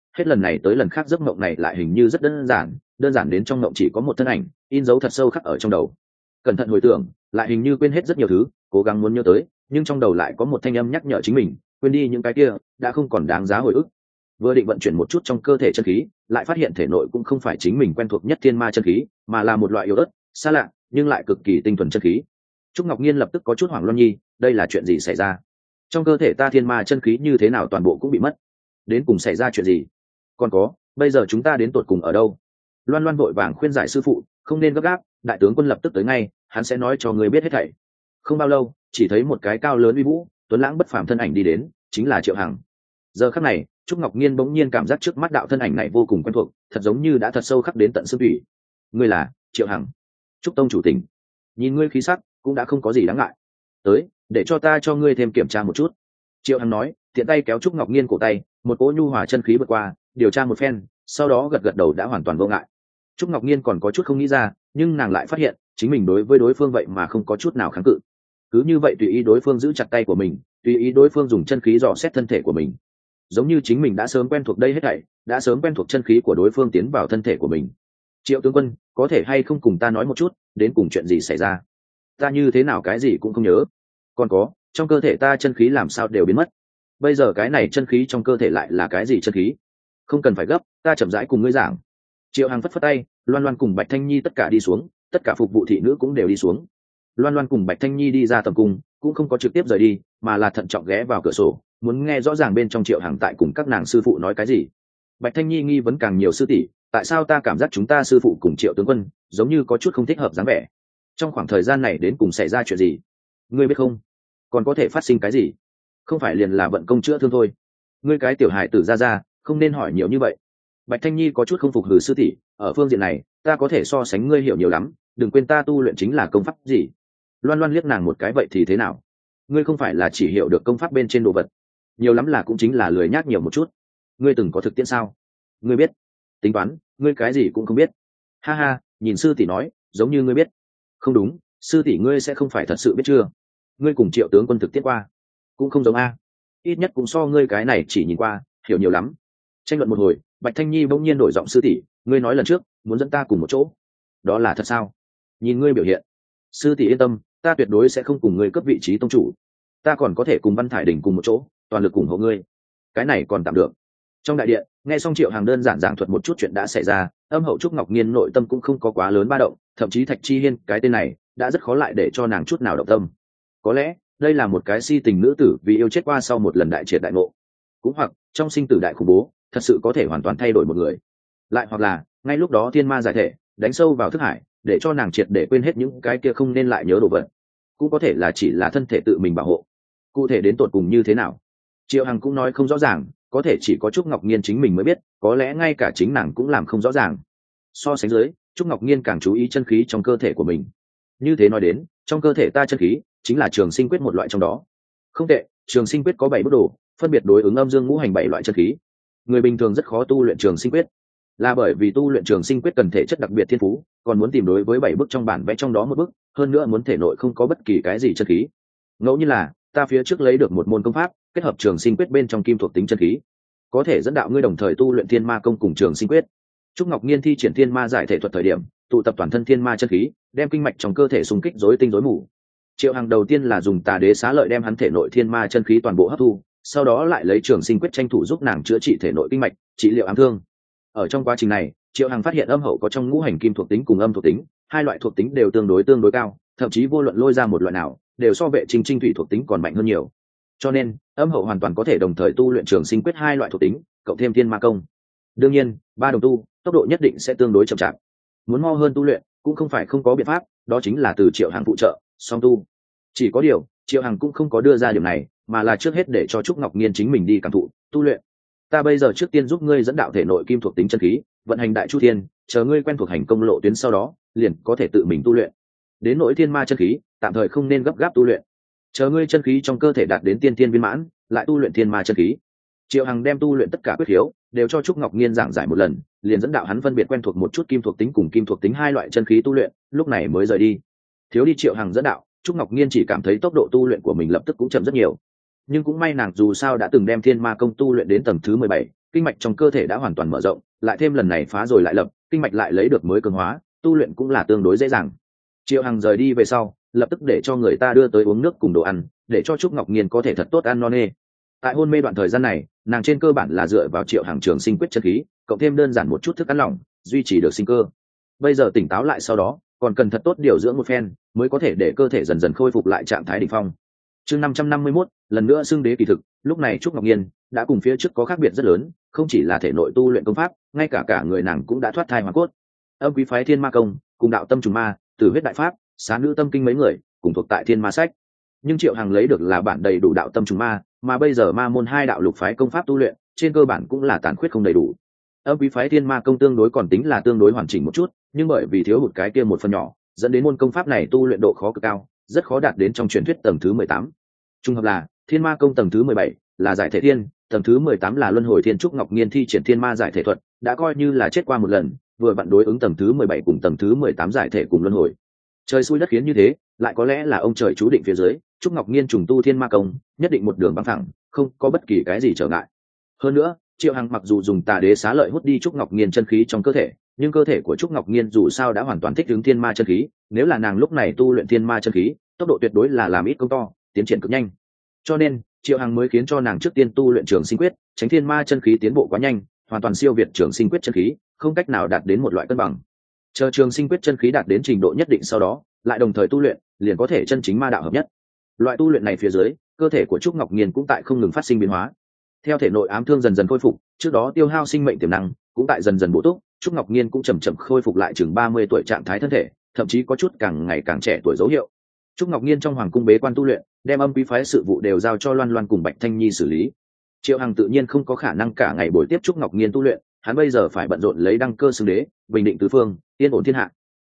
hết lần này tới lần khác giấc mộng này lại hình như rất đơn giản đến trong mộng chỉ có một thân ảnh in dấu thật sâu khắc ở trong đầu. Cẩn thận hồi tưởng lại hình như quên hết rất nhiều thứ, cố gắng muốn nhớ tới nhưng trong đầu lại có một thanh âm nhắc nhở chính mình quên đi những cái kia đã không còn đáng giá hồi ức. Vừa định vận chuyển một chút trong cơ thể chân khí, lại phát hiện thể nội cũng không phải chính mình quen thuộc nhất thiên ma chân khí, mà là một loại yếu ớt xa lạ nhưng lại cực kỳ tinh thuần chân khí. Trúc Ngọc Nhiên lập tức có chút hoảng loạn nhi, đây là chuyện gì xảy ra? Trong cơ thể ta thiên ma chân khí như thế nào toàn bộ cũng bị mất? Đến cùng xảy ra chuyện gì? Còn có, bây giờ chúng ta đến tột cùng ở đâu? Loan Loan vội vàng khuyên giải sư phụ, không nên gấp gáp, đại tướng quân lập tức tới ngay, hắn sẽ nói cho người biết hết thảy. Không bao lâu, chỉ thấy một cái cao lớn uy vũ, tuấn lãng bất phàm thân ảnh đi đến, chính là Triệu Hằng. Giờ khắc này, Trúc Ngọc Nhiên bỗng nhiên cảm giác trước mắt đạo thân ảnh này vô cùng quen thuộc, thật giống như đã thật sâu khắc đến tận xương thủy. Ngươi là Triệu Hằng? Trúc tông chủ tỉnh. Nhìn ngươi khí sắc, cũng đã không có gì đáng ngại. Tới, để cho ta cho ngươi thêm kiểm tra một chút. Triệu Hằng nói, tiện tay kéo Trúc Ngọc Nhiên cổ tay, một cỗ nhu hòa chân khí vượt qua, điều tra một phen, sau đó gật gật đầu đã hoàn toàn vô ngại. Trúc Ngọc Nhiên còn có chút không nghĩ ra, nhưng nàng lại phát hiện chính mình đối với đối phương vậy mà không có chút nào kháng cự. Cứ như vậy tùy ý đối phương giữ chặt tay của mình, tùy ý đối phương dùng chân khí dò xét thân thể của mình, giống như chính mình đã sớm quen thuộc đây hết thảy, đã sớm quen thuộc chân khí của đối phương tiến vào thân thể của mình. Triệu tướng quân, có thể hay không cùng ta nói một chút, đến cùng chuyện gì xảy ra? Ta như thế nào cái gì cũng không nhớ. Còn có, trong cơ thể ta chân khí làm sao đều biến mất. Bây giờ cái này chân khí trong cơ thể lại là cái gì chân khí? Không cần phải gấp, ta chậm rãi cùng ngươi giảng. Triệu Hằng phất phất tay, Loan Loan cùng Bạch Thanh Nhi tất cả đi xuống, tất cả phục vụ thị nữ cũng đều đi xuống. Loan Loan cùng Bạch Thanh Nhi đi ra tầm cung, cũng không có trực tiếp rời đi, mà là thận trọng ghé vào cửa sổ, muốn nghe rõ ràng bên trong Triệu Hằng tại cùng các nàng sư phụ nói cái gì. Bạch Thanh Nhi nghi vấn càng nhiều, sư tỷ, tại sao ta cảm giác chúng ta sư phụ cùng Triệu tướng quân giống như có chút không thích hợp dáng vẻ? Trong khoảng thời gian này đến cùng xảy ra chuyện gì? Ngươi biết không? Còn có thể phát sinh cái gì? Không phải liền là vận công chữa thương thôi? Ngươi cái tiểu hài tử ra, không nên hỏi nhiều như vậy. Bạch Thanh Nhi có chút không phục, hừ sư tỷ, ở phương diện này ta có thể so sánh ngươi hiểu nhiều lắm, đừng quên ta tu luyện chính là công pháp gì. Loan Loan liếc nàng một cái, vậy thì thế nào? Ngươi không phải là chỉ hiểu được công pháp bên trên đồ vật, nhiều lắm là cũng chính là lười nhác nhiều một chút. Ngươi từng có thực tiễn sao? Ngươi biết tính toán, ngươi cái gì cũng không biết. Ha ha, nhìn sư tỷ nói giống như ngươi biết. Không đúng, sư tỷ ngươi sẽ không phải thật sự biết chưa? Ngươi cùng Triệu tướng quân thực tiễn qua cũng không giống a, ít nhất cũng so ngươi cái này chỉ nhìn qua hiểu nhiều lắm. Tranh luận một hồi, Bạch Thanh Nhi bỗng nhiên đổi giọng, sư tỷ, ngươi nói lần trước muốn dẫn ta cùng một chỗ, đó là thật sao? Nhìn ngươi biểu hiện, sư tỷ yên tâm, ta tuyệt đối sẽ không cùng ngươi cấp vị trí tông chủ, ta còn có thể cùng Văn Thải Đình cùng một chỗ, toàn lực ủng hộ ngươi. Cái này còn tạm được. Trong đại điện, nghe xong Triệu Hằng đơn giản giảng thuật một chút chuyện đã xảy ra, âm hậu Trúc Ngọc Nhiên nội tâm cũng không có quá lớn ba động, thậm chí Thạch Chi Hiên cái tên này đã rất khó lại để cho nàng chút nào động tâm. Có lẽ đây là một cái si tình nữ tử vì yêu chết qua sau một lần đại triệt đại ngộ, cũng hoặc trong sinh tử đại khủng bố thật sự có thể hoàn toàn thay đổi một người, lại hoặc là ngay lúc đó thiên ma giải thể đánh sâu vào thức hải để cho nàng triệt để quên hết những cái kia không nên lại nhớ đồ vật, cũng có thể là chỉ là thân thể tự mình bảo hộ. Cụ thể đến tột cùng như thế nào, Triệu Hằng cũng nói không rõ ràng, có thể chỉ có Trúc Ngọc Nhiên chính mình mới biết, có lẽ ngay cả chính nàng cũng làm không rõ ràng. So sánh dưới, Trúc Ngọc Nhiên càng chú ý chân khí trong cơ thể của mình. Như thế nói đến, trong cơ thể ta chân khí chính là Trường Sinh Quyết một loại trong đó. Không tệ, Trường Sinh Quyết có 7 bước đồ, phân biệt đối ứng âm dương ngũ hành 7 loại chân khí. Người bình thường rất khó tu luyện Trường Sinh Quyết, là bởi vì tu luyện Trường Sinh Quyết cần thể chất đặc biệt thiên phú, còn muốn tìm đối với 7 bước trong bản vẽ trong đó một bước, hơn nữa muốn thể nội không có bất kỳ cái gì chân khí. Ngẫu như là ta phía trước lấy được một môn công pháp, kết hợp Trường Sinh Quyết bên trong kim thuộc tính chân khí, có thể dẫn đạo ngươi đồng thời tu luyện Thiên Ma công cùng Trường Sinh Quyết. Trúc Ngọc Nhiên thi triển Thiên Ma giải thể thuật thời điểm, tụ tập toàn thân thiên ma chân khí, đem kinh mạch trong cơ thể xung kích rối tinh rối mù. Triệu Hằng đầu tiên là dùng Tà Đế Xá Lợi đem hắn thể nội thiên ma chân khí toàn bộ hấp thu, sau đó lại lấy Trường Sinh Quyết tranh thủ giúp nàng chữa trị thể nội kinh mạch, trị liệu ám thương. Ở trong quá trình này, Triệu Hằng phát hiện âm hậu có trong ngũ hành kim thuộc tính cùng âm thuộc tính, hai loại thuộc tính đều tương đối cao, thậm chí vô luận lôi ra một loại nào, đều so Vệ Trinh Trinh thủy thuộc tính còn mạnh hơn nhiều. Cho nên, âm hậu hoàn toàn có thể đồng thời tu luyện Trường Sinh Quyết hai loại thuộc tính, cộng thêm Thiên Ma công. Đương nhiên, ba đồng tu, tốc độ nhất định sẽ tương đối chậm chạp. Muốn mau hơn tu luyện, cũng không phải không có biện pháp, đó chính là từ Triệu Hằng phụ trợ, song tu. Chỉ có điều, Triệu Hằng cũng không có đưa ra điểm này, mà là trước hết để cho Trúc Ngọc Nhiên chính mình đi cảm thụ, tu luyện. Ta bây giờ trước tiên giúp ngươi dẫn đạo thể nội kim thuộc tính chân khí, vận hành Đại Chu Thiên, chờ ngươi quen thuộc hành công lộ tuyến sau đó, liền có thể tự mình tu luyện. Đến nỗi thiên ma chân khí, tạm thời không nên gấp gáp tu luyện. Chờ ngươi chân khí trong cơ thể đạt đến tiên thiên viên mãn, lại tu luyện thiên ma chân khí. Triệu Hằng đem tu luyện tất cả quyết khiếu đều cho Trúc Ngọc Nhiên giảng giải một lần, liền dẫn đạo hắn phân biệt quen thuộc một chút kim thuộc tính cùng kim thuộc tính hai loại chân khí tu luyện, lúc này mới rời đi. Thiếu đi Triệu Hằng dẫn đạo, Trúc Ngọc Nhiên chỉ cảm thấy tốc độ tu luyện của mình lập tức cũng chậm rất nhiều. Nhưng cũng may nàng dù sao đã từng đem Thiên Ma công tu luyện đến tầng thứ 17, kinh mạch trong cơ thể đã hoàn toàn mở rộng, lại thêm lần này phá rồi lại lập, kinh mạch lại lấy được mới cường hóa, tu luyện cũng là tương đối dễ dàng. Triệu Hằng rời đi về sau, lập tức để cho người ta đưa tới uống nước cùng đồ ăn, để cho Trúc Ngọc Nhiên có thể thật tốt ăn no nê. Tại hôn mê đoạn thời gian này, nàng trên cơ bản là dựa vào Triệu Hằng trường sinh quyết chân khí, cộng thêm đơn giản một chút thức ăn lỏng, duy trì được sinh cơ. Bây giờ tỉnh táo lại sau đó, còn cần thật tốt điều dưỡng một phen, mới có thể để cơ thể dần dần khôi phục lại trạng thái đỉnh phong. Chương 551, lần nữa xưng đế kỳ thực, lúc này Trúc Ngọc Nhiên đã cùng phía trước có khác biệt rất lớn, không chỉ là thể nội tu luyện công pháp, ngay cả người nàng cũng đã thoát thai hóa cốt. Âm quý phái Thiên Ma công, cùng đạo tâm trùng ma, Tử huyết đại pháp, Xá nữ tâm kinh mấy người, cùng thuộc tại Thiên Ma sách. Nhưng Triệu Hằng lấy được là bản đầy đủ đạo tâm trùng ma, mà bây giờ ma môn hai đạo lục phái công pháp tu luyện, trên cơ bản cũng là tàn khuyết không đầy đủ. Âm quý phái Thiên Ma công tương đối còn tính là tương đối hoàn chỉnh một chút, nhưng bởi vì thiếu hụt cái kia một phần nhỏ, dẫn đến môn công pháp này tu luyện độ khó cực cao, rất khó đạt đến trong truyền thuyết tầng thứ 18. Trung hợp là Thiên Ma công tầng thứ 17 là giải thể thiên, tầng thứ 18 là luân hồi thiên. Trúc Ngọc Nhiên thi triển thiên ma giải thể thuật, đã coi như là chết qua một lần, vừa vặn đối ứng tầng thứ 17 cùng tầng thứ 18 giải thể cùng luân hồi. Trời xui đất khiến như thế, lại có lẽ là ông trời chú định phía dưới, Trúc Ngọc Nhiên trùng tu Thiên Ma công, nhất định một đường bằng thẳng, không có bất kỳ cái gì trở ngại. Hơn nữa, Triệu Hằng mặc dù dùng Tà Đế xá lợi hút đi Trúc Ngọc Nhiên chân khí trong cơ thể, nhưng cơ thể của Trúc Ngọc Nhiên dù sao đã hoàn toàn thích ứng thiên ma chân khí, nếu là nàng lúc này tu luyện thiên ma chân khí, tốc độ tuyệt đối là làm ít công to, tiến triển cực nhanh. Cho nên, Triệu Hằng mới khiến cho nàng trước tiên tu luyện Trường Sinh quyết, tránh thiên ma chân khí tiến bộ quá nhanh, hoàn toàn siêu việt Trường Sinh quyết chân khí, không cách nào đạt đến một loại cân bằng. Chờ Trường Sinh quyết chân khí đạt đến trình độ nhất định sau đó, lại đồng thời tu luyện, liền có thể chân chính ma đạo hợp nhất. Loại tu luyện này phía dưới, cơ thể của Trúc Ngọc Nhiên cũng tại không ngừng phát sinh biến hóa. Theo thể nội ám thương dần dần khôi phục, trước đó tiêu hao sinh mệnh tiềm năng cũng tại dần dần bổ túc, Trúc Ngọc Nhiên cũng chậm chậm khôi phục lại chừng 30 tuổi trạng thái thân thể, thậm chí có chút càng ngày càng trẻ tuổi dấu hiệu. Trúc Ngọc Nhiên trong hoàng cung bế quan tu luyện, đem âm quý phái sự vụ đều giao cho Loan Loan cùng Bạch Thanh Nhi xử lý. Triệu Hằng tự nhiên không có khả năng cả ngày buổi tiếp Trúc Ngọc Nhiên tu luyện, hắn bây giờ phải bận rộn lấy đăng cơ xưng đế, bình định tứ phương, yên ổn thiên hạ.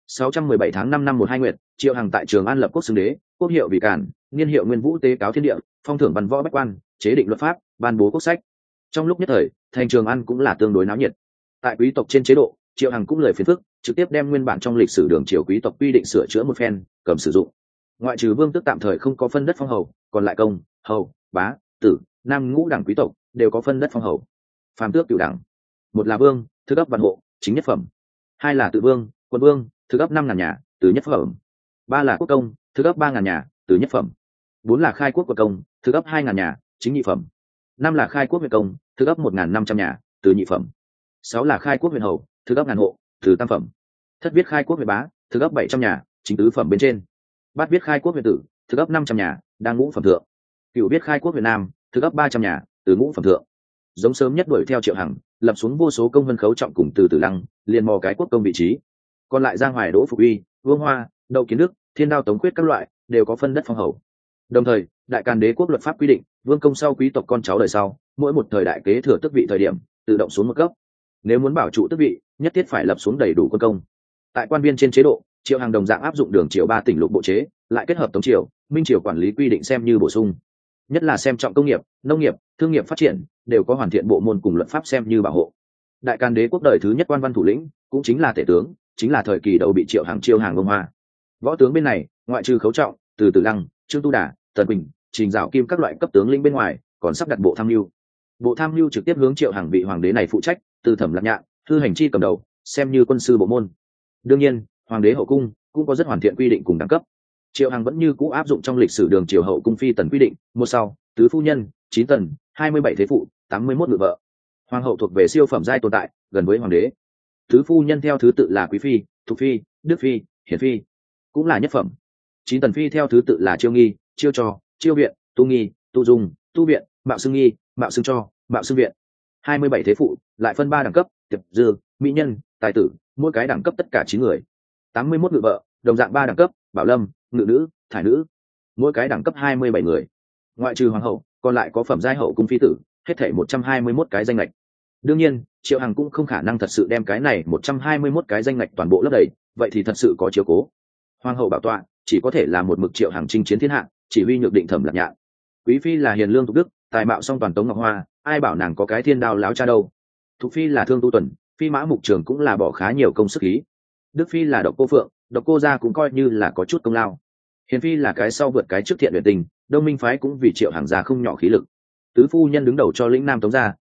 617 tháng 5 năm 12 nguyệt, Triệu Hằng tại Trường An lập quốc xưng đế, quốc hiệu vì Càn, niên hiệu Nguyên Vũ tế cáo thiên địa, phong thưởng văn võ bách quan, chế định luật pháp, ban bố quốc sách. Trong lúc nhất thời, thành Trường An cũng là tương đối náo nhiệt. Tại quý tộc trên chế độ, Triệu Hằng cũng lời phiền phức, trực tiếp đem nguyên bản trong lịch sử đường triều quý tộc quy định sửa chữa một phen, cầm sử dụng. Ngoại trừ vương tước tạm thời không có phân đất phong hầu, còn lại công, hầu, bá, tử, nam ngũ đẳng quý tộc đều có phân đất phong hầu. Phàm tước cửu đẳng, một là vương, thứ cấp vạn hộ, chính nhất phẩm; hai là tự vương, quân vương, thứ cấp 5.000 nhà, tứ nhất phẩm; ba là quốc công, thứ cấp 3.000 nhà, tứ nhất phẩm; bốn là khai quốc quốc công, thứ cấp 2.000 nhà, chính nhị phẩm; năm là khai quốc huyện công, thứ cấp 1.500 nhà, tứ nhị phẩm; sáu là khai quốc huyện hầu, thứ cấp 1.000 hộ, tứ tam phẩm; thất viết khai quốc huyện bá, thứ cấp 700 nhà, chính tứ phẩm bên trên; bát viết khai quốc huyện tử, thứ cấp 500 nhà, đang ngũ phẩm thượng; cửu viết khai quốc huyện nam, thứ cấp 300 nhà, từ ngũ phẩm thượng. Giống sớm nhất đuổi theo Triệu Hằng, lập xuống vô số công vân khấu trọng cùng từ Tử Lăng, liền mò cái quốc công vị trí. Còn lại Giang Hoài, Đỗ Phục Uy, Vương Hoa, Đậu Kiến Đức, Thiên Đao, Tống Quyết các loại đều có phân đất phong hầu. Đồng thời, Đại Càn Đế quốc luật pháp quy định, vương công sau quý tộc con cháu đời sau, mỗi một thời đại kế thừa tước vị thời điểm, tự động xuống một cấp. Nếu muốn bảo trụ tước vị, nhất thiết phải lập xuống đầy đủ quân công. Tại quan viên trên chế độ, Triệu Hằng đồng dạng áp dụng đường triều 3 tỉnh lục bộ chế, lại kết hợp Tống triều, Minh triều quản lý quy định xem như bổ sung. Nhất là xem trọng công nghiệp, nông nghiệp, thương nghiệp phát triển, đều có hoàn thiện bộ môn cùng luật pháp xem như bảo hộ. Đại Càn Đế quốc đời thứ nhất quan văn thủ lĩnh, cũng chính là tể tướng, chính là thời kỳ đầu bị Triệu Hằng chiêu hàng Vương Hoa. Võ tướng bên này, ngoại trừ Khấu Trọng, từ Tử Lăng, Trương Tu Đà, Tần Quỳnh, Trình Dạo Kim các loại cấp tướng lĩnh bên ngoài, còn sắp đặt bộ tham mưu. Bộ tham mưu trực tiếp hướng Triệu Hằng vị hoàng đế này phụ trách, từ Thẩm Lạc Nhạn, Thư Hành Chi cầm đầu, xem như quân sư bộ môn. Đương nhiên, hoàng đế hậu cung cũng có rất hoàn thiện quy định cùng đẳng cấp. Triệu Hằng vẫn như cũ áp dụng trong lịch sử đường triều hậu cung phi tần quy định, một sau, tứ phu nhân, 9 tần, 27 thế phụ, 81 ngự vợ. Hoàng hậu thuộc về siêu phẩm giai tồn tại, gần với hoàng đế. Tứ phu nhân theo thứ tự là quý phi, thục phi, đức phi, hiển phi, cũng là nhất phẩm. 9 tần phi theo thứ tự là chiêu nghi, chiêu cho, chiêu viện, tu nghi, tu dung, tu viện, mạo xưng nghi, mạo xưng cho, mạo xưng viện. 27 thế phụ lại phân 3 đẳng cấp, tiệp dư, mỹ nhân, tài tử, mỗi cái đẳng cấp tất cả 9 người. 81 ngự vợ, đồng dạng 3 đẳng cấp, bảo lâm, ngự nữ, thải nữ, mỗi cái đẳng cấp 27 người. Ngoại trừ hoàng hậu, còn lại có phẩm giai hậu cung phi tử, hết thảy 121 cái danh lệch. Đương nhiên, Triệu Hằng cũng không khả năng thật sự đem cái này 121 cái danh lệch toàn bộ lấp đầy, vậy thì thật sự có chiếu cố. Hoàng hậu bảo tọa chỉ có thể là một mực Triệu Hằng chinh chiến thiên hạ, chỉ huy nhược định Thẩm Lạc Nhạn. Quý phi là hiền lương thục đức, tài mạo song toàn Tống Ngọc Hoa, ai bảo nàng có cái thiên đao láo cha đâu. Thục phi là thương tu tuần, phi mã mục trường cũng là bỏ khá nhiều công sức khí. Đức phi là độc cô phượng, độc cô gia cũng coi như là có chút công lao. Hiền phi là cái sau vượt cái trước thiện luyện tình, Đông Minh phái cũng vì Triệu Hằng gia không nhỏ khí lực. Tứ phu nhân đứng đầu cho lĩnh Nam Tống gia,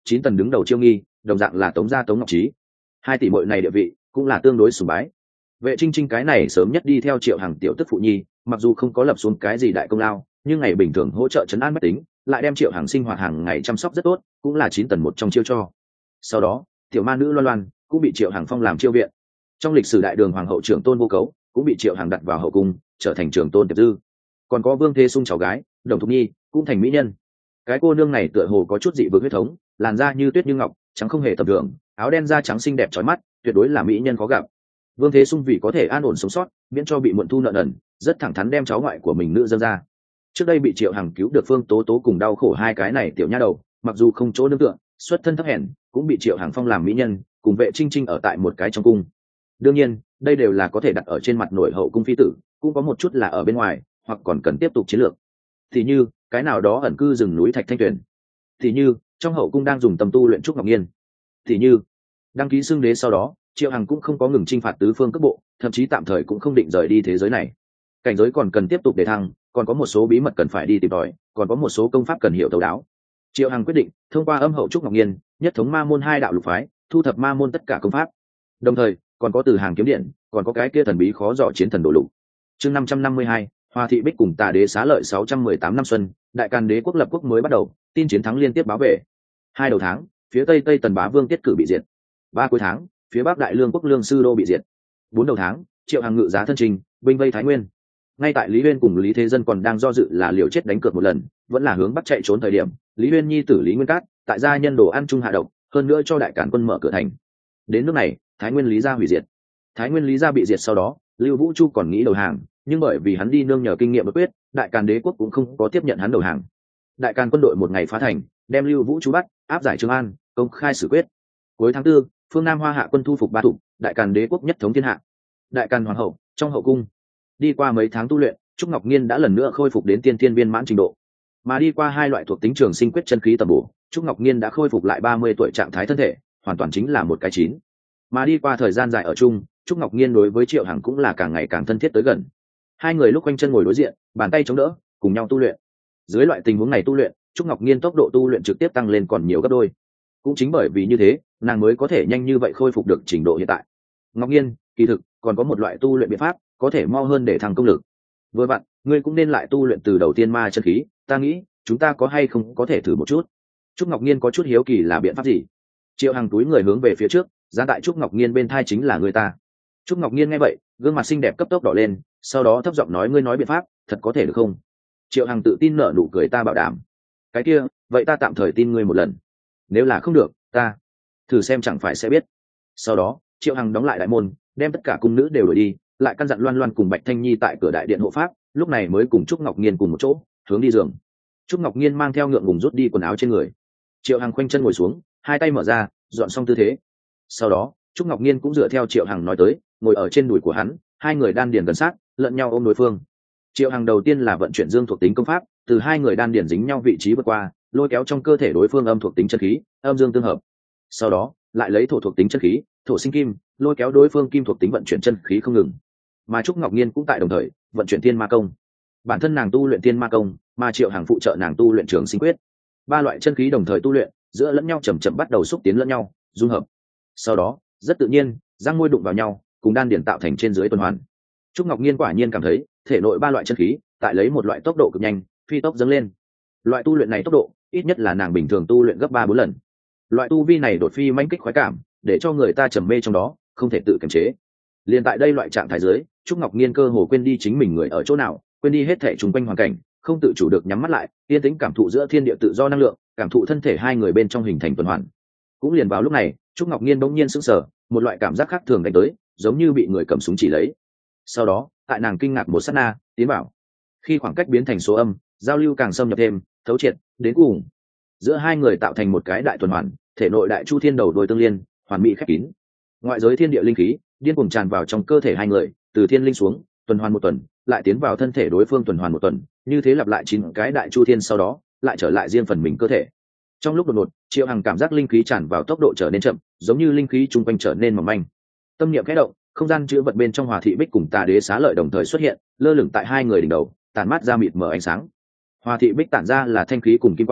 chín tần đứng đầu chiêu nghi đồng dạng là Tống gia Tống Ngọc Trí. Hai tỷ muội này địa vị cũng là tương đối sùng bái. Vệ Trinh Trinh cái này sớm nhất đi theo Triệu Hằng tiểu tức phụ nhi, mặc dù không có lập xuống cái gì đại công lao, nhưng ngày bình thường hỗ trợ trấn an bách tính, lại đem Triệu Hằng sinh hoạt hàng ngày chăm sóc rất tốt, cũng là chín tần một trong chiêu cho. Sau đó, tiểu ma nữ Loan Loan cũng bị Triệu Hằng phong làm chiêu viện. Trong lịch sử đại đường hoàng hậu trưởng tôn Vô Cấu cũng bị Triệu Hằng đặt vào hậu cung, trở thành trưởng tôn Tiệp Dư. Còn có Vương Thế Sung cháu gái Đồng Thục Nhi cũng thành mỹ nhân. Cái cô nương này tựa hồ có chút dị vực huyết thống, làn da như tuyết như ngọc, trắng không hề tầm thường, áo đen da trắng xinh đẹp chói mắt, tuyệt đối là mỹ nhân khó gặp. Vương Thế Sung vì có thể an ổn sống sót, miễn cho bị muộn thu nợ nần, rất thẳng thắn đem cháu ngoại của mình nữ dâng ra. Trước đây bị Triệu Hằng cứu được Phương Tố Tố cùng đau khổ hai cái này tiểu nha đầu, mặc dù không chỗ nương tựa, xuất thân thấp hèn, cũng bị Triệu Hằng phong làm mỹ nhân, cùng Vệ Trinh Trinh ở tại một cái trong cung. Đương nhiên, đây đều là có thể đặt ở trên mặt nổi hậu cung phi tử, cũng có một chút là ở bên ngoài, hoặc còn cần tiếp tục chiến lược. Thì như cái nào đó ẩn cư rừng núi Thạch Thanh Tuyền, thì như trong hậu cung đang dùng tâm tu luyện Trúc Ngọc Nhiên, thì như đăng ký xưng đế sau đó, Triệu Hằng cũng không có ngừng chinh phạt tứ phương cấp bộ, thậm chí tạm thời cũng không định rời đi thế giới này. Cảnh giới còn cần tiếp tục để thăng, còn có một số bí mật cần phải đi tìm tòi, còn có một số công pháp cần hiểu thấu đáo. Triệu Hằng quyết định thông qua âm hậu Trúc Ngọc Nhiên, nhất thống ma môn hai đạo lục phái, thu thập ma môn tất cả công pháp. Đồng thời, còn có Từ Hàng kiếm điện, còn có cái kia thần bí khó dò chiến thần đồ lục. Chương 552, Hoa Thị Bích cùng Tà Đế xá lợi 618 năm xuân, Đại Càn Đế quốc lập quốc mới bắt đầu, tin chiến thắng liên tiếp báo về. 2 đầu tháng, phía Tây Tây Tần Bá Vương tiết cử bị diệt. 3 cuối tháng, phía Bắc Đại Lương quốc Lương Sư Đô bị diệt. 4 đầu tháng, Triệu Hằng ngự giá thân trình, binh vây Thái Nguyên. Ngay tại Lý Uyên cùng Lý Thế Dân còn đang do dự là liều chết đánh cược một lần, vẫn là hướng Bắc chạy trốn thời điểm, Lý Uyên nhi tử Lý Nguyên Cát, tại gia nhân đồ ăn chung hạ độc, hơn nữa cho Đại Càn quân mở cửa thành. Đến nước này, Thái Nguyên Lý gia hủy diệt. Thái Nguyên Lý gia bị diệt sau đó, Lưu Vũ Chu còn nghĩ đầu hàng, nhưng bởi vì hắn đi nương nhờ kinh nghiệm bất quyết, Đại Càn Đế quốc cũng không có tiếp nhận hắn đầu hàng. Đại Càn quân đội một ngày phá thành, đem Lưu Vũ Chu bắt, áp giải Trường An, công khai xử quyết. Cuối tháng 4, phương Nam Hoa Hạ quân thu phục Ba Thục, Đại Càn Đế quốc nhất thống thiên hạ. Đại Càn hoàng hậu trong hậu cung, đi qua mấy tháng tu luyện, Trúc Ngọc Nhiên đã lần nữa khôi phục đến tiên thiên viên mãn trình độ. Mà đi qua 2 loại thuộc tính trường sinh quyết chân khí tầm bổ, Trúc Ngọc Nhiên đã khôi phục lại 30 tuổi trạng thái thân thể, hoàn toàn chính là một cái chín. Mà đi qua thời gian dài ở chung, Trúc Ngọc Nhiên đối với Triệu Hằng cũng là càng ngày càng thân thiết tới gần. Hai người lúc quanh chân ngồi đối diện, bàn tay chống đỡ, cùng nhau tu luyện. Dưới loại tình huống này tu luyện, Trúc Ngọc Nhiên tốc độ tu luyện trực tiếp tăng lên còn nhiều gấp đôi. Cũng chính bởi vì như thế, nàng mới có thể nhanh như vậy khôi phục được trình độ hiện tại. Ngọc Nhiên, kỳ thực còn có một loại tu luyện biện pháp, có thể mau hơn để thăng công lực. Vừa vặn, ngươi cũng nên lại tu luyện từ đầu tiên ma chân khí, ta nghĩ, chúng ta có hay không có thể thử một chút. Trúc Ngọc Nhiên có chút hiếu kỳ là biện pháp gì. Triệu Hằng túi người hướng về phía trước, ra tại Trúc Ngọc Nhiên bên thai chính là người ta. Trúc Ngọc Nhiên nghe vậy, gương mặt xinh đẹp cấp tốc đỏ lên, sau đó thấp giọng nói, ngươi nói biện pháp, thật có thể được không? Triệu Hằng tự tin nở nụ cười, ta bảo đảm. Cái kia, vậy ta tạm thời tin ngươi một lần. Nếu là không được, ta thử xem chẳng phải sẽ biết. Sau đó, Triệu Hằng đóng lại đại môn, đem tất cả cung nữ đều đuổi đi, lại căn dặn Loan Loan cùng Bạch Thanh Nhi tại cửa đại điện hộ pháp, lúc này mới cùng Trúc Ngọc Nhiên cùng một chỗ, hướng đi giường. Trúc Ngọc Nhiên mang theo ngượng ngùng rút đi quần áo trên người. Triệu Hằng khoanh chân ngồi xuống, hai tay mở ra, dọn xong tư thế. Sau đó, Trúc Ngọc Nhiên cũng dựa theo Triệu Hằng nói tới, ngồi ở trên đùi của hắn, hai người đan điền gần sát, lẫn nhau ôm đối phương. Triệu Hằng đầu tiên là vận chuyển dương thuộc tính công pháp, từ hai người đan điền dính nhau vị trí vượt qua, lôi kéo trong cơ thể đối phương âm thuộc tính chân khí, âm dương tương hợp. Sau đó, lại lấy thổ thuộc tính chân khí, thổ sinh kim, lôi kéo đối phương kim thuộc tính vận chuyển chân khí không ngừng. Mà Trúc Ngọc Nhiên cũng tại đồng thời vận chuyển thiên ma công. Bản thân nàng tu luyện thiên ma công, mà Triệu Hằng phụ trợ nàng tu luyện trường sinh quyết. 3 loại chân khí đồng thời tu luyện, giữa lẫn nhau chậm chậm bắt đầu xúc tiến lẫn nhau, dung hợp. Sau đó, rất tự nhiên, răng môi đụng vào nhau, cùng đan điền tạo thành trên dưới tuần hoàn. Trúc Ngọc Nhiên quả nhiên cảm thấy, thể nội 3 loại chân khí, tại lấy một loại tốc độ cực nhanh, phi tốc dâng lên. Loại tu luyện này tốc độ, ít nhất là nàng bình thường tu luyện gấp 3-4 lần. Loại tu vi này đột phi mãnh kích khoái cảm, để cho người ta trầm mê trong đó, không thể tự kiềm chế. Liên tại đây loại trạng thái dưới, Trúc Ngọc Nhiên cơ hồ quên đi chính mình người ở chỗ nào, quên đi hết thể xung quanh hoàn cảnh, không tự chủ được nhắm mắt lại, yên tĩnh cảm thụ giữa thiên địa tự do năng lượng, cảm thụ thân thể hai người bên trong hình thành tuần hoàn. Cũng liền vào lúc này, Trúc Ngọc Nhiên bỗng nhiên sững sờ, một loại cảm giác khác thường đánh tới, giống như bị người cầm súng chỉ lấy. Sau đó, tại nàng kinh ngạc một sát na, tiến bảo. Khi khoảng cách biến thành số âm, giao lưu càng xâm nhập thêm, thấu triệt, đến cùng. Giữa hai người tạo thành một cái đại tuần hoàn, thể nội đại chu thiên đầu đuôi tương liên, hoàn mỹ khép kín. Ngoại giới thiên địa linh khí điên cuồng tràn vào trong cơ thể hai người, từ thiên linh xuống, tuần hoàn một tuần, lại tiến vào thân thể đối phương tuần hoàn một tuần, như thế lặp lại 9 cái đại chu thiên, sau đó lại trở lại riêng phần mình cơ thể. Trong lúc đột ngột, Triệu Hằng cảm giác linh khí tràn vào tốc độ trở nên chậm, giống như linh khí chung quanh trở nên mỏng manh. Tâm niệm khẽ động, không gian chứa vật bên trong Hòa Thị Bích cùng Tà Đế xá lợi đồng thời xuất hiện, lơ lửng tại hai người đỉnh đầu, tản mát ra mịt mờ ánh sáng. Hòa Thị Bích tản ra là thanh khí cùng kim quang,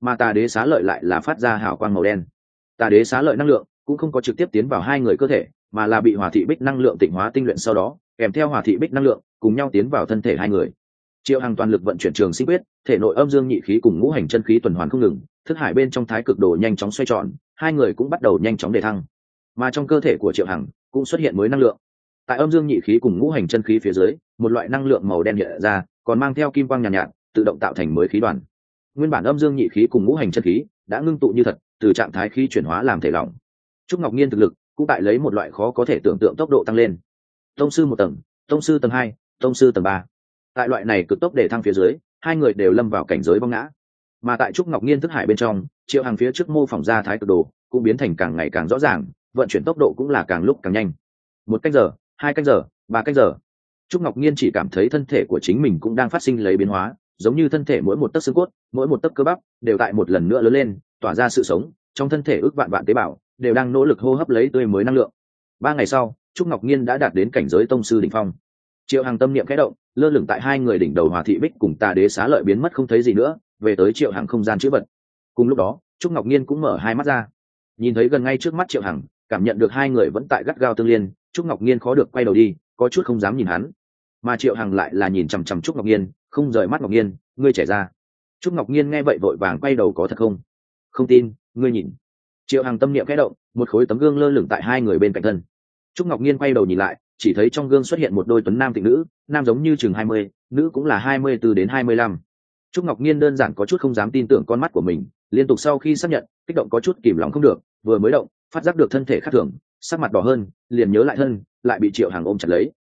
mà tà đế xá lợi lại là phát ra hào quang màu đen. Tà đế xá lợi năng lượng cũng không có trực tiếp tiến vào hai người cơ thể, mà là bị hỏa thị bích năng lượng tịnh hóa tinh luyện, sau đó kèm theo hỏa thị bích năng lượng cùng nhau tiến vào thân thể hai người. Triệu Hằng toàn lực vận chuyển trường sinh quyết, thể nội âm dương nhị khí cùng ngũ hành chân khí tuần hoàn không ngừng, thức hải bên trong thái cực đồ nhanh chóng xoay tròn, hai người cũng bắt đầu nhanh chóng đề thăng. Mà trong cơ thể của Triệu Hằng cũng xuất hiện mới năng lượng. Tại âm dương nhị khí cùng ngũ hành chân khí phía dưới, một loại năng lượng màu đen hiện ra, còn mang theo kim quang nhàn nhạt, tự động tạo thành mới khí đoàn. Nguyên bản âm dương nhị khí cùng ngũ hành chân khí đã ngưng tụ như thật, từ trạng thái khí chuyển hóa làm thể lỏng. Trúc Ngọc Nhiên thực lực cũng tại lấy một loại khó có thể tưởng tượng tốc độ tăng lên. Tông sư một tầng, tông sư tầng 2, tông sư tầng 3. Tại loại này cực tốc để thăng phía dưới, hai người đều lâm vào cảnh giới vong ngã. Mà tại Trúc Ngọc Nhiên thức hải bên trong, Triệu Hằng phía trước mô phỏng ra thái cực đồ cũng biến thành càng ngày càng rõ ràng, vận chuyển tốc độ cũng là càng lúc càng nhanh. 1 canh giờ, 2 canh giờ, 3 canh giờ. Trúc Ngọc Nhiên chỉ cảm thấy thân thể của chính mình cũng đang phát sinh lấy biến hóa, giống như thân thể mỗi một tấc xương cốt, mỗi một tấc cơ bắp đều tại một lần nữa lớn lên, tỏa ra sự sống, trong thân thể ước vạn vạn tế bào đều đang nỗ lực hô hấp lấy tươi mới năng lượng. 3 ngày sau, Trúc Ngọc Nhiên đã đạt đến cảnh giới tông sư đỉnh phong. Triệu Hằng tâm niệm khẽ động, lơ lửng tại hai người đỉnh đầu Hòa thị bích cùng tà đế xá lợi biến mất không thấy gì nữa, về tới Triệu Hằng không gian chữ vật. Cùng lúc đó, Trúc Ngọc Nhiên cũng mở hai mắt ra, nhìn thấy gần ngay trước mắt Triệu Hằng, cảm nhận được hai người vẫn tại gắt gao tương liên. Trúc Ngọc Nhiên khó được quay đầu đi, có chút không dám nhìn hắn, mà Triệu Hằng lại là nhìn chằm chằm Trúc Ngọc Nhiên, không rời mắt. Ngọc Nhiên, ngươi trẻ ra. Trúc Ngọc Nhiên nghe vậy vội vàng quay đầu, có thật không? Không tin, ngươi nhìn. Triệu Hằng tâm niệm khẽ động, một khối tấm gương lơ lửng tại hai người bên cạnh thân. Trúc Ngọc Nhiên quay đầu nhìn lại, chỉ thấy trong gương xuất hiện một đôi tuấn nam tịnh nữ, nam giống như chừng 20, nữ cũng là 24 đến 25. Trúc Ngọc Nhiên đơn giản có chút không dám tin tưởng con mắt của mình, liên tục sau khi xác nhận, kích động có chút kìm lòng không được, vừa mới động, phát giác được thân thể khác thường, sắc mặt đỏ hơn, liền nhớ lại thân, lại bị Triệu Hằng ôm chặt lấy.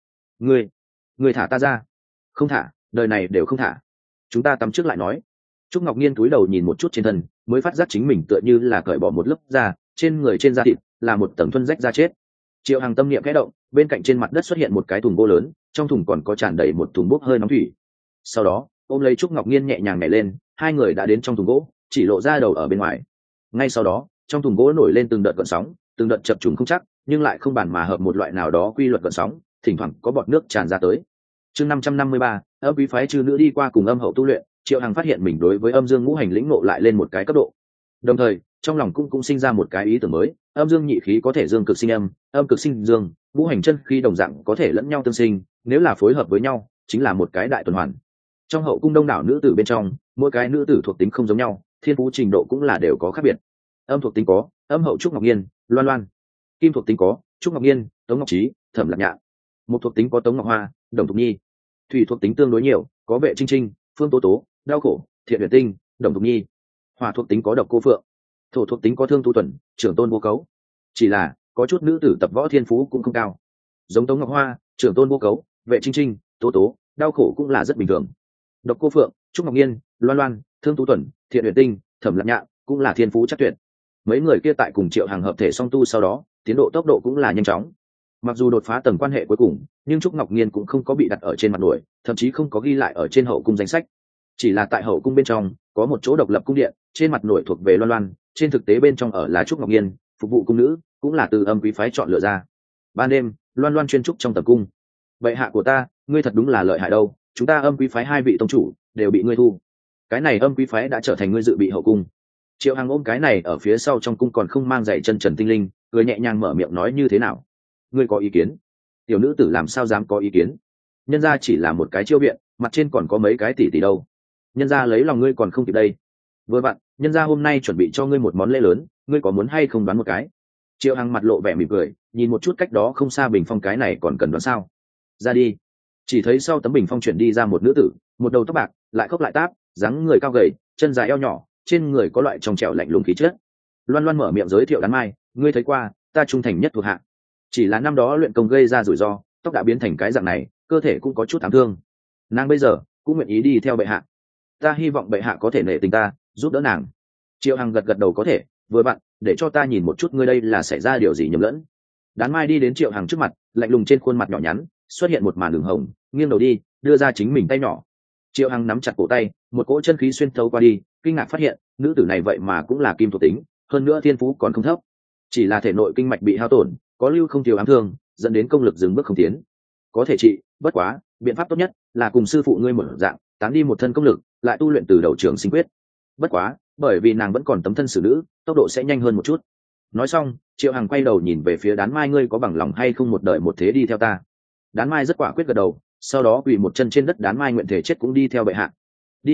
Ngươi thả ta ra. Không thả, đời này đều không thả. Chúng ta tắm trước lại nói. Trúc Ngọc Nhiên cúi đầu nhìn một chút trên thân, mới phát giác chính mình tựa như là cởi bỏ một lớp da, trên người trên da thịt là một tầng thuần rách da chết. Triệu Hằng tâm niệm khẽ động, bên cạnh trên mặt đất xuất hiện một cái thùng gỗ lớn, trong thùng còn có tràn đầy một thùng bốc hơi nóng thủy. Sau đó, ôm lấy Trúc Ngọc Nhiên nhẹ nhàng nhảy lên, hai người đã đến trong thùng gỗ, chỉ lộ ra đầu ở bên ngoài. Ngay sau đó, trong thùng gỗ nổi lên từng đợt gợn sóng, từng đợt chập trùng không chắc, nhưng lại không bàn mà hợp một loại nào đó quy luật gợn sóng, thỉnh thoảng có bọt nước tràn ra tới. Chương 553, âm quý phái chư nữ đi qua cùng âm hậu tu luyện, Triệu Hằng phát hiện mình đối với âm dương ngũ hành lĩnh ngộ lại lên một cái cấp độ. Đồng thời, trong lòng cũng sinh ra một cái ý tưởng mới, âm dương nhị khí có thể dương cực sinh âm, âm cực sinh dương, ngũ hành chân khí đồng dạng có thể lẫn nhau tương sinh, nếu là phối hợp với nhau, chính là một cái đại tuần hoàn. Trong hậu cung đông đảo nữ tử bên trong, mỗi cái nữ tử thuộc tính không giống nhau, thiên phú trình độ cũng là đều có khác biệt. Âm thuộc tính có âm hậu Trúc Ngọc Nhiên, Loan Loan. Kim thuộc tính có Trúc Ngọc Nhiên, Tống Ngọc Trí, Thẩm Lạc Nhạn. Mộc thuộc tính có Tống Ngọc Hoa, Đồng Thục Nhi. Thủy thuộc tính tương đối nhiều, có Vệ Trinh Trinh, Phương Tố Tố, Đao Khổ, Thiện Huyền Tinh, Đồng Thục Nhi. Hỏa thuộc tính có Độc Cô Phượng. Thổ thuộc tính có Thương Tu Tuần, Trưởng Tôn Vô Cấu. Chỉ là có chút nữ tử tập võ thiên phú cũng không cao, giống Tống Ngọc Hoa, Trưởng Tôn Vô Cấu, Vệ Trinh Trinh, Tố Tố, Đao Khổ cũng là rất bình thường. Độc Cô Phượng, Trúc Ngọc Nhiên, Loan Loan, Thương Tu Tuần, Thiện Huyền Tinh, Thẩm Lạc Nhạn cũng là thiên phú chắc tuyệt. Mấy người kia tại cùng Triệu Hằng hợp thể song tu sau đó, tiến độ tốc độ cũng là nhanh chóng. Mặc dù đột phá tầng quan hệ cuối cùng, nhưng Trúc Ngọc Nhiên cũng không có bị đặt ở trên mặt nổi, thậm chí không có ghi lại ở trên hậu cung danh sách. Chỉ là tại hậu cung bên trong có một chỗ độc lập cung điện, trên mặt nổi thuộc về Loan Loan, trên thực tế bên trong ở là Trúc Ngọc Nhiên, phục vụ cung nữ cũng là từ âm quý phái chọn lựa ra. Ban đêm, Loan Loan chuyên trúc trong tầm cung. Bệ hạ của ta, ngươi thật đúng là lợi hại đâu, chúng ta âm quý phái hai vị tông chủ đều bị ngươi thu. Cái này âm quý phái đã trở thành ngươi dự bị hậu cung. Triệu Hằng ôm cái này ở phía sau trong cung còn không mang giày chân trần tinh linh, cười nhẹ nhàng mở miệng nói, như thế nào? Ngươi có ý kiến? Tiểu nữ tử làm sao dám có ý kiến? Nhân gia chỉ là một cái chiêu viện, mặt trên còn có mấy cái tỷ tỷ đâu. Nhân gia lấy lòng ngươi còn không kịp đây. Vừa vặn, nhân gia hôm nay chuẩn bị cho ngươi một món lễ lớn, ngươi có muốn hay không đoán một cái? Triệu Hằng mặt lộ vẻ mỉm cười, nhìn một chút cách đó không xa bình phong, cái này còn cần đoán sao? Ra đi. Chỉ thấy sau tấm bình phong chuyển đi ra một nữ tử, một đầu tóc bạc, lại khóc lại táp, dáng người cao gầy, chân dài eo nhỏ, trên người có loại trong trẻo lạnh lùng khí chất. Loan Loan mở miệng giới thiệu, Đán Mai, ngươi thấy qua, ta trung thành nhất thuộc hạ. Chỉ là năm đó luyện công gây ra rủi ro, tóc đã biến thành cái dạng này, cơ thể cũng có chút ám thương. Nàng bây giờ cũng nguyện ý đi theo bệ hạ. Ta hy vọng bệ hạ có thể nể tình ta, giúp đỡ nàng. Triệu Hằng gật gật đầu, có thể, vừa bạn, để cho ta nhìn một chút ngươi đây là xảy ra điều gì nhầm lẫn. Đán Mai đi đến Triệu Hằng trước mặt, lạnh lùng trên khuôn mặt nhỏ nhắn xuất hiện một màn đường hồng, nghiêng đầu đi, đưa ra chính mình tay nhỏ. Triệu Hằng nắm chặt cổ tay, một cỗ chân khí xuyên thấu qua đi, kinh ngạc phát hiện nữ tử này vậy mà cũng là kim thuộc tính, hơn nữa thiên phú còn không thấp. Chỉ là thể nội kinh mạch bị hao tổn, có lưu không thiếu ám thương, dẫn đến công lực dừng bước không tiến. Có thể trị, bất quá biện pháp tốt nhất là cùng sư phụ ngươi một dạng, tán đi một thân công lực, lại tu luyện từ đầu trường sinh quyết. bất quá bởi vì nàng vẫn còn tấm thân xử nữ, tốc độ sẽ nhanh hơn một chút. Nói xong, Triệu Hằng quay đầu nhìn về phía Đán Mai, ngươi có bằng lòng hay không một đời một thế đi theo ta? Đán Mai rất quả quyết gật đầu, sau đó quỳ một chân trên đất. Đán Mai nguyện thể chết cũng đi theo bệ hạ.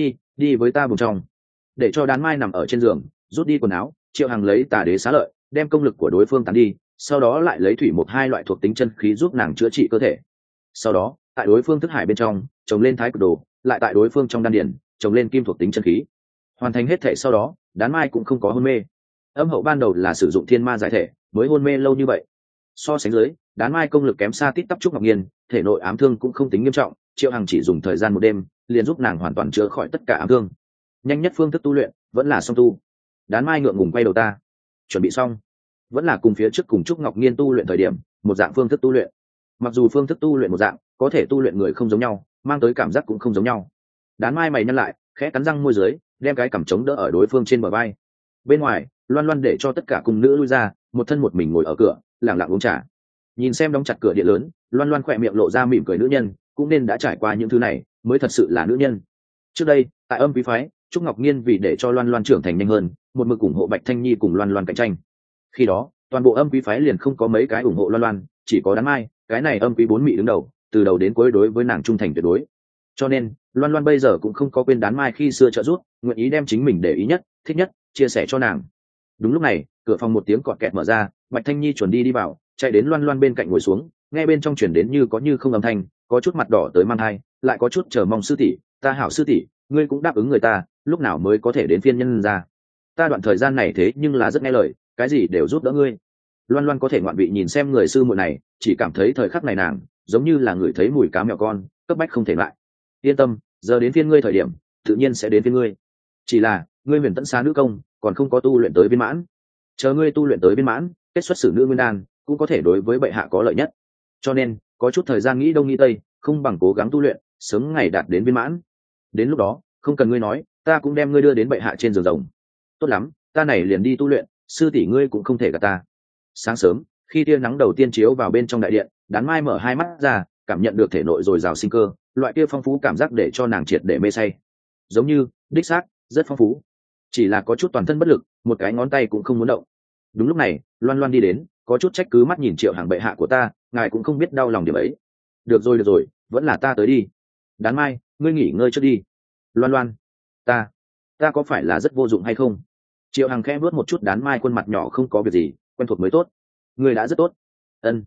Đi với ta vùng trong. Để cho Đán Mai nằm ở trên giường, rút đi quần áo, Triệu Hằng lấy Tà Đế xá lợi, đem công lực của đối phương tán đi, sau đó lại lấy thủy một hai loại thuộc tính chân khí giúp nàng chữa trị cơ thể. Sau đó, tại đối phương thức hải bên trong trồng lên Thái Cực Đồ, lại tại đối phương trong đan điển trồng lên kim thuộc tính chân khí. Hoàn thành hết thể sau đó, Đán Mai cũng không có hôn mê. Âm hậu ban đầu là sử dụng thiên ma giải thể mới hôn mê lâu như vậy. So sánh dưới, Đán Mai công lực kém xa tít tắp Trúc Ngọc Nhiên, thể nội ám thương cũng không tính nghiêm trọng, Triệu Hằng chỉ dùng thời gian một đêm liền giúp nàng hoàn toàn chữa khỏi tất cả ám thương. Nhanh nhất phương thức tu luyện vẫn là song tu. Đán Mai ngượng ngùng quay đầu, ta chuẩn bị xong. Vẫn là cùng phía trước cùng Trúc Ngọc Nhiên tu luyện thời điểm một dạng phương thức tu luyện. Mặc dù phương thức tu luyện một dạng, có thể tu luyện người không giống nhau, mang tới cảm giác cũng không giống nhau. Đán Mai mày nhăn lại, khẽ cắn răng môi dưới, đem cái cằm chống đỡ ở đối phương trên bờ vai. Bên ngoài, Loan Loan để cho tất cả cung nữ lui ra, một thân một mình ngồi ở cửa, lặng lặng uống trà. Nhìn xem đóng chặt cửa điện lớn, Loan Loan khỏe miệng lộ ra mỉm cười, nữ nhân cũng nên đã trải qua những thứ này mới thật sự là nữ nhân. Trước đây, tại Âm Quý phái, Trúc Ngọc Nhiên vì để cho Loan Loan trưởng thành nhanh hơn, một mực ủng hộ Bạch Thanh Nhi cùng Loan Loan cạnh tranh. Khi đó, toàn bộ Âm Quý phái liền không có mấy cái ủng hộ Loan Loan, chỉ có Đán Mai, cái này Âm Quý bốn mị đứng đầu, từ đầu đến cuối đối với nàng trung thành tuyệt đối. Cho nên, Loan Loan bây giờ cũng không có quên Đán Mai khi xưa trợ giúp, nguyện ý đem chính mình để ý nhất, thích nhất chia sẻ cho nàng. Đúng lúc này, cửa phòng một tiếng cọt kẹt mở ra, Bạch Thanh Nhi chuẩn đi vào, chạy đến Loan Loan bên cạnh ngồi xuống, nghe bên trong chuyển đến như có như không âm thanh, có chút mặt đỏ tới mang hai, lại có chút chờ mong, sư tỷ, ta hảo sư tỷ, ngươi cũng đáp ứng người ta, lúc nào mới có thể đến phiên nhân ra? Ta đoạn thời gian này thế nhưng là rất nghe lời, cái gì đều giúp đỡ ngươi. Loan Loan có thể ngoạn vị nhìn xem người sư muội này, chỉ cảm thấy thời khắc này nàng giống như là người thấy mùi cá mèo con, cấp bách không thể lại. Yên tâm, giờ đến phiên ngươi thời điểm, tự nhiên sẽ đến phiên ngươi. Chỉ là ngươi Huyền Tẫn Xá nữ công còn không có tu luyện tới viên mãn, chờ ngươi tu luyện tới viên mãn, kết xuất sử nữ nguyên đan cũng có thể đối với bệ hạ có lợi nhất. Cho nên có chút thời gian nghĩ đông nghĩ tây, không bằng cố gắng tu luyện, sớm ngày đạt đến viên mãn. Đến lúc đó, không cần ngươi nói, ta cũng đem ngươi đưa đến bệ hạ trên giường rồng. Tốt lắm, ta này liền đi tu luyện, sư tỷ ngươi cũng không thể gạt ta. Sáng sớm, khi tia nắng đầu tiên chiếu vào bên trong đại điện, Đán Mai mở hai mắt ra, cảm nhận được thể nội dồi dào sinh cơ, loại kia phong phú cảm giác để cho nàng triệt để mê say. Giống như, đích xác, rất phong phú. Chỉ là có chút toàn thân bất lực, một cái ngón tay cũng không muốn động. Đúng lúc này, Loan Loan đi đến, có chút trách cứ mắt nhìn Triệu Hằng, bệ hạ của ta, ngài cũng không biết đau lòng điểm ấy. Được rồi, vẫn là ta tới đi. Đán Mai, ngươi nghỉ ngơi trước đi. Loan Loan, ta có phải là rất vô dụng hay không? Triệu Hằng khẽ vuốt một chút Đán Mai khuôn mặt nhỏ, không có việc gì, quen thuộc mới tốt. Ngươi đã rất tốt. Ân,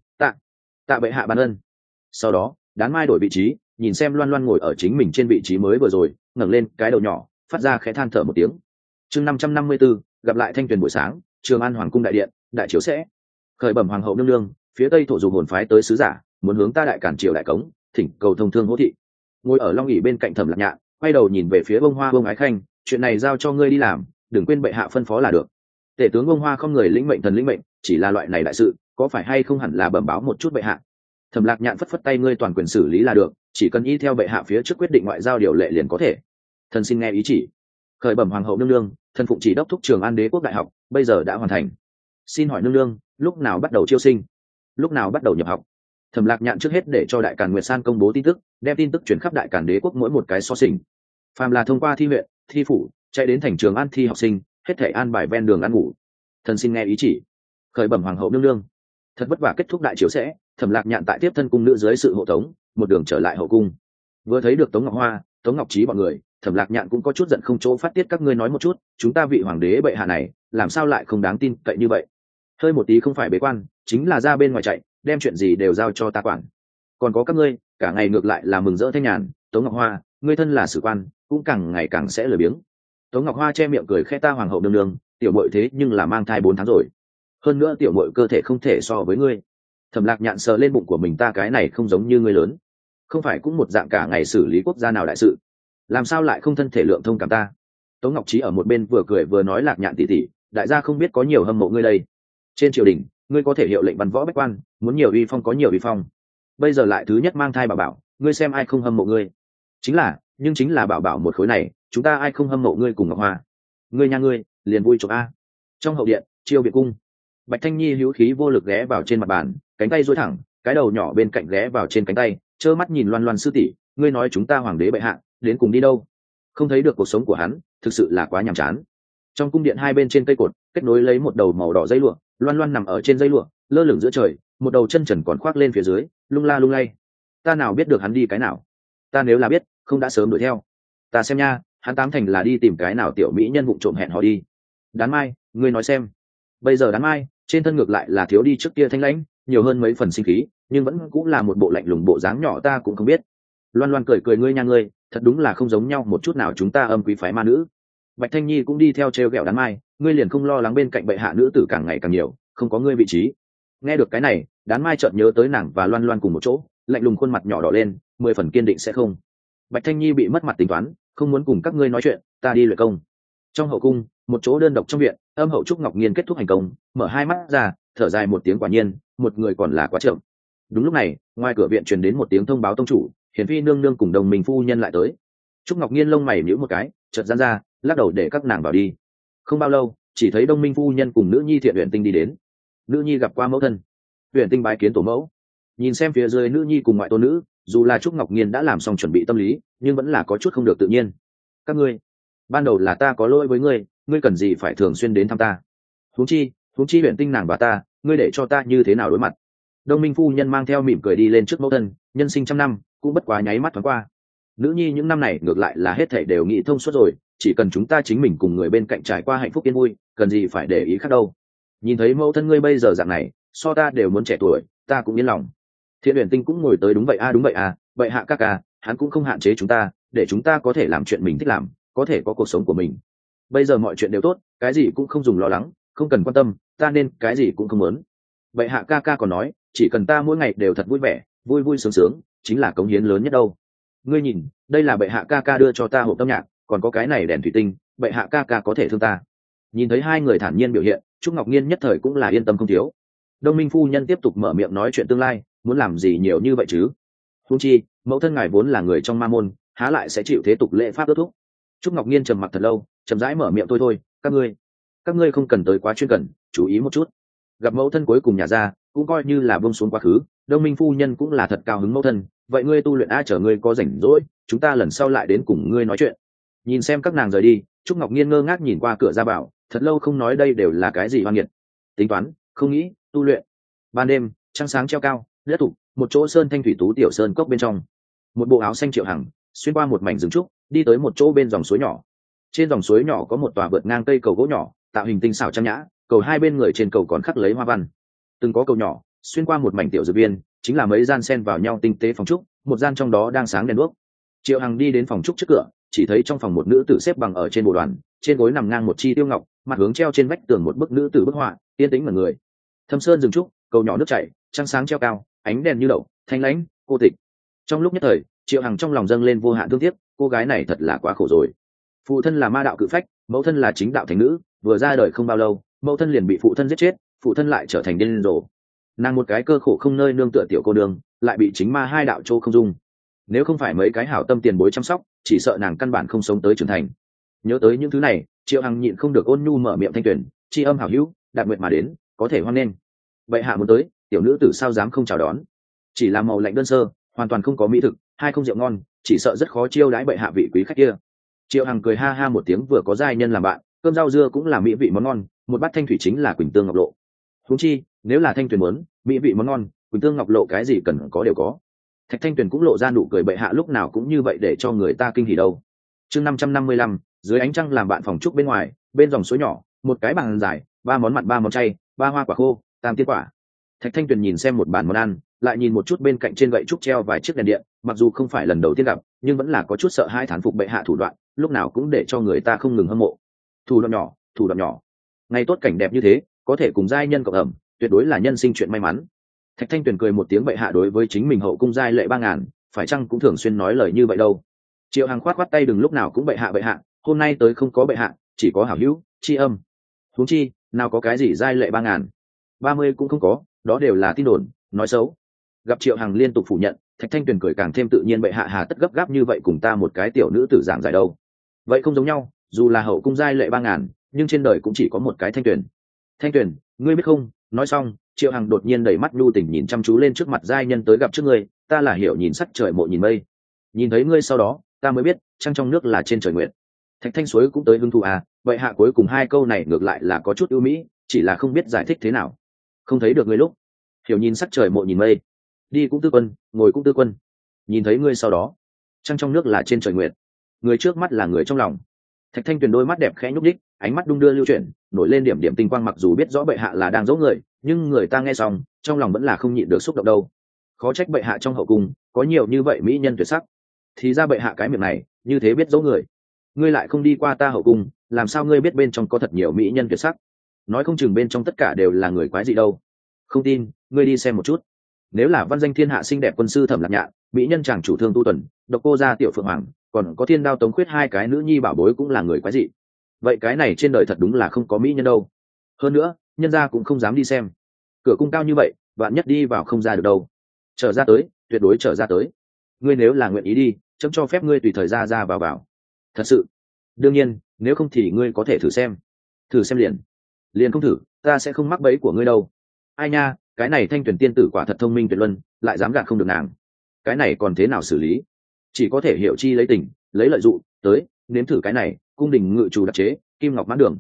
tạ bệ hạ ban ân. Sau đó, Đán Mai đổi vị trí, nhìn xem Loan Loan ngồi ở chính mình trên vị trí mới vừa rồi, ngẩng lên cái đầu nhỏ, phát ra khẽ than thở một tiếng. Chương 554, gặp lại Thanh Tuyền buổi sáng, Trường An Hoàng cung đại điện, đại chiếu sẽ. Khởi bẩm hoàng hậu nương nương, phía Tây thổ dùng hồn phái tới sứ giả, muốn hướng ta đại cản triều đại cống, thỉnh cầu thông thương hỗ thị. Ngồi ở long ỷ bên cạnh Thẩm Lạc Nhạn, quay đầu nhìn về phía Bông Hoa Bông Ái Khanh, chuyện này giao cho ngươi đi làm, đừng quên bệ hạ phân phó là được. Tể tướng Bông Hoa không người lĩnh mệnh thần lĩnh mệnh, chỉ là loại này đại sự, có phải hay không hẳn là bẩm báo một chút bệ hạ. Thẩm Lạc Nhạn phất phất tay, ngươi toàn quyền xử lý là được, chỉ cần y theo bệ hạ phía trước quyết định ngoại giao điều lệ liền có thể. Thần xin nghe ý chỉ. Khởi bẩm hoàng hậu nương nương, thần phụng chỉ đốc thúc Trường An Đế quốc đại học bây giờ đã hoàn thành. Xin hỏi nương nương, lúc nào bắt đầu chiêu sinh, lúc nào bắt đầu nhập học? Thẩm Lạc Nhạn trước hết để cho Đại Càn Nguyệt San công bố tin tức, đem tin tức chuyển khắp Đại Càn Đế quốc mỗi một cái so sình. Phàm là thông qua thi huyện, thi phủ, chạy đến thành Trường An thi học sinh, hết thảy an bài ven đường ăn ngủ. Thần xin nghe ý chỉ. Khởi bẩm hoàng hậu nương nương. Thật vất vả kết thúc đại chiếu sẽ, Thẩm Lạc Nhạn tại tiếp thân cung nữ dưới sự hộ tống, một đường trở lại hậu cung. Vừa thấy được Tống Ngọc Hoa, Tống Ngọc Trí bọn người, Thẩm Lạc Nhạn cũng có chút giận không chỗ phát tiết, các ngươi nói một chút, chúng ta vị hoàng đế bệ hạ này, làm sao lại không đáng tin cậy như vậy? Hơi một tí không phải bế quan, chính là ra bên ngoài chạy, đem chuyện gì đều giao cho ta quản. Còn có các ngươi, cả ngày ngược lại là mừng rỡ thanh nhàn. Tống Ngọc Hoa, ngươi thân là sử quan, cũng càng ngày càng sẽ lười biếng. Tống Ngọc Hoa che miệng cười khẽ, ta hoàng hậu nương nương, tiểu muội thế nhưng là mang thai 4 tháng rồi, hơn nữa tiểu muội cơ thể không thể so với ngươi. Thẩm Lạc Nhạn sờ lên bụng của mình, ta cái này không giống như ngươi lớn, không phải cũng một dạng cả ngày xử lý quốc gia nào đại sự, làm sao lại không thân thể lượng thông cảm ta? Tống Ngọc Trí ở một bên vừa cười vừa nói, Lạc Nhạn tỷ tỷ, đại gia không biết có nhiều hâm mộ ngươi đây. Trên triều đình, ngươi có thể hiệu lệnh văn võ bách quan, muốn nhiều uy phong có nhiều uy phong. Bây giờ lại thứ nhất mang thai bảo bảo, ngươi xem ai không hâm mộ ngươi? Chính là bảo bảo một khối này, chúng ta ai không hâm mộ ngươi cùng Ngọc Hoa? Ngươi nha ngươi, liền vui chụp a. Trong hậu điện, Chiêu Biệt cung, Bạch Thanh Nhi hữu khí vô lực ghé vào trên mặt bàn, cánh tay duỗi thẳng, cái đầu nhỏ bên cạnh ghé vào trên cánh tay, trơ mắt nhìn Loan Loan sư tỷ, ngươi nói chúng ta hoàng đế bệ hạ đến cùng đi đâu? Không thấy được cuộc sống của hắn, thực sự là quá nhàm chán. Trong cung điện hai bên trên cây cột kết nối lấy một đầu màu đỏ dây lụa, loan loan nằm ở trên dây lụa lơ lửng giữa trời, một đầu chân trần còn khoác lên phía dưới, lung la lung lay. Ta nào biết được hắn đi cái nào, ta nếu là biết không đã sớm đuổi theo. Ta xem nha, hắn tám thành là đi tìm cái nào tiểu mỹ nhân vụng trộm hẹn họ đi. Đán Mai, ngươi nói xem. Bây giờ Đán Mai trên thân ngược lại là thiếu đi trước kia thanh lãnh, nhiều hơn mấy phần sinh khí, nhưng vẫn cũng là một bộ lạnh lùng bộ dáng nhỏ ta cũng không biết. Loan loan cười cười, ngươi nha ngươi, thật đúng là không giống nhau một chút nào, chúng ta âm quý phái ma nữ. Bạch Thanh Nhi cũng đi theo trêu ghẹo Đán Mai, ngươi liền không lo lắng bên cạnh bệ hạ nữ tử càng ngày càng nhiều, không có ngươi vị trí. Nghe được cái này, Đán Mai chợt nhớ tới nàng và Loan loan cùng một chỗ, lạnh lùng khuôn mặt nhỏ đỏ lên, 10 phần kiên định sẽ không. Bạch Thanh Nhi bị mất mặt tính toán, không muốn cùng các ngươi nói chuyện, ta đi luyện công. Trong hậu cung, một chỗ đơn độc trong viện, Âm hậu Trúc Ngọc Nhiên kết thúc hành công, mở hai mắt ra, thở dài một tiếng, quả nhiên một người còn là quá chậm. Đúng lúc này, ngoài cửa viện truyền đến một tiếng thông báo tông chủ, Hiển Phi nương nương cùng đồng minh phu nhân lại tới. Trúc Ngọc Nhiên lông mày nhíu một cái, chợt giãn ra, lắc đầu để các nàng vào đi. Không bao lâu, chỉ thấy Đông Minh phu nhân cùng nữ nhi Thiện Uyển Tinh đi đến. Nữ nhi gặp qua mẫu thân. Uyển Tinh bái kiến tổ mẫu. Nhìn xem phía dưới nữ nhi cùng ngoại tôn nữ, dù là Trúc Ngọc Nhiên đã làm xong chuẩn bị tâm lý, nhưng vẫn là có chút không được tự nhiên. Các ngươi, ban đầu là ta có lỗi với ngươi, ngươi cần gì phải thường xuyên đến thăm ta? Huống chi Uyển Tinh nàng và ta, ngươi để cho ta như thế nào đối mặt? Đông Minh phu nhân mang theo mỉm cười đi lên trước mẫu thân, nhân sinh trăm năm, cũng bất quá nháy mắt thoáng qua. Nữ nhi những năm này ngược lại là hết thảy đều nghĩ thông suốt rồi, chỉ cần chúng ta chính mình cùng người bên cạnh trải qua hạnh phúc yên vui, cần gì phải để ý khác đâu. Nhìn thấy mẫu thân ngươi bây giờ dạng này, so ta đều muốn trẻ tuổi, ta cũng yên lòng. Thiện Uyển Tinh cũng ngồi tới, đúng vậy a, đúng vậy a, vậy hạ ca ca, hắn cũng không hạn chế chúng ta, để chúng ta có thể làm chuyện mình thích làm, có thể có cuộc sống của mình. Bây giờ mọi chuyện đều tốt, cái gì cũng không dùng lo lắng, không cần quan tâm, ta nên cái gì cũng không muốn. Vậy hạ ca ca còn nói, chỉ cần ta mỗi ngày đều thật vui vẻ, vui vui sướng sướng, chính là cống hiến lớn nhất đâu. Ngươi nhìn, đây là bệ hạ ca ca đưa cho ta hộp âm nhạc, còn có cái này đèn thủy tinh, bệ hạ ca ca có thể thương ta. Nhìn thấy hai người thản nhiên biểu hiện, Trúc Ngọc Nhiên nhất thời cũng là yên tâm không thiếu. Đông Minh phu nhân tiếp tục mở miệng nói chuyện tương lai, muốn làm gì nhiều như vậy chứ? Huống chi, mẫu thân ngài vốn là người trong ma môn, há lại sẽ chịu thế tục lễ pháp ước thúc. Trúc Ngọc Nhiên trầm mặc thật lâu, chậm rãi mở miệng, thôi, các ngươi không cần tới quá chuyên cần, chú ý một chút. Gặp mẫu thân cuối cùng nhà ra, cũng coi như là buông xuống quá khứ. Đông Minh phu nhân cũng là thật cao hứng mẫu thân, vậy ngươi tu luyện chờ ngươi có rảnh rỗi, chúng ta lần sau lại đến cùng ngươi nói chuyện. Nhìn xem các nàng rời đi, Trúc Ngọc Nhiên ngơ ngác nhìn qua cửa ra bảo, thật lâu không nói đây đều là cái gì hoang nghiệt. Tính toán, không nghĩ, tu luyện. Ban đêm, trăng sáng treo cao, đất thục, một chỗ sơn thanh thủy tú tiểu sơn cốc bên trong. Một bộ áo xanh Triệu Hằng xuyên qua một mảnh rừng trúc, đi tới một chỗ bên dòng suối nhỏ. Trên dòng suối nhỏ có một tòa vượt ngang cây cầu gỗ nhỏ, tạo hình tinh xảo trang nhã, cầu hai bên người trên cầu còn khắc lấy hoa văn. Từng có cầu nhỏ xuyên qua một mảnh tiểu dược viên, chính là mấy gian xen vào nhau tinh tế phòng trúc, một gian trong đó đang sáng đèn đuốc. Triệu Hằng đi đến phòng trúc trước cửa, chỉ thấy trong phòng một nữ tử xếp bằng ở trên bộ đoàn, trên gối nằm ngang một chi tiêu ngọc, mặt hướng treo trên vách tường một bức nữ tử bức họa, yên tĩnh mà người. Thâm sơn rừng trúc, cầu nhỏ nước chảy, trăng sáng treo cao, ánh đèn như đậu, thanh lãnh, cô tịch. Trong lúc nhất thời, Triệu Hằng trong lòng dâng lên vô hạn thương tiếc, cô gái này thật là quá khổ rồi. Phụ thân là ma đạo cự phách, mẫu thân là chính đạo thánh nữ, vừa ra đời không bao lâu, mẫu thân liền bị phụ thân giết chết, phụ thân lại trở thành điên rồ. Nàng một cái cơ khổ không nơi nương tựa tiểu cô đương, lại bị chính ma hai đạo trô không dung. Nếu không phải mấy cái hảo tâm tiền bối chăm sóc, chỉ sợ nàng căn bản không sống tới trưởng thành. Nhớ tới những thứ này, Triệu Hằng nhịn không được ôn nhu mở miệng thanh tuyển, tri âm hảo hữu, đạt nguyện mà đến, có thể hoan nghênh. Bệ hạ muốn tới, tiểu nữ tử sao dám không chào đón. Chỉ là màu lạnh đơn sơ, hoàn toàn không có mỹ thực, hay không rượu ngon, chỉ sợ rất khó chiêu đãi bệ hạ vị quý khách kia. Triệu Hằng cười ha ha một tiếng, vừa có giai nhân làm bạn, cơm rau dưa cũng là mỹ vị món ngon, một bát thanh thủy chính là quỳnh tương ngọc lộ. Huống chi, nếu là thanh tuyền muốn mỹ vị món ngon, quỳnh tương ngọc lộ cái gì cần có đều có. Thạch Thanh Tuyền cũng lộ ra nụ cười, bệ hạ lúc nào cũng như vậy để cho người ta kinh hỉ đâu. Chương 555, dưới ánh trăng làm bạn phòng trúc bên ngoài, bên dòng suối nhỏ, một cái bàn dài, 3 món mặn 3 món chay, 3 hoa quả khô, tam tiên quả. Thạch Thanh Tuyền nhìn xem một bàn món ăn, lại nhìn một chút bên cạnh trên gậy trúc treo vài chiếc đèn điện, mặc dù không phải lần đầu tiên gặp, nhưng vẫn là có chút sợ hai, thán phục bệ hạ thủ đoạn, lúc nào cũng để cho người ta không ngừng hâm mộ. Thủ đoạn nhỏ. Ngày tốt cảnh đẹp như thế, có thể cùng giai nhân cộng ẩm, tuyệt đối là nhân sinh chuyện may mắn. Thạch Thanh Tuyền cười một tiếng, bệ hạ đối với chính mình hậu cung giai lệ 3000, phải chăng cũng thường xuyên nói lời như vậy đâu. Triệu Hằng khoát tay, đừng lúc nào cũng bệ hạ, hôm nay tới không có bệ hạ, chỉ có hảo hữu, tri âm. Huống chi, nào có cái gì giai lệ 3000, 30 cũng không có, đó đều là tin đồn, nói xấu. Gặp Triệu Hằng liên tục phủ nhận, Thạch Thanh Tuyền cười càng thêm tự nhiên, bệ hạ hà tất gấp gáp như vậy cùng ta một cái tiểu nữ tử giảng giải đâu. Vậy không giống nhau, dù là hậu cung giai lệ 3000, nhưng trên đời cũng chỉ có một cái Thanh Tuyền. Thanh Tuyền, ngươi biết không? Nói xong, Triệu Hằng đột nhiên đẩy mắt nhu tình nhìn chăm chú lên trước mặt giai nhân, tới gặp trước ngươi, ta là hiểu nhìn sắc trời mộ nhìn mây. Nhìn thấy ngươi sau đó, ta mới biết trăng trong nước là trên trời nguyện. Thạch Thanh Suối cũng tới hứng thú à, vậy hạ cuối cùng hai câu này ngược lại là có chút ưu mỹ, chỉ là không biết giải thích thế nào. Không thấy được ngươi lúc, hiểu nhìn sắc trời mộ nhìn mây, đi cũng tư quân, ngồi cũng tư quân, nhìn thấy ngươi sau đó, trăng trong nước là trên trời nguyệt, người trước mắt là người trong lòng. Thạch Thanh Tuyền đôi mắt đẹp khẽ nhúc nhích, ánh mắt đung đưa lưu chuyển, nổi lên điểm điểm tinh quang, mặc dù biết rõ bệ hạ là đang dỗ người, nhưng người ta nghe xong, trong lòng vẫn là không nhịn được xúc động đâu. Khó trách bệ hạ trong hậu cung có nhiều như vậy mỹ nhân tuyệt sắc, thì ra bệ hạ cái miệng này như thế biết dỗ người. Ngươi lại không đi qua ta hậu cung, làm sao ngươi biết bên trong có thật nhiều mỹ nhân tuyệt sắc? Nói không chừng bên trong tất cả đều là người quái gì đâu. Không tin, ngươi đi xem một chút. Nếu là văn danh thiên hạ xinh đẹp quân sư Thẩm Lạc Nhạn, mỹ nhân chàng chủ Thương Tu Tuần, độc cô gia Tiểu Phượng Hoàng, còn có Thiên Đao Tống Khuyết hai cái nữ nhi bảo bối cũng là người quái dị. Vậy cái này trên đời thật đúng là không có mỹ nhân đâu. Hơn nữa, nhân gia cũng không dám đi xem. Cửa cung cao như vậy, vạn nhất đi vào không ra được đâu. Trở ra tới, tuyệt đối trở ra tới. Ngươi nếu là nguyện ý đi, chấm cho phép ngươi tùy thời ra vào. Thật sự? Đương nhiên, nếu không thì ngươi có thể thử xem. Thử xem liền không thử, ta sẽ không mắc bẫy của ngươi đâu. Ai nha, cái này Thanh Tuyển tiên tử quả thật thông minh tuyệt luân, lại dám gạt không được nàng. Cái này còn thế nào xử lý? Chỉ có thể hiểu chi lấy tình, lấy lợi dụng, tới nếm thử cái này. Cung đình ngự chủ đặc chế, kim ngọc mãn đường.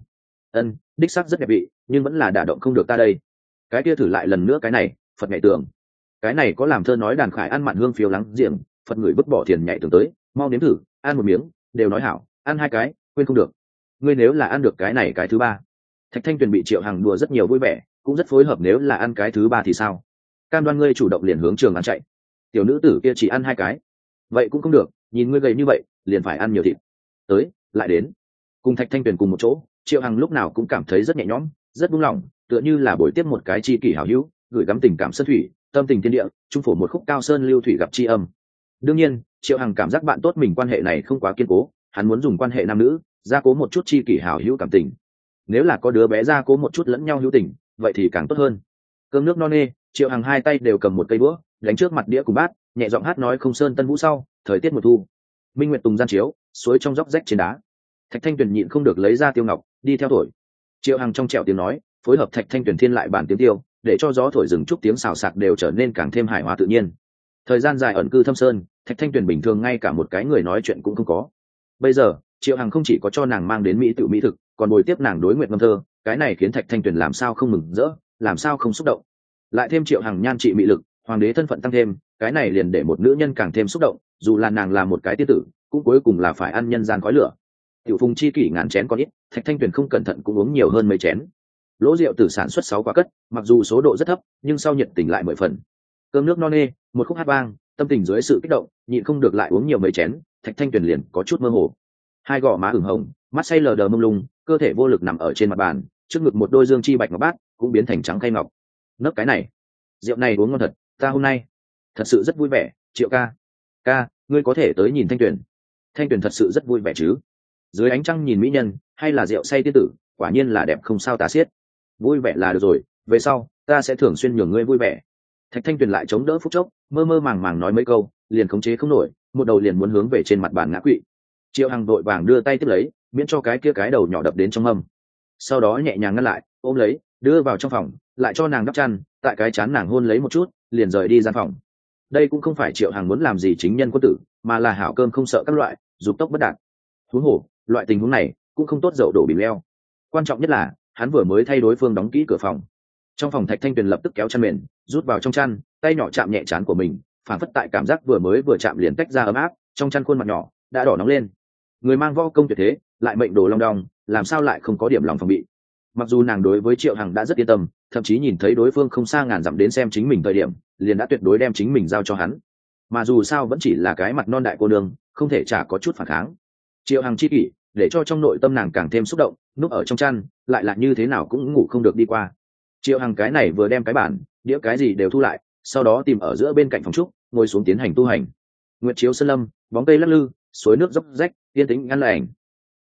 Đích xác rất đẹp vị, nhưng vẫn là đả động không được ta đây. Cái kia thử lại lần nữa cái này, Phật nhảy tường. Cái này có làm thơ nói đàn khải ăn mặn hương phiếu lắng diệm, Phật người vứt bỏ tiền nhảy tường tới, mau nếm thử, ăn một miếng, đều nói hảo, ăn hai cái, quên không được. Ngươi nếu là ăn được cái này cái thứ ba. Thạch Thanh Tuyền bị Triệu Hằng đùa rất nhiều vui vẻ, cũng rất phối hợp, nếu là ăn cái thứ ba thì sao? Cam đoan ngươi chủ động liền hướng trường ăn chạy. Tiểu nữ tử kia chỉ ăn hai cái, vậy cũng không được, nhìn ngươi gầy như vậy, liền phải ăn nhiều thịt. Tới, lại đến. Cùng Thạch Thanh Tuyền cùng một chỗ, Triệu Hằng lúc nào cũng cảm thấy rất nhẹ nhõm, rất buông lỏng, tựa như là buổi tiếp một cái tri kỷ hảo hữu, gửi gắm tình cảm sơn thủy, tâm tình thiên địa, trung phổ một khúc cao sơn lưu thủy gặp tri âm. Đương nhiên, Triệu Hằng cảm giác bạn tốt mình quan hệ này không quá kiên cố, hắn muốn dùng quan hệ nam nữ gia cố một chút tri kỷ hảo hữu cảm tình. Nếu là có đứa bé gia cố một chút lẫn nhau hữu tình, vậy thì càng tốt hơn. Cơm nước no nê, Triệu Hằng hai tay đều cầm một cây đũa, đánh trước mặt đĩa cùng bát, nhẹ giọng hát nói không sơn tân vũ sau, thời tiết mùa thu. Minh nguyệt tùng gian chiếu, suối trong róc rách trên đá. Thạch Thanh Tuyền nhịn không được lấy ra tiêu ngọc, đi theo thổi. Triệu Hằng trong trẻo tiếng nói, phối hợp Thạch Thanh Tuyền thiên lại bản tiếng tiêu, để cho gió thổi rừng trúc tiếng xào xạc đều trở nên càng thêm hài hòa tự nhiên. Thời gian dài ẩn cư thâm sơn, Thạch Thanh Tuyền bình thường ngay cả một cái người nói chuyện cũng không có. Bây giờ, Triệu Hằng không chỉ có cho nàng mang đến mỹ tự mỹ thực, còn bồi tiếp nàng đối nguyện ngâm thơ, cái này khiến Thạch Thanh Tuyền làm sao không mừng rỡ, làm sao không xúc động. Lại thêm Triệu Hằng nhan trị mỹ lực, hoàng đế thân phận tăng thêm, cái này liền để một nữ nhân càng thêm xúc động, dù là nàng là một cái tiên tử, cũng cuối cùng là phải ăn nhân gian khói lửa. Tiểu Phùng chi kỷ ngàn chén có ít, Thạch Thanh Tuyền không cẩn thận cũng uống nhiều hơn mấy chén. Lỗ rượu từ sản xuất 6 quả cất, mặc dù số độ rất thấp, nhưng sau nhiệt tình lại 10 phần. Cơm nước no nê, một khúc hát vang, tâm tình dưới sự kích động, nhịn không được lại uống nhiều mấy chén, Thạch Thanh Tuyền liền có chút mơ hồ. Hai gò má ửng hồng, mắt say lờ đờ mông lung, cơ thể vô lực nằm ở trên mặt bàn, trước ngực một đôi dương chi bạch ngọc bát cũng biến thành trắng khay ngọc. Nấc cái này, rượu này uống ngon thật, ta hôm nay thật sự rất vui vẻ. Triệu ca, ngươi có thể tới nhìn Thanh Tuyền. Thanh Tuyền thật sự rất vui vẻ chứ? Dưới ánh trăng nhìn mỹ nhân, hay là rượu say tiên tử, quả nhiên là đẹp không sao tả xiết. Vui vẻ là được rồi, về sau ta sẽ thường xuyên nhường ngươi vui vẻ. Thạch Thanh Tuyền lại chống đỡ phút chốc, mơ mơ màng màng nói mấy câu, liền khống chế không nổi, một đầu liền muốn hướng về trên mặt bàn ngã quỵ. Triệu Hằng đội vàng đưa tay tiếp lấy, miễn cho cái kia cái đầu nhỏ đập đến trong mâm. Sau đó nhẹ nhàng ngăn lại, ôm lấy, đưa vào trong phòng, lại cho nàng đắp chăn, tại cái chán nàng hôn lấy một chút, liền rời đi gian phòng. Đây cũng không phải Triệu Hằng muốn làm gì chính nhân quân tử, mà là hảo cơm không sợ các loại, dục tốc bất đạt. Huống hồ, loại tình huống này cũng không tốt dậu đổ bìm leo. Quan trọng nhất là, hắn vừa mới thay đối phương đóng kỹ cửa phòng. Trong phòng Thạch Thanh Tuyền lập tức kéo chăn mền, rút vào trong chăn, tay nhỏ chạm nhẹ trán của mình, phản phất tại cảm giác vừa chạm liền tách ra ấm áp, trong chăn khuôn mặt nhỏ đã đỏ nóng lên. Người mang võ công tuyệt thế, lại mệnh đồ long đong, làm sao lại không có điểm lòng phòng bị. Mặc dù nàng đối với Triệu Hằng đã rất yên tâm, thậm chí nhìn thấy đối phương không xa ngàn dặm đến xem chính mình thời điểm, liền đã tuyệt đối đem chính mình giao cho hắn. Mà dù sao vẫn chỉ là cái mặt non đại cô nương, không thể chả có chút phản kháng. Triệu Hằng chi kỷ, để cho trong nội tâm nàng càng thêm xúc động, núp ở trong chăn, lại là như thế nào cũng ngủ không được đi qua. Triệu Hằng cái này vừa đem cái bản, đĩa cái gì đều thu lại, sau đó tìm ở giữa bên cạnh phòng trúc, ngồi xuống tiến hành tu hành. Nguyệt chiếu sơn lâm, bóng cây lắc lư, suối nước dốc rách, yên tĩnh ngăn lại ảnh.